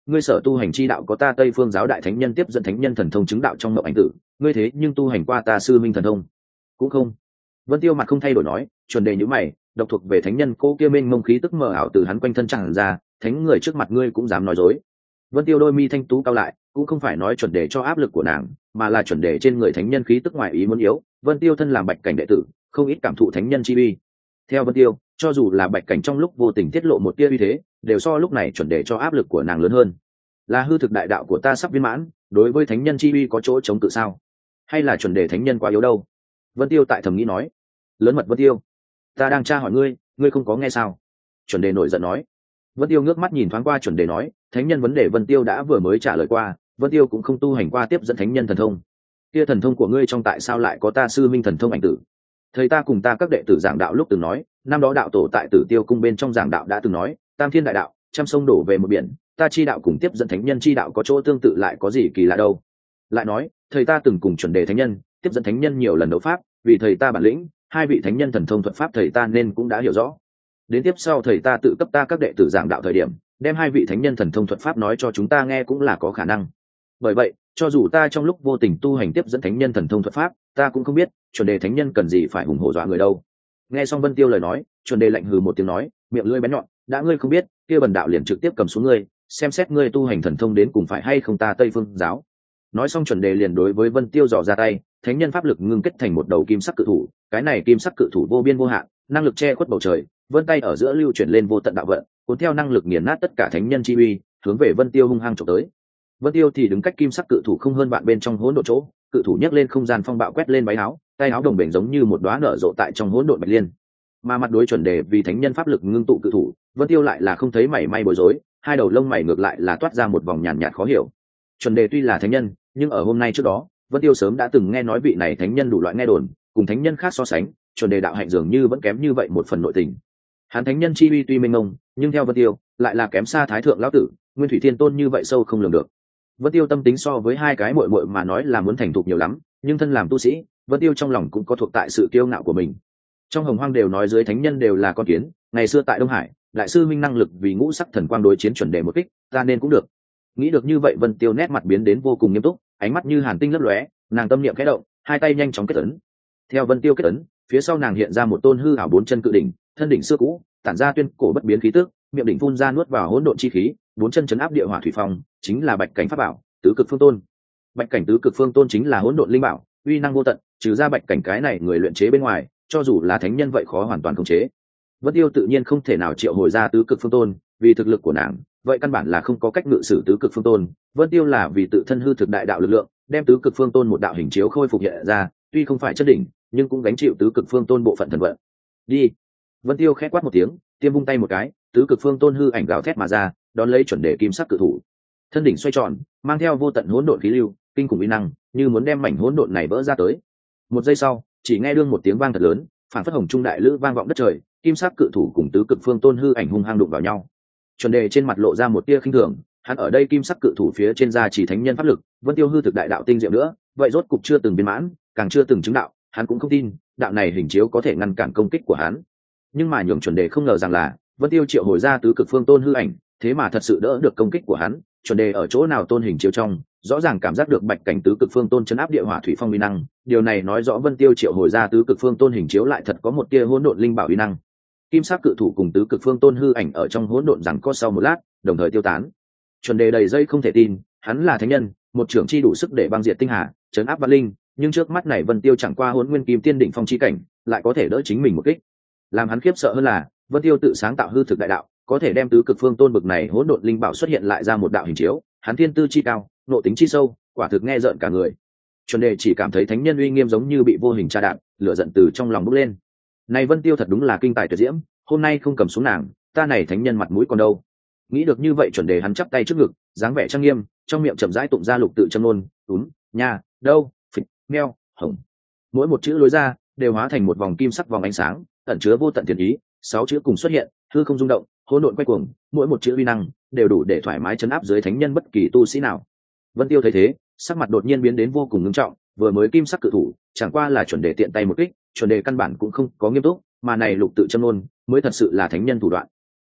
[SPEAKER 1] ngươi sở tu hành chi đạo có ta Tây Phương giáo đại thánh nhân tiếp dẫn thánh nhân thần thông chứng đạo trong mộng ảnh tử, ngươi thế nhưng tu hành qua ta sư minh thần thông cũng không. Vân Tiêu mặt không thay đổi nói, chuẩn đề nhíu mày, độc thuộc về thánh nhân cô kia mênh mông khí tức mờ ảo từ hắn quanh thân tràn ra, thánh người trước mặt ngươi cũng dám nói dối. Vân Tiêu đôi mi thanh tú cao lại, cũng không phải nói chuẩn đề cho áp lực của nàng, mà là chuẩn đề trên người thánh nhân khí tức ngoài ý muốn yếu. Vân Tiêu thân làm bạch cảnh đệ tử, không ít cảm thụ thánh nhân chi uy. Theo Vân Tiêu, cho dù là bạch cảnh trong lúc vô tình tiết lộ một tia uy thế, đều so lúc này chuẩn đề cho áp lực của nàng lớn hơn. Là hư thực đại đạo của ta sắp viên mãn, đối với thánh nhân chi uy có chỗ chống cự sao? Hay là chuẩn đề thánh nhân quá yếu đâu? Vân Tiêu tại thầm nghĩ nói. Lớn mật Vân Tiêu, ta đang tra hỏi ngươi, ngươi không có nghe sao? Chuẩn đề nổi giận nói. Vân Tiêu ngước mắt nhìn thoáng qua chuẩn đề nói, thánh nhân vấn đề Vân Tiêu đã vừa mới trả lời qua, Vân Tiêu cũng không tu hành qua tiếp dẫn thánh nhân thần thông. Kia thần thông của ngươi trong tại sao lại có ta sư minh thần thông ảnh tử? Thầy ta cùng ta các đệ tử giảng đạo lúc từng nói, năm đó đạo tổ tại Tử Tiêu cung bên trong giảng đạo đã từng nói, tam thiên đại đạo, trăm sông đổ về một biển, ta chi đạo cùng tiếp dẫn thánh nhân chi đạo có chỗ tương tự lại có gì kỳ lạ đâu. Lại nói, thầy ta từng cùng chuẩn đề thánh nhân, tiếp dẫn thánh nhân nhiều lần đấu pháp, vì thầy ta bản lĩnh, hai vị thánh nhân thần thông thuật pháp thầy ta nên cũng đã hiểu rõ. Đến tiếp sau thầy ta tự cấp ta các đệ tử giảng đạo thời điểm, đem hai vị thánh nhân thần thông thuật pháp nói cho chúng ta nghe cũng là có khả năng. Bởi vậy, cho dù ta trong lúc vô tình tu hành tiếp dẫn thánh nhân thần thông thuật pháp, ta cũng không biết chuẩn đề thánh nhân cần gì phải hùng hổ dọa người đâu. Nghe xong Vân Tiêu lời nói, chuẩn đề lạnh hừ một tiếng nói, miệng lưỡi bén nhọn, đã ngươi không biết, kia bần đạo liền trực tiếp cầm xuống ngươi, xem xét ngươi tu hành thần thông đến cùng phải hay không ta Tây Phương giáo. Nói xong chuẩn đề liền đối với Vân Tiêu dò ra tay, thánh nhân pháp lực ngưng kết thành một đầu kim sắc cự thủ, cái này kim sắc cự thủ vô biên vô hạn, năng lực che khuất bầu trời, vân tay ở giữa lưu chuyển lên vô tận đạo vận, cuốn theo năng lực nghiền nát tất cả thánh nhân chi uy, hướng về Vân Tiêu hung hăng chụp tới. Vân Tiêu thì đứng cách kim sắc cự thủ không hơn bạn bên trong hỗn độn chỗ, cự thủ nhấc lên không gian phong bạo quét lên váy áo, tay áo đồng bền giống như một đóa nở rộ tại trong hỗn độn bạch liên. Mà mặt đối chuẩn đề vì thánh nhân pháp lực ngưng tụ cự thủ, Vân Tiêu lại là không thấy mảy may bối rối, hai đầu lông mày ngược lại là toát ra một vòng nhàn nhạt khó hiểu. Chuẩn đề tuy là thánh nhân, nhưng ở hôm nay trước đó, Vân Tiêu sớm đã từng nghe nói vị này thánh nhân đủ loại nghe đồn, cùng thánh nhân khác so sánh, chuẩn đề đạo hạnh dường như vẫn kém như vậy một phần nội tình. Hắn thánh nhân chi uy tuy mênh mông, nhưng theo Vân Tiêu, lại là kém xa Thái thượng lão tử, Nguyên Thủy Thiên Tôn như vậy sâu không lường được. Vân Tiêu tâm tính so với hai cái muội muội mà nói là muốn thành thục nhiều lắm, nhưng thân làm tu sĩ, Vân Tiêu trong lòng cũng có thuộc tại sự kiêu ngạo của mình. Trong Hồng Hoang đều nói dưới thánh nhân đều là con kiến, ngày xưa tại Đông Hải, đại sư minh năng lực vì ngũ sắc thần quang đối chiến chuẩn đề một kích, ta nên cũng được. Nghĩ được như vậy Vân Tiêu nét mặt biến đến vô cùng nghiêm túc, ánh mắt như hàn tinh lấp lóe, nàng tâm niệm khẽ động, hai tay nhanh chóng kết ấn. Theo Vân Tiêu kết ấn, phía sau nàng hiện ra một tôn hư ảo bốn chân cự đỉnh, thân đỉnh xưa cũ, tản ra tuyên cổ bất biến khí tức, miệng đỉnh phun ra nuốt vào hỗn độn chi khí, bốn chân chấn áp địa hỏa thủy phong, chính là bạch cảnh pháp bảo, tứ cực phương tôn. Bạch cảnh tứ cực phương tôn chính là hỗn độn linh bảo, uy năng vô tận, trừ ra bạch cảnh cái này người luyện chế bên ngoài, cho dù là thánh nhân vậy khó hoàn toàn khống chế. Vân Tiêu tự nhiên không thể nào triệu hồi ra tứ cực phương tôn, vì thực lực của nàng, vậy căn bản là không có cách ngự sử tứ cực phương tôn. Vân Tiêu là vì tự thân hư thực đại đạo lực lượng, đem tứ cực phương tôn một đạo hình chiếu khôi phục hiện ra, tuy không phải chất đỉnh, nhưng cũng gánh chịu tứ cực phương tôn bộ phận thần vận. Đi. Vân Tiêu khẽ quát một tiếng, tiêm vung tay một cái, tứ cực phương tôn hư ảnh gào thét mà ra, đón lấy chuẩn đề kim sắc cự thủ. Thân đỉnh xoay tròn, mang theo vô tận hỗn độn khí lưu, kinh khủng uy năng, như muốn đem mảnh hỗn độn này vỡ ra tới. Một giây sau, chỉ nghe đương một tiếng vang thật lớn, phản phất hồng trung đại lữ vang vọng đất trời, kim sắc cự thủ cùng tứ cực phương tôn hư ảnh hung hăng đụng vào nhau. Chuẩn đề trên mặt lộ ra một tia khinh thường, hắn ở đây kim sắc cự thủ phía trên da chỉ thánh nhân pháp lực, Vân Tiêu hư thực đại đạo tinh diệu nữa, vậy rốt cục chưa từng biến mãn, càng chưa từng chứng đạo, hắn cũng không tin, đạo này hình chiếu có thể ngăn cản công kích của hắn. Nhưng mà nhường chuẩn đề không ngờ rằng là, Vân Tiêu triệu hồi ra tứ cực phương tôn hư ảnh, thế mà thật sự đỡ được công kích của hắn. Chuẩn đề ở chỗ nào tôn hình chiếu trong, rõ ràng cảm giác được bạch cảnh tứ cực phương tôn chấn áp địa hỏa thủy phong uy năng, điều này nói rõ Vân Tiêu triệu hồi ra tứ cực phương tôn hình chiếu lại thật có một tia hỗn độn linh bảo uy năng. Kim sắc cự thủ cùng tứ cực phương tôn hư ảnh ở trong hỗn độn rằng có sau một lát, đồng thời tiêu tán. Chuẩn đề đầy dây không thể tin, hắn là thánh nhân, một trưởng chi đủ sức để băng diệt tinh hà, chấn áp vạn linh, nhưng trước mắt này Vân Tiêu chẳng qua hỗn nguyên kim tiên đỉnh phong chi cảnh, lại có thể đỡ chính mình một kích. Làm hắn khiếp sợ hơn là, Vân Tiêu tự sáng tạo hư thực đại đạo, có thể đem tứ cực phương tôn bực này hỗn độn linh bảo xuất hiện lại ra một đạo hình chiếu, hắn thiên tư chi cao, nội tính chi sâu, quả thực nghe rợn cả người. Chuẩn đề chỉ cảm thấy thánh nhân uy nghiêm giống như bị vô hình tra đạp, lửa giận từ trong lòng bốc lên. Này Vân Tiêu thật đúng là kinh tài tuyệt diễm, hôm nay không cầm xuống nàng, ta này thánh nhân mặt mũi còn đâu. Nghĩ được như vậy chuẩn đề hắn chắp tay trước ngực, dáng vẻ trang nghiêm, trong miệng chậm rãi tụng ra lục tự châm ngôn, túm, nha, đâu, phịch, meo, hồng. Mỗi một chữ lối ra đều hóa thành một vòng kim sắc vòng ánh sáng, ẩn chứa vô tận tiền ý, sáu chữ cùng xuất hiện, hư không rung động, hỗn độn quay cuồng, mỗi một chữ uy năng đều đủ để thoải mái chấn áp dưới thánh nhân bất kỳ tu sĩ nào. Vân Tiêu thấy thế, sắc mặt đột nhiên biến đến vô cùng nghiêm trọng, vừa mới kim sắc cự thủ, chẳng qua là chuẩn đề tiện tay một kích, chuẩn đề căn bản cũng không có nghiêm túc, mà này lục tự châm ngôn mới thật sự là thánh nhân thủ đoạn.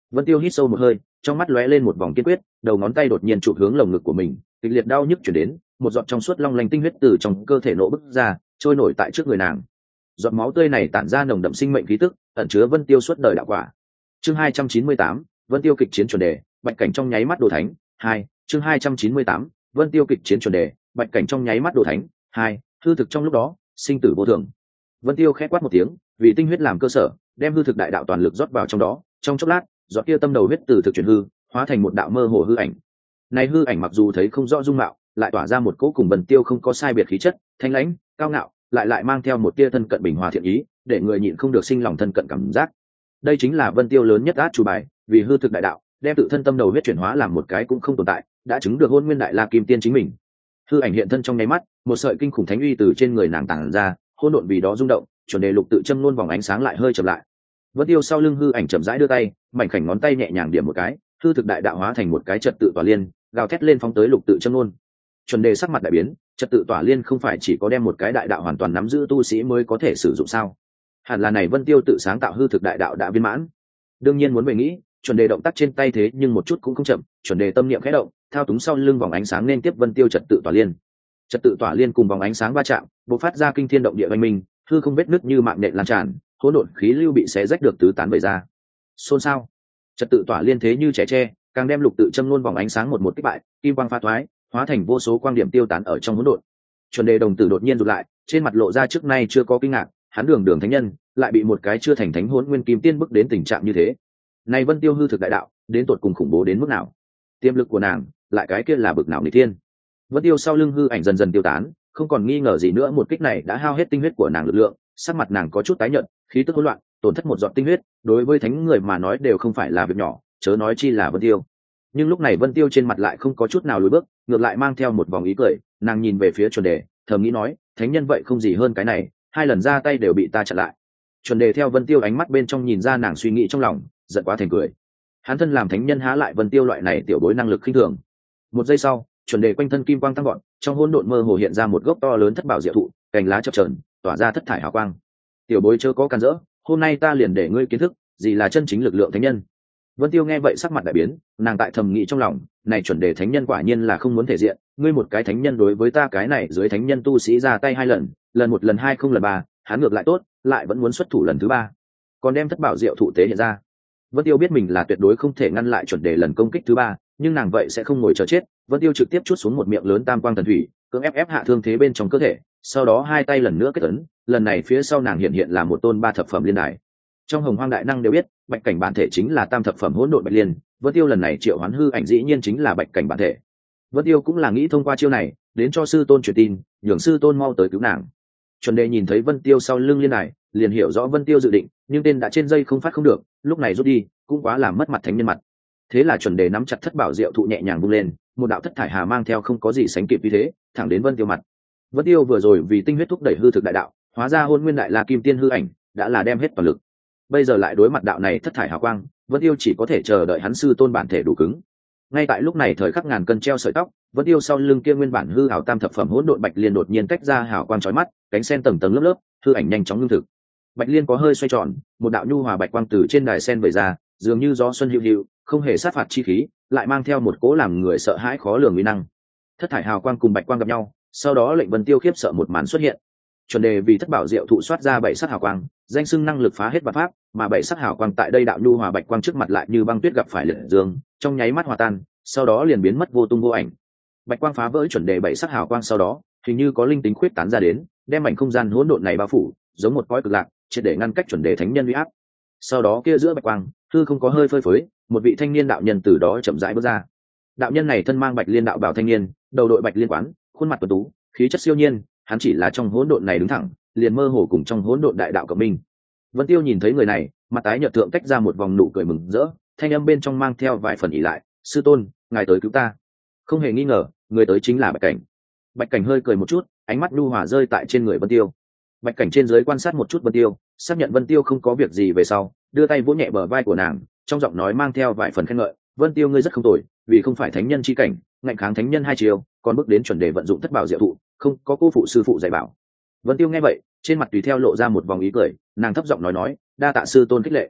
[SPEAKER 1] Vân Tiêu hít sâu một hơi, trong mắt lóe lên một vòng kiên quyết, đầu ngón tay đột nhiên chụp hướng lồng ngực của mình, kịch liệt đau nhức chuyển đến, một giọt trong suốt long lanh tinh huyết từ trong cơ thể nổ bứt ra, trôi nổi tại trước người nàng. Giọt máu tươi này tản ra nồng đậm sinh mệnh khí tức, ẩn chứa Vân Tiêu suốt đời đạo quả. Chương hai trăm chín mươi tám, Vân Tiêu kịch chiến chuẩn đề, bạch cảnh trong nháy mắt đồ thánh. Hai, chương hai trăm chín mươi tám, Vân Tiêu kịch chiến chuẩn đề, bạch cảnh trong nháy mắt đồ thánh. Hai, hư thực trong lúc đó, sinh tử vô thường. Vân Tiêu khẽ quát một tiếng, vì tinh huyết làm cơ sở, đem hư thực đại đạo toàn lực rót vào trong đó, trong chốc lát, giọt kia tâm đầu huyết từ thực chuyển hư, hóa thành một đạo mơ hồ hư ảnh. Này hư ảnh mặc dù thấy không rõ dung mạo, lại tỏa ra một cỗ cùng Vân Tiêu không có sai biệt khí chất, thanh lãnh, cao ngạo, lại lại mang theo một tia thân cận bình hòa thiện ý, để người nhịn không được sinh lòng thân cận cảm giác. Đây chính là Vân Tiêu lớn nhất át chủ bài, vì hư thực đại đạo, đem tự thân tâm đầu huyết chuyển hóa làm một cái cũng không tồn tại, đã chứng được hôn nguyên đại la kim tiên chính mình. Hư ảnh hiện thân trong nháy mắt, một sợi kinh khủng thánh uy từ trên người nàng tản ra, hỗn độn vì đó rung động, chuẩn đề lục tự châm luôn vòng ánh sáng lại hơi chậm lại. Vân Tiêu sau lưng hư ảnh chậm rãi đưa tay, mảnh khảnh ngón tay nhẹ nhàng điểm một cái, hư thực đại đạo hóa thành một cái trật tự tỏa liên, gào thét lên phóng tới lục tự châm luôn. Chuẩn đề sắc mặt đại biến, trật tự tỏa liên không phải chỉ có đem một cái đại đạo hoàn toàn nắm giữ tu sĩ mới có thể sử dụng sao? Hẳn là này Vân Tiêu tự sáng tạo hư thực đại đạo đã viên mãn. Đương nhiên muốn về nghĩ, chuẩn đề động tác trên tay thế nhưng một chút cũng không chậm, chuẩn đề tâm niệm khẽ động, thao túng sau lưng vòng ánh sáng nên tiếp Vân Tiêu trật tự tỏa liên. Trật tự tỏa liên cùng vòng ánh sáng va chạm, bộc phát ra kinh thiên động địa oanh minh, hư không vết nứt như mạng nện lan tràn, hỗn độn khí lưu bị xé rách được tứ tán bày ra. Xôn xao, trật tự tỏa liên thế như trẻ tre, càng đem lục tự châm luôn vòng ánh sáng một một kích bại, kim quang pha thoái, hóa thành vô số quang điểm tiêu tán ở trong hỗn độn. Chuẩn đề đồng tử đột nhiên rụt lại, trên mặt lộ ra trước nay chưa có kinh ngạc, hắn đường đường thánh nhân, lại bị một cái chưa thành thánh hỗn nguyên kim tiên bức đến tình trạng như thế. Này Vân Tiêu hư thực đại đạo, đến tột cùng khủng bố đến mức nào? Tiềm lực của nàng, lại cái kia là bực nào nghịch thiên? Vân Tiêu sau lưng hư ảnh dần dần tiêu tán, không còn nghi ngờ gì nữa một kích này đã hao hết tinh huyết của nàng lực lượng, sắc mặt nàng có chút tái nhợt, khí tức hỗn loạn, tổn thất một giọt tinh huyết, đối với thánh người mà nói đều không phải là việc nhỏ, chớ nói chi là Vân Tiêu. Nhưng lúc này Vân Tiêu trên mặt lại không có chút nào lùi bước, ngược lại mang theo một vòng ý cười, nàng nhìn về phía chuẩn đề, thầm nghĩ nói, thánh nhân vậy không gì hơn cái này, hai lần ra tay đều bị ta chặn lại. Chuẩn đề theo Vân Tiêu ánh mắt bên trong nhìn ra nàng suy nghĩ trong lòng, giận quá thành cười. Hắn thân làm thánh nhân há lại Vân Tiêu loại này tiểu bối năng lực khinh thường. Một giây sau, chuẩn đề quanh thân kim quang tăng gọn, trong hỗn độn mơ hồ hiện ra một gốc to lớn thất bảo diệu thụ, cành lá chập chờn, tỏa ra thất thải hào quang. Tiểu bối chớ có can dỡ, hôm nay ta liền để ngươi kiến thức gì là chân chính lực lượng thánh nhân. Vân Tiêu nghe vậy sắc mặt đại biến, nàng tại thầm nghĩ trong lòng, này chuẩn đề thánh nhân quả nhiên là không muốn thể diện, ngươi một cái thánh nhân đối với ta cái này dưới thánh nhân tu sĩ ra tay hai lần, lần một lần hai không lần ba, hắn ngược lại tốt, lại vẫn muốn xuất thủ lần thứ ba, còn đem thất bảo diệu thụ tế hiện ra. Vân Tiêu biết mình là tuyệt đối không thể ngăn lại chuẩn đề lần công kích thứ ba, nhưng nàng vậy sẽ không ngồi chờ chết. Vân Tiêu trực tiếp chuốt xuống một miệng lớn tam quang thần thủy, cưỡng ép ép hạ thương thế bên trong cơ thể, sau đó hai tay lần nữa kết ấn, lần này phía sau nàng hiện hiện là một tôn ba thập phẩm liên đài. Trong Hồng Hoang đại năng đều biết, bạch cảnh bản thể chính là tam thập phẩm hỗn độn bạch liên, Vân Tiêu lần này triệu hoán hư ảnh dĩ nhiên chính là bạch cảnh bản thể. Vân Tiêu cũng là nghĩ thông qua chiêu này, đến cho sư tôn truyền tin, nhường sư tôn mau tới cứu nàng. Chuẩn đề nhìn thấy Vân Tiêu sau lưng liên đài, liền hiểu rõ Vân Tiêu dự định, nhưng tên đã trên dây không phát không được, lúc này rút đi, cũng quá làm mất mặt thánh nhân mặt. Thế là chuẩn đề nắm chặt thất bảo diệu thụ nhẹ nhàng vung lên, một đạo thất thải hà mang theo không có gì sánh kịp như thế, thẳng đến Vân Tiêu mặt. Vân Tiêu vừa rồi vì tinh huyết thúc đẩy hư thực đại đạo, hóa ra hôn nguyên đại la kim tiên hư ảnh, đã là đem hết toàn lực. Bây giờ lại đối mặt đạo này thất thải hào quang, Vân Tiêu chỉ có thể chờ đợi hắn sư tôn bản thể đủ cứng. Ngay tại lúc này thời khắc ngàn cân treo sợi tóc, Vân Tiêu sau lưng kia nguyên bản hư ảo tam thập phẩm hỗn độn bạch liên đột nhiên tách ra hào quang chói mắt, cánh sen tầng tầng lớp lớp, hư ảnh nhanh chóng ngưng thực. Bạch liên có hơi xoay tròn, một đạo nhu hòa bạch quang từ trên đài sen vẩy ra, dường như gió xuân hữu hữu, không hề sát phạt chi khí, lại mang theo một cỗ làm người sợ hãi khó lường uy năng. Thất thải hào quang cùng bạch quang gặp nhau, sau đó lệnh Vân Tiêu khiếp sợ một màn xuất hiện. Chuẩn đề vì thất bảo diệu thụ soát ra bảy sắc hào quang, danh xưng năng lực phá hết vạn pháp, mà bảy sắc hào quang tại đây đạo nhu hòa bạch quang trước mặt lại như băng tuyết gặp phải liệt dương, trong nháy mắt hòa tan, sau đó liền biến mất vô tung vô ảnh. Bạch quang phá vỡ chuẩn đề bảy sắc hào quang sau đó, hình như có linh tính khuyết tán ra đến, đem mảnh không gian hỗn độn này bao phủ, giống một cõi cực lạc, triệt để ngăn cách chuẩn đề thánh nhân uy áp. Sau đó kia giữa bạch quang, hư không có hơi phơi phới, một vị thanh niên đạo nhân từ đó chậm rãi bước ra. Đạo nhân này thân mang bạch liên đạo bảo thanh niên, đầu đội bạch liên quán, khuôn mặt tuấn tú, khí chất siêu nhiên, hắn chỉ là trong hỗn độn này đứng thẳng, liền mơ hồ cùng trong hỗn độn đại đạo cộng minh. Vân Tiêu nhìn thấy người này, mặt tái nhợt thượng tách ra một vòng nụ cười mừng rỡ, thanh âm bên trong mang theo vài phần ỷ lại, sư tôn, ngài tới cứu ta. Không hề nghi ngờ, người tới chính là bạch cảnh. Bạch cảnh hơi cười một chút, ánh mắt nhu hòa rơi tại trên người Vân Tiêu. Bạch cảnh trên dưới quan sát một chút Vân Tiêu, xác nhận Vân Tiêu không có việc gì về sau, đưa tay vỗ nhẹ bờ vai của nàng, trong giọng nói mang theo vài phần khen ngợi, Vân Tiêu ngươi rất không tồi, vì không phải thánh nhân chi cảnh, ngạnh kháng thánh nhân hai chiều, còn bước đến chuẩn đề vận dụng thất bảo diệu thụ, không có cô phụ sư phụ dạy bảo. Vân Tiêu nghe vậy, trên mặt tùy theo lộ ra một vòng ý cười, nàng thấp giọng nói nói, đa tạ sư tôn khích lệ.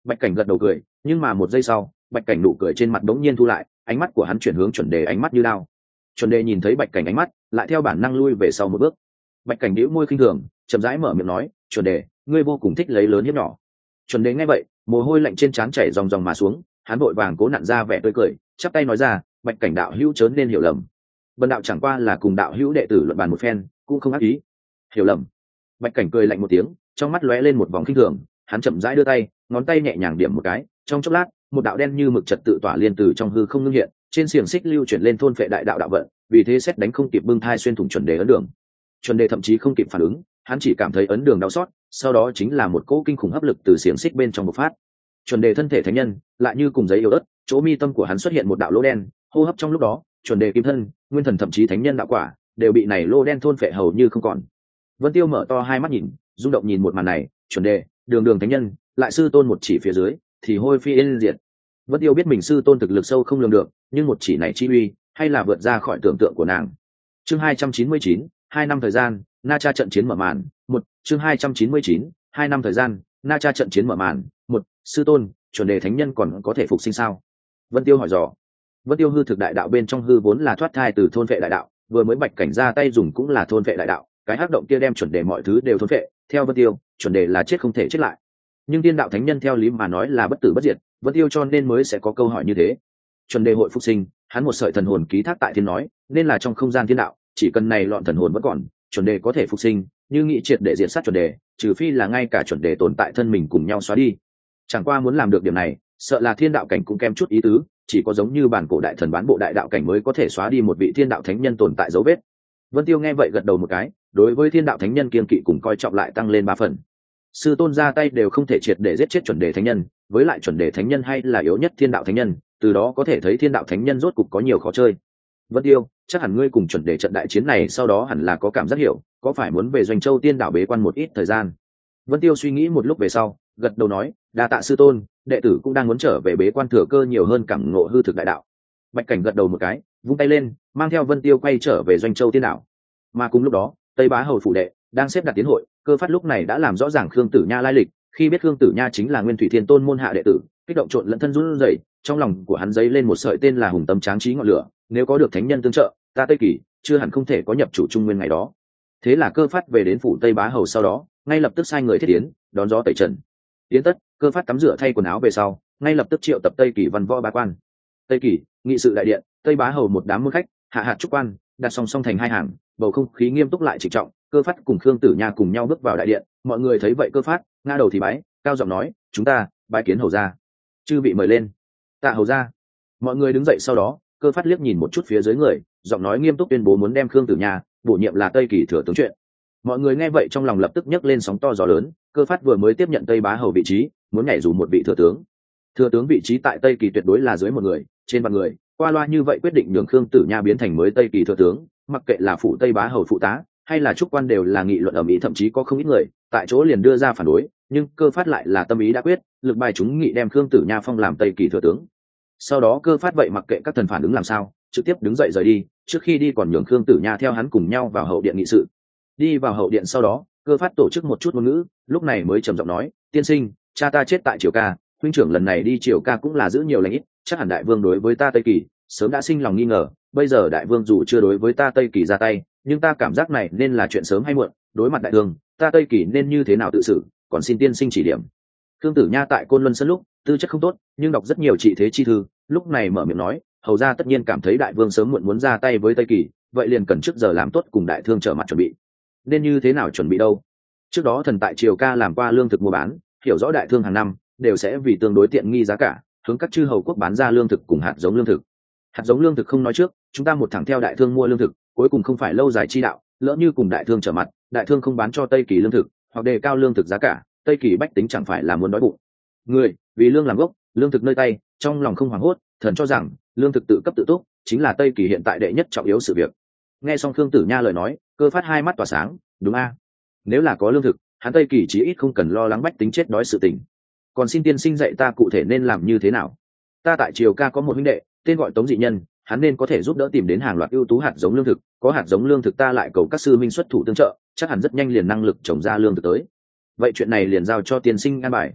[SPEAKER 1] Bạch Cảnh gật đầu cười, nhưng mà một giây sau, Bạch Cảnh nụ cười trên mặt đống nhiên thu lại, ánh mắt của hắn chuyển hướng Chuẩn Đề, ánh mắt như đao. Chuẩn Đề nhìn thấy Bạch Cảnh ánh mắt, lại theo bản năng lui về sau một bước. Bạch Cảnh nhíu môi khinh thường, chậm rãi mở miệng nói, "Chuẩn Đề, ngươi vô cùng thích lấy lớn hiếp nhỏ." Chuẩn Đề nghe vậy, mồ hôi lạnh trên trán chảy ròng ròng mà xuống, hắn vội vàng cố nặn ra vẻ tươi cười, chắp tay nói ra, "Bạch Cảnh đạo hữu chớ nên hiểu lầm. Bần đạo chẳng qua là cùng đạo hữu đệ tử luận bàn một phen, cũng không ác ý." "Hiểu lầm?" Bạch Cảnh cười lạnh một tiếng, trong mắt lóe lên một vòng khinh thường, hắn chậm rãi đưa tay, ngón tay nhẹ nhàng điểm một cái, trong chốc lát, một đạo đen như mực trật tự tỏa liên từ trong hư không ngưng hiện, trên xiềng xích lưu chuyển lên thôn phệ đại đạo đạo vận, vì thế xét đánh không kịp bưng thai xuyên thủng Chuẩn Đề ấn đường. Chuẩn Đề thậm chí không kịp phản ứng, hắn chỉ cảm thấy ấn đường đau xót, sau đó chính là một cỗ kinh khủng hấp lực từ xiềng xích bên trong bộc phát. Chuẩn Đề thân thể thánh nhân, lại như cùng giấy yếu ớt, chỗ mi tâm của hắn xuất hiện một đạo lỗ đen, hô hấp trong lúc đó, Chuẩn Đề kim thân, nguyên thần thậm chí thánh nhân đạo quả, đều bị này lỗ đen thôn phệ hầu như không còn. Vân Tiêu mở to hai mắt nhìn, rung động nhìn một màn này, Chuẩn Đề, đường đường thánh nhân, lại sư tôn một chỉ phía dưới, thì hôi phi yên diệt. Vân Tiêu biết mình sư tôn thực lực sâu không lường được, nhưng một chỉ này chi uy, hay là vượt ra khỏi tưởng tượng của nàng. Chương hai trăm chín mươi chín, hai năm thời gian, Na Cha trận chiến mở màn. Một, chương hai trăm chín mươi chín, hai năm thời gian, Na Cha trận chiến mở màn. Một, sư tôn, Chuẩn Đề thánh nhân còn có thể phục sinh sao? Vân Tiêu hỏi dò. Vân Tiêu hư thực đại đạo bên trong hư vốn là thoát thai từ thôn vệ đại đạo, vừa mới Bạch Cảnh ra tay dùng cũng là thôn vệ đại đạo, cái hắc động kia đem Chuẩn Đề mọi thứ đều thôn vệ, theo Vân Tiêu, Chuẩn Đề là chết không thể chết lại. Nhưng tiên đạo thánh nhân theo lý mà nói là bất tử bất diệt, Vân Tiêu cho nên mới sẽ có câu hỏi như thế. Chuẩn Đề hội phục sinh, hắn một sợi thần hồn ký thác tại thiên nói, nên là trong không gian thiên đạo, chỉ cần này lọn thần hồn vẫn còn, Chuẩn Đề có thể phục sinh, như nghị triệt để diệt sát Chuẩn Đề, trừ phi là ngay cả Chuẩn Đề tồn tại thân mình cùng nhau xóa đi. Chẳng qua muốn làm được điểm này, sợ là thiên đạo cảnh cũng kém chút ý tứ, chỉ có giống như bản cổ đại thần bán bộ đại đạo cảnh mới có thể xóa đi một vị thiên đạo thánh nhân tồn tại dấu vết. Vân Tiêu nghe vậy gật đầu một cái, đối với thiên đạo thánh nhân kiên kỵ cùng coi trọng lại tăng lên ba phần. Sư tôn ra tay đều không thể triệt để giết chết Chuẩn Đề thánh nhân, với lại Chuẩn Đề thánh nhân hay là yếu nhất thiên đạo thánh nhân, từ đó có thể thấy thiên đạo thánh nhân rốt cục có nhiều khó chơi. Vân Tiêu, chắc hẳn ngươi cùng Chuẩn Đề trận đại chiến này sau đó hẳn là có cảm giác hiểu, có phải muốn về Doanh Châu Tiên đảo bế quan một ít thời gian? Vân Tiêu suy nghĩ một lúc về sau, gật đầu nói, đa tạ sư tôn, đệ tử cũng đang muốn trở về bế quan thừa cơ nhiều hơn cảm ngộ hư thực đại đạo. Bạch Cảnh gật đầu một cái, vung tay lên, mang theo Vân Tiêu quay trở về Doanh Châu Tiên đảo. Mà cùng lúc đó, Tây Bá hầu phủ đệ đang xếp đặt tiến hội, Cơ Phát lúc này đã làm rõ ràng Khương Tử Nha lai lịch, khi biết Khương Tử Nha chính là Nguyên Thủy Thiên Tôn môn hạ đệ tử, kích động trộn lẫn thân run rẩy, trong lòng của hắn dấy lên một sợi tên là hùng tâm tráng trí ngọn lửa, nếu có được thánh nhân tương trợ, ta Tây Kỳ chưa hẳn không thể có nhập chủ trung nguyên ngày đó. Thế là Cơ Phát về đến phủ Tây Bá hầu sau đó, ngay lập tức sai người thiết tiến, đón gió tẩy trần. Tiến tất, Cơ Phát tắm rửa thay quần áo về sau, ngay lập tức triệu tập Tây Kỳ văn võ bá quan. Tây Kỳ, nghị sự đại điện, Tây Bá hầu một đám môn khách, hạ hạt trúc quan, đặt song song thành hai hàng, bầu không khí nghiêm túc lại trịnh trọng. Cơ Phát cùng Khương Tử Nha cùng nhau bước vào đại điện, mọi người thấy vậy Cơ Phát ngã đầu thì bái, cao giọng nói, chúng ta bái kiến hầu gia. Chư vị mời lên. Tạ hầu gia. Mọi người đứng dậy, sau đó Cơ Phát liếc nhìn một chút phía dưới người, giọng nói nghiêm túc tuyên bố muốn đem Khương Tử Nha bổ nhiệm là Tây Kỳ thừa tướng chuyện. Mọi người nghe vậy trong lòng lập tức nhấc lên sóng to gió lớn. Cơ Phát vừa mới tiếp nhận Tây Bá hầu vị trí, muốn nhảy dù một vị thừa tướng. Thừa tướng vị trí tại Tây Kỳ tuyệt đối là dưới một người, trên vạn người, qua loa như vậy quyết định nhường Khương Tử Nha biến thành mới Tây Kỳ thừa tướng, mặc kệ là phụ Tây Bá hầu phụ tá hay là trúc quan đều là nghị luận ở mỹ, thậm chí có không ít người tại chỗ liền đưa ra phản đối, nhưng Cơ Phát lại là tâm ý đã quyết, lực bài chúng nghị đem Khương Tử Nha phong làm Tây Kỳ thừa tướng. Sau đó Cơ Phát vậy mặc kệ các thần phản ứng làm sao, trực tiếp đứng dậy rời đi, trước khi đi còn nhường Khương Tử Nha theo hắn cùng nhau vào hậu điện nghị sự. Đi vào hậu điện sau đó, Cơ Phát tổ chức một chút ngôn ngữ, lúc này mới trầm giọng nói, tiên sinh, cha ta chết tại Triều Ca, huynh trưởng lần này đi Triều Ca cũng là giữ nhiều lành ít, chắc hẳn đại vương đối với ta Tây Kỳ sớm đã sinh lòng nghi ngờ, bây giờ đại vương dù chưa đối với ta Tây Kỳ ra tay, nhưng ta cảm giác này nên là chuyện sớm hay muộn, đối mặt đại vương, ta Tây Kỳ nên như thế nào tự xử, còn xin tiên sinh chỉ điểm. Khương Tử Nha tại Côn Luân Sơn lúc tư chất không tốt, nhưng đọc rất nhiều trị thế chi thư, lúc này mở miệng nói, hầu ra tất nhiên cảm thấy đại vương sớm muộn muốn ra tay với Tây Kỳ, vậy liền cần trước giờ làm tốt cùng đại thương trở mặt chuẩn bị. Nên như thế nào chuẩn bị đâu? Trước đó thần tại Triều Ca làm qua lương thực mua bán, hiểu rõ đại thương hàng năm đều sẽ vì tương đối tiện nghi giá cả hướng các chư hầu quốc bán ra lương thực cùng hạt giống lương thực. Hạt giống lương thực không nói trước, chúng ta một thẳng theo đại thương mua lương thực, cuối cùng không phải lâu dài chi đạo, lỡ như cùng đại thương trở mặt, đại thương không bán cho Tây Kỳ lương thực, hoặc đề cao lương thực giá cả, Tây Kỳ bách tính chẳng phải là muốn đói bụng. Người vì lương làm gốc, lương thực nơi tay, trong lòng không hoảng hốt, thần cho rằng lương thực tự cấp tự túc chính là Tây Kỳ hiện tại đệ nhất trọng yếu sự việc. Nghe xong Khương Tử Nha lời nói, Cơ Phát hai mắt tỏa sáng, đúng a, nếu là có lương thực, hắn Tây Kỳ chí ít không cần lo lắng bách tính chết đói sự tình. Còn xin tiên sinh dạy ta cụ thể nên làm như thế nào. Ta tại Triều Ca có một huynh đệ tên gọi Tống Dị Nhân, hắn nên có thể giúp đỡ tìm đến hàng loạt ưu tú hạt giống lương thực, có hạt giống lương thực ta lại cầu các sư minh xuất thủ tương trợ, chắc hẳn rất nhanh liền năng lực trồng ra lương thực tới. Vậy chuyện này liền giao cho tiên sinh an bài.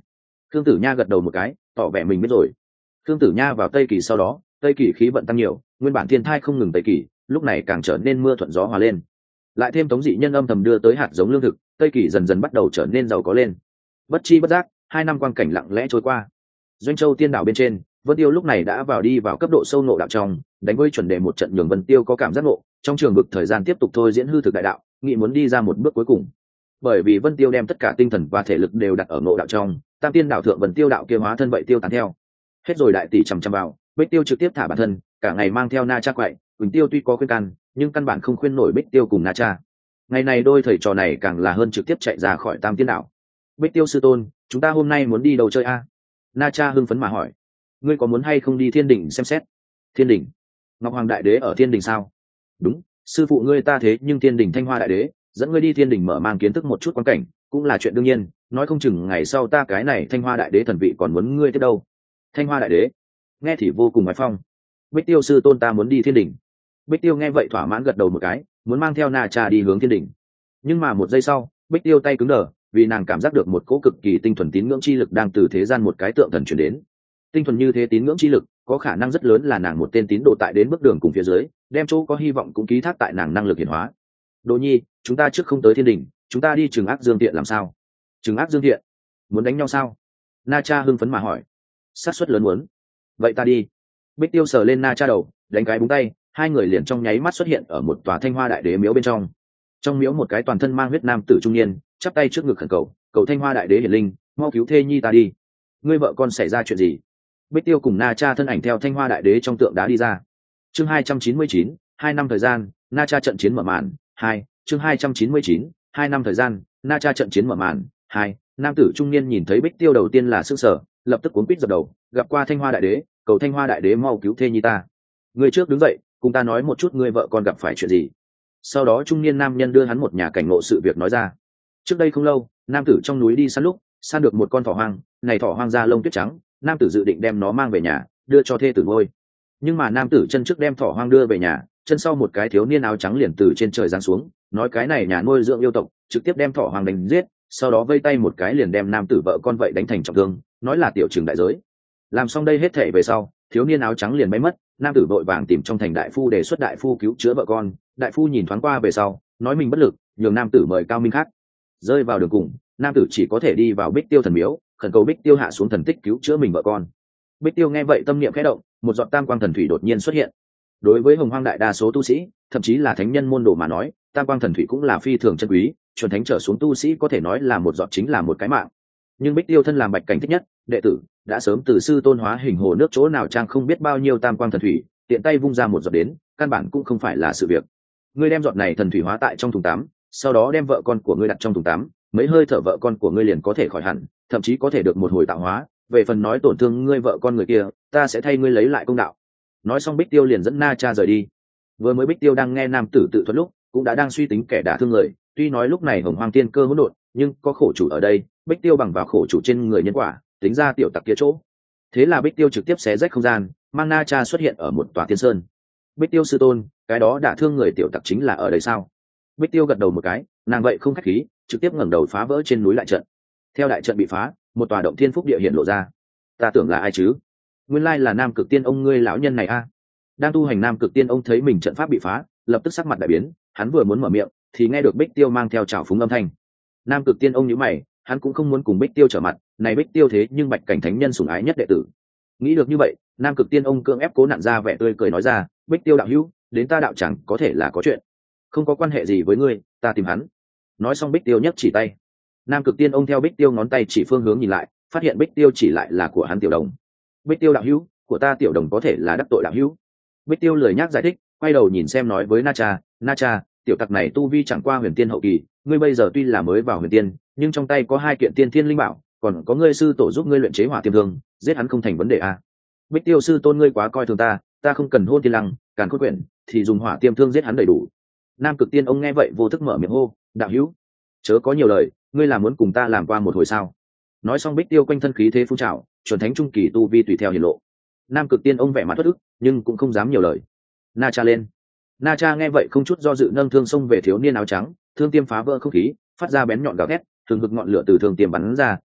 [SPEAKER 1] Khương Tử Nha gật đầu một cái, tỏ vẻ mình biết rồi. Khương Tử Nha vào Tây Kỳ sau đó, Tây Kỳ khí vận tăng nhiều, nguyên bản thiên thai không ngừng Tây Kỳ, lúc này càng trở nên mưa thuận gió hòa lên. Lại thêm Tống Dị Nhân âm thầm đưa tới hạt giống lương thực, Tây Kỳ dần dần bắt đầu trở nên giàu có lên. Bất chi bất giác, hai năm quang cảnh lặng lẽ trôi qua. Doanh Châu Tiên đảo bên trên, Vân Tiêu lúc này đã vào đi vào cấp độ sâu ngộ đạo trong, đánh với chuẩn đề một trận nhường Vân Tiêu có cảm giác ngộ, trong trường vực thời gian tiếp tục thôi diễn hư thực đại đạo, nghĩ muốn đi ra một bước cuối cùng. Bởi vì Vân Tiêu đem tất cả tinh thần và thể lực đều đặt ở ngộ đạo trong, Tam Tiên đảo thượng Vân Tiêu đạo kia hóa thân vậy tiêu tán theo. Hết rồi đại tỷ chằm chằm vào, Bích Tiêu trực tiếp thả bản thân, cả ngày mang theo Na Cha quậy, Quỳnh Tiêu tuy có khuyên can, nhưng căn bản không khuyên nổi Bích Tiêu cùng Na Cha. Ngày này đôi thầy trò này càng là hơn trực tiếp chạy ra khỏi Tam Tiên đảo. Bích Tiêu sư tôn, chúng ta hôm nay muốn đi đâu chơi a? Na Cha hưng phấn mà hỏi. Ngươi có muốn hay không đi Thiên Đình xem xét? Thiên Đình? Ngọc Hoàng Đại Đế ở Thiên Đình sao? Đúng, sư phụ ngươi ta thế nhưng Thiên Đình Thanh Hoa Đại Đế, dẫn ngươi đi Thiên Đình mở mang kiến thức một chút quan cảnh, cũng là chuyện đương nhiên, nói không chừng ngày sau ta cái này Thanh Hoa Đại Đế thần vị còn muốn ngươi tiếp đâu. Thanh Hoa Đại Đế? Nghe thì vô cùng ngoại phong. Bích Tiêu sư tôn ta muốn đi Thiên Đình. Bích Tiêu nghe vậy thỏa mãn gật đầu một cái, muốn mang theo Na Cha đi hướng Thiên Đình. Nhưng mà một giây sau, Bích Tiêu tay cứng đờ, vì nàng cảm giác được một cỗ cực kỳ tinh thuần tín ngưỡng chi lực đang từ thế gian một cái tượng thần chuyển đến. Tinh thuần như thế tín ngưỡng chi lực, có khả năng rất lớn là nàng một tên tín đồ tại đến bước đường cùng phía dưới, đem chỗ có hy vọng cũng ký thác tại nàng năng lực hiển hóa. Đỗ Nhi, chúng ta trước không tới Thiên Đình, chúng ta đi Trừng Ác Dương Thiện làm sao? Trừng Ác Dương Thiện? Muốn đánh nhau sao? Na Cha hưng phấn mà hỏi. Xác suất lớn muốn. Vậy ta đi. Bích Tiêu sờ lên Na Cha đầu, đánh cái búng tay, hai người liền trong nháy mắt xuất hiện ở một tòa Thanh Hoa Đại Đế miếu bên trong. Trong miếu một cái toàn thân mang huyết nam tử trung niên, chắp tay trước ngực khẩn cầu, cầu Thanh Hoa Đại Đế hiển linh, mau cứu thê nhi ta đi. Ngươi vợ con xảy ra chuyện gì? Bích Tiêu cùng Na Cha thân ảnh theo Thanh Hoa Đại Đế trong tượng đá đi ra. Chương hai trăm chín mươi chín, hai năm thời gian, Na Cha trận chiến mở màn. Hai, chương hai trăm chín mươi chín, hai năm thời gian, Na Cha trận chiến mở màn. Hai, nam tử trung niên nhìn thấy Bích Tiêu đầu tiên là sững sờ, lập tức cuống quýt dập đầu, gặp qua Thanh Hoa Đại Đế, cầu Thanh Hoa Đại Đế mau cứu thê nhi ta. Người trước đứng dậy, cùng ta nói một chút ngươi vợ con gặp phải chuyện gì. Sau đó trung niên nam nhân đưa hắn một nhà cảnh ngộ sự việc nói ra. Trước đây không lâu, nam tử trong núi đi săn lúc, săn được một con thỏ hoang, này thỏ hoang da lông tuyết trắng, nam tử dự định đem nó mang về nhà, đưa cho thê tử nuôi. Nhưng mà nam tử chân trước đem thỏ hoang đưa về nhà, chân sau một cái thiếu niên áo trắng liền từ trên trời giáng xuống, nói cái này nhà nuôi dưỡng yêu tộc, trực tiếp đem thỏ hoang đánh giết, sau đó vây tay một cái liền đem nam tử vợ con vậy đánh thành trọng thương, nói là tiểu trừng đại giới. Làm xong đây hết thảy về sau, thiếu niên áo trắng liền bay mất, nam tử vội vàng tìm trong thành đại phu đề xuất đại phu cứu chữa vợ con, đại phu nhìn thoáng qua về sau, nói mình bất lực, nhường nam tử mời cao minh khác. Rơi vào đường cùng, nam tử chỉ có thể đi vào Bích Tiêu thần miếu, khẩn cầu Bích Tiêu hạ xuống thần tích cứu chữa mình vợ con. Bích Tiêu nghe vậy tâm niệm khẽ động, một giọt tam quang thần thủy đột nhiên xuất hiện. Đối với hồng hoang đại đa số tu sĩ, thậm chí là thánh nhân môn đồ mà nói, tam quang thần thủy cũng là phi thường chân quý, chuẩn thánh trở xuống tu sĩ có thể nói là một giọt chính là một cái mạng. Nhưng Bích Tiêu thân làm bạch cảnh thích nhất, đệ tử đã sớm từ sư tôn hóa hình hồ nước chỗ nào trang không biết bao nhiêu tam quang thần thủy, tiện tay vung ra một giọt đến, căn bản cũng không phải là sự việc. Ngươi đem giọt này thần thủy hóa tại trong thùng tắm, sau đó đem vợ con của ngươi đặt trong thùng tắm, mấy hơi thở vợ con của ngươi liền có thể khỏi hẳn, thậm chí có thể được một hồi tạo hóa. Về phần nói tổn thương ngươi vợ con người kia, ta sẽ thay ngươi lấy lại công đạo. Nói xong Bích Tiêu liền dẫn Na Cha rời đi. Vừa mới Bích Tiêu đang nghe nam tử tự thuật lúc, cũng đã đang suy tính kẻ đả thương người. Tuy nói lúc này hồng hoang tiên cơ hỗn độn, nhưng có khổ chủ ở đây, Bích Tiêu bằng vào khổ chủ trên người nhân quả, tính ra tiểu tặc kia chỗ. Thế là Bích Tiêu trực tiếp xé rách không gian, mang Na Cha xuất hiện ở một tòa tiên sơn. Bích Tiêu sư tôn, cái đó đả thương người tiểu tặc chính là ở đây sao? Bích Tiêu gật đầu một cái, nàng vậy không khách khí, trực tiếp ngẩng đầu phá vỡ trên núi lại trận. Theo đại trận bị phá, một tòa động thiên phúc địa hiện lộ ra. Ta tưởng là ai chứ? Nguyên lai là Nam Cực Tiên ông ngươi lão nhân này a. Đang tu hành Nam Cực Tiên ông thấy mình trận pháp bị phá, lập tức sắc mặt đại biến, hắn vừa muốn mở miệng, thì nghe được Bích Tiêu mang theo trào phúng âm thanh. Nam Cực Tiên ông nhíu mày, hắn cũng không muốn cùng Bích Tiêu trở mặt, này Bích Tiêu thế nhưng bạch cảnh thánh nhân sủng ái nhất đệ tử. Nghĩ được như vậy, Nam Cực Tiên ông cưỡng ép cố nặn ra vẻ tươi cười nói ra, Bích Tiêu đạo hữu, đến ta đạo chẳng có thể là có chuyện. Không có quan hệ gì với ngươi, ta tìm hắn. Nói xong Bích Tiêu nhấc chỉ tay. Nam Cực Tiên ông theo Bích Tiêu ngón tay chỉ phương hướng nhìn lại, phát hiện Bích Tiêu chỉ lại là của hắn tiểu đồng. Bích Tiêu đạo hữu, của ta tiểu đồng có thể là đắc tội đạo hữu. Bích Tiêu lười nhác giải thích, quay đầu nhìn xem nói với Na Cha, Na Cha, tiểu tặc này tu vi chẳng qua huyền tiên hậu kỳ, ngươi bây giờ tuy là mới vào huyền tiên, nhưng trong tay có hai kiện tiên thiên linh bảo, còn có ngươi sư tổ giúp ngươi luyện chế hỏa tiêm thương, giết hắn không thành vấn đề a. À. Bích Tiêu sư tôn ngươi quá coi thường ta, ta không cần hôn tiên lăng, càn khôn quyển, thì dùng hỏa tiêm thương giết hắn đầy đủ. Nam Cực Tiên ông nghe vậy vô thức mở miệng hô, đạo hữu, chớ có nhiều lời, ngươi là muốn cùng ta làm qua một hồi sao? Nói xong Bích Tiêu quanh thân khí thế phun trào, chuẩn thánh trung kỳ tu vi tùy theo hiển lộ. Nam Cực Tiên ông vẻ mặt thất ức, nhưng cũng không dám nhiều lời. Na Cha lên. Na Cha nghe vậy không chút do dự nâng thương xông về thiếu niên áo trắng, thương tiêm phá vỡ không khí, phát ra bén nhọn gào thét, thường hực ngọn lửa từ thương tiêm bắn ra,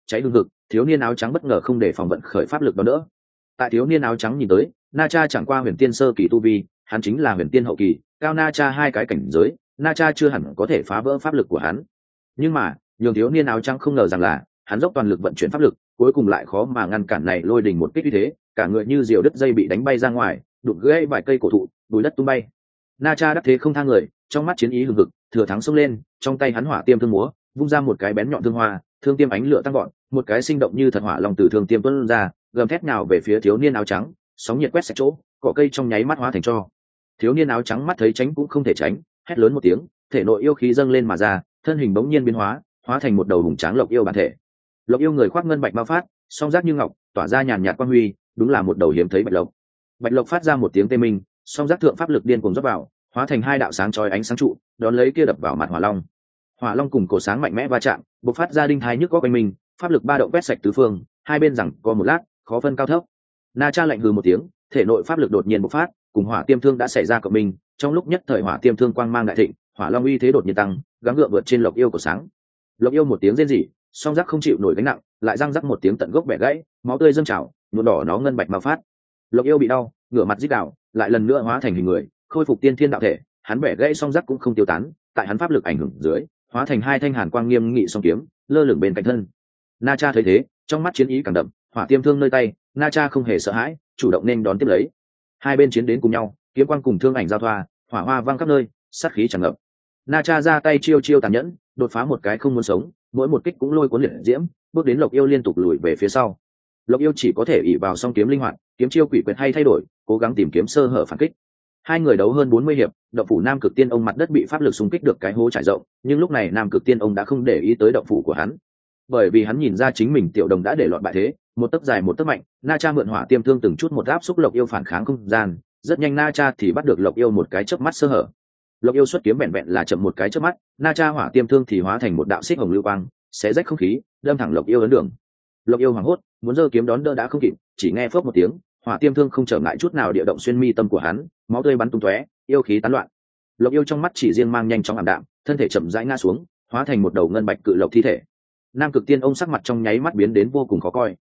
[SPEAKER 1] cháy hương hực, thiếu niên áo trắng bất ngờ không để phòng vận khởi pháp lực đó nữa. Tại thiếu niên áo trắng nhìn tới, Na Cha chẳng qua huyền tiên sơ kỳ tu vi, hắn chính là huyền tiên hậu kỳ, cao Na Cha hai cái cảnh giới, Na Cha chưa hẳn có thể phá vỡ pháp lực của hắn. Nhưng mà nhường thiếu niên áo trắng không ngờ rằng là hắn dốc toàn lực vận chuyển pháp lực, cuối cùng lại khó mà ngăn cản này lôi đình một kích như thế, cả người như diều đứt dây bị đánh bay ra ngoài, đụng gãy vài cây cổ thụ, bùi đất tung bay. Na Cha đắc thế không tha người, trong mắt chiến ý hừng hực, thừa thắng xông lên, trong tay hắn hỏa tiêm thương múa, vung ra một cái bén nhọn thương hoa, thương tiêm ánh lửa tăng gọn, một cái sinh động như thật hỏa long từ thương tiêm tuôn ra, gầm thét nào về phía thiếu niên áo trắng, sóng nhiệt quét sạch chỗ, cỏ cây trong nháy mắt hóa thành tro. Thiếu niên áo trắng mắt thấy tránh cũng không thể tránh, hét lớn một tiếng, thể nội yêu khí dâng lên mà ra, thân hình bỗng nhiên biến hóa, hóa thành một đầu hùng tráng lộc yêu bản thể. Lộc yêu người khoác ngân bạch bao phát, song giác như ngọc, tỏa ra nhàn nhạt quang huy, đúng là một đầu hiếm thấy bạch lộc. Bạch lộc phát ra một tiếng tê minh, song giác thượng pháp lực điên cuồng rót vào, hóa thành hai đạo sáng chói ánh sáng trụ, đón lấy kia đập vào mặt hỏa long. Hỏa long cùng cổ sáng mạnh mẽ va chạm, bộc phát ra đinh thái nhức có quanh mình, pháp lực ba động quét sạch tứ phương, hai bên rằng có một lát, khó phân cao thấp. Na Cha lạnh hừ một tiếng, thể nội pháp lực đột nhiên bộc phát, cùng hỏa tiêm thương đã xảy ra cộng minh, trong lúc nhất thời hỏa tiêm thương quang mang đại thịnh, hỏa long uy thế đột nhiên tăng, gắng gượng vượt trên lộc yêu của sáng. Lộc yêu một tiếng rên rỉ, song giác không chịu nổi gánh nặng, lại răng rắc một tiếng tận gốc bẻ gãy, máu tươi dâng trào, nhuộm đỏ nó ngân bạch mà phát. Lộc yêu bị đau, ngửa mặt rít gào, lại lần nữa hóa thành hình người, khôi phục tiên thiên đạo thể, hắn bẻ gãy song giác cũng không tiêu tán, tại hắn pháp lực ảnh hưởng dưới, hóa thành hai thanh hàn quang nghiêm nghị song kiếm, lơ lửng bên cạnh thân. Na Cha thấy thế, trong mắt chiến ý càng đậm, hỏa tiêm thương nơi tay, Na Cha không hề sợ hãi, chủ động nên đón tiếp lấy. Hai bên chiến đến cùng nhau, kiếm quang cùng thương ảnh giao thoa, hỏa hoa vang khắp nơi, sát khí tràn ngập. Na Cha ra tay chiêu chiêu tàn nhẫn, đột phá một cái không muốn sống, mỗi một kích cũng lôi cuốn liệt diễm, bước đến Lộc yêu liên tục lùi về phía sau. Lộc yêu chỉ có thể ỷ vào song kiếm linh hoạt, kiếm chiêu quỷ quyệt hay thay đổi, cố gắng tìm kiếm sơ hở phản kích. Hai người đấu hơn bốn mươi hiệp, động phủ Nam Cực Tiên ông mặt đất bị pháp lực xung kích được cái hố trải rộng, nhưng lúc này Nam Cực Tiên ông đã không để ý tới động phủ của hắn, bởi vì hắn nhìn ra chính mình tiểu đồng đã để lọt bại thế, một tấc dài một tấc mạnh. Na Cha mượn hỏa tiêm thương từng chút một áp xúc Lộc yêu phản kháng không gian, rất nhanh Na Cha thì bắt được Lộc yêu một cái chớp mắt sơ hở. Lộc yêu xuất kiếm vẹn vẹn là chậm một cái chớp mắt, Na Cha hỏa tiêm thương thì hóa thành một đạo xích hồng lưu quang, xé rách không khí, đâm thẳng Lộc yêu ấn đường. Lộc yêu hoảng hốt, muốn giơ kiếm đón đỡ đã không kịp, chỉ nghe phốc một tiếng, hỏa tiêm thương không trở ngại chút nào địa động xuyên mi tâm của hắn, máu tươi bắn tung tóe, yêu khí tán loạn. Lộc yêu trong mắt chỉ riêng mang nhanh chóng ảm đạm, thân thể chậm rãi ngã xuống, hóa thành một đầu ngân bạch cự lộc thi thể. Nam Cực Tiên ông sắc mặt trong nháy mắt biến đến vô cùng khó coi.